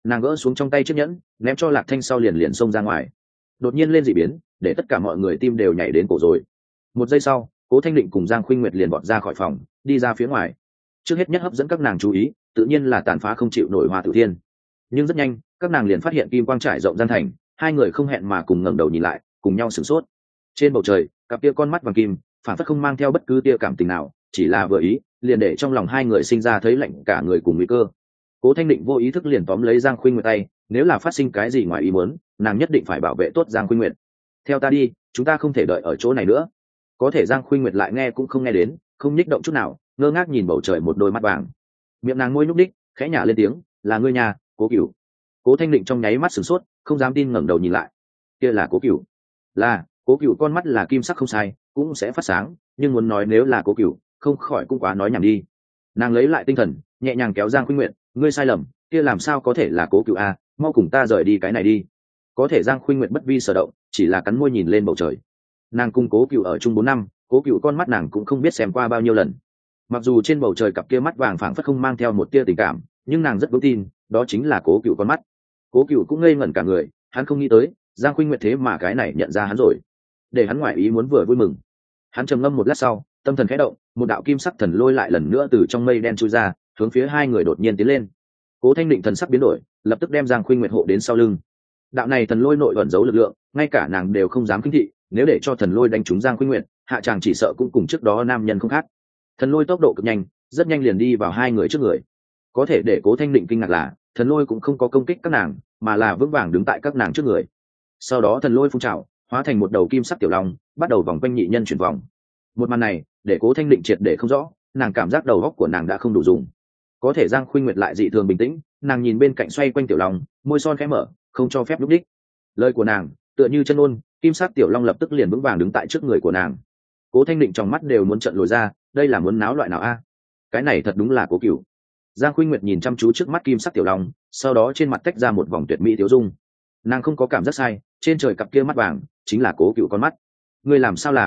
Nàng gỡ xuống trong tay chiếc nhẫn, ném cho Lạc Thanh sau liền liền xông ra ngoài. Đột nhiên lên dị biến, để tất cả mọi người tim đều nhảy đến cổ rồi. Một giây sau, Cố Thanh Định cùng Giang Khuynh Nguyệt liền vọt ra khỏi phòng, đi ra phía ngoài. Trước hết nhất hấp dẫn các nàng chú ý, tự nhiên là tàn phá không chịu nổi Hoa Tử Thiên. Nhưng rất nhanh, các nàng liền phát hiện kim quang trải rộng gian thành, hai người không hẹn mà cùng ngẩng đầu nhìn lại, cùng nhau sửng sốt. Trên bầu trời, cặp tia con mắt vàng kim, phản phất không mang theo bất cứ tia cảm tình nào, chỉ là vừa ý, liền để trong lòng hai người sinh ra thấy lạnh cả người cùng nguy cơ. Cố Thanh Định vô ý thức liền tóm lấy Giang Khuynh Nguyệt tay, nếu là phát sinh cái gì ngoài ý muốn, nàng nhất định phải bảo vệ tốt Giang Khuynh Nguyệt. Theo ta đi, chúng ta không thể đợi ở chỗ này nữa. Có thể Giang Khuynh Nguyệt lại nghe cũng không nghe đến, không nhích động chút nào, ngơ ngác nhìn bầu trời một đôi mắt vàng. Miệng nàng môi nhúc đích, khẽ nhả lên tiếng, là ngươi nhà, Cố Cửu. Cố Thanh Định trong nháy mắt sửng sốt, không dám tin ngẩng đầu nhìn lại. Kia là Cố Cửu. Là, Cố Cửu con mắt là kim sắc không sai, cũng sẽ phát sáng, nhưng muốn nói nếu là Cố Cửu, không khỏi cũng quá nói nhảm đi. Nàng lấy lại tinh thần, nhẹ nhàng kéo Giang Khuynh Nguyệt, ngươi sai lầm, kia làm sao có thể là Cố Cửu a, mau cùng ta rời đi cái này đi. Có thể Giang Khuynh Nguyệt bất vi sở động, chỉ là cắn môi nhìn lên bầu trời. Nàng cùng Cố Cửu ở chung 4 năm, Cố Cửu con mắt nàng cũng không biết xem qua bao nhiêu lần. Mặc dù trên bầu trời cặp kia mắt vàng phảng phất không mang theo một tia tình cảm, nhưng nàng rất vững tin, đó chính là Cố Cửu con mắt. Cố Cửu cũng ngây ngẩn cả người, hắn không nghĩ tới, Giang Khuynh Nguyệt thế mà cái này nhận ra hắn rồi. Để hắn ngoại ý muốn vừa vui mừng. Hắn trầm ngâm một lát sau, tâm thần khẽ động, một đạo kim sắc thần lôi lại lần nữa từ trong mây đen chui ra, hướng phía hai người đột nhiên tiến lên. Cố Thanh Định thần sắc biến đổi, lập tức đem Giang Khuynh Nguyệt hộ đến sau lưng. Đạo này thần lôi nội ẩn giấu lực lượng, ngay cả nàng đều không dám khinh thị, nếu để cho thần lôi đánh trúng Giang Khuynh Nguyệt, hạ chàng chỉ sợ cũng cùng trước đó nam nhân không khác. Thần lôi tốc độ cực nhanh, rất nhanh liền đi vào hai người trước người. Có thể để Cố Thanh Định kinh ngạc là, thần lôi cũng không có công kích các nàng, mà là vững vàng đứng tại các nàng trước người. Sau đó thần lôi phun trào, hóa thành một đầu kim sắc tiểu long, bắt đầu vòng quanh nhị nhân chuyển vòng. Một màn này, để Cố Thanh Định triệt để không rõ, nàng cảm giác đầu óc của nàng đã không đủ dùng. Có thể Giang Khuynh Nguyệt lại dị thường bình tĩnh, nàng nhìn bên cạnh xoay quanh tiểu long, môi son khẽ mở, không cho phép lúc đích. Lời của nàng tựa như chân ôn, kim sắc tiểu long lập tức liền vững vàng đứng tại trước người của nàng. Cố Thanh Định trong mắt đều muốn trợn lồi ra, đây là muốn náo loại nào a? Cái này thật đúng là Cố Cửu. Giang Khuynh Nguyệt nhìn chăm chú trước mắt kim sắc tiểu long, sau đó trên mặt tách ra một vòng tuyệt mỹ tiểu dung. Nàng không có cảm giác sai, trên trời cặp kia mắt vàng chính là Cố Cửu con mắt. Ngươi làm sao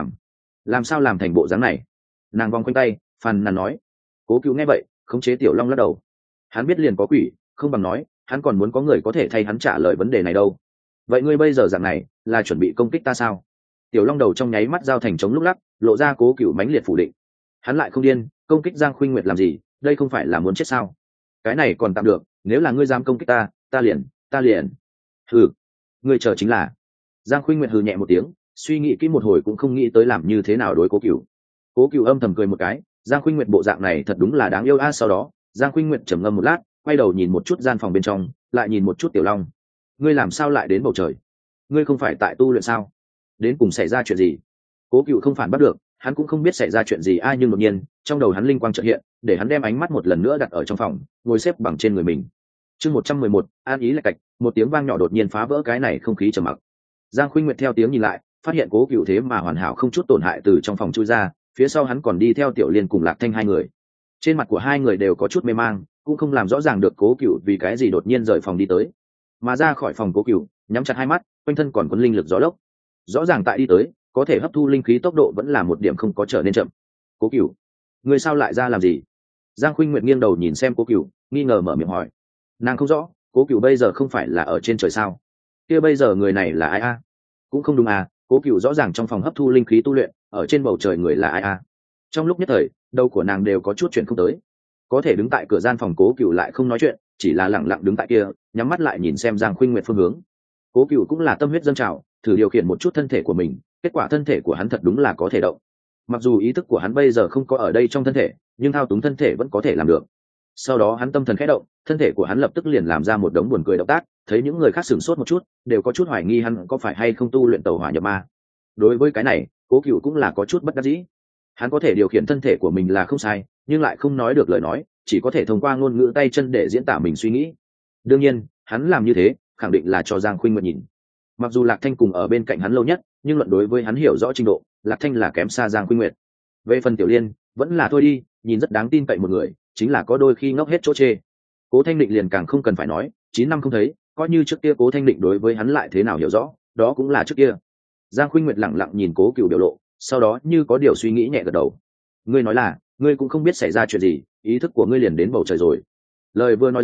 làm thành bộ dáng này? Nàng vòng quanh tay, phàn nàn nói. Cố Cửu nghe vậy, khống chế tiểu long lắc đầu. Hắn biết liền có quỷ, không bằng nói, hắn còn muốn có người có thể thay hắn trả lời vấn đề này đâu. Vậy ngươi bây giờ dạng này, là chuẩn bị công kích ta sao? Tiểu long đầu trong nháy mắt giao thành trống lúc lắc, lộ ra Cố Cửu mãnh liệt phủ định. Hắn lại không điên, công kích Giang Khuynh Nguyệt làm gì, đây không phải là muốn chết sao? Cái này còn tạm được, nếu là ngươi dám công kích ta liền. Hừ, ngươi chờ chính là. Giang Khuynh Nguyệt hừ nhẹ một tiếng, suy nghĩ kỹ một hồi cũng không nghĩ tới làm như thế nào đối Cố Cửu. Cố Cửu âm thầm cười một cái, Giang Khuynh Nguyệt bộ dạng này thật đúng là đáng yêu a. Sau đó, Giang Khuynh Nguyệt trầm ngâm một lát, quay đầu nhìn một chút gian phòng bên trong, lại nhìn một chút tiểu long. Ngươi làm sao lại đến bầu trời? Ngươi không phải tại tu luyện sao? Đến cùng xảy ra chuyện gì? Cố Cửu không phản bắt được, hắn cũng không biết xảy ra chuyện gì ai, nhưng đột nhiên trong đầu hắn linh quang chợt hiện, để hắn đem ánh mắt một lần nữa đặt ở trong phòng, ngồi xếp bằng trên người mình. Chương 111, an ý lạch cạch, một tiếng vang nhỏ đột nhiên phá vỡ cái này không khí trầm mặc. Giang Khuynh Nguyệt theo tiếng nhìn lại, phát hiện Cố Cửu thế mà hoàn hảo không chút tổn hại từ trong phòng chui ra, phía sau hắn còn đi theo Tiểu Liên cùng Lạc Thanh hai người. Trên mặt của hai người đều có chút mê mang, cũng không làm rõ ràng được Cố Cửu vì cái gì đột nhiên rời phòng đi tới. Mà ra khỏi phòng Cố Cửu, nhắm chặt hai mắt, quanh thân còn cuốn linh lực gió lốc. Rõ ràng tại đi tới, có thể hấp thu linh khí tốc độ vẫn là một điểm không có trở nên chậm. Cố Cửu, ngươi sao lại ra làm gì? Giang Khuynh Nguyệt nghiêng đầu nhìn xem Cố Cửu, nghi ngờ mở miệng hỏi. Nàng không rõ, Cố Cửu bây giờ không phải là ở trên trời sao? Kia bây giờ người này là ai a? Cũng không đúng à, Cố Cửu rõ ràng trong phòng hấp thu linh khí tu luyện, ở trên bầu trời người là ai a? Trong lúc nhất thời, đầu của nàng đều có chút chuyện không tới. Có thể đứng tại cửa gian phòng Cố Cửu lại không nói chuyện, chỉ là lặng lặng đứng tại kia, nhắm mắt lại nhìn xem Giang Khuynh Nguyệt phương hướng. Cố Cửu cũng là tâm huyết dâng trào, thử điều khiển một chút thân thể của mình, kết quả thân thể của hắn thật đúng là có thể động. Mặc dù ý thức của hắn bây giờ không có ở đây trong thân thể, nhưng thao túng thân thể vẫn có thể làm được. Sau đó hắn tâm thần khẽ động, thân thể của hắn lập tức liền làm ra một đống buồn cười động tác, thấy những người khác sửng sốt một chút, đều có chút hoài nghi hắn có phải hay không tu luyện tẩu hỏa nhập ma. Đối với cái này, Cố Cửu cũng là có chút bất đắc dĩ. Hắn có thể điều khiển thân thể của mình là không sai, nhưng lại không nói được lời nói, chỉ có thể thông qua ngôn ngữ tay chân để diễn tả mình suy nghĩ. Đương nhiên, hắn làm như thế, khẳng định là cho Giang Khuynh Nguyệt nhìn. Mặc dù Lạc Thanh cùng ở bên cạnh hắn lâu nhất, nhưng luận đối với hắn hiểu rõ trình độ, Lạc Thanh là kém xa Giang Khuynh Nguyệt. Về phần Tiểu Liên, vẫn là thôi đi, nhìn rất đáng tin cậy một người, chính là có đôi khi ngốc hết chỗ chê. Cố Thanh Định liền càng không cần phải nói, 9 năm không thấy, coi như trước kia Cố Thanh Định đối với hắn lại thế nào hiểu rõ, đó cũng là trước kia. Giang Khuynh Nguyệt lặng lặng nhìn Cố Cửu biểu lộ, sau đó như có điều suy nghĩ nhẹ gật đầu. Ngươi nói là, ngươi cũng không biết xảy ra chuyện gì, ý thức của ngươi liền đến bầu trời rồi. Lời vừa nói ra,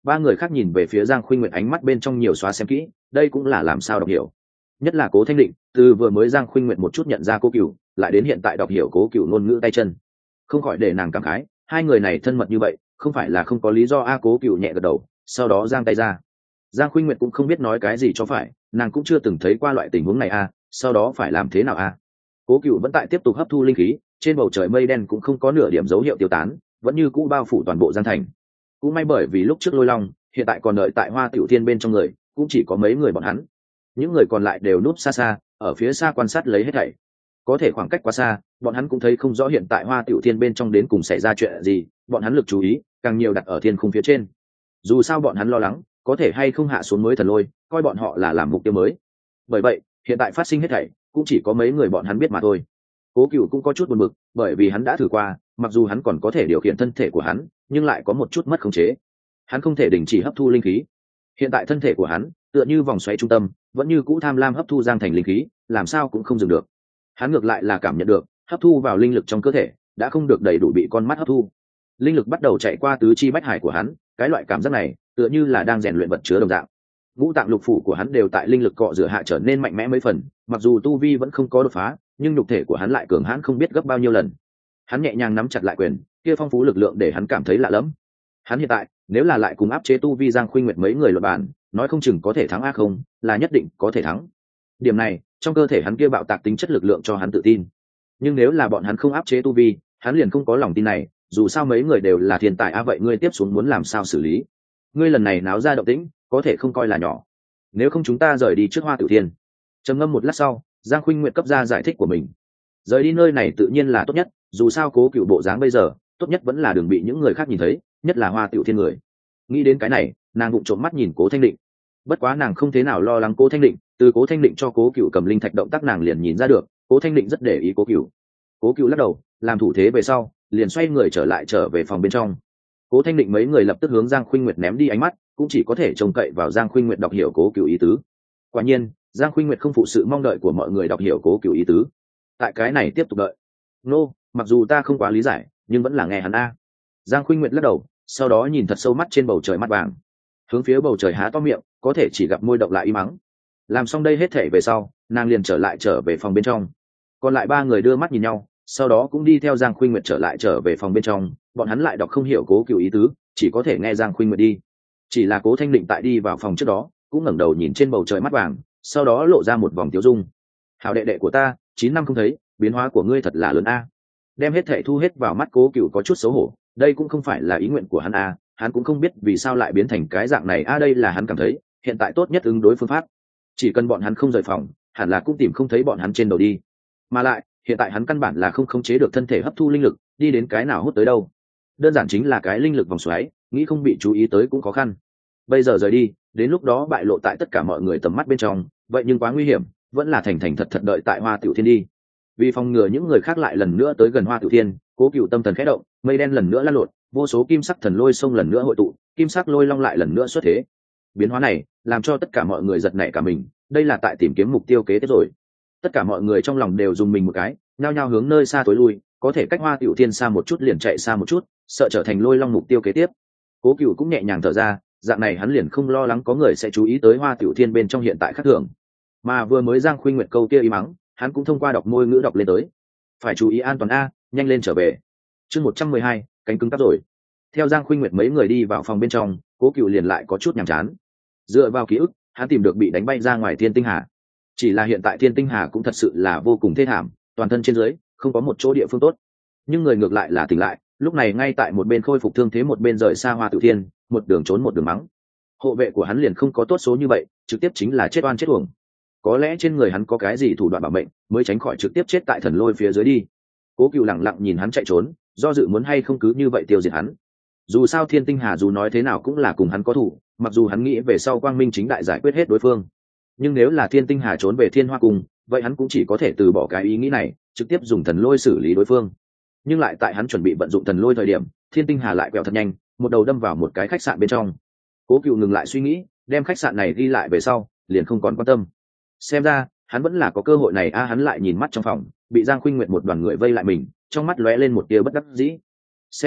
ba người khác nhìn về phía Giang Khuynh Nguyệt, ánh mắt bên trong nhiều xóa xem kỹ, đây cũng là làm sao đọc hiểu. Nhất là Cố Thanh Định, từ vừa mới Giang Khuynh Nguyệt một chút nhận ra Cố Cửu, lại đến hiện tại đọc hiểu Cố Cửu ngôn ngữ tay chân, không khỏi để nàng cảm khái, hai người này thân mật như vậy, không phải là không có lý do a. Cố Cửu nhẹ gật đầu, sau đó giang tay ra. Giang Khuynh Nguyệt cũng không biết nói cái gì cho phải, nàng cũng chưa từng thấy qua loại tình huống này a, sau đó phải làm thế nào a. Cố Cửu vẫn tại tiếp tục hấp thu linh khí, trên bầu trời mây đen cũng không có nửa điểm dấu hiệu tiêu tán, vẫn như cũ bao phủ toàn bộ Giang thành. Cũng may bởi vì lúc trước Lôi Long, hiện tại còn đợi tại Hoa Tiểu Thiên bên trong người, cũng chỉ có mấy người bọn hắn. Những người còn lại đều núp xa xa, ở phía xa quan sát lấy hết thảy. Có thể khoảng cách quá xa, bọn hắn cũng thấy không rõ hiện tại Hoa Tiểu Thiên bên trong đến cùng xảy ra chuyện gì, bọn hắn lực chú ý càng nhiều đặt ở thiên khung phía trên. Dù sao bọn hắn lo lắng, có thể hay không hạ xuống mới thần lôi, coi bọn họ là làm mục tiêu mới. Bởi vậy, hiện tại phát sinh hết thảy, cũng chỉ có mấy người bọn hắn biết mà thôi. Cố Cửu cũng có chút buồn bực, bởi vì hắn đã thử qua, mặc dù hắn còn có thể điều khiển thân thể của hắn, nhưng lại có một chút mất khống chế. Hắn không thể đình chỉ hấp thu linh khí. Hiện tại thân thể của hắn, tựa như vòng xoáy trung tâm, vẫn như cũ tham lam hấp thu Giang thành linh khí, làm sao cũng không dừng được. Hắn ngược lại là cảm nhận được, hấp thu vào linh lực trong cơ thể, đã không được đầy đủ bị con mắt hấp thu. Linh lực bắt đầu chạy qua tứ chi bách hải của hắn, cái loại cảm giác này, tựa như là đang rèn luyện vật chứa đồng dạng. Ngũ tạng lục phủ của hắn đều tại linh lực cọ rửa hạ trở nên mạnh mẽ mấy phần, mặc dù tu vi vẫn không có đột phá, nhưng nhục thể của hắn lại cường hãn không biết gấp bao nhiêu lần. Hắn nhẹ nhàng nắm chặt lại quyền, kia phong phú lực lượng để hắn cảm thấy lạ lẫm. Hắn hiện tại, nếu là lại cùng áp chế tu vi Giang Khuynh Nguyệt mấy người luận bàn, nói không chừng có thể thắng a không, là nhất định có thể thắng. Điểm này, trong cơ thể hắn kia bạo tạc tính chất lực lượng cho hắn tự tin. Nhưng nếu là bọn hắn không áp chế tu vi, hắn liền không có lòng tin này, dù sao mấy người đều là thiên tài a. Vậy ngươi tiếp xuống muốn làm sao xử lý? Ngươi lần này náo ra động tĩnh, có thể không coi là nhỏ. Nếu không chúng ta rời đi trước Hoa Tiểu Thiên. Trầm ngâm một lát sau, Giang Khuynh Nguyệt cấp ra giải thích của mình. Rời đi nơi này tự nhiên là tốt nhất, dù sao Cố Cửu bộ dáng bây giờ, tốt nhất vẫn là đừng bị những người khác nhìn thấy, nhất là Hoa Tiểu Thiên người. Nghĩ đến cái này, nàng vụng trộm mắt nhìn Cố Thanh Định. Bất quá nàng không thế nào lo lắng Cố Thanh Định, từ Cố Thanh Định cho Cố Cửu cầm linh thạch động tác nàng liền nhìn ra được, Cố Thanh Định rất để ý Cố Cửu. Cố Cửu lắc đầu, làm thủ thế về sau, liền xoay người trở về phòng bên trong. Cố Thanh Định mấy người lập tức hướng Giang Khuynh Nguyệt ném đi ánh mắt, cũng chỉ có thể trông cậy vào Giang Khuynh Nguyệt đọc hiểu Cố Cửu ý tứ. Quả nhiên, Giang Khuynh Nguyệt không phụ sự mong đợi của mọi người đọc hiểu Cố Cửu ý tứ. Tại cái này tiếp tục đợi. Nô, mặc dù ta không quá lý giải, nhưng vẫn là nghe hắn a. Giang Khuynh Nguyệt lắc đầu, sau đó nhìn thật sâu mắt trên bầu trời mắt vàng, hướng phía bầu trời há to miệng, có thể chỉ gặp môi động lại im mắng. Làm xong đây hết thể về sau, nàng liền trở về phòng bên trong. Còn lại ba người đưa mắt nhìn nhau, sau đó cũng đi theo Giang Khuynh Nguyệt trở về phòng bên trong. Bọn hắn lại đọc không hiểu Cố Cửu ý tứ, chỉ có thể nghe Giang Khuynh Nguyệt đi. Chỉ là Cố Thanh Định tại đi vào phòng trước đó, cũng ngẩng đầu nhìn trên bầu trời mắt vàng, sau đó lộ ra một vòng tiêu dung. Hảo đệ đệ của ta, 9 năm không thấy, biến hóa của ngươi thật là lớn a. Đem hết thệ thu hết vào mắt Cố Cửu có chút xấu hổ, đây cũng không phải là ý nguyện của hắn a, hắn cũng không biết vì sao lại biến thành cái dạng này a. Đây là hắn cảm thấy hiện tại tốt nhất ứng đối phương pháp, chỉ cần bọn hắn không rời phòng, hẳn là cũng tìm không thấy bọn hắn trên đầu đi. Mà lại hiện tại hắn căn bản là không khống chế được thân thể hấp thu linh lực, đi đến cái nào hút tới đâu. Đơn giản chính là cái linh lực vòng xoáy, nghĩ không bị chú ý tới cũng khó khăn. Bây giờ rời đi, đến lúc đó bại lộ tại tất cả mọi người tầm mắt bên trong, vậy nhưng quá nguy hiểm, vẫn là thành thật đợi tại Hoa Tiểu Thiên đi. Vì phòng ngừa những người khác lại lần nữa tới gần Hoa Tiểu Thiên, Cố Cửu tâm thần khẽ động, mây đen lần nữa lan lộn, vô số kim sắc thần lôi xông lần nữa hội tụ, kim sắc lôi long lại lần nữa xuất thế. Biến hóa này làm cho tất cả mọi người giật nảy cả mình, đây là tại tìm kiếm mục tiêu kế tiếp rồi. Tất cả mọi người trong lòng đều dùng mình một cái, nhao nhao hướng nơi xa tối lui, có thể cách Hoa Tiểu Thiên xa một chút liền chạy xa một chút, sợ trở thành lôi long mục tiêu kế tiếp. Cố Cửu cũng nhẹ nhàng thở ra, dạng này hắn liền không lo lắng có người sẽ chú ý tới Hoa Tiểu Thiên bên trong hiện tại khác thường. Mà vừa mới Giang Khuynh Nguyệt câu kia ý mắng, hắn cũng thông qua đọc môi ngữ đọc lên tới. Phải chú ý an toàn a, nhanh lên trở về. Chương 112, cánh cứng cắp rồi. Theo Giang Khuynh Nguyệt mấy người đi vào phòng bên trong, Cố Cửu liền lại có chút nhàm chán. Dựa vào ký ức, hắn tìm được bị đánh bay ra ngoài Thiên Tinh Hà. Chỉ là hiện tại Thiên Tinh Hà cũng thật sự là vô cùng thê thảm, toàn thân trên dưới không có một chỗ địa phương tốt. Nhưng người ngược lại là tỉnh lại, lúc này ngay tại một bên khôi phục thương thế, một bên rời xa Hoa Tiểu Thiên, một đường trốn một đường mắng. Hộ vệ của hắn liền không có tốt số như vậy, trực tiếp chính là chết oan chết uổng. Có lẽ trên người hắn có cái gì thủ đoạn bảo mệnh, mới tránh khỏi trực tiếp chết tại thần lôi phía dưới đi. Cố Cửu lẳng lặng nhìn hắn chạy trốn, do dự muốn hay không cứ như vậy tiêu diệt hắn. Dù sao Thiên Tinh Hà dù nói thế nào cũng là cùng hắn có thủ, mặc dù hắn nghĩ về sau quang minh chính đại giải quyết hết đối phương, nhưng nếu là Thiên Tinh Hà trốn về Thiên Hoa Cung, vậy hắn cũng chỉ có thể từ bỏ cái ý nghĩ này, trực tiếp dùng thần lôi xử lý đối phương. Nhưng lại tại hắn chuẩn bị vận dụng thần lôi thời điểm, Thiên Tinh Hà lại quẹo thật nhanh, một đầu đâm vào một cái khách sạn bên trong. Cố Cửu ngừng lại suy nghĩ, đem khách sạn này ghi lại về sau, liền không còn quan tâm. Xem ra hắn vẫn là có cơ hội này a. Hắn lại nhìn mắt trong phòng, bị Giang Khuynh Nguyệt một đoàn người vây lại mình, trong mắt lóe lên một tia bất đắc dĩ. Xem ra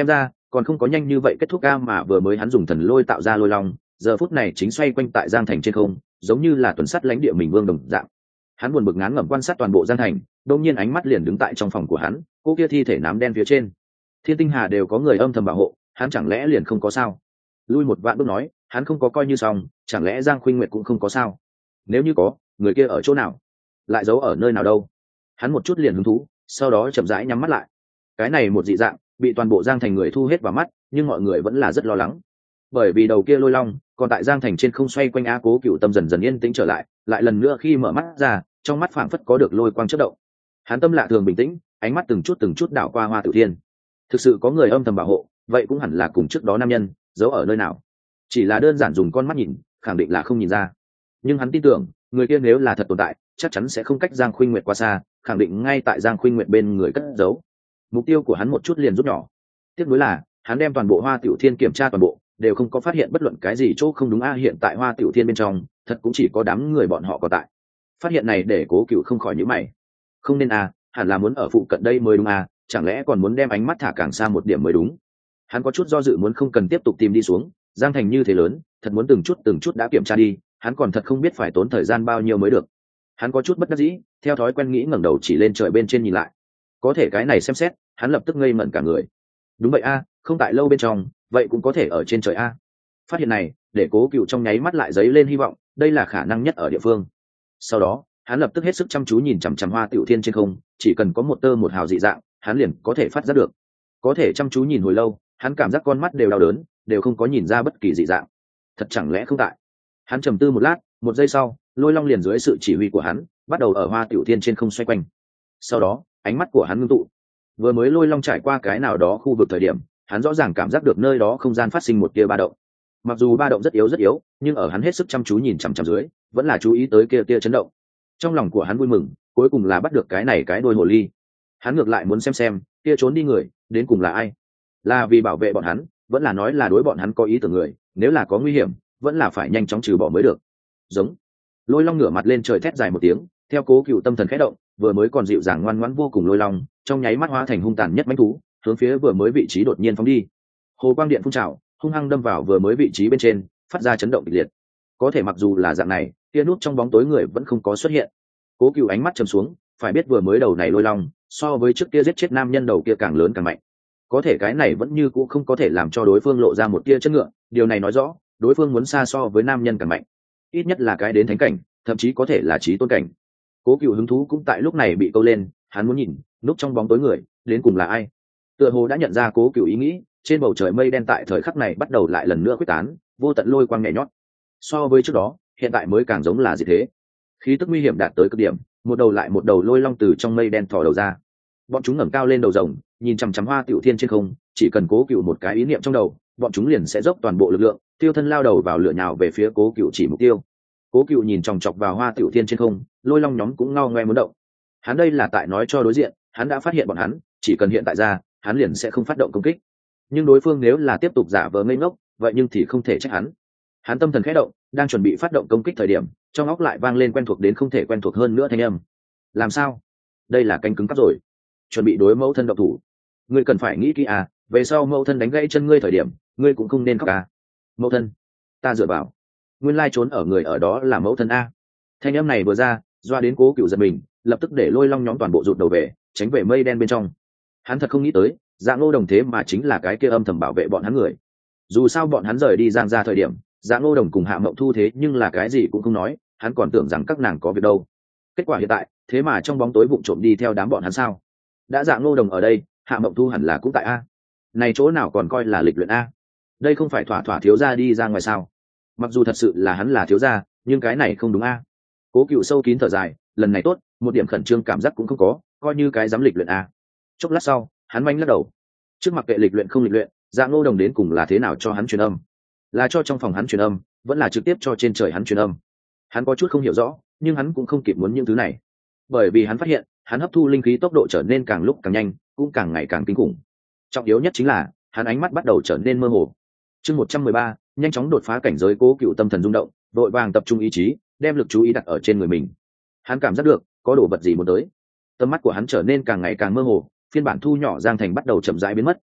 còn không có nhanh như vậy kết thúc ca, mà vừa mới hắn dùng thần lôi tạo ra lôi long, giờ phút này chính xoay quanh tại Giang Thành trên không, giống như là tuần sắt lãnh địa mình vương đồng dạng. Hắn buồn bực ngán ngẩm quan sát toàn bộ Giang Thành, đột nhiên ánh mắt liền đứng tại trong phòng của hắn, cô kia thi thể nám đen phía trên. Thiên Tinh Hà đều có người âm thầm bảo hộ, hắn chẳng lẽ liền không có sao? Lui một vạn bước nói, hắn không có coi như xong, chẳng lẽ Giang Khuynh Nguyệt cũng không có sao? Nếu như có, người kia ở chỗ nào? Lại giấu ở nơi nào đâu? Hắn một chút liền hứng thú, sau đó chậm rãi nhắm mắt lại. Cái này một dị dạng, bị toàn bộ Giang Thành người thu hết vào mắt, nhưng mọi người vẫn là rất lo lắng. Bởi vì đầu kia lôi long, còn tại Giang Thành trên không xoay quanh á, Cố Cựu tâm dần dần yên tĩnh trở lại, lại lần nữa khi mở mắt ra, trong mắt phảng phất có được lôi quang chớp động. Hắn tâm lạ thường bình tĩnh, ánh mắt từng chút đảo qua Hoa Tiểu Thiên. Thực sự có người âm thầm bảo hộ, vậy cũng hẳn là cùng trước đó nam nhân giấu ở nơi nào. Chỉ là đơn giản dùng con mắt nhìn, khẳng định là không nhìn ra. Nhưng hắn tin tưởng, người kia nếu là thật tồn tại, chắc chắn sẽ không cách Giang Khuynh Nguyệt quá xa, khẳng định ngay tại Giang Khuynh Nguyệt bên người cất giấu. Mục tiêu của hắn một chút liền rút nhỏ. Tiếc nuối là, hắn đem toàn bộ Hoa Tiểu Thiên kiểm tra toàn bộ, đều không có phát hiện bất luận cái gì chỗ không đúng. Hiện tại Hoa Tiểu Thiên bên trong, thật cũng chỉ có đám người bọn họ có tại. Phát hiện này để Cố Cựu không khỏi nhíu mày. Không nên hẳn là muốn ở phụ cận đây mới đúng chẳng lẽ còn muốn đem ánh mắt thả càng xa một điểm mới đúng. Hắn có chút do dự, muốn không cần tiếp tục tìm đi xuống, Giang Thành như thế lớn, thật muốn từng chút đã kiểm tra đi, hắn còn thật không biết phải tốn thời gian bao nhiêu mới được. Hắn có chút bất đắc dĩ, theo thói quen nghĩ ngẩng đầu chỉ lên trời bên trên nhìn lại. Có thể cái này xem xét, hắn lập tức ngây ngẩn cả người. Đúng vậy không tại lâu bên trong, vậy cũng có thể ở trên trời Phát hiện này để Cố Cựu trong nháy mắt lại dấy lên hy vọng, đây là khả năng nhất ở địa phương. Sau đó hắn lập tức hết sức chăm chú nhìn chằm chằm Hoa Tiểu Thiên trên không, chỉ cần có một tơ một hào dị dạng, hắn liền có thể phát giác được. Có thể chăm chú nhìn hồi lâu, hắn cảm giác con mắt đều đau đớn, đều không có nhìn ra bất kỳ dị dạng. Thật chẳng lẽ không tại? Hắn trầm tư một lát, một giây sau, lôi long liền dưới sự chỉ huy của hắn, bắt đầu ở Hoa Tiểu Thiên trên không xoay quanh. Sau đó, ánh mắt của hắn ngưng tụ. Vừa mới lôi long trải qua cái nào đó khu vực thời điểm, hắn rõ ràng cảm giác được nơi đó không gian phát sinh một tia ba động. Mặc dù ba động rất yếu, nhưng ở hắn hết sức chăm chú nhìn chằm chằm dưới, vẫn là chú ý tới kia chấn động. Trong lòng của hắn vui mừng, cuối cùng là bắt được cái đôi hồ ly. Hắn ngược lại muốn xem kia trốn đi người đến cùng là ai, là vì bảo vệ bọn hắn, vẫn là nói là đối bọn hắn có ý tưởng người, nếu là có nguy hiểm vẫn là phải nhanh chóng trừ bỏ mới được. Giống. Lôi long ngửa mặt lên trời thét dài một tiếng, theo Cố Cựu tâm thần khẽ động, vừa mới còn dịu dàng ngoan ngoãn vô cùng lôi long, trong nháy mắt hóa thành hung tàn nhất mãnh thú, hướng phía vừa mới vị trí đột nhiên phóng đi. Hồ quang điện phun trào, hung hăng đâm vào vừa mới vị trí bên trên, phát ra chấn động kịch liệt. Có thể mặc dù là dạng này, kia nút trong bóng tối người vẫn không có xuất hiện. Cố Cựu ánh mắt trầm xuống, phải biết vừa mới đầu này lôi long, so với trước kia giết chết nam nhân đầu kia càng lớn càng mạnh. Có thể cái này vẫn như cũ không có thể làm cho đối phương lộ ra một tia chất ngựa, điều này nói rõ, đối phương muốn xa so với nam nhân càng mạnh. Ít nhất là cái đến thánh cảnh, thậm chí có thể là chí tôn cảnh. Cố Cựu hứng thú cũng tại lúc này bị câu lên, hắn muốn nhìn, núp trong bóng tối người, đến cùng là ai. Tựa hồ đã nhận ra Cố Cựu ý nghĩ, trên bầu trời mây đen tại thời khắc này bắt đầu lại lần nữa quyết tán, vô tận lôi quang nhẹ nhót. So với trước đó, hiện tại mới càng giống là gì thế. Khí tức nguy hiểm đạt tới cực điểm, một đầu lại một đầu lôi long từ trong mây đen thò đầu ra. Bọn chúng ngẩng cao lên đầu rồng, nhìn chằm chằm Hoa Tiểu Thiên trên không, chỉ cần Cố Cựu một cái ý niệm trong đầu, bọn chúng liền sẽ dốc toàn bộ lực lượng, tiêu thân lao đầu vào lửa nhào về phía Cố Cựu chỉ mục tiêu. Cố Cựu nhìn chòng chọc vào Hoa Tiểu Thiên trên không, lôi long nhóm cũng ngao ngoe muốn động. Hắn đây là tại nói cho đối diện, hắn đã phát hiện bọn hắn, chỉ cần hiện tại ra, hắn liền sẽ không phát động công kích. Nhưng đối phương nếu là tiếp tục giả vờ ngây ngốc, vậy nhưng thì không thể trách hắn. Hắn tâm thần khẽ động, đang chuẩn bị phát động công kích thời điểm, trong óc lại vang lên quen thuộc đến không thể quen thuộc hơn nữa thanh âm. Làm sao? Đây là cánh cứng cắp rồi. Chuẩn bị đối mẫu thân động thủ. Ngươi cần phải nghĩ kỹ về sau mẫu thân đánh gãy chân ngươi thời điểm, ngươi cũng không nên khóc Mẫu thân, ta dựa vào. Nguyên lai trốn ở người ở đó là mẫu thân Thanh âm này vừa ra, doa đến Cố Cựu giật mình, lập tức để lôi long nhóm toàn bộ rụt đầu về, tránh về mây đen bên trong. Hắn thật không nghĩ tới, Dạ Ngô Đồng thế mà chính là cái kia âm thầm bảo vệ bọn hắn người. Dù sao bọn hắn rời đi Giang ra thời điểm, Dạ Ngô Đồng cùng Hạ Mộng Thu thế nhưng là cái gì cũng không nói, hắn còn tưởng rằng các nàng có việc đâu. Kết quả hiện tại, thế mà trong bóng tối vụng trộm đi theo đám bọn hắn sao? Đã Dạ Ngô Đồng ở đây, Hạ Mộng Thu hẳn là cũng tại này chỗ nào còn coi là lịch luyện đây không phải thỏa thiếu gia đi ra ngoài sao? Mặc dù thật sự là hắn là thiếu gia, nhưng cái này không đúng Cố Cựu sâu kín thở dài, lần này tốt, một điểm khẩn trương cảm giác cũng không có, coi như cái dám lịch luyện Chốc lát sau, hắn manh lắc đầu. Trước mặc kệ lịch luyện không lịch luyện, Dạ Ngô Đồng đến cùng là thế nào cho hắn truyền âm? Là cho trong phòng hắn truyền âm, vẫn là trực tiếp cho trên trời hắn truyền âm? Hắn có chút không hiểu rõ, nhưng hắn cũng không kịp muốn những thứ này, bởi vì hắn phát hiện, hắn hấp thu linh khí tốc độ trở nên càng lúc càng nhanh, cũng càng ngày càng kinh khủng. Trọng yếu nhất chính là, hắn ánh mắt bắt đầu trở nên mơ hồ. Chương 113, nhanh chóng đột phá cảnh giới. Cố Cựu tâm thần rung động, vội vàng tập trung ý chí, đem lực chú ý đặt ở trên người mình. Hắn cảm giác được, có đồ vật gì muốn tới. Tầm mắt của hắn trở nên càng ngày càng mơ hồ, phiên bản thu nhỏ Giang Thành bắt đầu chậm rãi biến mất,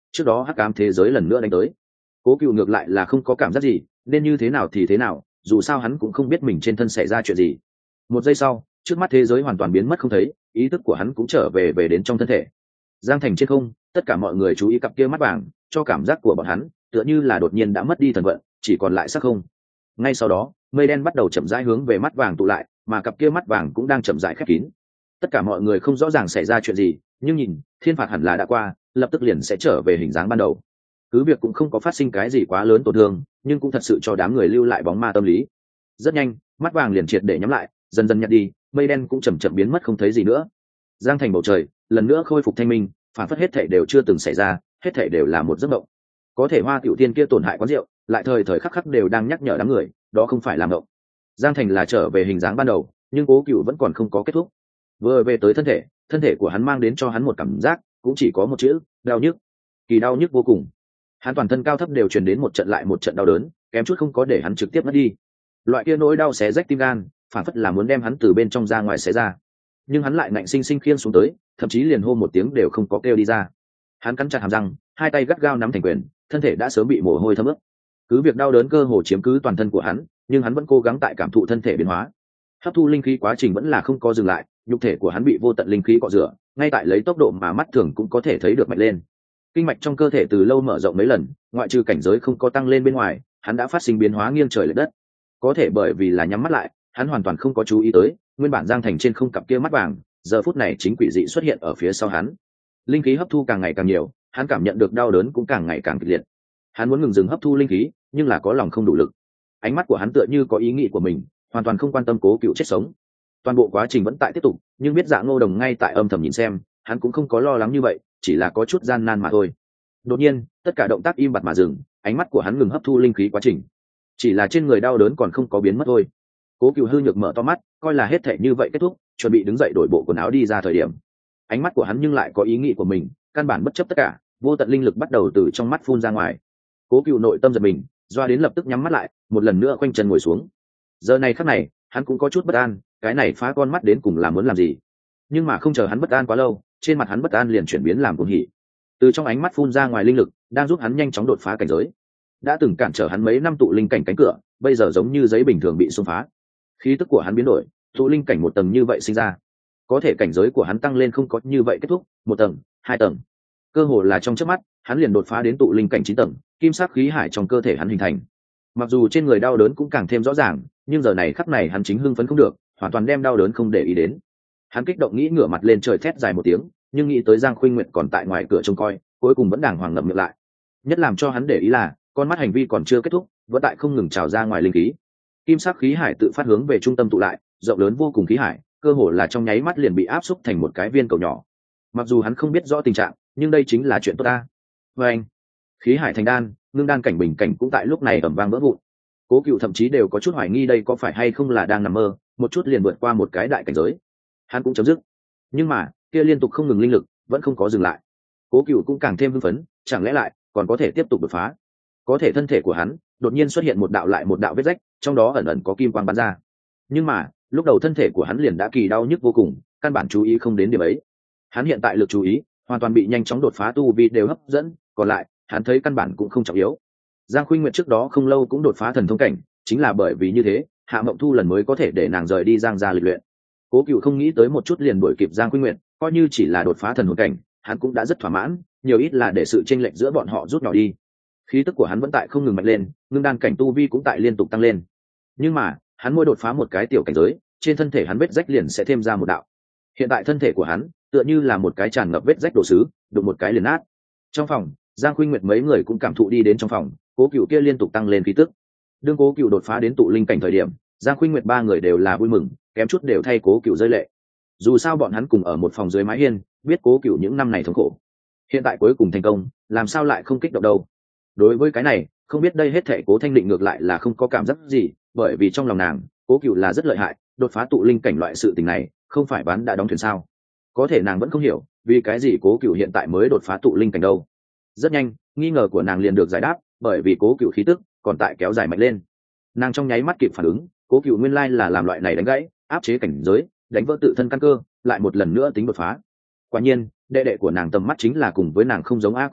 trước đó hắc ám thế giới lần nữa đánh tới. Cố Cựu ngược lại là không có cảm giác gì, nên như thế nào thì thế nào, dù sao hắn cũng không biết mình trên thân xảy ra chuyện gì. Một giây sau, trước mắt thế giới hoàn toàn biến mất không thấy, ý thức của hắn cũng trở về đến trong thân thể. Giang thành trên không, tất cả mọi người chú ý cặp kia mắt vàng, cho cảm giác của bọn hắn tựa như là đột nhiên đã mất đi thần vận, chỉ còn lại sắc không. Ngay sau đó, mây đen bắt đầu chậm rãi hướng về mắt vàng tụ lại, mà cặp kia mắt vàng cũng đang chậm rãi khép kín. Tất cả mọi người không rõ ràng xảy ra chuyện gì, nhưng nhìn thiên phạt hẳn là đã qua, lập tức liền sẽ trở về hình dáng ban đầu. Cứ việc cũng không có phát sinh cái gì quá lớn tổn thương, nhưng cũng thật sự cho đám người lưu lại bóng ma tâm lý. Rất nhanh, mắt vàng liền triệt để nhắm lại, dần dần nhạt đi, mây đen cũng chậm chậm biến mất không thấy gì nữa. Giang thành bầu trời lần nữa khôi phục thanh minh, phản phất hết thảy đều chưa từng xảy ra, hết thảy đều là một giấc mộng. Có thể Hoa Tiểu Tiên kia tổn hại quán rượu, lại thời thời khắc khắc đều đang nhắc nhở đám người, đó không phải là mộng. Giang thành là trở về hình dáng ban đầu, nhưng Cố Cựu vẫn còn không có kết thúc. Vừa về tới thân thể của hắn mang đến cho hắn một cảm giác, cũng chỉ có một chữ: đau nhức. Kỳ đau nhức vô cùng. Hắn toàn thân cao thấp đều truyền đến một trận lại một trận đau đớn, kém chút không có để hắn trực tiếp mất đi. Loại kia nỗi đau xé rách tim gan, phản phất là muốn đem hắn từ bên trong ra ngoài xé ra. Nhưng hắn lại ngạnh sinh sinh khiêng xuống tới, thậm chí liền hô một tiếng đều không có kêu đi ra. Hắn cắn chặt hàm răng, hai tay gắt gao nắm thành quyền, thân thể đã sớm bị mồ hôi thấm ướt. Cứ việc đau đớn cơ hồ chiếm cứ toàn thân của hắn, nhưng hắn vẫn cố gắng tại cảm thụ thân thể biến hóa. Hấp thu linh khí quá trình vẫn là không có dừng lại, nhục thể của hắn bị vô tận linh khí cọ rửa, ngay tại lấy tốc độ mà mắt thường cũng có thể thấy được mạnh lên. Kinh mạch trong cơ thể từ lâu mở rộng mấy lần, ngoại trừ cảnh giới không có tăng lên bên ngoài, hắn đã phát sinh biến hóa nghiêng trời lệch đất. Có thể bởi vì là nhắm mắt lại, hắn hoàn toàn không có chú ý tới, nguyên bản Giang thành trên không cặp kia mắt vàng, giờ phút này chính quỷ dị xuất hiện ở phía sau hắn. Linh khí hấp thu càng ngày càng nhiều, hắn cảm nhận được đau đớn cũng càng ngày càng kịch liệt. Hắn muốn ngừng dừng hấp thu linh khí, nhưng là có lòng không đủ lực. Ánh mắt của hắn tựa như có ý nghĩ của mình, hoàn toàn không quan tâm Cố Cựu chết sống. Toàn bộ quá trình vẫn tại tiếp tục, nhưng biết Dạ Ngô Đồng ngay tại âm thầm nhìn xem, hắn cũng không có lo lắng như vậy, chỉ là có chút gian nan mà thôi. Đột nhiên, tất cả động tác im bặt mà dừng, ánh mắt của hắn ngừng hấp thu linh khí quá trình. Chỉ là trên người đau đớn còn không có biến mất thôi. Cố Cựu hư nhược mở to mắt, coi là hết thể như vậy kết thúc, chuẩn bị đứng dậy đổi bộ quần áo đi ra thời điểm. Ánh mắt của hắn nhưng lại có ý nghĩ của mình, căn bản bất chấp tất cả, vô tận linh lực bắt đầu từ trong mắt phun ra ngoài. Cố Cựu nội tâm giật mình, doa đến lập tức nhắm mắt lại, một lần nữa khoanh chân ngồi xuống. Giờ này khắc này, hắn cũng có chút bất an, cái này phá con mắt đến cùng là muốn làm gì? Nhưng mà không chờ hắn bất an quá lâu, trên mặt hắn bất an liền chuyển biến làm cuồng hỉ. Từ trong ánh mắt phun ra ngoài linh lực, đang giúp hắn nhanh chóng đột phá cảnh giới. Đã từng cản trở hắn mấy năm tụ linh cảnh cánh cửa, bây giờ giống như giấy bình thường bị xông phá. Khí tức của hắn biến đổi, tụ linh cảnh một tầng như vậy sinh ra. Có thể cảnh giới của hắn tăng lên không có như vậy kết thúc, một tầng, hai tầng. Cơ hồ là trong chớp mắt, hắn liền đột phá đến tụ linh cảnh 9 tầng, kim sắc khí hải trong cơ thể hắn hình thành. Mặc dù trên người đau đớn cũng càng thêm rõ ràng, nhưng giờ này khắc này hắn chính hưng phấn không được, hoàn toàn đem đau đớn không để ý đến. Hắn kích động nghĩ ngửa mặt lên trời thét dài một tiếng, nhưng nghĩ tới Giang Khuynh Nguyệt còn tại ngoài cửa trông coi, cuối cùng vẫn đàng hoàng ngậm miệng lại. Nhất làm cho hắn để ý là, con mắt hành vi còn chưa kết thúc, vẫn tại không ngừng trào ra ngoài linh khí. Kim sắc khí hải tự phát hướng về trung tâm tụ lại, rộng lớn vô cùng khí hải, cơ hồ là trong nháy mắt liền bị áp xúc thành một cái viên cầu nhỏ. Mặc dù hắn không biết rõ tình trạng, nhưng đây chính là chuyện tốt ta. Và anh, khí hải thành đan, ngưng đan cảnh bình cảnh cũng tại lúc này ầm vang vỡ vụn. Cố Cựu thậm chí đều có chút hoài nghi đây có phải hay không là đang nằm mơ, một chút liền vượt qua một cái đại cảnh giới. Hắn cũng chấm dứt. Nhưng mà, kia liên tục không ngừng linh lực vẫn không có dừng lại. Cố Cựu cũng càng thêm hưng phấn, chẳng lẽ lại còn có thể tiếp tục đột phá? Có thể thân thể của hắn đột nhiên xuất hiện một đạo lại một đạo vết rách, trong đó ẩn ẩn có kim quang bắn ra. Nhưng mà, lúc đầu thân thể của hắn liền đã kỳ đau nhức vô cùng, căn bản chú ý không đến điểm ấy. Hắn hiện tại lực chú ý hoàn toàn bị nhanh chóng đột phá tu vi đều hấp dẫn, còn lại, hắn thấy căn bản cũng không trọng yếu. Giang Khuynh Nguyệt trước đó không lâu cũng đột phá thần thông cảnh, chính là bởi vì như thế, Hạ Mộng Thu lần mới có thể để nàng rời đi Giang gia lịch luyện. Cố Cựu không nghĩ tới một chút liền đuổi kịp Giang Khuynh Nguyệt, coi như chỉ là đột phá thần hồn cảnh, hắn cũng đã rất thỏa mãn, nhiều ít là để sự chênh lệch giữa bọn họ rút nhỏ đi. Khí tức của hắn vẫn tại không ngừng mạnh lên, ngưng đan cảnh tu vi cũng tại liên tục tăng lên. Nhưng mà, hắn mỗi đột phá một cái tiểu cảnh giới, trên thân thể hắn vết rách liền sẽ thêm ra một đạo. Hiện tại thân thể của hắn tựa như là một cái tràn ngập vết rách đồ sứ, đụng một cái liền nát. Trong phòng, Giang Khuynh Nguyệt mấy người cũng cảm thụ đi đến trong phòng, Cố Cựu kia liên tục tăng lên khí tức. Đương Cố Cựu đột phá đến tụ linh cảnh thời điểm, Giang Khuynh Nguyệt ba người đều là vui mừng, kém chút đều thay Cố Cựu rơi lệ. Dù sao bọn hắn cùng ở một phòng dưới mái hiên, biết Cố Cựu những năm này thống khổ. Hiện tại cuối cùng thành công, làm sao lại không kích động đâu. Đối với cái này, không biết đây hết thảy Cố Thanh Định ngược lại là không có cảm giác gì, bởi vì trong lòng nàng, Cố Cựu là rất lợi hại, đột phá tụ linh cảnh loại sự tình này, không phải bán đã đóng thuyền sao? Có thể nàng vẫn không hiểu, vì cái gì Cố Cựu hiện tại mới đột phá tụ linh cảnh đâu. Rất nhanh, nghi ngờ của nàng liền được giải đáp, bởi vì Cố Cựu khí tức còn tại kéo dài mạnh lên. Nàng trong nháy mắt kịp phản ứng, Cố Cựu nguyên lai là làm loại này đánh gãy, áp chế cảnh giới, đánh vỡ tự thân căn cơ, lại một lần nữa tính đột phá. Quả nhiên, đệ đệ của nàng tầm mắt chính là cùng với nàng không giống a, có thể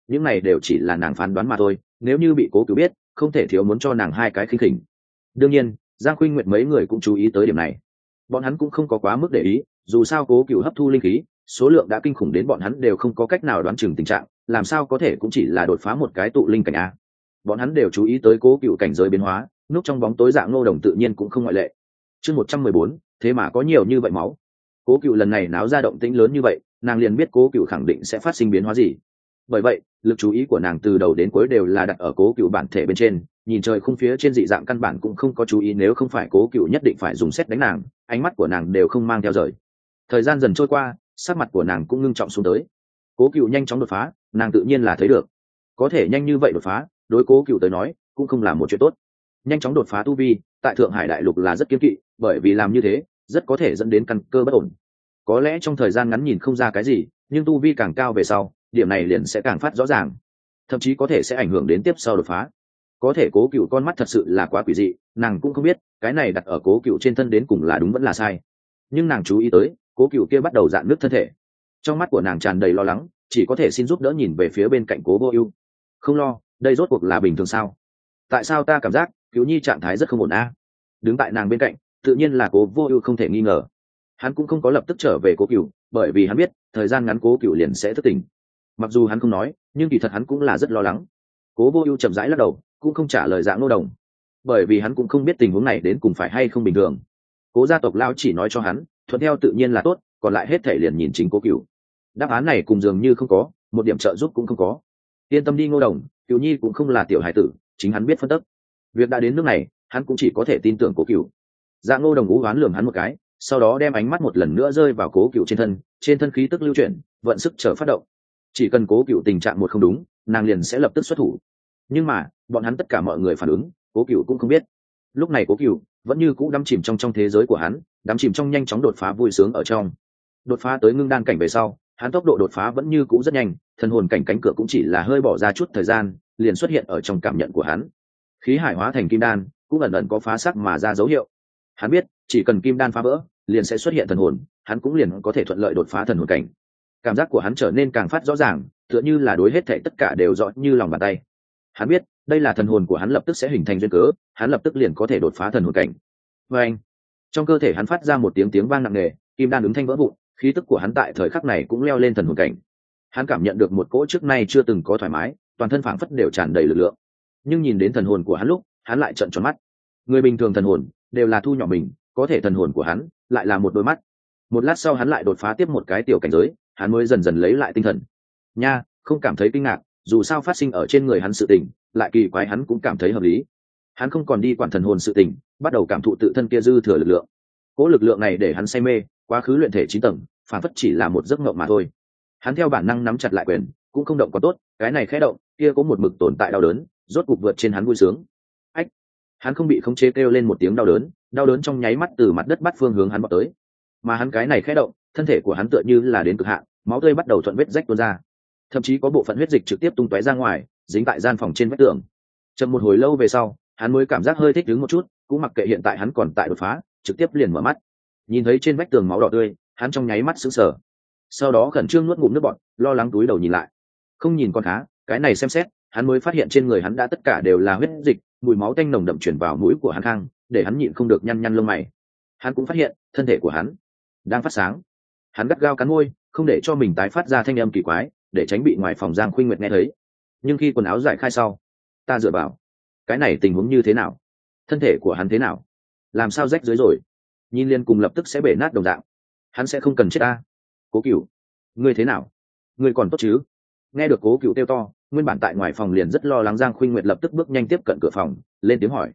những này đều chỉ là nàng phán đoán mà thôi, nếu như bị cố cựu biết không thể thiếu muốn cho nàng hai cái khinh khỉnh. Đương nhiên Giang Khuynh Nguyệt mấy người cũng chú ý tới điểm này, bọn hắn cũng không có quá mức để ý, dù sao cố cựu hấp thu linh khí số lượng đã kinh khủng đến bọn hắn đều không có cách nào đoán chừng tình trạng, làm sao có thể cũng chỉ là đột phá một cái tụ linh cảnh a. Bọn hắn đều chú ý tới cố cựu cảnh giới biến hóa, núp trong bóng tối Dạng Ngô Đồng tự nhiên cũng không ngoại lệ. Chương 114, thế mà có nhiều như vậy máu. Cố cựu lần này náo ra động tĩnh lớn như vậy, nàng liền biết cố cựu khẳng định sẽ phát sinh biến hóa gì. Bởi vậy lực chú ý của nàng từ đầu đến cuối đều là đặt ở cố cựu bản thể bên trên, nhìn trời khung phía trên dị dạng căn bản cũng không có chú ý, nếu không phải cố cựu nhất định phải dùng sét đánh nàng, ánh mắt của nàng đều không mang theo rời. Thời gian dần trôi qua, sắc mặt của nàng cũng ngưng trọng xuống tới. Cố cựu nhanh chóng đột phá, nàng tự nhiên là thấy được, có thể nhanh như vậy đột phá đối cố cựu tới nói cũng không là một chuyện tốt. Nhanh chóng đột phá tu vi tại Thượng Hải đại lục là rất kiêng kỵ, bởi vì làm như thế rất có thể dẫn đến căn cơ bất ổn. Có lẽ trong thời gian ngắn nhìn không ra cái gì, nhưng tu vi càng cao về sau điểm này liền sẽ càng phát rõ ràng, thậm chí có thể sẽ ảnh hưởng đến tiếp sau đột phá. Có thể cố cựu con mắt thật sự là quá quỷ dị, nàng cũng không biết cái này đặt ở cố cựu trên thân đến cùng là đúng vẫn là sai, nhưng nàng chú ý tới cố cựu kia bắt đầu dạn nước thân thể. Trong mắt của nàng tràn đầy lo lắng, chỉ có thể xin giúp đỡ nhìn về phía bên cạnh Cố Vô Ưu. Không lo, đây rốt cuộc là bình thường sao? Tại sao ta cảm giác Cứu Nhi trạng thái rất không ổn a? Đứng tại nàng bên cạnh tự nhiên là Cố Vô Ưu không thể nghi ngờ. Hắn cũng không có lập tức trở về Cố Cửu, bởi vì hắn biết thời gian ngắn Cố Cửu liền sẽ thức tỉnh. Mặc dù hắn không nói, nhưng kỳ thật hắn cũng là rất lo lắng. Cố Vô Ưu chậm rãi lắc đầu, cũng không trả lời Dạng Ngô Đồng, bởi vì hắn cũng không biết tình huống này đến cùng phải hay không bình thường. Cố gia tộc lão chỉ nói cho hắn, thuận theo tự nhiên là tốt, còn lại hết thảy liền nhìn chính Cố Cửu. Đáp án này cùng dường như không có một điểm trợ giúp cũng không có. Yên tâm đi Ngô Đồng, Cửu Nhi cũng không là tiểu hải tử, chính hắn biết phân tích. Việc đã đến nước này, hắn cũng chỉ có thể tin tưởng Cố Cửu. Dạng Ngô Đồng ú oán lườm hắn một cái, sau đó đem ánh mắt một lần nữa rơi vào Cố Cửu trên thân khí tức lưu chuyển, vận sức chờ phát động. Chỉ cần Cố Cửu tình trạng một không đúng, nàng liền sẽ lập tức xuất thủ. Nhưng mà bọn hắn tất cả mọi người phản ứng, Cố Cửu cũng không biết. Lúc này Cố Cửu vẫn như cũ đắm chìm trong thế giới của hắn, đắm chìm trong nhanh chóng đột phá vui sướng ở trong. Đột phá tới ngưng đan cảnh về sau, hắn tốc độ đột phá vẫn như cũ rất nhanh, thần hồn cảnh cánh cửa cũng chỉ là hơi bỏ ra chút thời gian liền xuất hiện ở trong cảm nhận của hắn. Khí hải hóa thành kim đan cũng ẩn ẩn có phá sắc mà ra dấu hiệu. Hắn biết chỉ cần kim đan phá vỡ liền sẽ xuất hiện thần hồn, hắn cũng liền có thể thuận lợi đột phá thần hồn cảnh. Cảm giác của hắn trở nên càng phát rõ ràng, tựa như là đối hết thảy tất cả đều rõ như lòng bàn tay. Hắn biết đây là thần hồn của hắn lập tức sẽ hình thành duyên cớ, hắn lập tức liền có thể đột phá thần hồn cảnh. Và anh, trong cơ thể hắn phát ra một tiếng vang nặng nề, kim đan ứng thanh vỡ vụn, khí tức của hắn tại thời khắc này cũng leo lên thần hồn cảnh. Hắn cảm nhận được một cỗ trước nay chưa từng có thoải mái, toàn thân phảng phất đều tràn đầy lực lượng. Nhưng nhìn đến thần hồn của hắn lúc, hắn lại trợn tròn mắt. Người bình thường thần hồn đều là thu nhỏ mình, có thể thần hồn của hắn lại là một đôi mắt. Một lát sau hắn lại đột phá tiếp một cái tiểu cảnh giới, hắn mới dần dần lấy lại tinh thần. Nha, không cảm thấy kinh ngạc, dù sao phát sinh ở trên người hắn sự tình, lại kỳ quái hắn cũng cảm thấy hợp lý. Hắn không còn đi quản thần hồn sự tình, bắt đầu cảm thụ tự thân kia dư thừa lực lượng. Cỗ lực lượng này để hắn say mê, quá khứ luyện thể 9 tầng, phản phất chỉ là một giấc mộng mà thôi. Hắn theo bản năng nắm chặt lại quyền, cũng không động quá tốt, cái này khẽ động, kia có một mực tồn tại đau đớn, rốt cục vượt trên hắn vui sướng. Ách! Hắn không bị khống chế kêu lên một tiếng đau đớn trong nháy mắt từ mặt đất bắt phương hướng hắn vọt tới. Mà hắn cái này khẽ động, thân thể của hắn tựa như là đến cực hạn, máu tươi bắt đầu thuận vết rách tuôn ra. Thậm chí có bộ phận huyết dịch trực tiếp tung tóe ra ngoài, dính tại gian phòng trên vách tường. Chậm một hồi lâu về sau, hắn mới cảm giác hơi thích đứng một chút, cũng mặc kệ hiện tại hắn còn tại đột phá, trực tiếp liền mở mắt. Nhìn thấy trên vách tường máu đỏ tươi, hắn trong nháy mắt sững sờ. Sau đó khẩn trương nuốt ngụm nước bọt, lo lắng túi đầu nhìn lại. Không nhìn con khá, cái này xem xét, hắn mới phát hiện trên người hắn đã tất cả đều là huyết dịch, mùi máu tanh nồng đậm truyền vào mũi của hắn khang, để hắn nhịn không được nhăn nhăn lông mày. Hắn cũng phát hiện, thân thể của hắn đang phát sáng. Hắn gắt gao cắn môi, không để cho mình tái phát ra thanh âm kỳ quái, để tránh bị ngoài phòng Giang Khuynh Nguyệt nghe thấy. Nhưng khi quần áo giải khai sau, ta dựa vào, cái này tình huống như thế nào? Thân thể của hắn thế nào? Làm sao rách dưới rồi? Nhìn liên cùng lập tức sẽ bể nát đồng dạng. Hắn sẽ không cần chết ta. Cố Cửu, ngươi thế nào? Ngươi còn tốt chứ? Nghe được Cố Cửu kêu to, nguyên bản tại ngoài phòng liền rất lo lắng Giang Khuynh Nguyệt lập tức bước nhanh tiếp cận cửa phòng, lên tiếng hỏi.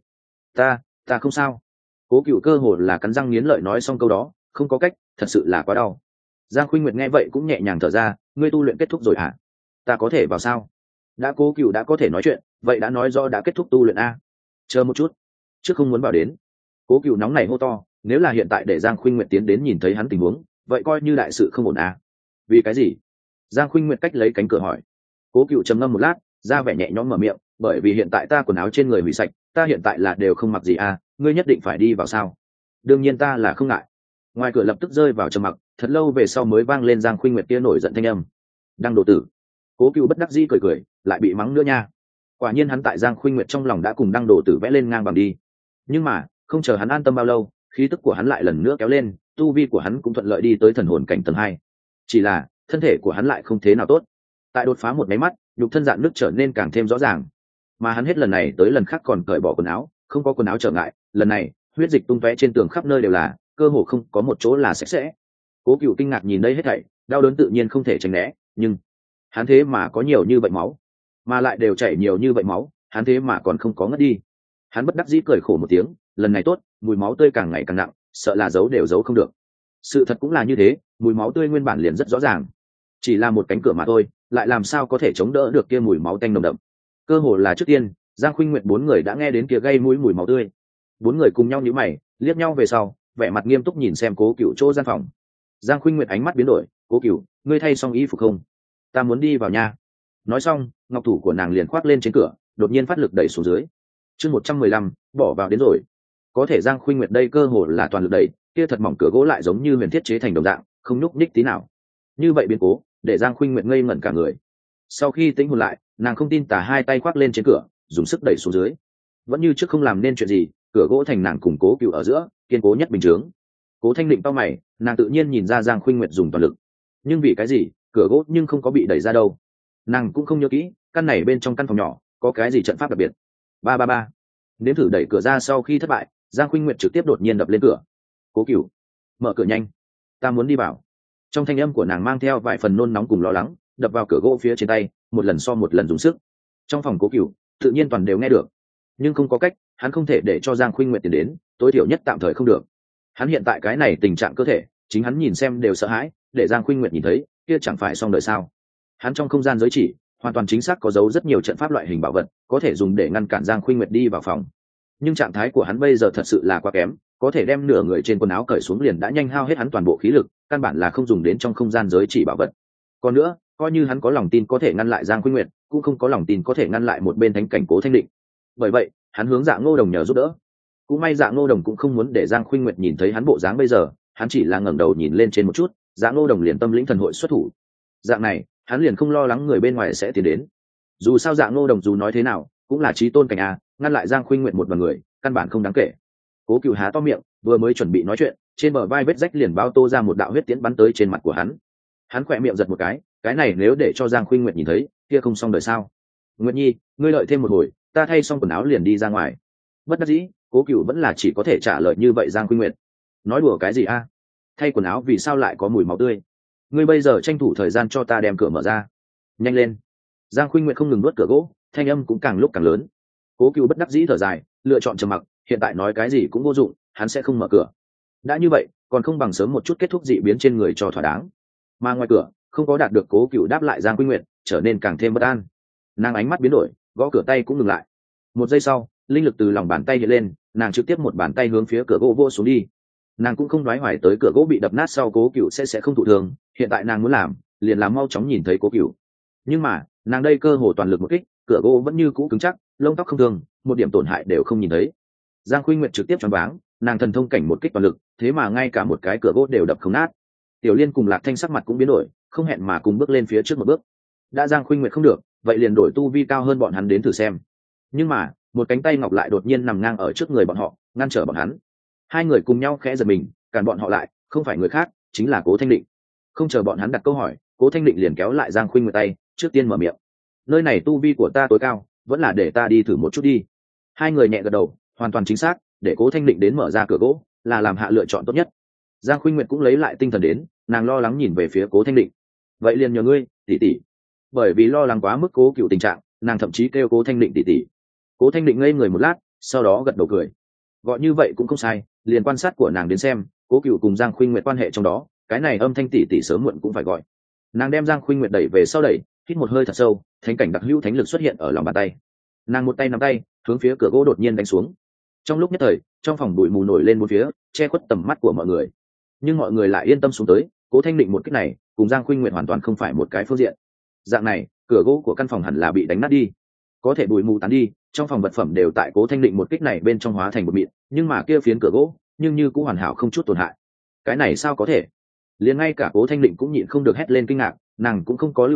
Ta không sao. Cố Cửu cơ hồ là cắn răng nghiến lợi nói xong câu đó, không có cách, thật sự là quá đau. Giang Khuynh Nguyệt nghe vậy cũng nhẹ nhàng thở ra, ngươi tu luyện kết thúc rồi hả? Ta có thể vào sao? Đã Cố Cửu đã có thể nói chuyện, vậy đã nói rõ đã kết thúc tu luyện a. Chờ một chút, trước không muốn vào đến. Cố Cửu nóng này hô to, nếu là hiện tại để Giang Khuynh Nguyệt tiến đến nhìn thấy hắn tình huống, vậy coi như đại sự không ổn a. Vì cái gì? Giang Khuynh Nguyệt cách lấy cánh cửa hỏi. Cố Cửu trầm ngâm một lát, ra vẻ nhẹ nhõm mở miệng, bởi vì hiện tại ta quần áo trên người hủy sạch, ta hiện tại là đều không mặc gì a, ngươi nhất định phải đi vào sao? Đương nhiên ta là không ngại. Ngoài cửa lập tức rơi vào trầm mặc, thật lâu về sau mới vang lên Giang Khuynh Nguyệt kia nổi giận thanh âm. Đang đồ tử, Cố Cựu bất đắc dĩ cười cười, lại bị mắng nữa nha. Quả nhiên hắn tại Giang Khuynh Nguyệt trong lòng đã cùng đăng đồ tử vẽ lên ngang bằng đi. Nhưng mà không chờ hắn an tâm bao lâu, khí tức của hắn lại lần nữa kéo lên, tu vi của hắn cũng thuận lợi đi tới thần hồn cảnh tầng 2. Chỉ là thân thể của hắn lại không thế nào tốt. Tại đột phá một máy mắt, nhục thân dạn nứt trở nên càng thêm rõ ràng. Mà hắn hết lần này tới lần khác còn cởi bỏ quần áo, không có quần áo trở ngại, lần này huyết dịch tung tóe trên tường khắp nơi đều là, cơ hồ không có một chỗ là sạch sẽ. Cố Cựu kinh ngạc nhìn đây hết thảy, đau đớn tự nhiên không thể tránh né, nhưng hắn thế mà có nhiều như vậy máu, mà lại đều chảy nhiều như vậy máu, hắn thế mà còn không có ngất đi. Hắn bất đắc dĩ cười khổ một tiếng, lần này tốt, mùi máu tươi càng ngày càng nặng, sợ là giấu đều giấu không được. Sự thật cũng là như thế, mùi máu tươi nguyên bản liền rất rõ ràng, chỉ là một cánh cửa mà thôi, lại làm sao có thể chống đỡ được kia mùi máu tanh nồng đậm. Cơ hồ là trước tiên, Giang Khuynh Nguyệt bốn người đã nghe đến kia gây mũi mùi máu tươi. Bốn người cùng nhau nhíu mày, liếc nhau về sau, vẻ mặt nghiêm túc nhìn xem Cố Cựu chỗ gian phòng. Giang Khuynh Nguyệt ánh mắt biến đổi, "Cố Cựu, ngươi thay xong y phục không? Ta muốn đi vào nha." Nói xong, ngọc thủ của nàng liền khoác lên trên cửa, đột nhiên phát lực đẩy xuống dưới. Chương 115, bỏ vào đến rồi. Có thể Giang Khuynh Nguyệt đây cơ hồ là toàn lực đẩy, kia thật mỏng cửa gỗ lại giống như huyền thiết chế thành đồng dạng, không nhúc nhích tí nào. Như vậy biến cố, để Giang Khuynh Nguyệt ngây ngẩn cả người. Sau khi tĩnh hồn lại, nàng không tin tả hai tay khoác lên trên cửa, dùng sức đẩy xuống dưới. Vẫn như trước không làm nên chuyện gì, cửa gỗ thành nàng cùng Cố Cựu ở giữa, kiên cố nhất bình chướng. Cố Thanh Định cau mày, nàng tự nhiên nhìn ra Giang Khuynh Nguyệt dùng toàn lực, nhưng vì cái gì, cửa gỗ nhưng không có bị đẩy ra đâu. Nàng cũng không nhớ kỹ, căn này bên trong căn phòng nhỏ có cái gì trận pháp đặc biệt. Ba ba ba. Nếm thử đẩy cửa ra sau khi thất bại, Giang Khuynh Nguyệt trực tiếp đột nhiên đập lên cửa. "Cố Cựu, mở cửa nhanh, ta muốn đi vào." Trong thanh âm của nàng mang theo vài phần nôn nóng cùng lo lắng, đập vào cửa gỗ phía trên tay, một lần so một lần dùng sức. Trong phòng Cố Cựu tự nhiên toàn đều nghe được, nhưng không có cách, hắn không thể để cho Giang Khuynh Nguyệt tiến đến, tối thiểu nhất tạm thời không được. Hắn hiện tại cái này tình trạng cơ thể, chính hắn nhìn xem đều sợ hãi, để Giang Khuynh Nguyệt nhìn thấy, kia chẳng phải xong đời sao? Hắn trong không gian giới chỉ, hoàn toàn chính xác có giấu rất nhiều trận pháp loại hình bảo vật, có thể dùng để ngăn cản Giang Khuynh Nguyệt đi vào phòng. Nhưng trạng thái của hắn bây giờ thật sự là quá kém, có thể đem nửa người trên quần áo cởi xuống liền đã nhanh hao hết hắn toàn bộ khí lực, căn bản là không dùng đến trong không gian giới chỉ bảo vật. Còn nữa, coi như hắn có lòng tin có thể ngăn lại Giang Khuynh Nguyệt, cũng không có lòng tin có thể ngăn lại một bên thánh cảnh Cố Thanh Định. Bởi vậy, hắn hướng Dạ Ngô Đồng nhờ giúp đỡ. Cũng may Dạ Ngô Đồng cũng không muốn để Giang Khuynh Nguyệt nhìn thấy hắn bộ dáng bây giờ, hắn chỉ là ngẩng đầu nhìn lên trên một chút, Dạ Ngô Đồng liền tâm lĩnh thần hội xuất thủ. Dạng này, hắn liền không lo lắng người bên ngoài sẽ tiến đến. Dù sao Dạ Ngô Đồng dù nói thế nào, cũng là chí tôn cảnh a, ngăn lại Giang Khuynh Nguyệt một đoàn người, căn bản không đáng kể. Cố Cựu há to miệng, vừa mới chuẩn bị nói chuyện, trên bờ vai vết rách liền bao tô ra một đạo huyết tiễn bắn tới trên mặt của hắn. Hắn khỏe miệng giật một cái này nếu để cho Giang Khuynh Nguyệt nhìn thấy, kia không xong đời sao? "Nguyệt Nhi, ngươi đợi thêm một hồi, ta thay xong quần áo liền đi ra ngoài." Bất đắc dĩ, Cố Cựu vẫn là chỉ có thể trả lời như vậy. Giang Khuynh Nguyệt, nói đùa cái gì a? Thay quần áo vì sao lại có mùi máu tươi? Ngươi bây giờ tranh thủ thời gian cho ta đem cửa mở ra. Nhanh lên. Giang Khuynh Nguyệt không ngừng nuốt cửa gỗ, thanh âm cũng càng lúc càng lớn. Cố Cựu bất đắc dĩ thở dài, lựa chọn trầm mặc, hiện tại nói cái gì cũng vô dụng, hắn sẽ không mở cửa. Đã như vậy, còn không bằng sớm một chút kết thúc dị biến trên người cho thỏa đáng. Mà ngoài cửa, không có đạt được Cố Cựu đáp lại Giang Khuynh Nguyệt, trở nên càng thêm bất an. Nàng ánh mắt biến đổi, gõ cửa tay cũng ngừng lại. Một giây sau, linh lực từ lòng bàn tay hiện lên, nàng trực tiếp một bàn tay hướng phía cửa gỗ vô xuống đi. Nàng cũng không đoái hoài tới cửa gỗ bị đập nát sau Cố Cựu sẽ không thụ thương, hiện tại nàng muốn làm liền làm mau chóng nhìn thấy Cố Cựu. Nhưng mà nàng đây cơ hồ toàn lực một kích, cửa gỗ vẫn như cũ cứng chắc, lông tóc không thương, một điểm tổn hại đều không nhìn thấy. Giang Khuynh Nguyệt trực tiếp choáng váng, nàng thần thông cảnh một kích toàn lực, thế mà ngay cả một cái cửa gỗ đều đập không nát. Tiểu Liên cùng Lạc Thanh sắc mặt cũng biến đổi, không hẹn mà cùng bước lên phía trước một bước. Đã Giang Khuynh Nguyệt không được, vậy liền đổi tu vi cao hơn bọn hắn đến thử xem. Nhưng mà một cánh tay ngọc lại đột nhiên nằm ngang ở trước người bọn họ, ngăn trở bọn hắn. Hai người cùng nhau khẽ giật mình, cản bọn họ lại, không phải người khác, chính là Cố Thanh Định. Không chờ bọn hắn đặt câu hỏi, Cố Thanh Định liền kéo lại Giang Khuynh Nguyệt tay, trước tiên mở miệng. "Nơi này tu vi của ta tối cao, vẫn là để ta đi thử một chút đi." Hai người nhẹ gật đầu, hoàn toàn chính xác, để Cố Thanh Định đến mở ra cửa gỗ, là làm hạ lựa chọn tốt nhất. Giang Khuynh Nguyệt cũng lấy lại tinh thần đến, nàng lo lắng nhìn về phía Cố Thanh Định. "Vậy liền nhờ ngươi, tỷ tỷ." Bởi vì lo lắng quá mức Cố Cựu tình trạng, nàng thậm chí kêu Cố Thanh Định tỷ tỷ. Cố Thanh Định ngây người một lát, sau đó gật đầu cười. Gọi như vậy cũng không sai, liền quan sát của nàng đến xem, Cố Cựu cùng Giang Khuynh Nguyệt quan hệ trong đó, cái này âm thanh tỷ tỷ sớm muộn cũng phải gọi. Nàng đem Giang Khuynh Nguyệt đẩy về sau đẩy, hít một hơi thật sâu, thánh cảnh đặc hữu thánh lực xuất hiện ở lòng bàn tay. Nàng một tay nắm tay, hướng phía cửa gỗ đột nhiên đánh xuống. Trong lúc nhất thời, trong phòng bụi mù nổi lên bốn phía, che khuất tầm mắt của mọi người. Nhưng mọi người lại yên tâm xuống tới, Cố Thanh Định một kích này, cùng Giang Khuynh Nguyệt hoàn toàn không phải một cái phương diện. Dạng này, cửa gỗ của căn phòng hẳn là bị đánh nát đi. Có thể bụi mù tán đi, trong phòng vật phẩm đều tại Cố Thanh Định một kích này bên trong hóa thành một mịn, nhưng mà kia phiến cửa gỗ, nhưng như cũng hoàn hảo không chút tổn hại. Cái này sao có thể? Liền ngay cả Cố Thanh Định cũng nhịn không được hét lên kinh ngạc, nàng cũng không có lưu thủ,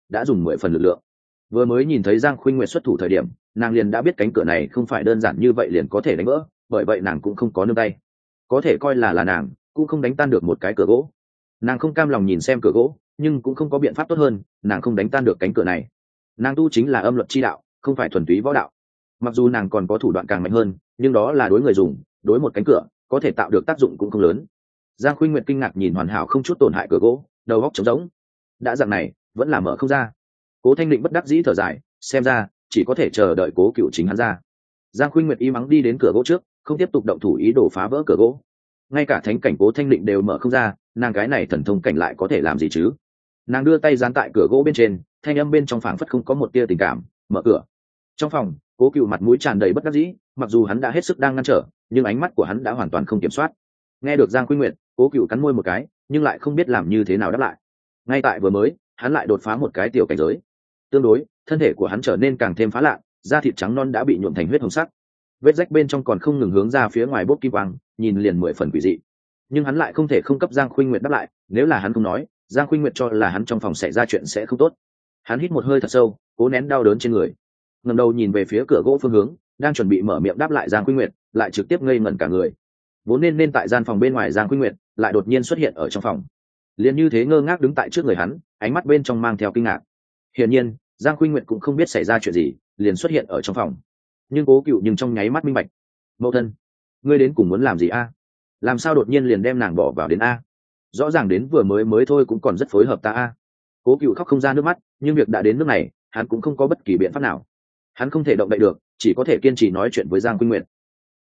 đã dùng 10 phần lực lượng. Vừa mới nhìn thấy Giang Khuynh Nguyệt xuất thủ thời điểm, nàng liền đã biết cánh cửa này không phải đơn giản như vậy liền có thể đánh vỡ, bởi vậy nàng cũng không có nương tay. Có thể coi là nàng cũng không đánh tan được một cái cửa gỗ. Nàng không cam lòng nhìn xem cửa gỗ, nhưng cũng không có biện pháp tốt hơn, nàng không đánh tan được cánh cửa này. Nàng tu chính là âm luật chi đạo, không phải thuần túy võ đạo. Mặc dù nàng còn có thủ đoạn càng mạnh hơn, nhưng đó là đối người dùng, đối một cánh cửa có thể tạo được tác dụng cũng không lớn. Giang Khuynh Nguyệt kinh ngạc nhìn hoàn hảo không chút tổn hại cửa gỗ, đầu óc trống rỗng. Đã dạng này, vẫn là mở không ra. Cố Thanh Định bất đắc dĩ thở dài, xem ra chỉ có thể chờ đợi Cố Cựu chính hắn ra. Giang Khuynh Nguyệt im mắng đi đến cửa gỗ trước, không tiếp tục động thủ ý đồ phá vỡ cửa gỗ. Ngay cả thánh cảnh Cố Thanh Định đều mở không ra, nàng cái này thần thông cảnh lại có thể làm gì chứ? Nàng đưa tay dán tại cửa gỗ bên trên, thanh âm bên trong phảng phất không có một tia tình cảm, mở cửa. Trong phòng, Cố Cựu mặt mũi tràn đầy bất đắc dĩ, mặc dù hắn đã hết sức đang ngăn trở, nhưng ánh mắt của hắn đã hoàn toàn không kiểm soát. Nghe được Giang Khuynh Nguyệt, Cố Cựu cắn môi một cái, nhưng lại không biết làm như thế nào đáp lại. Ngay tại vừa mới, hắn lại đột phá một cái tiểu cảnh giới. Tương đối, thân thể của hắn trở nên càng thêm phá lạ, da thịt trắng non đã bị nhuộm thành huyết hồng sắc. Vết rách bên trong còn không ngừng hướng ra phía ngoài bốc kim quang, nhìn liền 10 phần quỷ dị. Nhưng hắn lại không thể không cấp Giang Khuynh Nguyệt đáp lại, nếu là hắn không nói, Giang Khuynh Nguyệt cho là hắn trong phòng xảy ra chuyện sẽ không tốt. Hắn hít một hơi thật sâu, cố nén đau đớn trên người, ngẩng đầu nhìn về phía cửa gỗ phương hướng, đang chuẩn bị mở miệng đáp lại Giang Khuynh Nguyệt, lại trực tiếp ngây ngẩn cả người. Vốn nên tại gian phòng bên ngoài Giang Khuynh Nguyệt, lại đột nhiên xuất hiện ở trong phòng. Liền như thế ngơ ngác đứng tại trước người hắn, ánh mắt bên trong mang theo kinh ngạc. Hiển nhiên, Giang Khuynh Nguyệt cũng không biết xảy ra chuyện gì, liền xuất hiện ở trong phòng. Nhưng Cố Cựu nhưng trong nháy mắt minh bạch. Mẫu thân, ngươi đến cùng muốn làm gì a? Làm sao đột nhiên liền đem nàng bỏ vào đến a? Rõ ràng đến vừa mới thôi cũng còn rất phối hợp ta a. Cố Cựu khóc không ra nước mắt, nhưng việc đã đến nước này, hắn cũng không có bất kỳ biện pháp nào. Hắn không thể động đậy được, chỉ có thể kiên trì nói chuyện với Giang Khuynh Nguyệt.